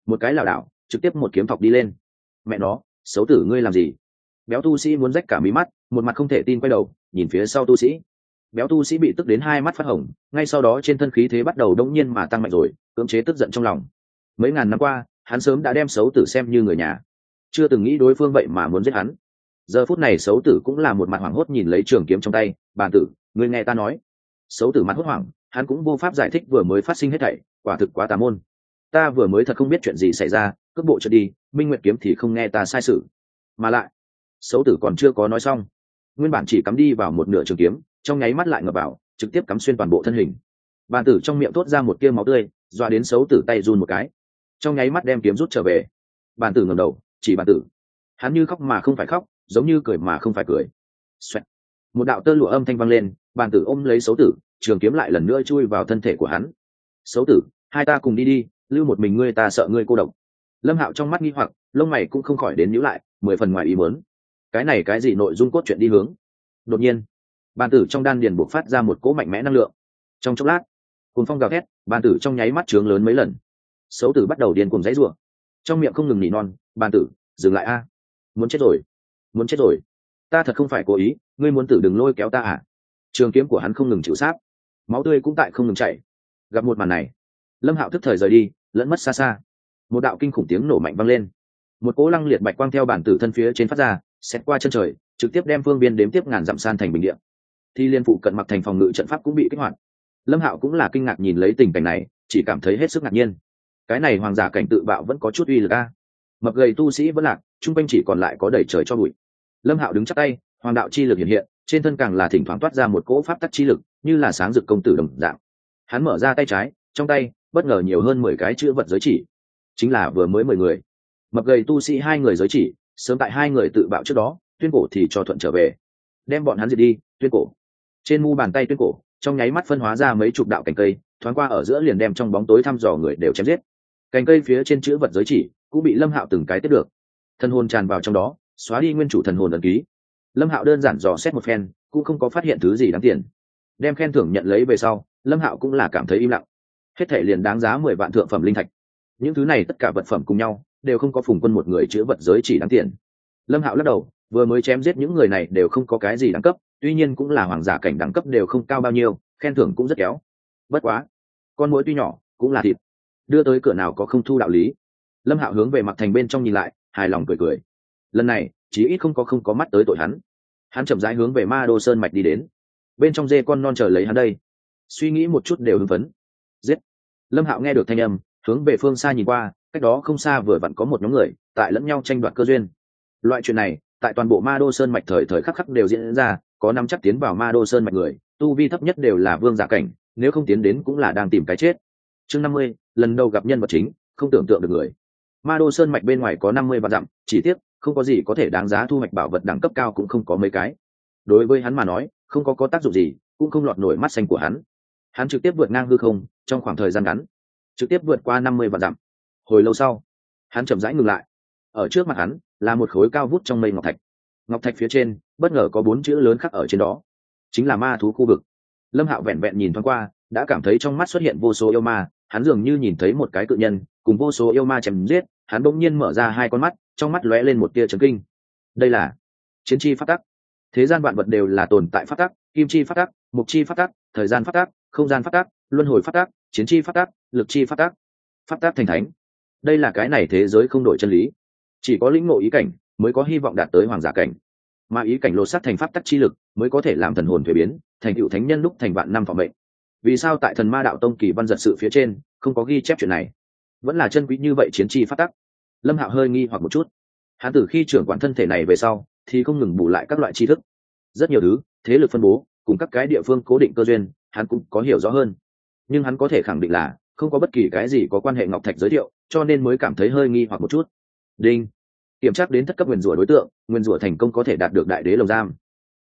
một cái lảo đảo trực tiếp một kiếm thọc đi lên. Mẹ nó, xấu tử ngươi làm gì? Béo tu sĩ muốn rách cả mí mắt, một mặt không thể tin quay đầu nhìn phía sau tu sĩ. Béo tu sĩ bị tức đến hai mắt phát hồng, ngay sau đó trên thân khí thế bắt đầu đông nhiên mà tăng mạnh rồi, cưỡng chế tức giận trong lòng. Mấy ngàn năm qua hắn sớm đã đem xấu tử xem như người nhà, chưa từng nghĩ đối phương vậy mà muốn giết hắn. Giờ phút này xấu tử cũng là một mặt hoảng hốt nhìn lấy trường kiếm trong tay. Bàn tử, ngươi nghe ta nói. Xấu tử mặt hốt hoảng, hắn cũng vô pháp giải thích vừa mới phát sinh hết thảy, quả thực quá tà môn. Ta vừa mới thật không biết chuyện gì xảy ra, cước bộ trượt đi, Minh Nguyệt kiếm thì không nghe ta sai sự. Mà lại, xấu tử còn chưa có nói xong, nguyên bản chỉ cắm đi vào một nửa trường kiếm, trong nháy mắt lại ngập vào, trực tiếp cắm xuyên toàn bộ thân hình. Bàn tử trong miệng thốt ra một tia máu tươi, dọa đến xấu tử tay run một cái, trong nháy mắt đem kiếm rút trở về. Bàn tử ngẩng đầu chỉ bàn tử, hắn như khóc mà không phải khóc, giống như cười mà không phải cười. Xoẹt. Một đạo tơ lụa âm thanh vang lên, bàn tử ôm lấy xấu tử, trường kiếm lại lần nữa chui vào thân thể của hắn. Xấu tử, hai ta cùng đi đi, lưu một mình ngươi ta sợ ngươi cô độc. Lâm Hạo trong mắt nghi hoặc, lông mày cũng không khỏi đến nhíu lại, 10 phần ngoài ý muốn. Cái này cái gì nội dung cốt truyện đi hướng? Đột nhiên, bàn tử trong đan điền bộc phát ra một cỗ mạnh mẽ năng lượng. Trong chốc lát, cuồng phong gào thét, bàn tử trong nháy mắt trướng lớn mấy lần. Xấu tử bắt đầu điên cuồng giãy giụa, trong miệng không ngừng nỉ non, "Bàn tử, dừng lại a, muốn chết rồi, muốn chết rồi, ta thật không phải cố ý, ngươi muốn tử đừng lôi kéo ta à?" Trường kiếm của hắn không ngừng chịu sát, máu tươi cũng tại không ngừng chảy. Gặp một màn này, Lâm Hạo thức thời rời đi, lẫn mất xa xa. Một đạo kinh khủng tiếng nổ mạnh vang lên, một cỗ lăng liệt bạch quang theo bản tử thân phía trên phát ra, xét qua chân trời, trực tiếp đem phương biên đếm tiếp ngàn dặm san thành bình địa. Thi liên phụ cận mặc thành phòng ngự trận pháp cũng bị kích hoạt. Lâm Hạo cũng là kinh ngạc nhìn lấy tình cảnh này, chỉ cảm thấy hết sức ngạc nhiên. Cái này hoàng giả cảnh tự bạo vẫn có chút uy lực a. Mập gầy tu sĩ vẫn lạc, trung quanh chỉ còn lại có đầy trời cho bụi. Lâm Hạo đứng chắp tay, hoàng đạo chi lực hiện hiện, trên thân càng là thỉnh thoảng toát ra một cỗ pháp tắc chi lực, như là sáng rực công tử đồng dạng. Hắn mở ra tay trái, trong tay bất ngờ nhiều hơn 10 cái chữ vật giới chỉ, chính là vừa mới 10 người. Mập gầy tu sĩ 2 người giới chỉ, sớm tại 2 người tự bạo trước đó, Tuyên Cổ thì cho thuận trở về, đem bọn hắn diệt đi. Tuyên Cổ trên mu bàn tay Tuyên Cổ trong nháy mắt phân hóa ra mấy chục đạo cành cây, thoáng qua ở giữa liền đem trong bóng tối thăm dò người đều chém giết. Cành cây phía trên chữ vật giới chỉ cũng bị Lâm Hạo từng cái tiếp được, thần hồn tràn vào trong đó, xóa đi nguyên chủ thần hồn ấn ký. Lâm Hạo đơn giản dò xét một phen, cũng không có phát hiện thứ gì đáng tiền. Đem khen thưởng nhận lấy về sau, Lâm Hạo cũng là cảm thấy im lặng. Hết thể liền đáng giá 10 vạn thượng phẩm linh thạch. Những thứ này tất cả vật phẩm cùng nhau, đều không có Phùng Quân một người chữa vật giới chỉ đáng tiền. Lâm Hạo lắc đầu, vừa mới chém giết những người này đều không có cái gì đẳng cấp, tuy nhiên cũng là hoàng giả cảnh đẳng cấp đều không cao bao nhiêu, khen thưởng cũng rất kéo. Bất quá, con muỗi tuy nhỏ, cũng là thịt, đưa tới cửa nào có không thu đạo lý. Lâm Hạo hướng về Mặc Thành bên trong nhìn lại, hài lòng cười cười. Lần này, chí ít không có mắt tới tội hắn. Hắn chậm rãi hướng về Ma Đô Sơn mạch đi đến. Bên trong dê con non chờ lấy hắn đây. Suy nghĩ một chút đều hưng phấn. Giết. Lâm Hạo nghe được thanh âm, hướng về phương xa nhìn qua, cách đó không xa vừa vặn có một nhóm người tại lẫn nhau tranh đoạt cơ duyên. Loại chuyện này, tại toàn bộ Ma Đô Sơn mạch thời khắc khắc đều diễn ra, có nắm chắc tiến vào Ma Đô Sơn mạch người, tu vi thấp nhất đều là vương giả cảnh, nếu không tiến đến cũng là đang tìm cái chết. Chương 50, lần đầu gặp nhân vật chính, không tưởng tượng được người. Ma Đô Sơn mạch bên ngoài có 50 vạn dặm, chỉ tiếc không có gì có thể đáng giá thu hoạch bảo vật đẳng cấp cao cũng không có mấy cái. Đối với hắn mà nói, không có tác dụng gì, cũng không lọt nổi mắt xanh của hắn. Hắn trực tiếp vượt ngang hư không, trong khoảng thời gian ngắn, trực tiếp vượt qua 50 vạn dặm. Hồi lâu sau, hắn chậm rãi ngừng lại. Ở trước mặt hắn là một khối cao vút trong mây ngọc thạch. Ngọc thạch phía trên, bất ngờ có 4 chữ lớn khắc ở trên đó, chính là ma thú khu vực. Lâm Hạo vẹn vẹn nhìn thoáng qua, đã cảm thấy trong mắt xuất hiện vô số yêu ma, hắn dường như nhìn thấy một cái cự nhân, cùng vô số yêu ma chém giết, hắn bỗng nhiên mở ra hai con mắt, trong mắt lóe lên một tia chấn kinh. Đây là chiến chi pháp tắc. Thế gian vạn vật đều là tồn tại pháp tắc, kim chi pháp tắc, mục chi pháp tắc, thời gian pháp tắc, không gian pháp tắc, luân hồi pháp tắc, chiến chi pháp tắc, lực chi pháp tắc. Pháp tắc thành thánh. Đây là cái này thế giới không đổi chân lý. Chỉ có lĩnh ngộ ý cảnh mới có hy vọng đạt tới hoàng giả cảnh, mà ý cảnh lột xác thành pháp tắc chi lực mới có thể làm thần hồn thuế biến, thành tựu thánh nhân lúc thành vạn năm thọ mệnh. Vì sao tại Thần Ma Đạo Tông kỳ văn giật sự phía trên không có ghi chép chuyện này? Vẫn là chân quý như vậy chiến chi pháp tắc. Lâm Hạo hơi nghi hoặc một chút. Hắn từ khi trưởng quản thân thể này về sau thì không ngừng bù lại các loại tri thức, rất nhiều thứ, thế lực phân bố cùng các cái địa phương cố định cơ duyên hắn cũng có hiểu rõ hơn, nhưng hắn có thể khẳng định là không có bất kỳ cái gì có quan hệ ngọc thạch giới thiệu, cho nên mới cảm thấy hơi nghi hoặc một chút. Đinh, kiểm tra đến thất cấp nguyên rủa đối tượng, nguyên rủa thành công có thể đạt được đại đế lồng giam.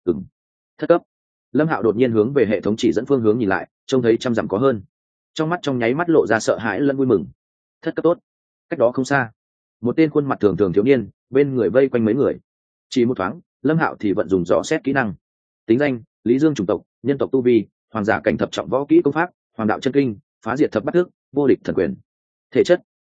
Thất cấp. Lâm Hạo đột nhiên hướng về hệ thống chỉ dẫn phương hướng nhìn lại, trông thấy trăm dặm có hơn, trong mắt trong nháy mắt lộ ra sợ hãi lẫn vui mừng. Thất cấp tốt. Cách đó không xa, một tên khuôn mặt thường thường thiếu niên, bên người vây quanh mấy người. Chỉ một thoáng, Lâm Hạo thì vận dùng dò xét kỹ năng. Tính danh: Lý Dương, chủng tộc nhân tộc, tu vi hoàng giả cảnh thập trọng võ kỹ công pháp hoàng đạo chân kinh, phá diệt thập bát thức, vô địch thần quyền. Thể chất: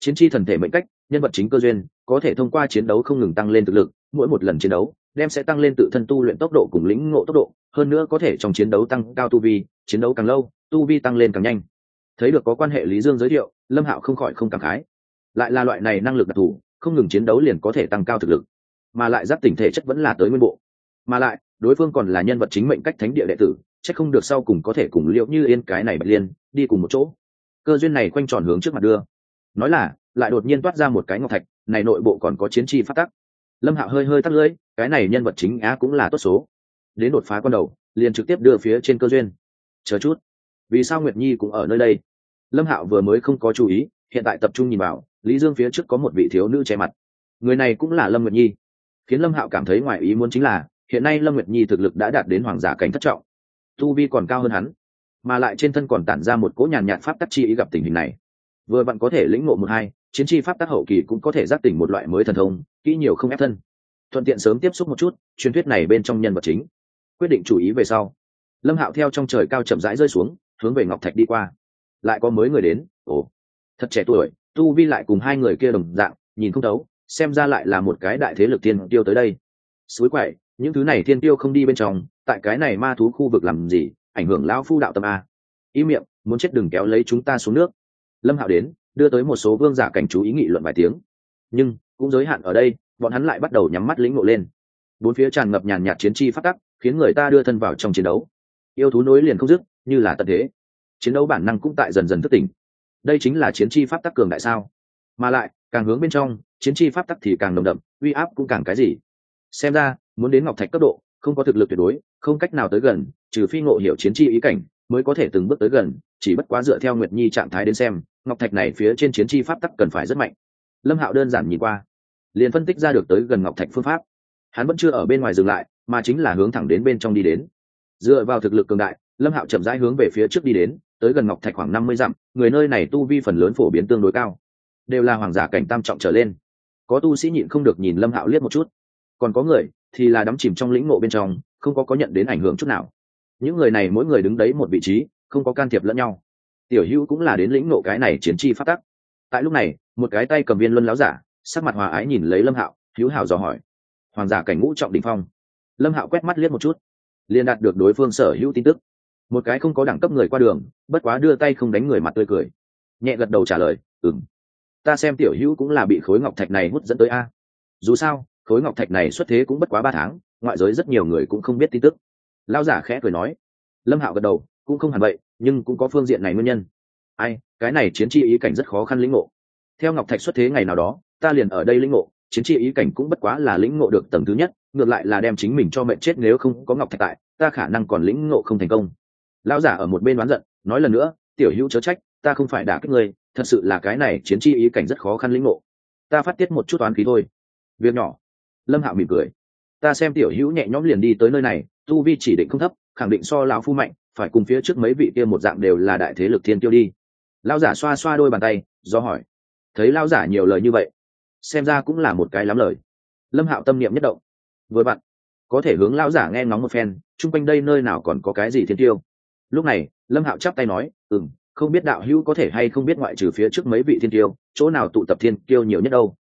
chiến chi thần thể mệnh cách, nhân vật chính cơ duyên, có thể thông qua chiến đấu không ngừng tăng lên thực lực, mỗi một lần chiến đấu đem sẽ tăng lên tự thân tu luyện tốc độ cùng lĩnh ngộ tốc độ, hơn nữa có thể trong chiến đấu tăng cao tu vi, chiến đấu càng lâu tu vi tăng lên càng nhanh. Thấy được có quan hệ Lý Dương giới thiệu, Lâm Hạo không khỏi không cảm khái, lại là loại này năng lực đặc thù, không ngừng chiến đấu liền có thể tăng cao thực lực, mà lại giáp tỉnh thể chất vẫn là tới nguyên bộ, mà lại đối phương còn là nhân vật chính mệnh cách thánh địa đệ tử, chắc không được sau cùng có thể cùng Liễu Như Yên cái này Bạch Liên đi cùng một chỗ. Cơ duyên này quanh tròn hướng trước mặt đưa, nói là lại đột nhiên toát ra một cái ngọc thạch, này nội bộ còn có chiến chi phát tắc. Lâm Hạo hơi hơi tắt lưỡi, cái này nhân vật chính á cũng là tốt số, đến đột phá con đầu liền trực tiếp đưa phía trên cơ duyên. Chờ chút, vì sao Nguyệt Nhi cũng ở nơi đây? Lâm Hạo vừa mới không có chú ý, hiện tại tập trung nhìn vào, Lý Dương phía trước có một vị thiếu nữ che mặt, người này cũng là Lâm Nguyệt Nhi. Khiến Lâm Hạo cảm thấy ngoài ý muốn chính là hiện nay Lâm Nguyệt Nhi thực lực đã đạt đến hoàng giả cảnh thất trọng, tu vi còn cao hơn hắn, mà lại trên thân còn tản ra một cỗ nhàn nhạt pháp tắc chi ý. Gặp tình hình này, vừa vặn có thể lĩnh ngộ một hai chiến chi pháp tắc hậu kỳ, cũng có thể giác tỉnh một loại mới thần thông, kỹ nhiều không ép thân, thuận tiện sớm tiếp xúc một chút truyền thuyết này bên trong nhân vật chính. Quyết định chủ ý về sau, Lâm Hạo theo trong trời cao chậm rãi rơi xuống, hướng về ngọc thạch đi qua. Lại có mới người đến, ồ, thật trẻ tuổi, tu vi lại cùng hai người kia đồng dạng, nhìn không thấu, xem ra lại là một cái đại thế lực tiên tiêu tới đây. Suối quậy, những thứ này tiên tiêu không đi bên trong, tại cái này ma thú khu vực làm gì, ảnh hưởng lão phu đạo tâm a. Ý miệng, muốn chết đừng kéo lấy chúng ta xuống nước. Lâm Hạo đến, đưa tới một số vương giả cảnh chú ý nghị luận vài tiếng, nhưng cũng giới hạn ở đây, bọn hắn lại bắt đầu nhắm mắt lĩnh ngộ lên. Bốn phía tràn ngập nhàn nhạt chiến chi phát tắc, khiến người ta đưa thân vào trong chiến đấu. Yêu thú nối liền không dứt, như là tận thế. Chiến đấu bản năng cũng tại dần dần thức tỉnh. Đây chính là chiến chi pháp tắc cường đại sao? Mà lại, càng hướng bên trong, chiến chi pháp tắc thì càng nồng đậm, uy áp cũng càng cái gì. Xem ra, muốn đến ngọc thạch cấp độ, không có thực lực tuyệt đối, không cách nào tới gần, trừ phi ngộ hiểu chiến chi ý cảnh, mới có thể từng bước tới gần. Chỉ bất quá dựa theo Nguyệt Nhi trạng thái đến xem, ngọc thạch này phía trên chiến chi pháp tắc cần phải rất mạnh. Lâm Hạo đơn giản nhìn qua, liền phân tích ra được tới gần ngọc thạch phương pháp. Hắn vẫn chưa ở bên ngoài dừng lại, mà chính là hướng thẳng đến bên trong đi đến. Dựa vào thực lực cường đại, Lâm Hạo chậm rãi hướng về phía trước đi đến, tới gần ngọc thạch khoảng 50 dặm, người nơi này tu vi phần lớn phổ biến tương đối cao, đều là hoàng giả cảnh tam trọng trở lên. Có tu sĩ nhịn không được nhìn Lâm Hạo liếc một chút, còn có người thì là đắm chìm trong lĩnh ngộ bên trong, không có nhận đến ảnh hưởng chút nào. Những người này mỗi người đứng đấy một vị trí, không có can thiệp lẫn nhau. Tiểu Hữu cũng là đến lĩnh ngộ cái này chiến chi pháp tắc. Tại lúc này, một cái tay cầm viên luân láo giả, sắc mặt hòa ái nhìn lấy Lâm Hạo, hữu hảo dò hỏi. Hoàng giả cảnh ngũ trọng đỉnh phong. Lâm Hạo quét mắt liếc một chút, liền đạt được đối phương sở hữu tin tức. Một cái không có đẳng cấp người qua đường, bất quá đưa tay không đánh người, mặt tươi cười, nhẹ gật đầu trả lời, ừm. Ta xem Tiểu Hữu cũng là bị khối ngọc thạch này hút dẫn tới a. Dù sao, khối ngọc thạch này xuất thế cũng bất quá 3 tháng, ngoại giới rất nhiều người cũng không biết tin tức. Lão giả khẽ cười nói. Lâm Hạo gật đầu, cũng không hẳn vậy, nhưng cũng có phương diện này nguyên nhân. Ai, cái này chiến chi ý cảnh rất khó khăn lĩnh ngộ. Theo ngọc thạch xuất thế ngày nào đó, ta liền ở đây lĩnh ngộ, chiến chi ý cảnh cũng bất quá là lĩnh ngộ được tầng thứ nhất, ngược lại là đem chính mình cho mệnh chết, nếu không có ngọc thạch tại, ta khả năng còn lĩnh ngộ không thành công. Lão giả ở một bên đoán giận, nói lần nữa, Tiểu Hữu chớ trách, ta không phải đả kích ngươi, thật sự là cái này chiến chi ý cảnh rất khó khăn lĩnh ngộ, ta phát tiết một chút toán khí thôi, việc nhỏ. Lâm Hạo mỉm cười, ta xem Tiểu Hữu nhẹ nhõm liền đi tới nơi này, tu vi chỉ định không thấp, khẳng định so lão phu mạnh, phải cùng phía trước mấy vị kia một dạng đều là đại thế lực thiên tiêu đi. Lão giả xoa xoa đôi bàn tay, do hỏi. Thấy lão giả nhiều lời như vậy, xem ra cũng là một cái lắm lời. Lâm Hạo tâm niệm nhất động, vừa vặn có thể hướng lão giả nghe ngóng một phen, chung quanh đây nơi nào còn có cái gì thiên tiêu. Lúc này Lâm Hạo chắp tay nói, không biết đạo hữu có thể hay không biết ngoại trừ phía trước mấy vị thiên tiêu, chỗ nào tụ tập thiên tiêu nhiều nhất đâu.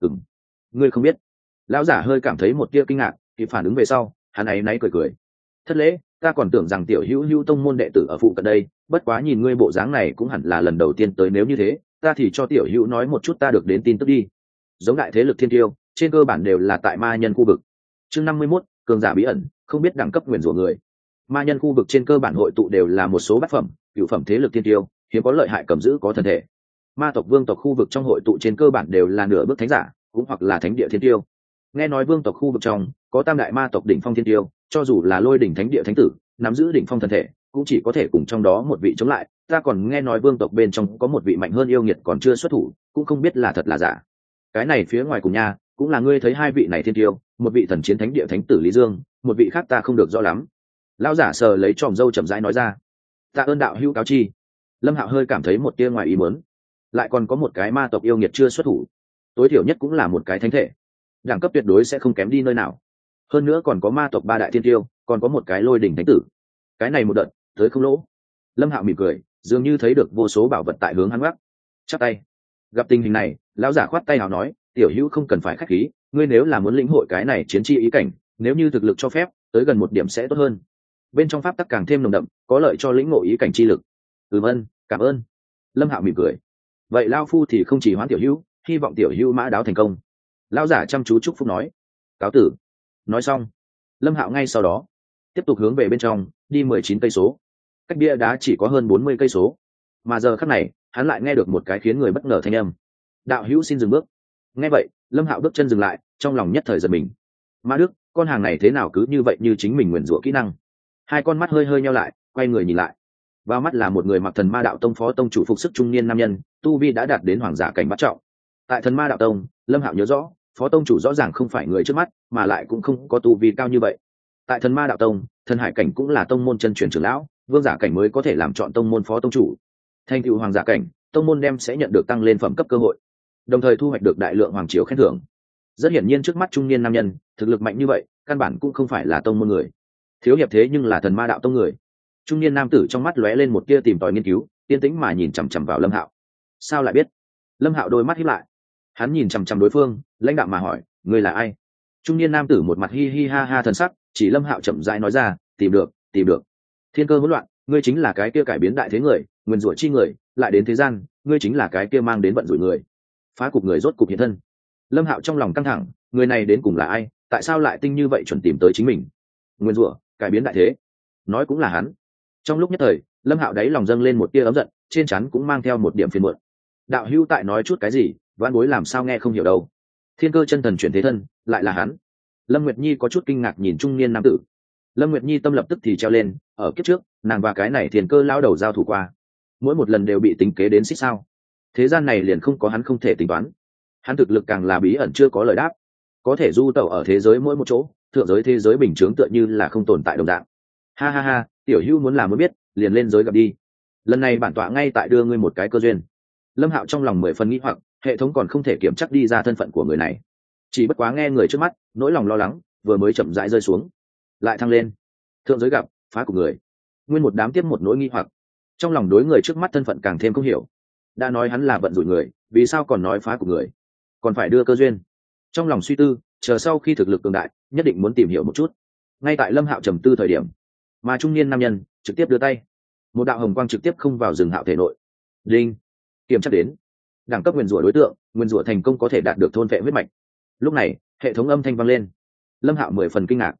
Ngươi không biết. Lão giả hơi cảm thấy một tia kinh ngạc, thì phản ứng về sau, hắn ấy náy cười cười. Thất lễ, ta còn tưởng rằng Tiểu Hữu tông môn đệ tử ở phụ cận đây, bất quá nhìn ngươi bộ dáng này cũng hẳn là lần đầu tiên tới, nếu như thế, ta thì cho Tiểu Hữu nói một chút ta được đến tin tức đi. Giống đại thế lực thiên tiêu, trên cơ bản đều là tại ma nhân khu vực. Chương 51, cường giả bí ẩn, không biết đẳng cấp nguyền rủa người. Ma nhân khu vực trên cơ bản hội tụ đều là một số bát phẩm, cửu phẩm thế lực thiên tiêu, hiếm có lợi hại cầm giữ có thần thể. Ma tộc vương tộc khu vực trong hội tụ trên cơ bản đều là nửa bước thánh giả, cũng hoặc là thánh địa thiên tiêu. Nghe nói vương tộc khu vực trong có tam đại ma tộc đỉnh phong thiên tiêu, cho dù là lôi đỉnh thánh địa thánh tử, nắm giữ đỉnh phong thần thể, cũng chỉ có thể cùng trong đó một vị chống lại. Ta còn nghe nói vương tộc bên trong có một vị mạnh hơn yêu nghiệt còn chưa xuất thủ, cũng không biết là thật là giả. Cái này phía ngoài cùng nha, cũng là ngươi thấy hai vị này thiên tiêu, một vị thần chiến thánh địa thánh tử Lý Dương, một vị khác ta không được rõ lắm. Lão giả sờ lấy tròm râu chậm rãi nói ra. Tạ ơn đạo hữu cáo chi. Lâm Hạo hơi cảm thấy một tia ngoài ý muốn, lại còn có một cái ma tộc yêu nghiệt chưa xuất thủ, tối thiểu nhất cũng là một cái thánh thể, đẳng cấp tuyệt đối sẽ không kém đi nơi nào. Hơn nữa còn có ma tộc 3 đại thiên tiêu, còn có một cái lôi đỉnh thánh tử, cái này một đợt tới không lỗ. Lâm Hạo mỉm cười, dường như thấy được vô số bảo vật tại hướng hắn gác, chắp tay. Gặp tình hình này, lão giả khoát tay nào nói, tiểu hữu không cần phải khách khí, ngươi nếu là muốn lĩnh hội cái này chiến chi ý cảnh, nếu như thực lực cho phép, tới gần một điểm sẽ tốt hơn. Bên trong pháp tắc càng thêm nồng đậm, có lợi cho lĩnh ngộ ý cảnh chi lực. Ơn, cảm ơn. Lâm Hạo mỉm cười. Vậy lao phu thì không chỉ hoán tiểu hữu, hy vọng tiểu hữu mã đáo thành công. Lão giả chăm chú chúc phúc nói. Cáo tử. Nói xong, Lâm Hạo ngay sau đó tiếp tục hướng về bên trong, đi 19 cây số. Cách bia đá chỉ có hơn 40 cây số, mà giờ khắc này, hắn lại nghe được một cái khiến người bất ngờ thanh âm. Đạo hữu xin dừng bước. Nghe vậy, Lâm Hạo bước chân dừng lại, trong lòng nhất thời giật mình. Ma Đức, con hàng này thế nào cứ như vậy như chính mình nguyền rủa kỹ năng. Hai con mắt hơi hơi nheo lại, quay người nhìn lại. Vào mắt là một người mặc Thần Ma Đạo Tông phó tông chủ phục sức trung niên nam nhân, tu vi đã đạt đến hoàng giả cảnh bát trọng. Tại Thần Ma Đạo Tông, Lâm Hạo nhớ rõ, phó tông chủ rõ ràng không phải người trước mắt, mà lại cũng không có tu vi cao như vậy. Tại Thần Ma Đạo Tông, Thần Hải cảnh cũng là tông môn chân truyền trưởng lão, vương giả cảnh mới có thể làm chọn tông môn phó tông chủ. Thành tựu hoàng giả cảnh, tông môn đem sẽ nhận được tăng lên phẩm cấp cơ hội, đồng thời thu hoạch được đại lượng hoàng triều khen thưởng. Rất hiển nhiên trước mắt trung niên nam nhân thực lực mạnh như vậy, căn bản cũng không phải là tông môn người. Thiếu hiệp thế nhưng là Thần Ma Đạo Tông người. Trung niên nam tử trong mắt lóe lên một tia tìm tòi nghiên cứu, yên tĩnh mà nhìn chằm chằm vào Lâm Hạo. Sao lại biết? Lâm Hạo đôi mắt híp lại, hắn nhìn chằm chằm đối phương, lãnh đạm mà hỏi, ngươi là ai? Trung niên nam tử một mặt hi hi ha ha thần sắc, chỉ Lâm Hạo chậm rãi nói ra, tìm được. Thiên cơ hỗn loạn, ngươi chính là cái kia cải biến đại thế người, nguyên rủa chi người, lại đến thế gian, ngươi chính là cái kia mang đến vận rủi người. Phá cục người rốt cục hiện thân. Lâm Hạo trong lòng căng thẳng, người này đến cùng là ai, tại sao lại tinh như vậy chuẩn tìm tới chính mình? Nguyên rủa, cải biến đại thế, nói cũng là hắn. Trong lúc nhất thời, Lâm Hạo đáy lòng dâng lên một tia ấm giận, trên trán cũng mang theo một điểm phiền muộn. Đạo hữu tại nói chút cái gì, vãn bối làm sao nghe không hiểu đâu. Thiên cơ chân thần chuyển thế thân, lại là hắn. Lâm Nguyệt Nhi có chút kinh ngạc nhìn trung niên nam tử. Lâm Nguyệt Nhi tâm lập tức thì treo lên, ở kiếp trước, nàng và cái này thiên cơ lao đầu giao thủ qua, mỗi một lần đều bị tính kế đến xích sao. Thế gian này liền không có hắn không thể tính toán. Hắn thực lực càng là bí ẩn chưa có lời đáp, có thể du tẩu ở thế giới mỗi một chỗ, thượng giới thế giới bình chướng tựa như là không tồn tại đồng dạng. Ha ha ha, tiểu hữu muốn làm muốn biết, liền lên giới gặp đi. Lần này bản tọa ngay tại đưa ngươi một cái cơ duyên. Lâm Hạo trong lòng 10 phần nghĩ hoặc, hệ thống còn không thể kiểm chắc đi ra thân phận của người này. Chỉ bất quá nghe người trước mắt, nỗi lòng lo lắng vừa mới chậm rãi rơi xuống, lại thăng lên. Thượng giới gặp, phá của người. Nguyên một đám tiếp một nỗi nghi hoặc. Trong lòng đối người trước mắt thân phận càng thêm không hiểu. Đã nói hắn là vận rủi người, vì sao còn nói phá của người? Còn phải đưa cơ duyên. Trong lòng suy tư, chờ sau khi thực lực cường đại, nhất định muốn tìm hiểu một chút. Ngay tại Lâm Hạo trầm tư thời điểm, mà trung niên nam nhân trực tiếp đưa tay, một đạo hồng quang trực tiếp không vào rừng Hạo thể nội. Đinh, kiểm tra đến đẳng cấp nguyên rủa đối tượng, nguyên rủa thành công có thể đạt được thôn vệ huyết mạch. Lúc này hệ thống âm thanh vang lên. Lâm Hạo 10 phần kinh ngạc.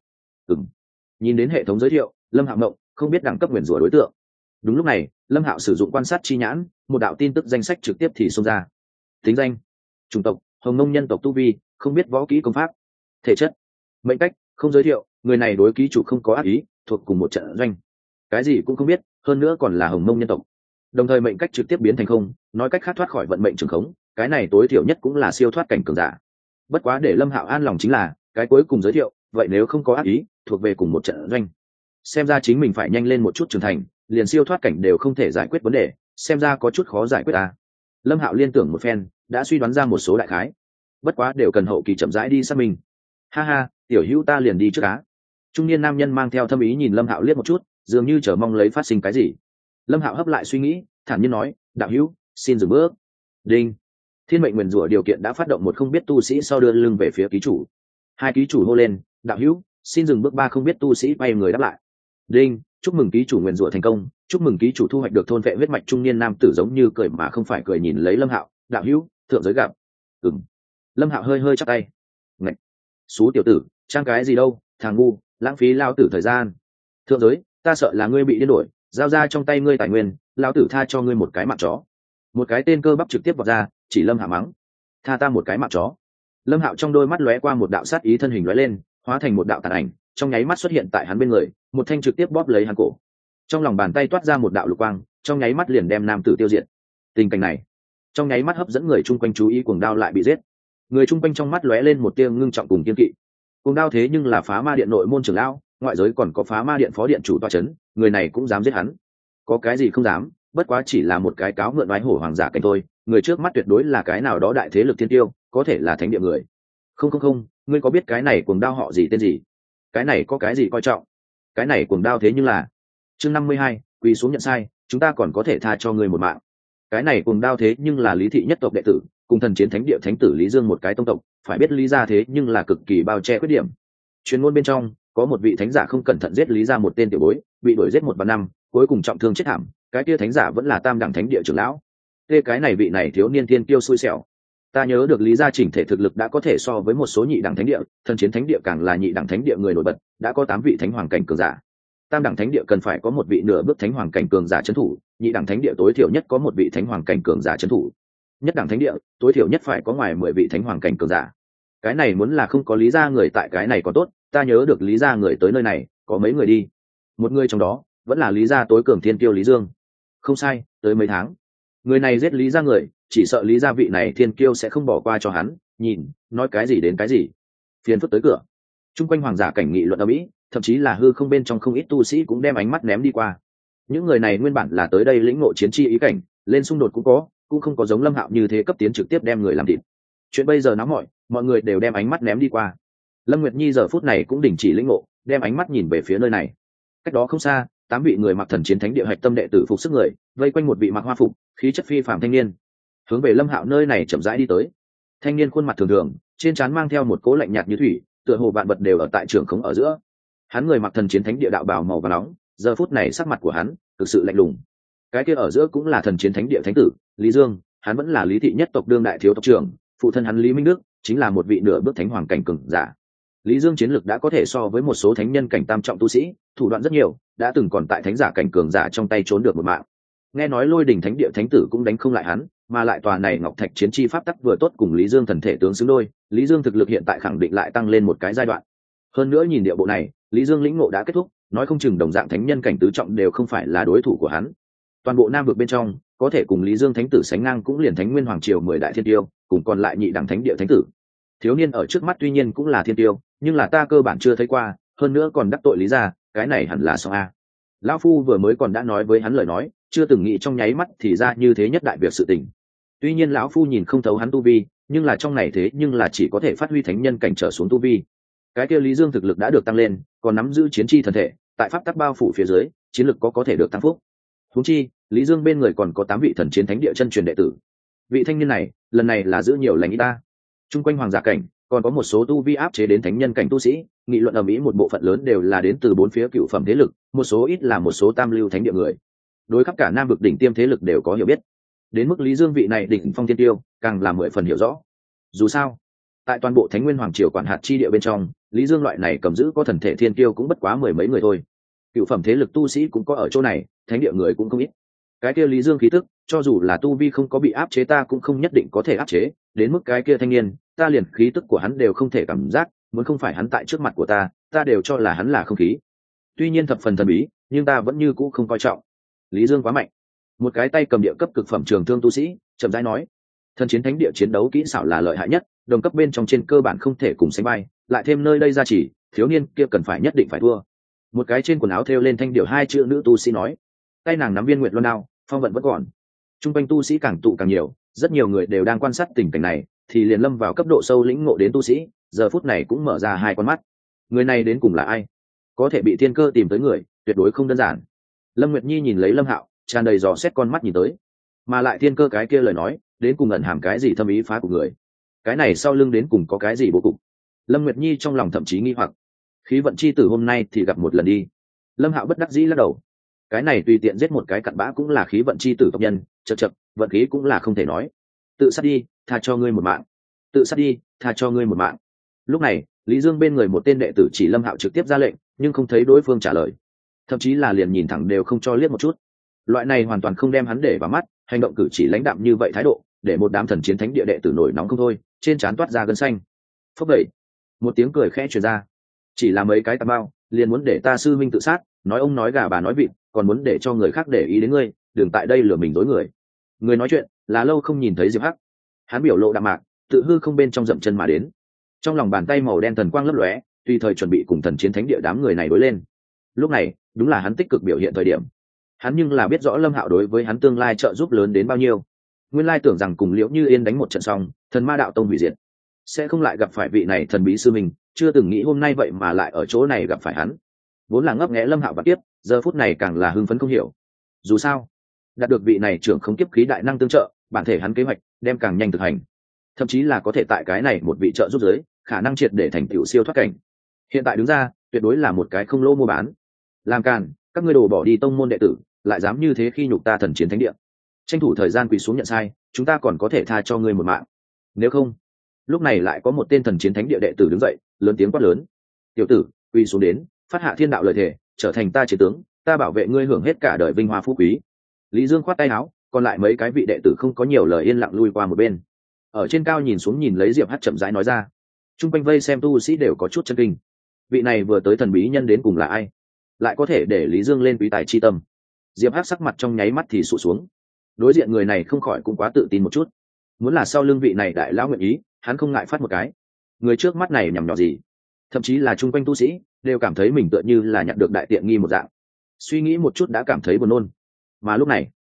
Nhìn đến hệ thống giới thiệu, Lâm Hạo ngộng, không biết đẳng cấp nguyên rủa đối tượng. Đúng lúc này, Lâm Hạo sử dụng quan sát chi nhãn, một đạo tin tức danh sách trực tiếp thì xông ra. Tính danh: chủng tộc Hồng Nông nhân tộc, tu vi không biết, võ kỹ công pháp, thể chất mệnh cách không giới thiệu, người này đối ký chủ không có ác ý, thuộc cùng một trận doanh. Cái gì cũng không biết, hơn nữa còn là Hồng Nông nhân tộc. Đồng thời mệnh cách trực tiếp biến thành không, nói cách khác thoát khỏi vận mệnh trường khống, cái này tối thiểu nhất cũng là siêu thoát cảnh cường giả. Bất quá để Lâm Hạo an lòng chính là cái cuối cùng giới thiệu, vậy nếu không có ác ý, thuộc về cùng một trận doanh. Xem ra chính mình phải nhanh lên một chút trưởng thành, liền siêu thoát cảnh đều không thể giải quyết vấn đề, xem ra có chút khó giải quyết à. Lâm Hạo liên tưởng một phen, đã suy đoán ra một số đại khái, bất quá đều cần hậu kỳ chậm rãi đi xác minh. Ha ha, tiểu hữu ta liền đi trước cá. Trung niên nam nhân mang theo thâm ý nhìn Lâm Hạo liếc một chút, dường như chờ mong lấy phát sinh cái gì. Lâm Hạo hấp lại suy nghĩ, thản nhiên nói, đạo hữu xin dừng bước. Đinh, thiên mệnh nguyền rủa điều kiện đã phát động, một không biết tu sĩ sau đưa lưng về phía ký chủ. Hai ký chủ hô lên, đạo hữu xin dừng bước. Ba không biết tu sĩ bay người đáp lại. Đinh, chúc mừng ký chủ nguyền rủa thành công, chúc mừng ký chủ thu hoạch được thôn vệ huyết mạch. Trung niên nam tử giống như cười mà không phải cười nhìn lấy Lâm Hạo, đạo hữu thượng giới gặp. Lâm Hạo hơi hơi chắp tay. Ngạch, xú tiểu tử, trang cái gì đâu, thằng ngu, lãng phí lao tử thời gian. Thượng giới, ta sợ là ngươi bị điên đổi, giao ra trong tay ngươi tài nguyên, lao tử tha cho ngươi một cái mạng chó. Một cái tên cơ bắp trực tiếp vọt ra, chỉ Lâm Hạo mắng, tha ta một cái mạng chó. Lâm Hạo trong đôi mắt lóe qua một đạo sát ý, thân hình lóe lên, hóa thành một đạo tàn ảnh, trong nháy mắt xuất hiện tại hắn bên người, một thanh trực tiếp bóp lấy hắn cổ. Trong lòng bàn tay toát ra một đạo lục quang, trong nháy mắt liền đem nam tử tiêu diệt. Tình cảnh này trong nháy mắt hấp dẫn người chung quanh chú ý, cuồng đao lại bị giết. Người chung quanh trong mắt lóe lên một tia ngưng trọng cùng kiên kỵ. Cuồng đao thế nhưng là Phá Ma Điện nội môn trưởng lão, ngoại giới còn có Phá Ma Điện phó điện chủ tọa chấn, người này cũng dám giết hắn. Có cái gì không dám, bất quá chỉ là một cái cáo ngượn oái hổ hoàng giả cảnh thôi, người trước mắt tuyệt đối là cái nào đó đại thế lực thiên tiêu, có thể là thánh địa người. Không, ngươi có biết cái này cuồng đao họ gì tên gì? Cái này có cái gì coi trọng? Cái này cuồng đao thế nhưng là chương 52, quỳ xuống nhận sai, chúng ta còn có thể tha cho ngươi một mạng. cái này cùng đao thế nhưng là Lý thị nhất tộc đệ tử, cùng thần chiến thánh địa thánh tử Lý Dương một cái tông tộc, phải biết Lý gia thế nhưng là cực kỳ bao che khuyết điểm. Chuyên môn bên trong có một vị thánh giả không cẩn thận giết Lý gia một tên tiểu bối, bị đuổi giết 1-3 năm, cuối cùng trọng thương chết thảm, cái kia thánh giả vẫn là tam đẳng thánh địa trưởng lão. Cái này vị này thiếu niên thiên kiêu xui xẻo. Ta nhớ được Lý gia chỉnh thể thực lực đã có thể so với một số nhị đẳng thánh địa, thần chiến thánh địa càng là nhị đẳng thánh địa người nổi bật, đã có 8 vị thánh hoàng cảnh cường giả. Tam đẳng thánh địa cần phải có một vị nửa bước thánh hoàng cảnh cường giả trấn thủ, nhị đẳng thánh địa tối thiểu nhất có một vị thánh hoàng cảnh cường giả trấn thủ. Nhất đẳng thánh địa tối thiểu nhất phải có ngoài 10 vị thánh hoàng cảnh cường giả. Cái này muốn là không có Lý gia người tại cái này còn tốt, ta nhớ được Lý gia người tới nơi này, có mấy người đi. Một người trong đó vẫn là Lý gia tối cường thiên kiêu Lý Dương. Không sai, tới mấy tháng. Người này giết Lý gia người, chỉ sợ Lý gia vị này thiên kiêu sẽ không bỏ qua cho hắn, nhìn, nói cái gì đến cái gì. Phiền phức tới cửa. Trung quanh hoàng giả cảnh nghị luận ở mỹ, thậm chí là hư không bên trong không ít tu sĩ cũng đem ánh mắt ném đi qua. Những người này nguyên bản là tới đây lĩnh ngộ chiến chi ý cảnh, lên xung đột cũng không có giống Lâm Hạo như thế cấp tiến trực tiếp đem người làm thịt. Chuyện bây giờ nóng mọi người đều đem ánh mắt ném đi qua. Lâm Nguyệt Nhi giờ phút này cũng đình chỉ lĩnh ngộ, đem ánh mắt nhìn về phía nơi này. Cách đó không xa, 8 vị người mặc thần chiến thánh địa hạch tâm đệ tử phục sức người, vây quanh một vị mặc hoa phục, khí chất phi phàm thanh niên, hướng về Lâm Hạo nơi này chậm rãi đi tới. Thanh niên khuôn mặt thường thường, trên trán mang theo một cố lạnh nhạt như thủy, tựa hồ vạn vật đều ở tại trường khống ở giữa. Hắn người mặc thần chiến thánh địa đạo bào màu vàng nóng, giờ phút này sắc mặt của hắn thực sự lạnh lùng. Cái kia ở giữa cũng là thần chiến thánh địa thánh tử Lý Dương, hắn vẫn là Lý thị nhất tộc đương đại thiếu tộc trưởng, phụ thân hắn Lý Minh Đức chính là một vị nửa bước thánh hoàng cảnh cường giả. Lý Dương chiến lực đã có thể so với một số thánh nhân cảnh tam trọng tu sĩ, thủ đoạn rất nhiều, đã từng còn tại thánh giả cảnh cường giả trong tay trốn được một mạng. Nghe nói Lôi Đỉnh thánh địa thánh tử cũng đánh không lại hắn, mà lại tòa này Ngọc Thạch chiến chi pháp tắc vừa tốt cùng Lý Dương thần thể tướng xứng đôi, Lý Dương thực lực hiện tại khẳng định lại tăng lên một cái giai đoạn. Hơn nữa nhìn địa bộ này, Lý Dương lĩnh ngộ đã kết thúc, nói không chừng đồng dạng thánh nhân cảnh tứ trọng đều không phải là đối thủ của hắn. Toàn bộ Nam vực bên trong, có thể cùng Lý Dương thánh tử sánh ngang cũng liền Thánh Nguyên Hoàng triều 10 đại thiên tiêu, cùng còn lại nhị đẳng thánh địa thánh tử. Thiếu niên ở trước mắt tuy nhiên cũng là thiên tiêu, nhưng là ta cơ bản chưa thấy qua, hơn nữa còn đắc tội Lý gia, cái này hẳn là sao a? Lão phu vừa mới còn đã nói với hắn lời nói, chưa từng nghĩ trong nháy mắt thì ra như thế nhất đại việc sự tình. Tuy nhiên lão phu nhìn không thấu hắn tu vi, nhưng là trong này thế nhưng là chỉ có thể phát huy thánh nhân cảnh trở xuống tu vi. Cái kia Lý Dương thực lực đã được tăng lên, còn nắm giữ chiến chi thần thể, tại pháp tắc bao phủ phía dưới, chiến lực có thể được tăng phúc. Huống chi, Lý Dương bên người còn có 8 vị thần chiến thánh địa chân truyền đệ tử. Vị thanh niên này, lần này là giữ nhiều lành ít ta. Trung quanh hoàng giả cảnh, còn có một số tu vi áp chế đến thánh nhân cảnh tu sĩ, nghị luận ầm ĩ một bộ phận lớn đều là đến từ 4 phía cựu phẩm thế lực, một số ít là một số tam lưu thánh địa người. Đối khắp cả Nam vực đỉnh tiêm thế lực đều có hiểu biết. Đến mức Lý Dương vị này đỉnh phong thiên tiêu, càng là 10 phần hiểu rõ. Dù sao, tại toàn bộ Thánh Nguyên Hoàng triều quản hạt chi địa bên trong, Lý Dương loại này cầm giữ có thần thể thiên tiêu cũng bất quá 10 mấy người thôi. Cựu phẩm thế lực tu sĩ cũng có ở chỗ này, thánh địa người cũng không ít. Cái kia Lý Dương khí tức, cho dù là tu vi không có bị áp chế ta cũng không nhất định có thể áp chế, đến mức cái kia thanh niên, ta liền khí tức của hắn đều không thể cảm giác, muốn không phải hắn tại trước mặt của ta đều cho là hắn là không khí. Tuy nhiên thập phần thần bí, nhưng ta vẫn như cũ không coi trọng. Lý Dương quá mạnh. Một cái tay cầm địa cấp cực phẩm trường thương tu sĩ, chậm rãi nói, thần chiến thánh địa chiến đấu kỹ xảo là lợi hại nhất, đồng cấp bên trong trên cơ bản không thể cùng sánh vai, lại thêm nơi đây gia trì, thiếu niên kia cần phải nhất định phải thua. Một cái trên quần áo thêu lên thanh điệu 2 chữ nữ tu sĩ nói, tay nàng nắm viên nguyệt luân đao, phong vận vẫn còn. Trung quanh tu sĩ càng tụ càng nhiều, rất nhiều người đều đang quan sát tình cảnh này, thì liền lâm vào cấp độ sâu lĩnh ngộ đến tu sĩ, giờ phút này cũng mở ra 2 con mắt. Người này đến cùng là ai? Có thể bị thiên cơ tìm tới người, tuyệt đối không đơn giản. Lâm Nguyệt Nhi nhìn lấy Lâm Hạo, tràn đầy dò xét con mắt nhìn tới, mà lại thiên cơ cái kia lời nói, đến cùng ẩn hàm cái gì thâm ý phá của người? Cái này sau lưng đến cùng có cái gì bố cục? Lâm Nguyệt Nhi trong lòng thậm chí nghi hoặc. Khí vận chi tử hôm nay thì gặp một lần đi. Lâm Hạo bất đắc dĩ lắc đầu. Cái này tùy tiện giết một cái cặn bã cũng là khí vận chi tử tộc nhân, chậc, vận khí cũng là không thể nói. Tự sát đi, tha cho ngươi một mạng. Tự sát đi, tha cho ngươi một mạng. Lúc này, Lý Dương bên người một tên đệ tử chỉ Lâm Hạo trực tiếp ra lệnh, nhưng không thấy đối phương trả lời. Thậm chí là liền nhìn thẳng đều không cho liếc một chút. Loại này hoàn toàn không đem hắn để vào mắt, hành động cử chỉ lãnh đạm như vậy thái độ, để một đám thần chiến thánh địa đệ tử nổi nóng không thôi, trên trán toát ra gân xanh. Phốc đẩy, một tiếng cười khẽ truyền ra. Chỉ là mấy cái tà bao, liền muốn để ta sư minh tự sát, nói ông nói gà bà nói vịt, còn muốn để cho người khác để ý đến ngươi, đừng tại đây lừa mình dối người. Người nói chuyện là lâu không nhìn thấy Diệp Hắc, hắn biểu lộ đạm mạc, tự hư không bên trong dậm chân mà đến. Trong lòng bàn tay màu đen thần quang lấp lóe, tùy thời chuẩn bị cùng thần chiến thánh địa đám người này đối lên. Lúc này, đúng là hắn tích cực biểu hiện thời điểm. Hắn nhưng là biết rõ Lâm Hạo đối với hắn tương lai trợ giúp lớn đến bao nhiêu. Nguyên lai tưởng rằng cùng Liễu Như Yên đánh một trận xong, thần ma đạo tông hủy diệt, sẽ không lại gặp phải vị này thần bí sư mình, chưa từng nghĩ hôm nay vậy mà lại ở chỗ này gặp phải hắn. Vốn là ngấp nghé Lâm Hạo và tiếp, giờ phút này càng là hưng phấn không hiểu. Dù sao, đạt được vị này trưởng không kiếp khí đại năng tương trợ, bản thể hắn kế hoạch đem càng nhanh thực hành, thậm chí là có thể tại cái này một vị trợ giúp giới khả năng triệt để thành tựu siêu thoát cảnh. Hiện tại đứng ra tuyệt đối là một cái không lỗ mua bán. Làm càn, các ngươi đồ bỏ đi tông môn đệ tử, lại dám như thế khi nhục ta thần chiến thánh địa. Tranh thủ thời gian quỳ xuống nhận sai, chúng ta còn có thể tha cho ngươi một mạng. Nếu không, lúc này lại có một tên thần chiến thánh địa đệ tử đứng dậy, lớn tiếng quát lớn: tiểu tử, quỳ xuống đến, phát hạ thiên đạo lời thề, trở thành ta chiến tướng, ta bảo vệ ngươi hưởng hết cả đời vinh hoa phú quý. Lý Dương khoát tay áo, còn lại mấy cái vị đệ tử không có nhiều lời, yên lặng lui qua một bên. Ở trên cao nhìn xuống nhìn lấy Diệp Hắc chậm rãi nói ra. Trung quanh vây xem tu sĩ đều có chút chấn kinh. Vị này vừa tới thần bí nhân đến cùng là ai, lại có thể để Lý Dương lên quý tài chi tâm? Diệp Hắc sắc mặt trong nháy mắt thì sụt xuống. Đối diện người này không khỏi cũng quá tự tin một chút. Muốn là sau lưng vị này đại lão nguyện ý, hắn không ngại phát một cái. Người trước mắt này nhằm nhỏ gì? Thậm chí là trung quanh tu sĩ đều cảm thấy mình tựa như là nhận được đại tiện nghi một dạng. Suy nghĩ một chút đã cảm thấy buồn nôn. Mà lúc này,